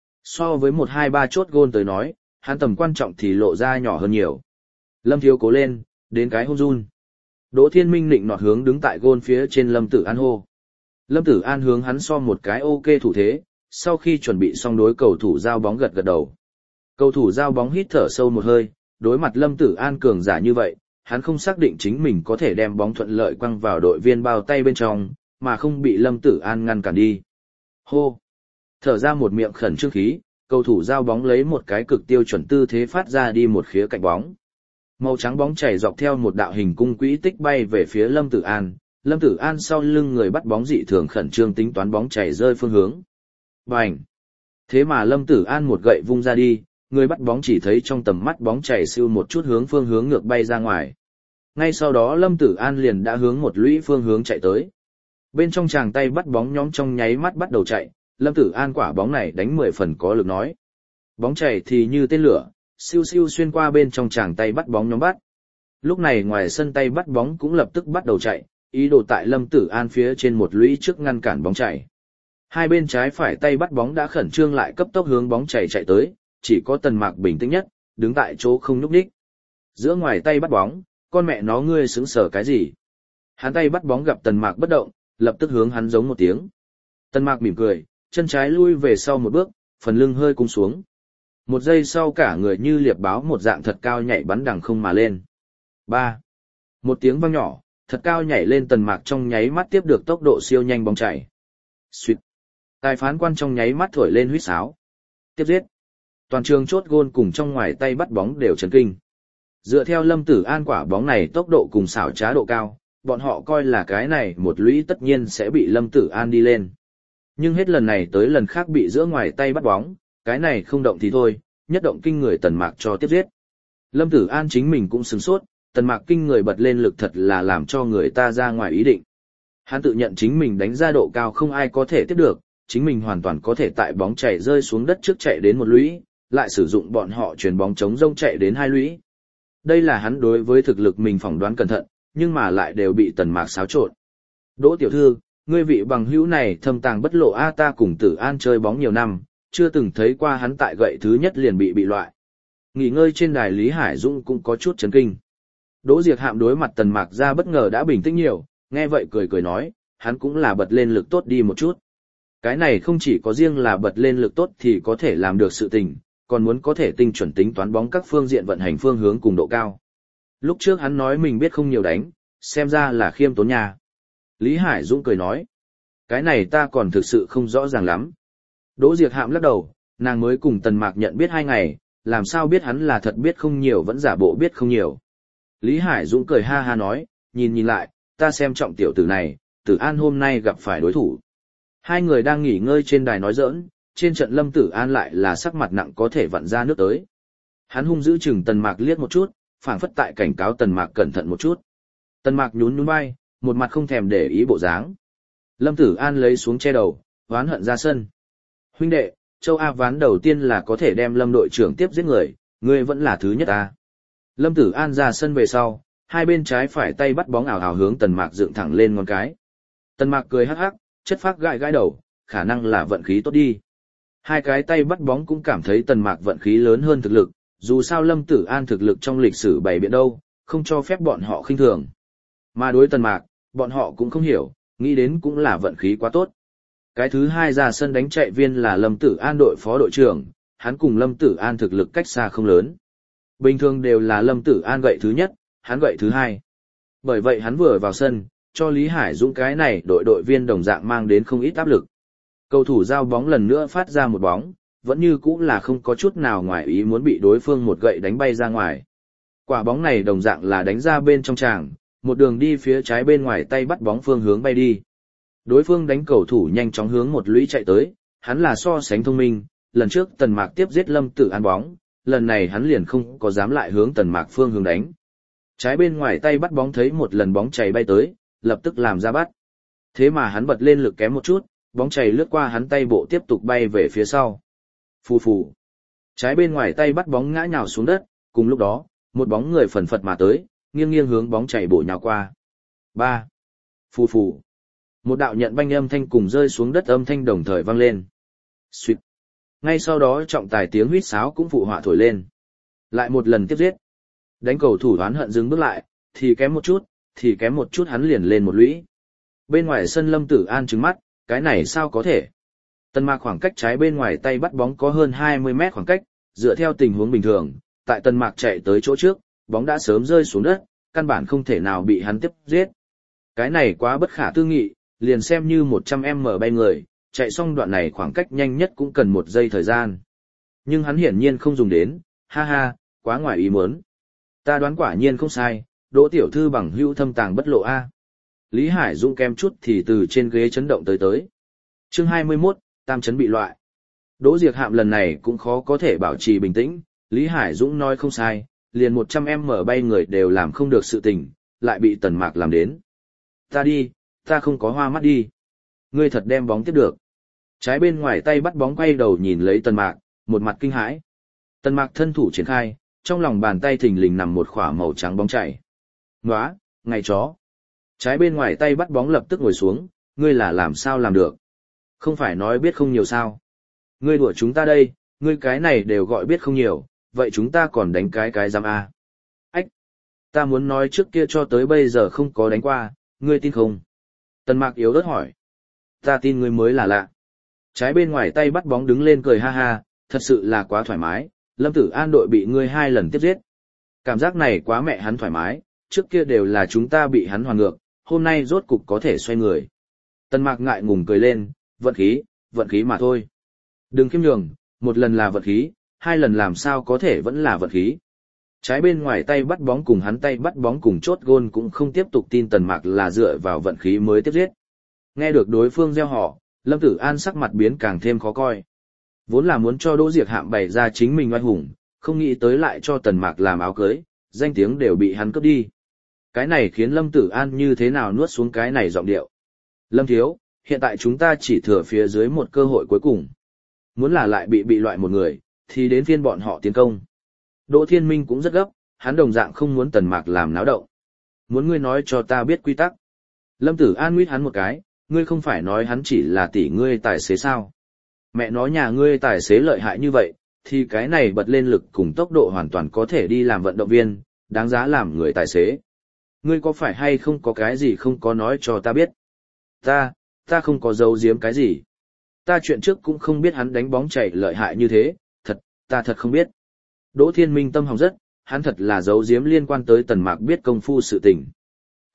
So với một hai ba chốt gôn tới nói, hắn tầm quan trọng thì lộ ra nhỏ hơn nhiều. Lâm thiếu cố lên, đến cái hôn run. Đỗ Thiên Minh nịnh nọt hướng đứng tại gôn phía trên Lâm Tử An hô. Lâm Tử An hướng hắn so một cái ok thủ thế, sau khi chuẩn bị xong đối cầu thủ giao bóng gật gật đầu. Cầu thủ giao bóng hít thở sâu một hơi, đối mặt Lâm Tử An cường giả như vậy, hắn không xác định chính mình có thể đem bóng thuận lợi quăng vào đội viên bao tay bên trong, mà không bị Lâm Tử An ngăn cản đi. Hô! Thở ra một miệng khẩn trương khí, cầu thủ giao bóng lấy một cái cực tiêu chuẩn tư thế phát ra đi một khía cạnh bóng. Màu trắng bóng chảy dọc theo một đạo hình cung quỹ tích bay về phía Lâm Tử An, Lâm Tử An sau lưng người bắt bóng dị thường khẩn trương tính toán bóng chảy rơi phương hướng. Bành! Thế mà Lâm Tử An một gậy vung ra đi, người bắt bóng chỉ thấy trong tầm mắt bóng chảy siêu một chút hướng phương hướng ngược bay ra ngoài. Ngay sau đó Lâm Tử An liền đã hướng một lũy phương hướng chạy tới. Bên trong chàng tay bắt bóng nhóm trong nháy mắt bắt đầu chạy, Lâm Tử An quả bóng này đánh mười phần có lực nói. Bóng chảy thì như tên lửa, siêu siêu xuyên qua bên trong chàng tay bắt bóng nhóm bắt. Lúc này ngoài sân tay bắt bóng cũng lập tức bắt đầu chạy, ý đồ tại Lâm Tử An phía trên một lũy trước ngăn cản bóng chảy. Hai bên trái phải tay bắt bóng đã khẩn trương lại cấp tốc hướng bóng chảy chạy tới, chỉ có Tần Mạc bình tĩnh nhất, đứng tại chỗ không nhúc nhích. Giữa ngoài tay bắt bóng, con mẹ nó ngươi sững sờ cái gì? Hắn tay bắt bóng gặp Tần Mạc bất động, lập tức hướng hắn giống một tiếng. Tần Mạc mỉm cười, chân trái lui về sau một bước, phần lưng hơi cung xuống. Một giây sau cả người như liệp báo một dạng thật cao nhảy bắn đằng không mà lên. Ba. Một tiếng vang nhỏ, thật cao nhảy lên Tần Mạc trong nháy mắt tiếp được tốc độ siêu nhanh bóng chảy. Suýt. Tài phán quan trong nháy mắt thổi lên huýt sáo. Tiếp giết. Toàn trường chốt gôn cùng trong ngoài tay bắt bóng đều chấn kinh. Dựa theo Lâm Tử An quả bóng này tốc độ cùng xảo trá độ cao, bọn họ coi là cái này một lũy tất nhiên sẽ bị Lâm Tử An đi lên. Nhưng hết lần này tới lần khác bị giữa ngoài tay bắt bóng, cái này không động thì thôi, nhất động kinh người Tần Mạc cho tiếp giết. Lâm Tử An chính mình cũng sửng sốt, Tần Mạc kinh người bật lên lực thật là làm cho người ta ra ngoài ý định. Hắn tự nhận chính mình đánh ra độ cao không ai có thể tiếp được, chính mình hoàn toàn có thể tại bóng chảy rơi xuống đất trước chạy đến một lũy, lại sử dụng bọn họ chuyền bóng chống rông chạy đến hai lũy. Đây là hắn đối với thực lực mình phỏng đoán cẩn thận, nhưng mà lại đều bị Tần Mạc xáo trộn. Đỗ tiểu thư, ngươi vị bằng hữu này thâm tàng bất lộ a, ta cùng Tử An chơi bóng nhiều năm, chưa từng thấy qua hắn tại gậy thứ nhất liền bị bị loại. Nghỉ ngơi trên đài Lý Hải Dũng cũng có chút chấn kinh. Đỗ Diệc Hạm đối mặt Tần Mạc ra bất ngờ đã bình tĩnh nhiều, nghe vậy cười cười nói, hắn cũng là bật lên lực tốt đi một chút. Cái này không chỉ có riêng là bật lên lực tốt thì có thể làm được sự tình, còn muốn có thể tinh chuẩn tính toán bóng các phương diện vận hành phương hướng cùng độ cao. Lúc trước hắn nói mình biết không nhiều đánh, xem ra là khiêm tốn nhà. Lý Hải Dũng cười nói, cái này ta còn thực sự không rõ ràng lắm. Đỗ Diệc Hạm lắc đầu, nàng mới cùng Tần Mạc nhận biết hai ngày, làm sao biết hắn là thật biết không nhiều vẫn giả bộ biết không nhiều. Lý Hải Dũng cười ha ha nói, nhìn nhìn lại, ta xem trọng tiểu tử này, Tử An hôm nay gặp phải đối thủ. Hai người đang nghỉ ngơi trên đài nói giỡn, trên trận Lâm Tử An lại là sắc mặt nặng có thể vặn ra nước tới. Hắn hung dữ chừng Tần Mạc liếc một chút, phảng phất tại cảnh cáo Tần Mạc cẩn thận một chút. Tần Mạc nhún nhún vai, một mặt không thèm để ý bộ dáng. Lâm Tử An lấy xuống che đầu, oán hận ra sân. Huynh đệ, Châu A ván đầu tiên là có thể đem Lâm đội trưởng tiếp giết người, ngươi vẫn là thứ nhất ta. Lâm Tử An ra sân về sau, hai bên trái phải tay bắt bóng ảo ảo hướng Tần Mạc dựng thẳng lên ngón cái. Tần Mạc cười hắc hắc, chất phác gãi gãi đầu, khả năng là vận khí tốt đi. Hai cái tay bắt bóng cũng cảm thấy Tần Mạc vận khí lớn hơn thực lực, dù sao Lâm Tử An thực lực trong lịch sử bày biện đâu, không cho phép bọn họ khinh thường. Mà đối Tần Mạc, bọn họ cũng không hiểu, nghĩ đến cũng là vận khí quá tốt. Cái thứ hai ra sân đánh chạy viên là Lâm Tử An đội phó đội trưởng, hắn cùng Lâm Tử An thực lực cách xa không lớn. Bình thường đều là Lâm Tử An gậy thứ nhất, hắn gậy thứ hai. Bởi vậy hắn vừa vào sân, cho Lý Hải Dũng cái này đội đội viên đồng dạng mang đến không ít áp lực. Cầu thủ giao bóng lần nữa phát ra một bóng, vẫn như cũng là không có chút nào ngoài ý muốn bị đối phương một gậy đánh bay ra ngoài. Quả bóng này đồng dạng là đánh ra bên trong tràng, một đường đi phía trái bên ngoài tay bắt bóng phương hướng bay đi. Đối phương đánh cầu thủ nhanh chóng hướng một lũy chạy tới, hắn là so sánh thông minh, lần trước Tần Mạc tiếp giết Lâm Tử An bóng, lần này hắn liền không có dám lại hướng Tần Mạc phương hướng đánh. Trái bên ngoài tay bắt bóng thấy một lần bóng chày bay tới, lập tức làm ra bắt. Thế mà hắn bật lên lực kém một chút, bóng chày lướt qua hắn tay bộ tiếp tục bay về phía sau. Phù phù. Trái bên ngoài tay bắt bóng ngã nhào xuống đất, cùng lúc đó, một bóng người phần phật mà tới, nghiêng nghiêng hướng bóng chày bổ nhào qua. Ba. Phù phù. Một đạo nhận banh âm thanh cùng rơi xuống đất âm thanh đồng thời vang lên. Suýt. Ngay sau đó trọng tài tiếng huýt sáo cũng phụ họa thổi lên. Lại một lần tiếp giết. Đánh cầu thủ oán hận dừng bước lại, thì kém một chút, thì kém một chút hắn liền lên một lũy. Bên ngoài sân Lâm Tử An trừng mắt, cái này sao có thể? Tần Mạc khoảng cách trái bên ngoài tay bắt bóng có hơn hai mươi mét khoảng cách, dựa theo tình huống bình thường, tại Tần Mạc chạy tới chỗ trước, bóng đã sớm rơi xuống đất, căn bản không thể nào bị hắn tiếp giết. Cái này quá bất khả tư nghị, liền xem như một trăm mét bay người, chạy xong đoạn này khoảng cách nhanh nhất cũng cần một giây thời gian. Nhưng hắn hiển nhiên không dùng đến, ha ha, quá ngoài ý muốn. Ta đoán quả nhiên không sai, Đỗ tiểu thư bằng hữu thâm tàng bất lộ a. Lý Hải Dũng kem chút thì từ trên ghế chấn động tới tới. Chương hai mươi mốt, tam chấn bị loại. Đỗ Diệc Hạm lần này cũng khó có thể bảo trì bình tĩnh, Lý Hải Dũng nói không sai, liền một trăm mét bay người đều làm không được sự tình, lại bị Tần Mạc làm đến. Ta đi, ta không có hoa mắt đi. Ngươi thật đem bóng tiếp được. Trái bên ngoài tay bắt bóng quay đầu nhìn lấy Tần Mạc, một mặt kinh hãi. Tần Mạc thân thủ triển khai, trong lòng bàn tay thình lình nằm một khỏa màu trắng bóng chảy. Nóa, ngày chó. Trái bên ngoài tay bắt bóng lập tức ngồi xuống, ngươi là làm sao làm được? Không phải nói biết không nhiều sao? Ngươi đùa chúng ta đây, ngươi cái này đều gọi biết không nhiều, vậy chúng ta còn đánh cái cái giam A. Ách! Ta muốn nói trước kia cho tới bây giờ không có đánh qua, ngươi tin không? Tần Mạc yếu ớt hỏi. Ta tin ngươi mới là lạ. Trái bên ngoài tay bắt bóng đứng lên cười ha ha, thật sự là quá thoải mái, Lâm Tử An đội bị ngươi hai lần tiếp giết. Cảm giác này quá mẹ hắn thoải mái, trước kia đều là chúng ta bị hắn hoàn ngược, hôm nay rốt cục có thể xoay người. Tần Mạc ngại ngùng cười lên, vận khí, vận khí mà thôi. Đừng khiêm nhường, một lần là vận khí, hai lần làm sao có thể vẫn là vận khí. Trái bên ngoài tay bắt bóng cùng hắn tay bắt bóng cùng chốt gôn cũng không tiếp tục tin Tần Mạc là dựa vào vận khí mới tiếp giết. Nghe được đối phương gieo họ, Lâm Tử An sắc mặt biến càng thêm khó coi. Vốn là muốn cho Đỗ Diệc Hạm bày ra chính mình oai hùng, không nghĩ tới lại cho Tần Mạc làm áo cưới, danh tiếng đều bị hắn cướp đi. Cái này khiến Lâm Tử An như thế nào nuốt xuống cái này giọng điệu. Lâm thiếu, hiện tại chúng ta chỉ thừa phía dưới một cơ hội cuối cùng. Muốn là lại bị bị loại một người, thì đến phiên bọn họ tiến công. Đỗ Thiên Minh cũng rất gấp, hắn đồng dạng không muốn Tần Mạc làm náo động. Muốn ngươi nói cho ta biết quy tắc. Lâm Tử An nguyết hắn một cái, ngươi không phải nói hắn chỉ là tỷ ngươi tài xế sao. Mẹ nói nhà ngươi tài xế lợi hại như vậy, thì cái này bật lên lực cùng tốc độ hoàn toàn có thể đi làm vận động viên, đáng giá làm người tài xế. Ngươi có phải hay không có cái gì không có nói cho ta biết? Ta, ta không có giấu giếm cái gì. Ta chuyện trước cũng không biết hắn đánh bóng chạy lợi hại như thế, thật, ta thật không biết. Đỗ Thiên Minh tâm hỏng rất, hắn thật là giấu giếm liên quan tới Tần Mạc biết công phu sự tình.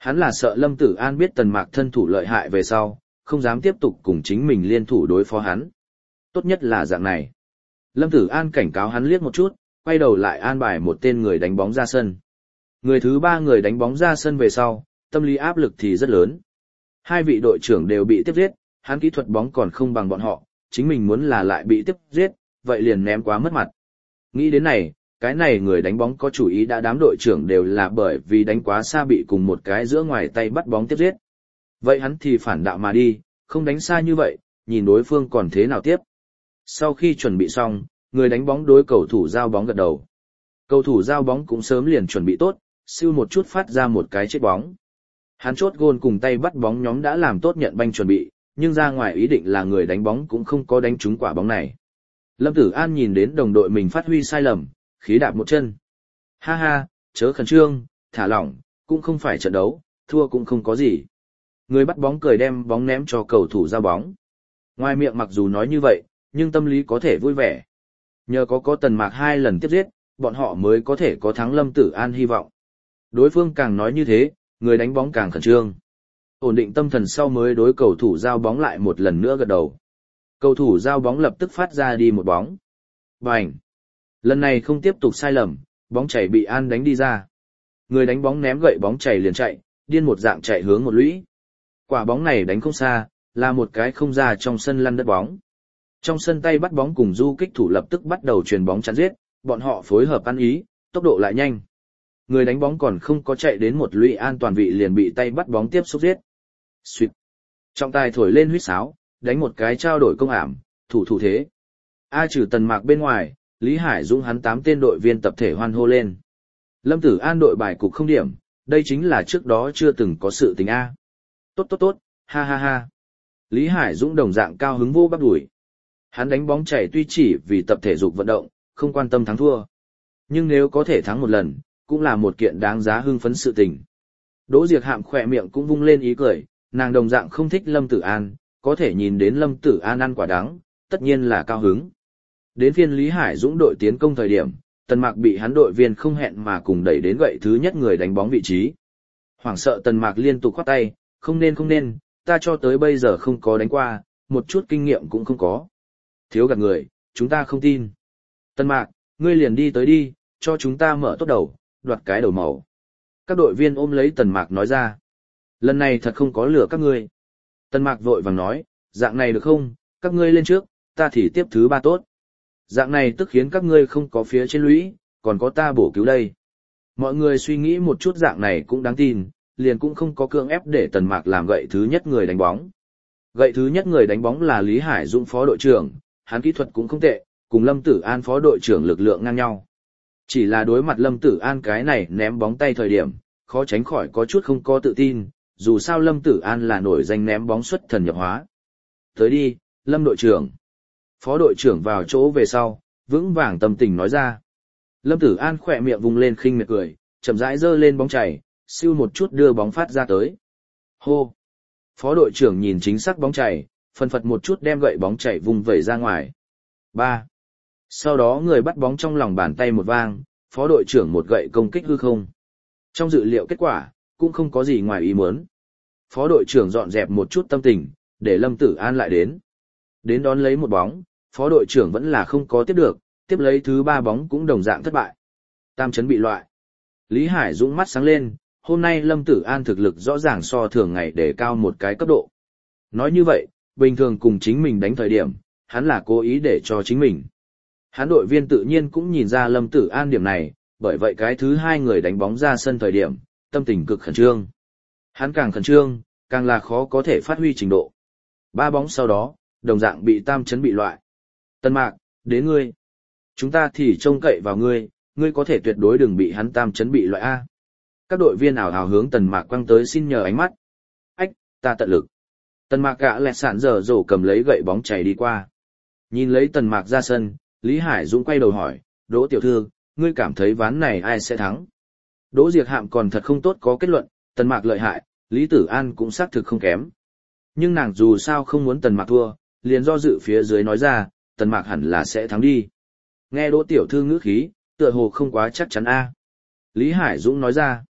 Hắn là sợ Lâm Tử An biết Tần Mạc thân thủ lợi hại về sau, không dám tiếp tục cùng chính mình liên thủ đối phó hắn. Tốt nhất là dạng này. Lâm Tử An cảnh cáo hắn liếc một chút, quay đầu lại an bài một tên người đánh bóng ra sân. Người thứ ba người đánh bóng ra sân về sau, tâm lý áp lực thì rất lớn. Hai vị đội trưởng đều bị tiếp giết, hắn kỹ thuật bóng còn không bằng bọn họ, chính mình muốn là lại bị tiếp giết, vậy liền ném quá mất mặt. Nghĩ đến này, cái này người đánh bóng có chủ ý đã đám đội trưởng đều là bởi vì đánh quá xa bị cùng một cái giữa ngoài tay bắt bóng tiếp giết. Vậy hắn thì phản đạo mà đi, không đánh xa như vậy, nhìn đối phương còn thế nào tiếp. Sau khi chuẩn bị xong, người đánh bóng đối cầu thủ giao bóng gật đầu. Cầu thủ giao bóng cũng sớm liền chuẩn bị tốt, siêu một chút phát ra một cái chết bóng. Hắn chốt gôn cùng tay bắt bóng nhóm đã làm tốt nhận banh chuẩn bị, nhưng ra ngoài ý định là người đánh bóng cũng không có đánh trúng quả bóng này. Lâm Tử An nhìn đến đồng đội mình phát huy sai lầm, khí đạp một chân. Ha ha, chớ khẩn trương, thả lỏng, cũng không phải trận đấu, thua cũng không có gì. Người bắt bóng cười đem bóng ném cho cầu thủ giao bóng. Ngoài miệng mặc dù nói như vậy, nhưng tâm lý có thể vui vẻ. Nhờ có có Tần Mạc hai lần tiếp giết, bọn họ mới có thể có thắng Lâm Tử An hy vọng. Đối phương càng nói như thế, người đánh bóng càng khẩn trương. Ổn định tâm thần sau mới đối cầu thủ giao bóng lại một lần nữa gật đầu. Cầu thủ giao bóng lập tức phát ra đi một bóng. Bành! Lần này không tiếp tục sai lầm, bóng chảy bị An đánh đi ra. Người đánh bóng ném gậy bóng chảy liền chạy, điên một dạng chạy hướng một lũy. Quả bóng này đánh không xa, là một cái không ra trong sân lăn đất bóng. Trong sân tay bắt bóng cùng du kích thủ lập tức bắt đầu chuyền bóng chắn giết, bọn họ phối hợp ăn ý, tốc độ lại nhanh. Người đánh bóng còn không có chạy đến một lũy an toàn vị liền bị tay bắt bóng tiếp xúc giết. Xuyệt. Trọng tài thổi lên huýt sáo, đánh một cái trao đổi công ảm, thủ thủ thế. A trừ Tần Mạc bên ngoài, Lý Hải Dũng hắn tám tên đội viên tập thể hoan hô lên. Lâm Tử An đội bài cục không điểm, đây chính là trước đó chưa từng có sự tình A. Tốt tốt tốt, ha ha ha. Lý Hải Dũng đồng dạng cao hứng vô bắp đuổi. Hắn đánh bóng chảy tuy chỉ vì tập thể dục vận động, không quan tâm thắng thua. Nhưng nếu có thể thắng một lần, cũng là một kiện đáng giá hưng phấn sự tình. Đỗ Diệc Hạm khỏe miệng cũng vung lên ý cười, nàng đồng dạng không thích Lâm Tử An, có thể nhìn đến Lâm Tử An ăn quả đắng, tất nhiên là cao hứng. Đến phiên Lý Hải Dũng đội tiến công thời điểm, Tần Mạc bị hắn đội viên không hẹn mà cùng đẩy đến gậy thứ nhất người đánh bóng vị trí. Hoảng sợ Tần Mạc liên tục khoát tay, không nên không nên, ta cho tới bây giờ không có đánh qua, một chút kinh nghiệm cũng không có. Thiếu gạt người, chúng ta không tin. Tần Mạc, ngươi liền đi tới đi, cho chúng ta mở tốt đầu, đoạt cái đầu màu. Các đội viên ôm lấy Tần Mạc nói ra. Lần này thật không có lừa các ngươi. Tần Mạc vội vàng nói, dạng này được không, các ngươi lên trước, ta thì tiếp thứ ba tốt. Dạng này tức khiến các ngươi không có phía trên lũy, còn có ta bổ cứu đây. Mọi người suy nghĩ một chút dạng này cũng đáng tin, liền cũng không có cưỡng ép để Tần Mạc làm gậy thứ nhất người đánh bóng. Gậy thứ nhất người đánh bóng là Lý Hải Dũng phó đội trưởng, hắn kỹ thuật cũng không tệ, cùng Lâm Tử An phó đội trưởng lực lượng ngang nhau. Chỉ là đối mặt Lâm Tử An cái này ném bóng tay thời điểm, khó tránh khỏi có chút không có tự tin, dù sao Lâm Tử An là nổi danh ném bóng xuất thần nhập hóa. Tới đi, Lâm đội trưởng. Phó đội trưởng vào chỗ về sau, vững vàng tâm tình nói ra. Lâm Tử An khỏe miệng vùng lên khinh miệt cười, chậm rãi giơ lên bóng chảy, siêu một chút đưa bóng phát ra tới. Hô! Phó đội trưởng nhìn chính xác bóng chảy, phân phật một chút đem gậy bóng chảy vùng vẩy ra ngoài. Ba. Sau đó người bắt bóng trong lòng bàn tay một vang, phó đội trưởng một gậy công kích hư không. Trong dự liệu kết quả, cũng không có gì ngoài ý muốn. Phó đội trưởng dọn dẹp một chút tâm tình, để Lâm Tử An lại đến. Đến đón lấy một bóng, phó đội trưởng vẫn là không có tiếp được, tiếp lấy thứ ba bóng cũng đồng dạng thất bại. Tam chấn bị loại. Lý Hải Dũng mắt sáng lên, hôm nay Lâm Tử An thực lực rõ ràng so thường ngày để cao một cái cấp độ. Nói như vậy, bình thường cùng chính mình đánh thời điểm, hắn là cố ý để cho chính mình. Hắn đội viên tự nhiên cũng nhìn ra Lâm Tử An điểm này, bởi vậy cái thứ hai người đánh bóng ra sân thời điểm, tâm tình cực khẩn trương. Hắn càng khẩn trương, càng là khó có thể phát huy trình độ. Ba bóng sau đó, đồng dạng bị tam chấn bị loại. Tần Mạc, đến ngươi. Chúng ta thì trông cậy vào ngươi, ngươi có thể tuyệt đối đừng bị hắn tam chấn bị loại A. Các đội viên ảo hào hướng Tần Mạc quăng tới xin nhờ ánh mắt. Ách, ta tận lực. Tần Mạc gã lẹt sạn giờ rổ cầm lấy gậy bóng chảy đi qua. Nhìn lấy Tần Mạc ra sân, Lý Hải Dũng quay đầu hỏi, Đỗ tiểu thư, ngươi cảm thấy ván này ai sẽ thắng? Đỗ Diệc Hạm còn thật không tốt có kết luận, Tần Mạc lợi hại, Lý Tử An cũng xác thực không kém. Nhưng nàng dù sao không muốn Tần Mạc thua, liền do dự phía dưới nói ra, Tần Mạc hẳn là sẽ thắng đi. Nghe Đỗ tiểu thư ngữ khí, tựa hồ không quá chắc chắn a. Lý Hải Dũng nói ra,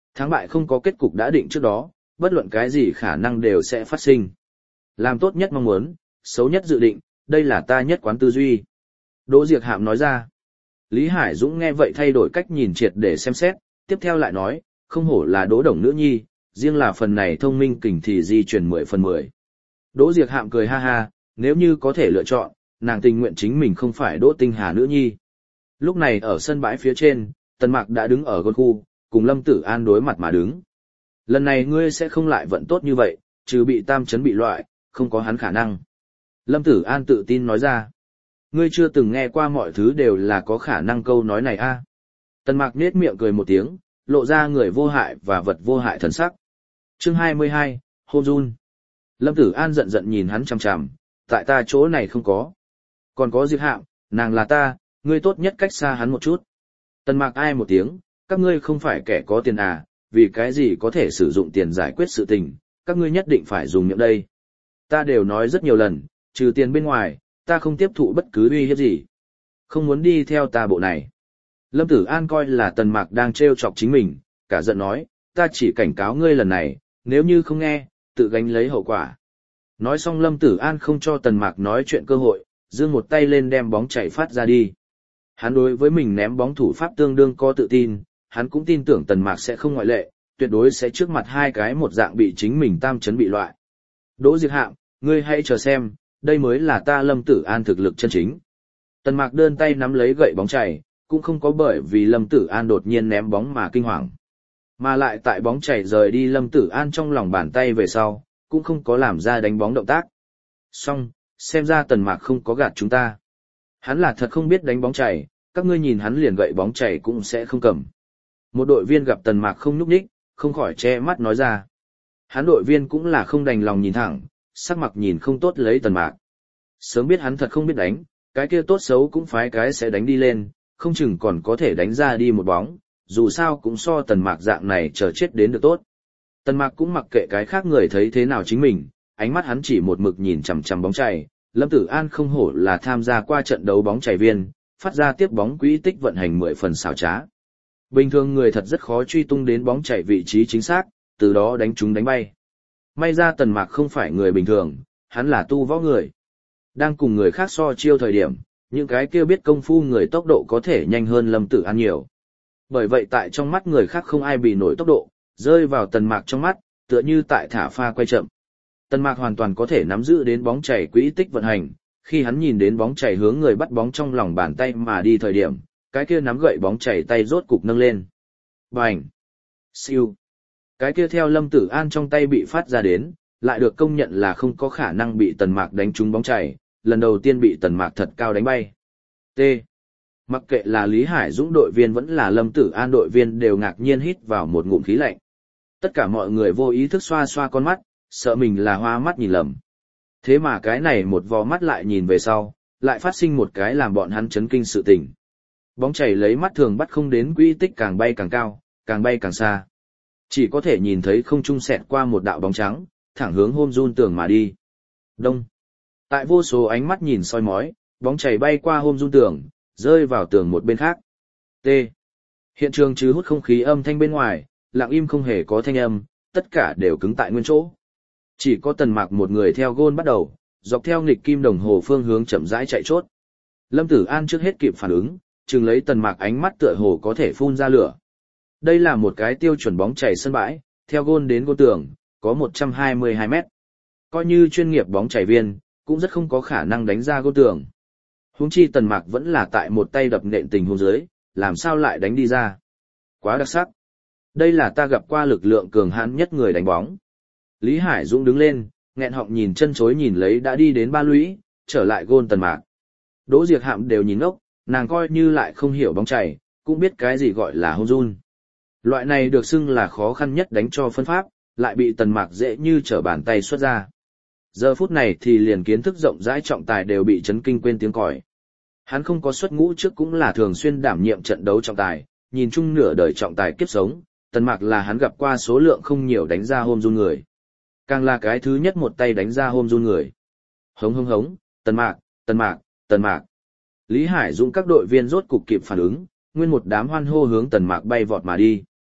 Thắng bại không có kết cục đã định trước đó, bất luận cái gì khả năng đều sẽ phát sinh. Làm tốt nhất mong muốn, xấu nhất dự định, đây là ta nhất quán tư duy. Đỗ Diệc Hạm nói ra. Lý Hải Dũng nghe vậy thay đổi cách nhìn triệt để xem xét, tiếp theo lại nói, không hổ là Đỗ Đồng nữ nhi, riêng là phần này thông minh kình thì di truyền mười phần mười. Đỗ Diệc Hạm cười ha ha, nếu như có thể lựa chọn, nàng tình nguyện chính mình không phải Đỗ Tinh Hà nữ nhi. Lúc này ở sân bãi phía trên, Tần Mạc đã đứng ở gôn khu, cùng Lâm Tử An đối mặt mà đứng. Lần này ngươi sẽ không lại vận tốt như vậy, trừ bị tam chấn bị loại, không có hắn khả năng. Lâm Tử An tự tin nói ra. Ngươi chưa từng nghe qua mọi thứ đều là có khả năng câu nói này a? À? Tần Mạc nết miệng cười một tiếng, lộ ra người vô hại và vật vô hại thần sắc. Chương hai mươi hai, Hôn Run. Lâm Tử An giận giận nhìn hắn chằm chằm, tại ta chỗ này không có. Còn có Diệc Hạm, nàng là ta, ngươi tốt nhất cách xa hắn một chút. Tần Mạc ai một tiếng, các ngươi không phải kẻ có tiền à, vì cái gì có thể sử dụng tiền giải quyết sự tình, các ngươi nhất định phải dùng miệng đây. Ta đều nói rất nhiều lần, trừ tiền bên ngoài, ta không tiếp thụ bất cứ uy hiếp gì. Không muốn đi theo ta bộ này. Lâm Tử An coi là Tần Mạc đang trêu chọc chính mình, cả giận nói, ta chỉ cảnh cáo ngươi lần này, nếu như không nghe, tự gánh lấy hậu quả. Nói xong Lâm Tử An không cho Tần Mạc nói chuyện cơ hội, giương một tay lên đem bóng chạy phát ra đi. Hắn đối với mình ném bóng thủ pháp tương đương có tự tin, hắn cũng tin tưởng Tần Mạc sẽ không ngoại lệ, tuyệt đối sẽ trước mặt hai cái một dạng bị chính mình tam chấn bị loại. Đỗ Diệc Hạm, ngươi hãy chờ xem, đây mới là ta Lâm Tử An thực lực chân chính. Tần Mạc đơn tay nắm lấy gậy bóng chảy, cũng không có bởi vì Lâm Tử An đột nhiên ném bóng mà kinh hoàng. Mà lại tại bóng chảy rời đi Lâm Tử An trong lòng bàn tay về sau, cũng không có làm ra đánh bóng động tác. Xong, xem ra Tần Mạc không có gạt chúng ta. Hắn là thật không biết đánh bóng chảy, các ngươi nhìn hắn liền gậy bóng chảy cũng sẽ không cầm. Một đội viên gặp Tần Mạc không nhúc nhích, không khỏi che mắt nói ra. Hắn đội viên cũng là không đành lòng nhìn thẳng, sắc mặt nhìn không tốt lấy Tần Mạc. Sớm biết hắn thật không biết đánh, cái kia tốt xấu cũng phái cái sẽ đánh đi lên, không chừng còn có thể đánh ra đi một bóng, dù sao cũng so Tần Mạc dạng này chờ chết đến được tốt. Tần Mạc cũng mặc kệ cái khác người thấy thế nào chính mình, ánh mắt hắn chỉ một mực nhìn chằm chằm bóng chày. Lâm Tử An không hổ là tham gia qua trận đấu bóng chày viên, phát ra tiếp bóng quỹ tích vận hành mười phần xảo trá. Bình thường người thật rất khó truy tung đến bóng chày vị trí chính xác, từ đó đánh chúng đánh bay. May ra Tần Mạc không phải người bình thường, hắn là tu võ người. Đang cùng người khác so chiêu thời điểm, những cái kia biết công phu người tốc độ có thể nhanh hơn Lâm Tử An nhiều. Bởi vậy tại trong mắt người khác không ai bị nổi tốc độ, rơi vào Tần Mạc trong mắt, tựa như tại thả pha quay chậm. Tần Mạc hoàn toàn có thể nắm giữ đến bóng chảy quỹ tích vận hành, khi hắn nhìn đến bóng chảy hướng người bắt bóng trong lòng bàn tay mà đi thời điểm, cái kia nắm gậy bóng chảy tay rốt cục nâng lên. Bành! Siêu! Cái kia theo Lâm Tử An trong tay bị phát ra đến, lại được công nhận là không có khả năng bị Tần Mạc đánh trúng bóng chảy, lần đầu tiên bị Tần Mạc thật cao đánh bay. T. Mặc kệ là Lý Hải Dũng đội viên vẫn là Lâm Tử An đội viên đều ngạc nhiên hít vào một ngụm khí lạnh. Tất cả mọi người vô ý thức xoa xoa con mắt, sợ mình là hoa mắt nhìn lầm. Thế mà cái này một vò mắt lại nhìn về sau, lại phát sinh một cái làm bọn hắn chấn kinh sự tình. Bóng chảy lấy mắt thường bắt không đến quỹ tích càng bay càng cao, càng bay càng xa. Chỉ có thể nhìn thấy không trung xẹt qua một đạo bóng trắng, thẳng hướng Hôn Run tường mà đi. Đông. Tại vô số ánh mắt nhìn soi mói, bóng chảy bay qua Hôn Run tường, rơi vào tường một bên khác. T. Hiện trường chứ hút không khí âm thanh bên ngoài, lặng im không hề có thanh âm, tất cả đều cứng tại nguyên chỗ. Chỉ có Tần Mạc một người theo gôn bắt đầu, dọc theo nghịch kim đồng hồ phương hướng chậm rãi chạy chốt. Lâm Tử An trước hết kịp phản ứng, chừng lấy Tần Mạc ánh mắt tựa hồ có thể phun ra lửa. Đây là một cái tiêu chuẩn bóng chảy sân bãi, theo gôn đến gôn tường, có một trăm hai mươi hai mét. Coi như chuyên nghiệp bóng chảy viên, cũng rất không có khả năng đánh ra gôn tường. Huống chi Tần Mạc vẫn là tại một tay đập nện tình huống dưới, làm sao lại đánh đi ra. Quá đặc sắc. Đây là ta gặp qua lực lượng cường hãn nhất người đánh bóng. Lý Hải Dũng đứng lên, nghẹn họng nhìn chân chối nhìn lấy đã đi đến ba lũy, trở lại gôn Tần Mạc. Đỗ Diệc Hạm đều nhìn ngốc, nàng coi như lại không hiểu bóng chày, cũng biết cái gì gọi là hôn run. Loại này được xưng là khó khăn nhất đánh cho phân pháp, lại bị Tần Mạc dễ như trở bàn tay xuất ra. Giờ phút này thì liền kiến thức rộng rãi trọng tài đều bị chấn kinh quên tiếng còi. Hắn không có xuất ngũ trước cũng là thường xuyên đảm nhiệm trận đấu trọng tài, nhìn chung nửa đời trọng tài kiếp sống, Tần Mạc là hắn gặp qua số lượng không nhiều đánh ra hôn run người. Càng là cái thứ nhất một tay đánh ra hôn run người. Hống hống hống, Tần Mạc, Tần Mạc, Tần Mạc. Lý Hải Dũng các đội viên rốt cục kịp phản ứng, nguyên một đám hoan hô hướng Tần Mạc bay vọt mà đi.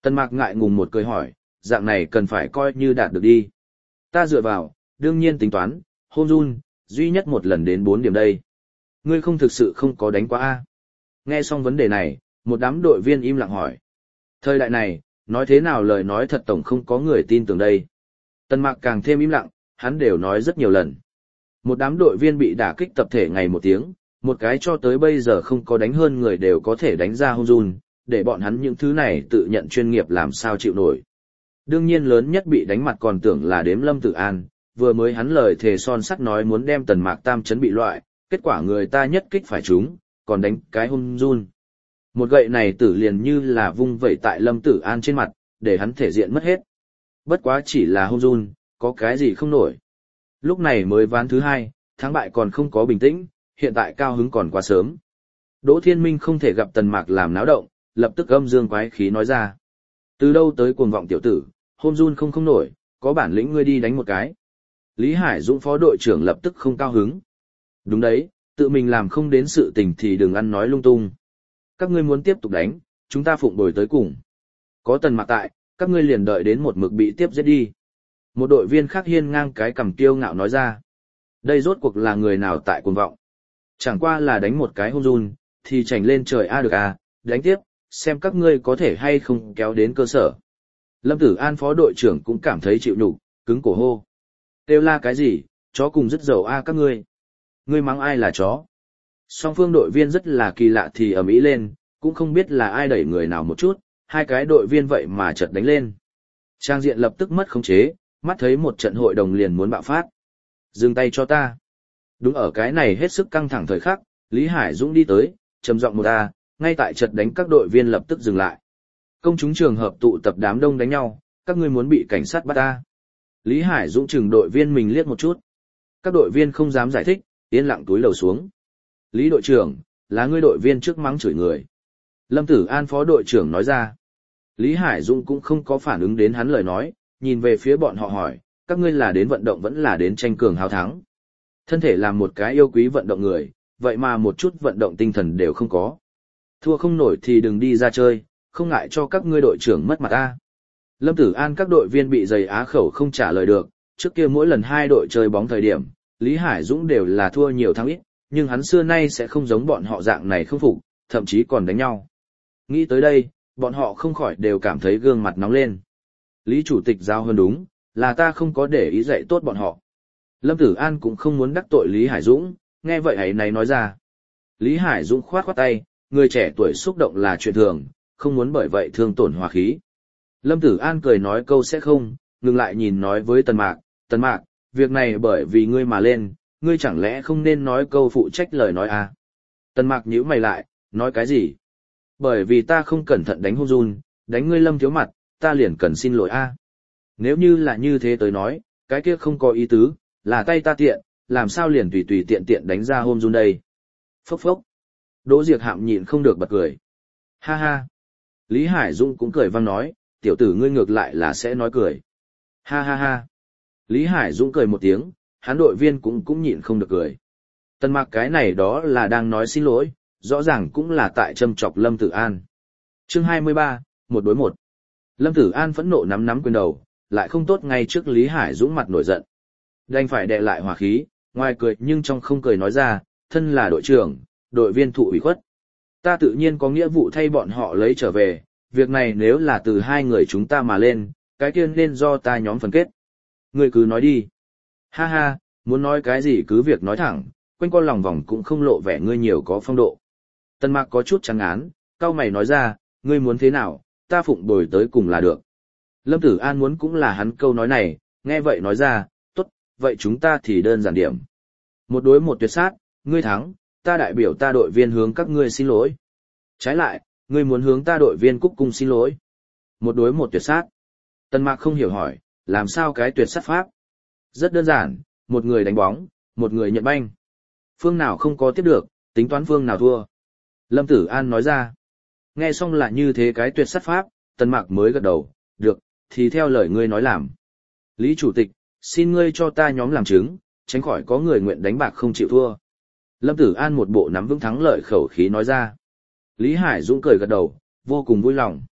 Tần Mạc ngại ngùng một cười hỏi, dạng này cần phải coi như đạt được đi. Ta dựa vào, đương nhiên tính toán, hôn run, duy nhất một lần đến bốn điểm đây. Ngươi không thực sự không có đánh quá a? Nghe xong vấn đề này, một đám đội viên im lặng hỏi. Thời đại này, nói thế nào lời nói thật tổng không có người tin tưởng đây. Tần Mạc càng thêm im lặng, hắn đều nói rất nhiều lần. Một đám đội viên bị đả kích tập thể ngày một tiếng, một cái cho tới bây giờ không có đánh hơn người đều có thể đánh ra hôn run, để bọn hắn những thứ này tự nhận chuyên nghiệp làm sao chịu nổi. Đương nhiên lớn nhất bị đánh mặt còn tưởng là đếm Lâm Tử An, vừa mới hắn lời thề son sắt nói muốn đem Tần Mạc tam chấn bị loại, kết quả người ta nhất kích phải trúng, còn đánh cái hôn run. Một gậy này tử liền như là vung vẩy tại Lâm Tử An trên mặt, để hắn thể diện mất hết. Bất quá chỉ là hôn run, có cái gì không nổi. Lúc này mới ván thứ hai, thắng bại còn không có bình tĩnh, hiện tại cao hứng còn quá sớm. Đỗ Thiên Minh không thể gặp Tần Mạc làm náo động, lập tức âm dương quái khí nói ra. Từ đâu tới cuồng vọng tiểu tử, hôn run không không nổi, có bản lĩnh ngươi đi đánh một cái. Lý Hải Dũng phó đội trưởng lập tức không cao hứng. Đúng đấy, tự mình làm không đến sự tình thì đừng ăn nói lung tung. Các ngươi muốn tiếp tục đánh, chúng ta phụng bồi tới cùng. Có Tần Mạc tại, các ngươi liền đợi đến một mực bị tiếp giết đi. Một đội viên khác hiên ngang cái cầm kiêu ngạo nói ra. Đây rốt cuộc là người nào tại cuồng vọng. Chẳng qua là đánh một cái hôn run, thì chảnh lên trời a được à, đánh tiếp, xem các ngươi có thể hay không kéo đến cơ sở. Lâm Tử An phó đội trưởng cũng cảm thấy chịu nhục, cứng cổ hô. Kêu la cái gì, chó cùng dứt dầu a các ngươi. Ngươi mắng ai là chó. Song phương đội viên rất là kỳ lạ thì ầm ĩ lên, cũng không biết là ai đẩy người nào một chút, hai cái đội viên vậy mà chợt đánh lên. Trang diện lập tức mất khống chế, mắt thấy một trận hội đồng liền muốn bạo phát. Dừng tay cho ta. Đúng ở cái này hết sức căng thẳng thời khắc, Lý Hải Dũng đi tới, trầm giọng một a, ngay tại trận đánh các đội viên lập tức dừng lại. Công chúng trường hợp tụ tập đám đông đánh nhau, các ngươi muốn bị cảnh sát bắt ta. Lý Hải Dũng chừng đội viên mình liếc một chút. Các đội viên không dám giải thích, yên lặng túi lầu xuống. Lý đội trưởng, là ngươi đội viên trước mắng chửi người. Lâm Tử An phó đội trưởng nói ra. Lý Hải Dũng cũng không có phản ứng đến hắn lời nói, nhìn về phía bọn họ hỏi, các ngươi là đến vận động vẫn là đến tranh cường hào thắng. Thân thể làm một cái yêu quý vận động người, vậy mà một chút vận động tinh thần đều không có. Thua không nổi thì đừng đi ra chơi, không ngại cho các ngươi đội trưởng mất mặt ta. Lâm Tử An các đội viên bị giày á khẩu không trả lời được, trước kia mỗi lần hai đội chơi bóng thời điểm, Lý Hải Dũng đều là thua nhiều thắng ít, nhưng hắn xưa nay sẽ không giống bọn họ dạng này không phục, thậm chí còn đánh nhau. Nghĩ tới đây, bọn họ không khỏi đều cảm thấy gương mặt nóng lên. Lý chủ tịch giao hơn đúng, là ta không có để ý dạy tốt bọn họ. Lâm Tử An cũng không muốn đắc tội Lý Hải Dũng, nghe vậy hãy này nói ra. Lý Hải Dũng khoát khoát tay, người trẻ tuổi xúc động là chuyện thường, không muốn bởi vậy thương tổn hòa khí. Lâm Tử An cười nói câu sẽ không, ngừng lại nhìn nói với Tần Mạc, Tần Mạc, việc này bởi vì ngươi mà lên, ngươi chẳng lẽ không nên nói câu phụ trách lời nói à? Tần Mạc nhíu mày lại, nói cái gì? Bởi vì ta không cẩn thận đánh hôn run, đánh ngươi Lâm thiếu mặt, ta liền cần xin lỗi a. Nếu như là như thế tới nói, cái kia không có ý tứ, là tay ta tiện, làm sao liền tùy tùy tiện tiện đánh ra hôn run đây? Phốc phốc. Đỗ Diệc Hạm nhịn không được bật cười. Ha ha. Lý Hải Dũng cũng cười vang nói, tiểu tử ngươi ngược lại là sẽ nói cười. Ha ha ha. Lý Hải Dũng cười một tiếng, hắn đội viên cũng cũng nhịn không được cười. Tần Mạc cái này đó là đang nói xin lỗi, rõ ràng cũng là tại châm chọc Lâm Tử An. Chương hai mươi ba, một đối một. Lâm Tử An phẫn nộ nắm nắm quyền đầu, lại không tốt ngay trước Lý Hải Dũng mặt nổi giận. Đành phải đè lại hòa khí, ngoài cười nhưng trong không cười nói ra, thân là đội trưởng, đội viên thụ ủy khuất. Ta tự nhiên có nghĩa vụ thay bọn họ lấy trở về, việc này nếu là từ hai người chúng ta mà lên, cái kia nên do ta nhóm phân kết. Ngươi cứ nói đi. Ha ha, muốn nói cái gì cứ việc nói thẳng, quanh co lòng vòng cũng không lộ vẻ ngươi nhiều có phong độ. Tần Mạc có chút trắng án, cao mày nói ra, ngươi muốn thế nào, ta phụng bồi tới cùng là được. Lâm Tử An muốn cũng là hắn câu nói này, nghe vậy nói ra, tốt, vậy chúng ta thì đơn giản điểm. Một đối một tuyệt sát, ngươi thắng, ta đại biểu ta đội viên hướng các ngươi xin lỗi. Trái lại, ngươi muốn hướng ta đội viên cúc cung xin lỗi. Một đối một tuyệt sát. Tần Mạc không hiểu hỏi, làm sao cái tuyệt sát pháp? Rất đơn giản, một người đánh bóng, một người nhận banh. Phương nào không có tiếp được, tính toán phương nào thua. Lâm Tử An nói ra. Nghe xong là như thế cái tuyệt sát pháp, Tần Mạc mới gật đầu, được, thì theo lời ngươi nói làm. Lý chủ tịch, xin ngươi cho ta nhóm làm chứng, tránh khỏi có người nguyện đánh bạc không chịu thua. Lâm Tử An một bộ nắm vững thắng lợi khẩu khí nói ra. Lý Hải Dũng cười gật đầu, vô cùng vui lòng.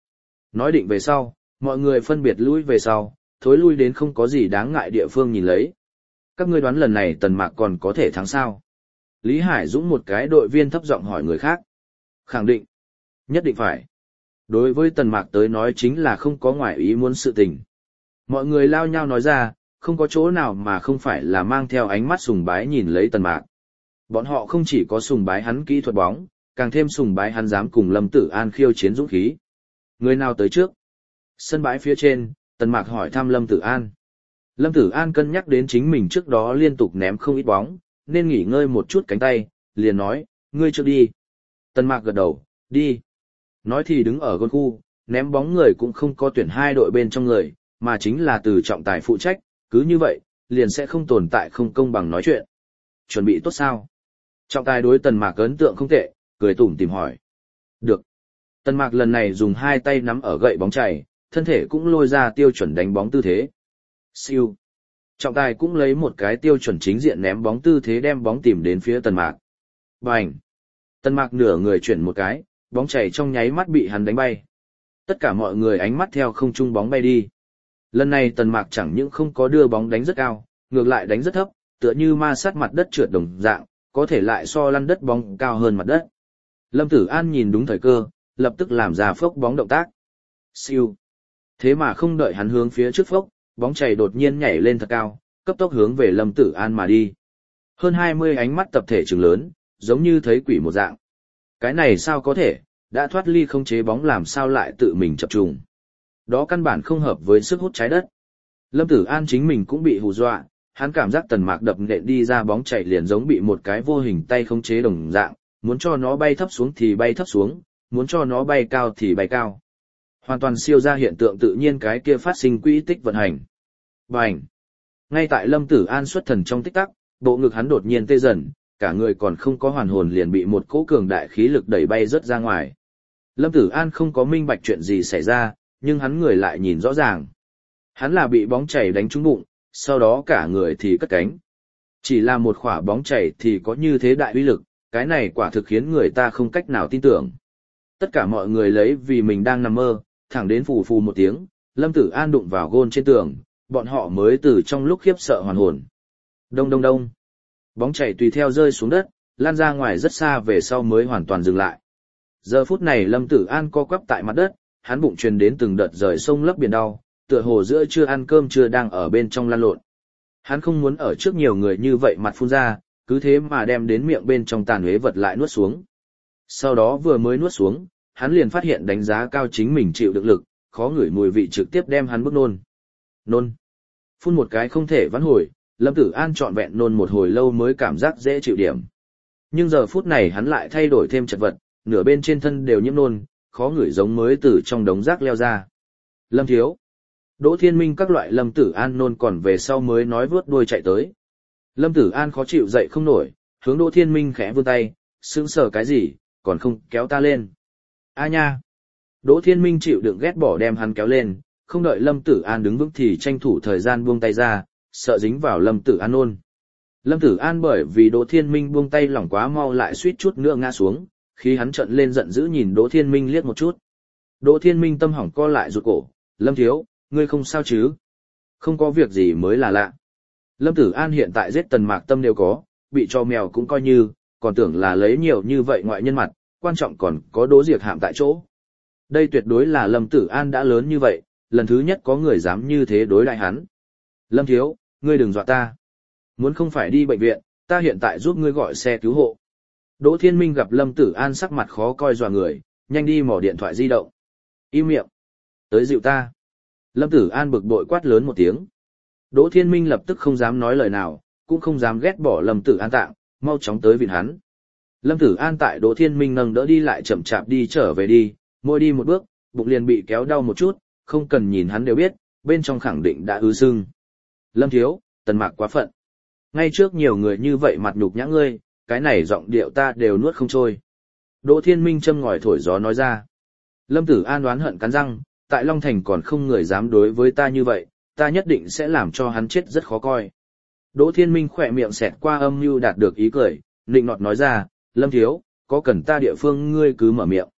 Nói định về sau, mọi người phân biệt lui về sau, thối lui đến không có gì đáng ngại địa phương nhìn lấy. Các ngươi đoán lần này Tần Mạc còn có thể thắng sao? Lý Hải Dũng một cái đội viên thấp giọng hỏi người khác. Khẳng định. Nhất định phải. Đối với Tần Mạc tới nói chính là không có ngoại ý muốn sự tình. Mọi người lao nhau nói ra, không có chỗ nào mà không phải là mang theo ánh mắt sùng bái nhìn lấy Tần Mạc. Bọn họ không chỉ có sùng bái hắn kỹ thuật bóng, càng thêm sùng bái hắn dám cùng Lâm Tử An khiêu chiến dũng khí. Người nào tới trước? Sân bãi phía trên, Tần Mạc hỏi thăm Lâm Tử An. Lâm Tử An cân nhắc đến chính mình trước đó liên tục ném không ít bóng, nên nghỉ ngơi một chút cánh tay, liền nói, ngươi trước đi. Tần Mạc gật đầu, đi. Nói thì đứng ở gôn khu, ném bóng người cũng không có tuyển hai đội bên trong người, mà chính là từ trọng tài phụ trách, cứ như vậy, liền sẽ không tồn tại không công bằng nói chuyện. Chuẩn bị tốt sao? Trọng tài đối Tần Mạc ấn tượng không tệ, cười tủm tìm hỏi. Được. Tần Mạc lần này dùng hai tay nắm ở gậy bóng chày, thân thể cũng lôi ra tiêu chuẩn đánh bóng tư thế. Siêu. Trọng tài cũng lấy một cái tiêu chuẩn chính diện ném bóng tư thế đem bóng tìm đến phía Tần Mạc. Bành. Tần Mạc nửa người chuyển một cái, bóng chảy trong nháy mắt bị hắn đánh bay. Tất cả mọi người ánh mắt theo không trung bóng bay đi. Lần này Tần Mạc chẳng những không có đưa bóng đánh rất cao, ngược lại đánh rất thấp, tựa như ma sát mặt đất trượt đồng dạng, có thể lại so lăn đất bóng cao hơn mặt đất. Lâm Tử An nhìn đúng thời cơ, lập tức làm ra phốc bóng động tác. Siêu. Thế mà không đợi hắn hướng phía trước phốc, bóng chảy đột nhiên nhảy lên thật cao, cấp tốc hướng về Lâm Tử An mà đi. Hơn hai mươi ánh mắt tập thể trừng lớn, giống như thấy quỷ một dạng. Cái này sao có thể, đã thoát ly không chế bóng làm sao lại tự mình chập trùng. Đó căn bản không hợp với sức hút trái đất. Lâm Tử An chính mình cũng bị hù dọa, hắn cảm giác Tần Mạc đập nện đi ra bóng chảy liền giống bị một cái vô hình tay không chế đồng dạng, muốn cho nó bay thấp xuống thì bay thấp xuống, muốn cho nó bay cao thì bay cao. Hoàn toàn siêu ra hiện tượng tự nhiên cái kia phát sinh quỹ tích vận hành. Bành! Ngay tại Lâm Tử An xuất thần trong tích tắc, bộ ngực hắn đột nhiên tê dần, cả người còn không có hoàn hồn liền bị một cỗ cường đại khí lực đẩy bay rất ra ngoài. Lâm Tử An không có minh bạch chuyện gì xảy ra, nhưng hắn người lại nhìn rõ ràng. Hắn là bị bóng chảy đánh trúng bụng, sau đó cả người thì cất cánh. Chỉ là một quả bóng chảy thì có như thế đại uy lực, cái này quả thực khiến người ta không cách nào tin tưởng. Tất cả mọi người lấy vì mình đang nằm mơ, thẳng đến phù phù một tiếng, Lâm Tử An đụng vào gôn trên tường, bọn họ mới từ trong lúc khiếp sợ hoàn hồn. Đông đông đông. Bóng chảy tùy theo rơi xuống đất, lan ra ngoài rất xa về sau mới hoàn toàn dừng lại. Giờ phút này Lâm Tử An co quắp tại mặt đất, hắn bụng truyền đến từng đợt rời sông lấp biển đau, tựa hồ giữa chưa ăn cơm chưa đang ở bên trong lăn lộn. Hắn không muốn ở trước nhiều người như vậy mặt phun ra, cứ thế mà đem đến miệng bên trong tàn huế vật lại nuốt xuống. Sau đó vừa mới nuốt xuống, hắn liền phát hiện đánh giá cao chính mình chịu được lực, khó ngửi mùi vị trực tiếp đem hắn bức nôn. Nôn. Phun một cái không thể vãn hồi, Lâm Tử An trọn vẹn nôn một hồi lâu mới cảm giác dễ chịu điểm. Nhưng giờ phút này hắn lại thay đổi thêm chật vật, nửa bên trên thân đều nhiễm nôn, khó ngửi giống mới từ trong đống rác leo ra. Lâm thiếu. Đỗ Thiên Minh các loại Lâm Tử An nôn còn về sau mới nói vướt đuôi chạy tới. Lâm Tử An khó chịu dậy không nổi, hướng Đỗ Thiên Minh khẽ vươn tay, sững sờ cái gì, còn không kéo ta lên. A nha. Đỗ Thiên Minh chịu đựng ghét bỏ đem hắn kéo lên, không đợi Lâm Tử An đứng vững thì tranh thủ thời gian buông tay ra, sợ dính vào Lâm Tử An nôn. Lâm Tử An bởi vì Đỗ Thiên Minh buông tay lỏng quá mau lại suýt chút nữa ngã xuống, khi hắn trợn lên giận dữ nhìn Đỗ Thiên Minh liếc một chút. Đỗ Thiên Minh tâm hỏng co lại rụt cổ, Lâm thiếu, ngươi không sao chứ? Không có việc gì mới là lạ. Lâm Tử An hiện tại giết Tần Mạc tâm đều có, bị cho mèo cũng coi như, còn tưởng là lấy nhiều như vậy ngoại nhân mặt, quan trọng còn có Đỗ Diệc Hạm tại chỗ. Đây tuyệt đối là Lâm Tử An đã lớn như vậy, lần thứ nhất có người dám như thế đối lại hắn. Lâm thiếu, ngươi đừng dọa ta. Muốn không phải đi bệnh viện, ta hiện tại giúp ngươi gọi xe cứu hộ. Đỗ Thiên Minh gặp Lâm Tử An sắc mặt khó coi dọa người, nhanh đi mò điện thoại di động. Im miệng. Tới dịu ta. Lâm Tử An bực bội quát lớn một tiếng. Đỗ Thiên Minh lập tức không dám nói lời nào, cũng không dám ghét bỏ Lâm Tử An tạng, mau chóng tới vịn hắn. Lâm Tử An tại Đỗ Thiên Minh nâng đỡ đi lại chậm chạp đi trở về đi, mỗi đi một bước, bụng liền bị kéo đau một chút, không cần nhìn hắn đều biết, bên trong khẳng định đã ứ sưng. Lâm thiếu, Tần Mạc quá phận. Ngay trước nhiều người như vậy mặt nhục nhã ngươi, cái này giọng điệu ta đều nuốt không trôi. Đỗ Thiên Minh châm ngòi thổi gió nói ra. Lâm Tử An đoán hận cắn răng, tại Long Thành còn không người dám đối với ta như vậy, ta nhất định sẽ làm cho hắn chết rất khó coi. Đỗ Thiên Minh khỏe miệng xẹt qua âm mưu đạt được ý cười, nịnh nọt nói ra, Lâm thiếu, có cần ta địa phương ngươi cứ mở miệng.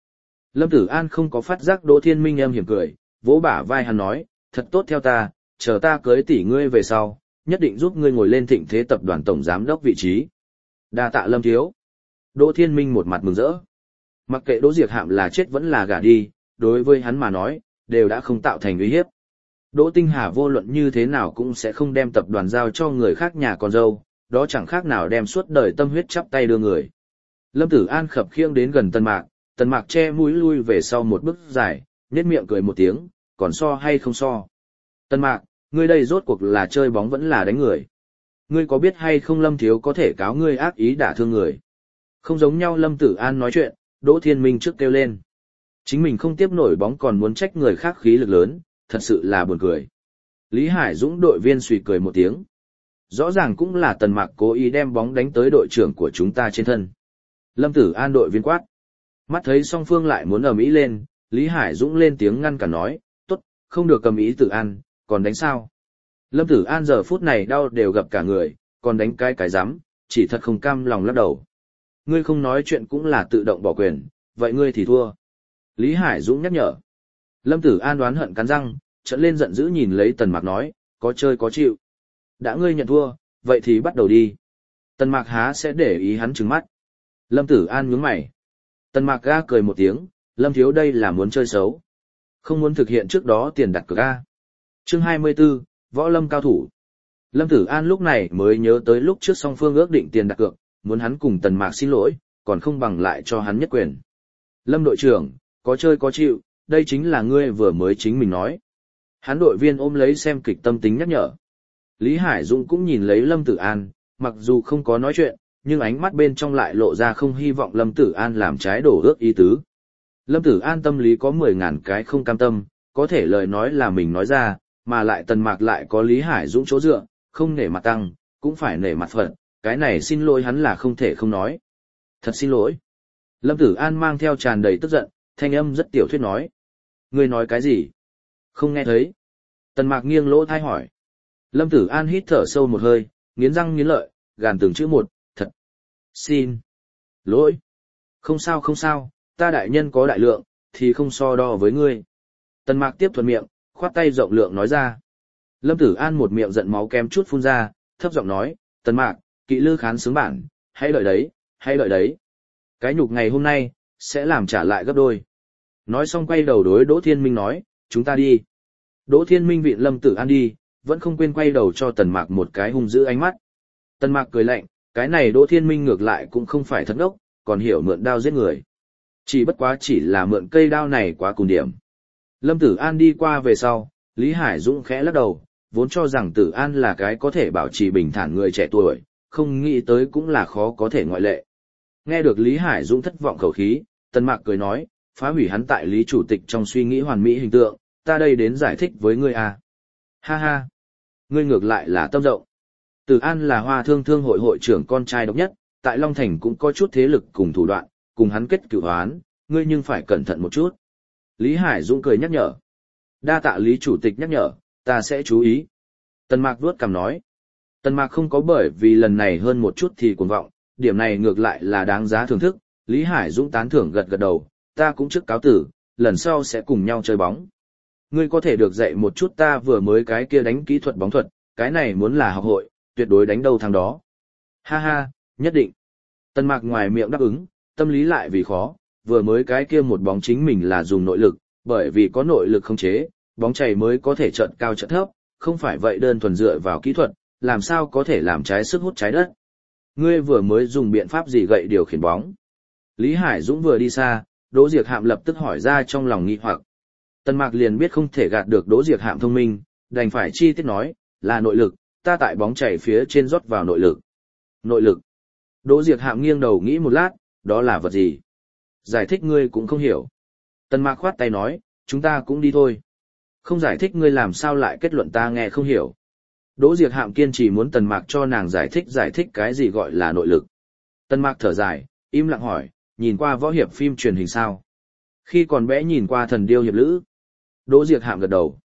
Lâm Tử An không có phát giác Đỗ Thiên Minh em hiểm cười, vỗ bả vai hắn nói, thật tốt theo ta, chờ ta cưới tỷ ngươi về sau, nhất định giúp ngươi ngồi lên thịnh thế tập đoàn tổng giám đốc vị trí. Đa tạ Lâm thiếu. Đỗ Thiên Minh một mặt mừng rỡ. Mặc kệ Đỗ Diệc Hạm là chết vẫn là gả đi, đối với hắn mà nói, đều đã không tạo thành uy hiếp. Đỗ Tinh Hà vô luận như thế nào cũng sẽ không đem tập đoàn giao cho người khác nhà con dâu, đó chẳng khác nào đem suốt đời tâm huyết chắp tay đưa người. Lâm Tử An khập khiễng đến gần Tần Mạc, Tần Mạc che mũi lui về sau một bước dài, nhếch miệng cười một tiếng, còn so hay không so. Tần Mạc, ngươi đây rốt cuộc là chơi bóng vẫn là đánh người. Ngươi có biết hay không Lâm thiếu có thể cáo ngươi ác ý đả thương người. Không giống nhau Lâm Tử An nói chuyện, Đỗ Thiên Minh trước kêu lên. Chính mình không tiếp nổi bóng còn muốn trách người khác khí lực lớn, thật sự là buồn cười. Lý Hải Dũng đội viên suy cười một tiếng. Rõ ràng cũng là Tần Mạc cố ý đem bóng đánh tới đội trưởng của chúng ta trên thân. Lâm Tử An đội viên quát. Mắt thấy song phương lại muốn ầm ĩ lên, Lý Hải Dũng lên tiếng ngăn cản nói, tốt, không được cầm ý Tử An, còn đánh sao? Lâm Tử An giờ phút này đau đều gặp cả người, còn đánh cái cái rắm, chỉ thật không cam lòng lắc đầu. Ngươi không nói chuyện cũng là tự động bỏ quyền, vậy ngươi thì thua. Lý Hải Dũng nhắc nhở. Lâm Tử An đoán hận cắn răng, trợn lên giận dữ nhìn lấy Tần Mạc nói, có chơi có chịu. Đã ngươi nhận thua, vậy thì bắt đầu đi. Tần Mạc há sẽ để ý hắn trừng mắt. Lâm Tử An nhướng mày. Tần Mạc ga cười một tiếng, Lâm thiếu đây là muốn chơi xấu. Không muốn thực hiện trước đó tiền đặt cược ga. Chương hai mươi 24, Võ Lâm cao thủ. Lâm Tử An lúc này mới nhớ tới lúc trước song phương ước định tiền đặt cược, muốn hắn cùng Tần Mạc xin lỗi, còn không bằng lại cho hắn nhất quyền. Lâm đội trưởng, có chơi có chịu, đây chính là ngươi vừa mới chính mình nói. Hắn đội viên ôm lấy xem kịch tâm tính nhắc nhở. Lý Hải Dũng cũng nhìn lấy Lâm Tử An, mặc dù không có nói chuyện, nhưng ánh mắt bên trong lại lộ ra không hy vọng Lâm Tử An làm trái đổ ước ý tứ. Lâm Tử An tâm lý có mười ngàn cái không cam tâm, có thể lời nói là mình nói ra, mà lại Tần Mạc lại có Lý Hải Dũng chỗ dựa, không nể mặt tăng, cũng phải nể mặt phận, cái này xin lỗi hắn là không thể không nói. Thật xin lỗi. Lâm Tử An mang theo tràn đầy tức giận, thanh âm rất tiểu thuyết nói. Ngươi nói cái gì? Không nghe thấy. Tần Mạc nghiêng lỗ thai hỏi. Lâm Tử An hít thở sâu một hơi, nghiến răng nghiến lợi, gàn từng chữ một, thật. Xin. Lỗi. Không sao không sao, ta đại nhân có đại lượng, thì không so đo với ngươi. Tần Mạc tiếp thuận miệng, khoát tay rộng lượng nói ra. Lâm Tử An một miệng giận máu kem chút phun ra, thấp giọng nói, Tần Mạc, kỵ lư khán sướng bản, hãy đợi đấy, hãy đợi đấy. Cái nhục ngày hôm nay, sẽ làm trả lại gấp đôi. Nói xong quay đầu đối Đỗ Thiên Minh nói, chúng ta đi. Đỗ Thiên Minh vịn Lâm Tử An đi, vẫn không quên quay đầu cho Tần Mạc một cái hung dữ ánh mắt. Tần Mạc cười lạnh, cái này Đỗ Thiên Minh ngược lại cũng không phải thật ngốc, còn hiểu mượn đao giết người. Chỉ bất quá chỉ là mượn cây đao này quá cùng điểm. Lâm Tử An đi qua về sau, Lý Hải Dũng khẽ lắc đầu, vốn cho rằng Tử An là cái có thể bảo trì bình thản người trẻ tuổi, không nghĩ tới cũng là khó có thể ngoại lệ. Nghe được Lý Hải Dũng thất vọng khẩu khí, Tần Mạc cười nói, phá hủy hắn tại Lý Chủ tịch trong suy nghĩ hoàn mỹ hình tượng, ta đây đến giải thích với ngươi à. Ha ha, ngươi ngược lại là tâm rộng. Tử An là Hoa Thương Thương hội hội trưởng con trai độc nhất, tại Long Thành cũng có chút thế lực cùng thủ đoạn, cùng hắn kết cửu hoán, ngươi nhưng phải cẩn thận một chút. Lý Hải Dũng cười nhắc nhở. Đa tạ Lý Chủ tịch nhắc nhở, ta sẽ chú ý. Tần Mạc vuốt cằm nói. Tần Mạc không có bởi vì lần này hơn một chút thì cuồng vọng, điểm này ngược lại là đáng giá thưởng thức. Lý Hải Dũng tán thưởng gật gật đầu, ta cũng trước cáo tử, lần sau sẽ cùng nhau chơi bóng. Ngươi có thể được dạy một chút ta vừa mới cái kia đánh kỹ thuật bóng thuật, cái này muốn là học hội, tuyệt đối đánh đâu thằng đó. Ha ha, nhất định. Tần Mạc ngoài miệng đáp ứng, tâm lý lại vì khó, vừa mới cái kia một bóng chính mình là dùng nội lực, bởi vì có nội lực không chế, bóng chày mới có thể trận cao trận thấp, không phải vậy đơn thuần dựa vào kỹ thuật, làm sao có thể làm trái sức hút trái đất. Ngươi vừa mới dùng biện pháp gì gậy điều khiển bóng? Lý Hải Dũng vừa đi xa, Đỗ Diệc Hạm lập tức hỏi ra trong lòng nghi hoặc. Tần Mạc liền biết không thể gạt được Đỗ Diệc Hạm thông minh, đành phải chi tiết nói, là nội lực, ta tại bóng chảy phía trên rót vào nội lực. Nội lực. Đỗ Diệc Hạm nghiêng đầu nghĩ một lát, đó là vật gì? Giải thích ngươi cũng không hiểu. Tần Mạc khoát tay nói, chúng ta cũng đi thôi. Không giải thích ngươi làm sao lại kết luận ta nghe không hiểu. Đỗ Diệc Hạm kiên trì muốn Tần Mạc cho nàng giải thích giải thích cái gì gọi là nội lực. Tần Mạc thở dài, im lặng hỏi, nhìn qua võ hiệp phim truyền hình sao? Khi còn bé nhìn qua Thần Điêu Hiệp Lữ. Đỗ Diệc Hạm gật đầu.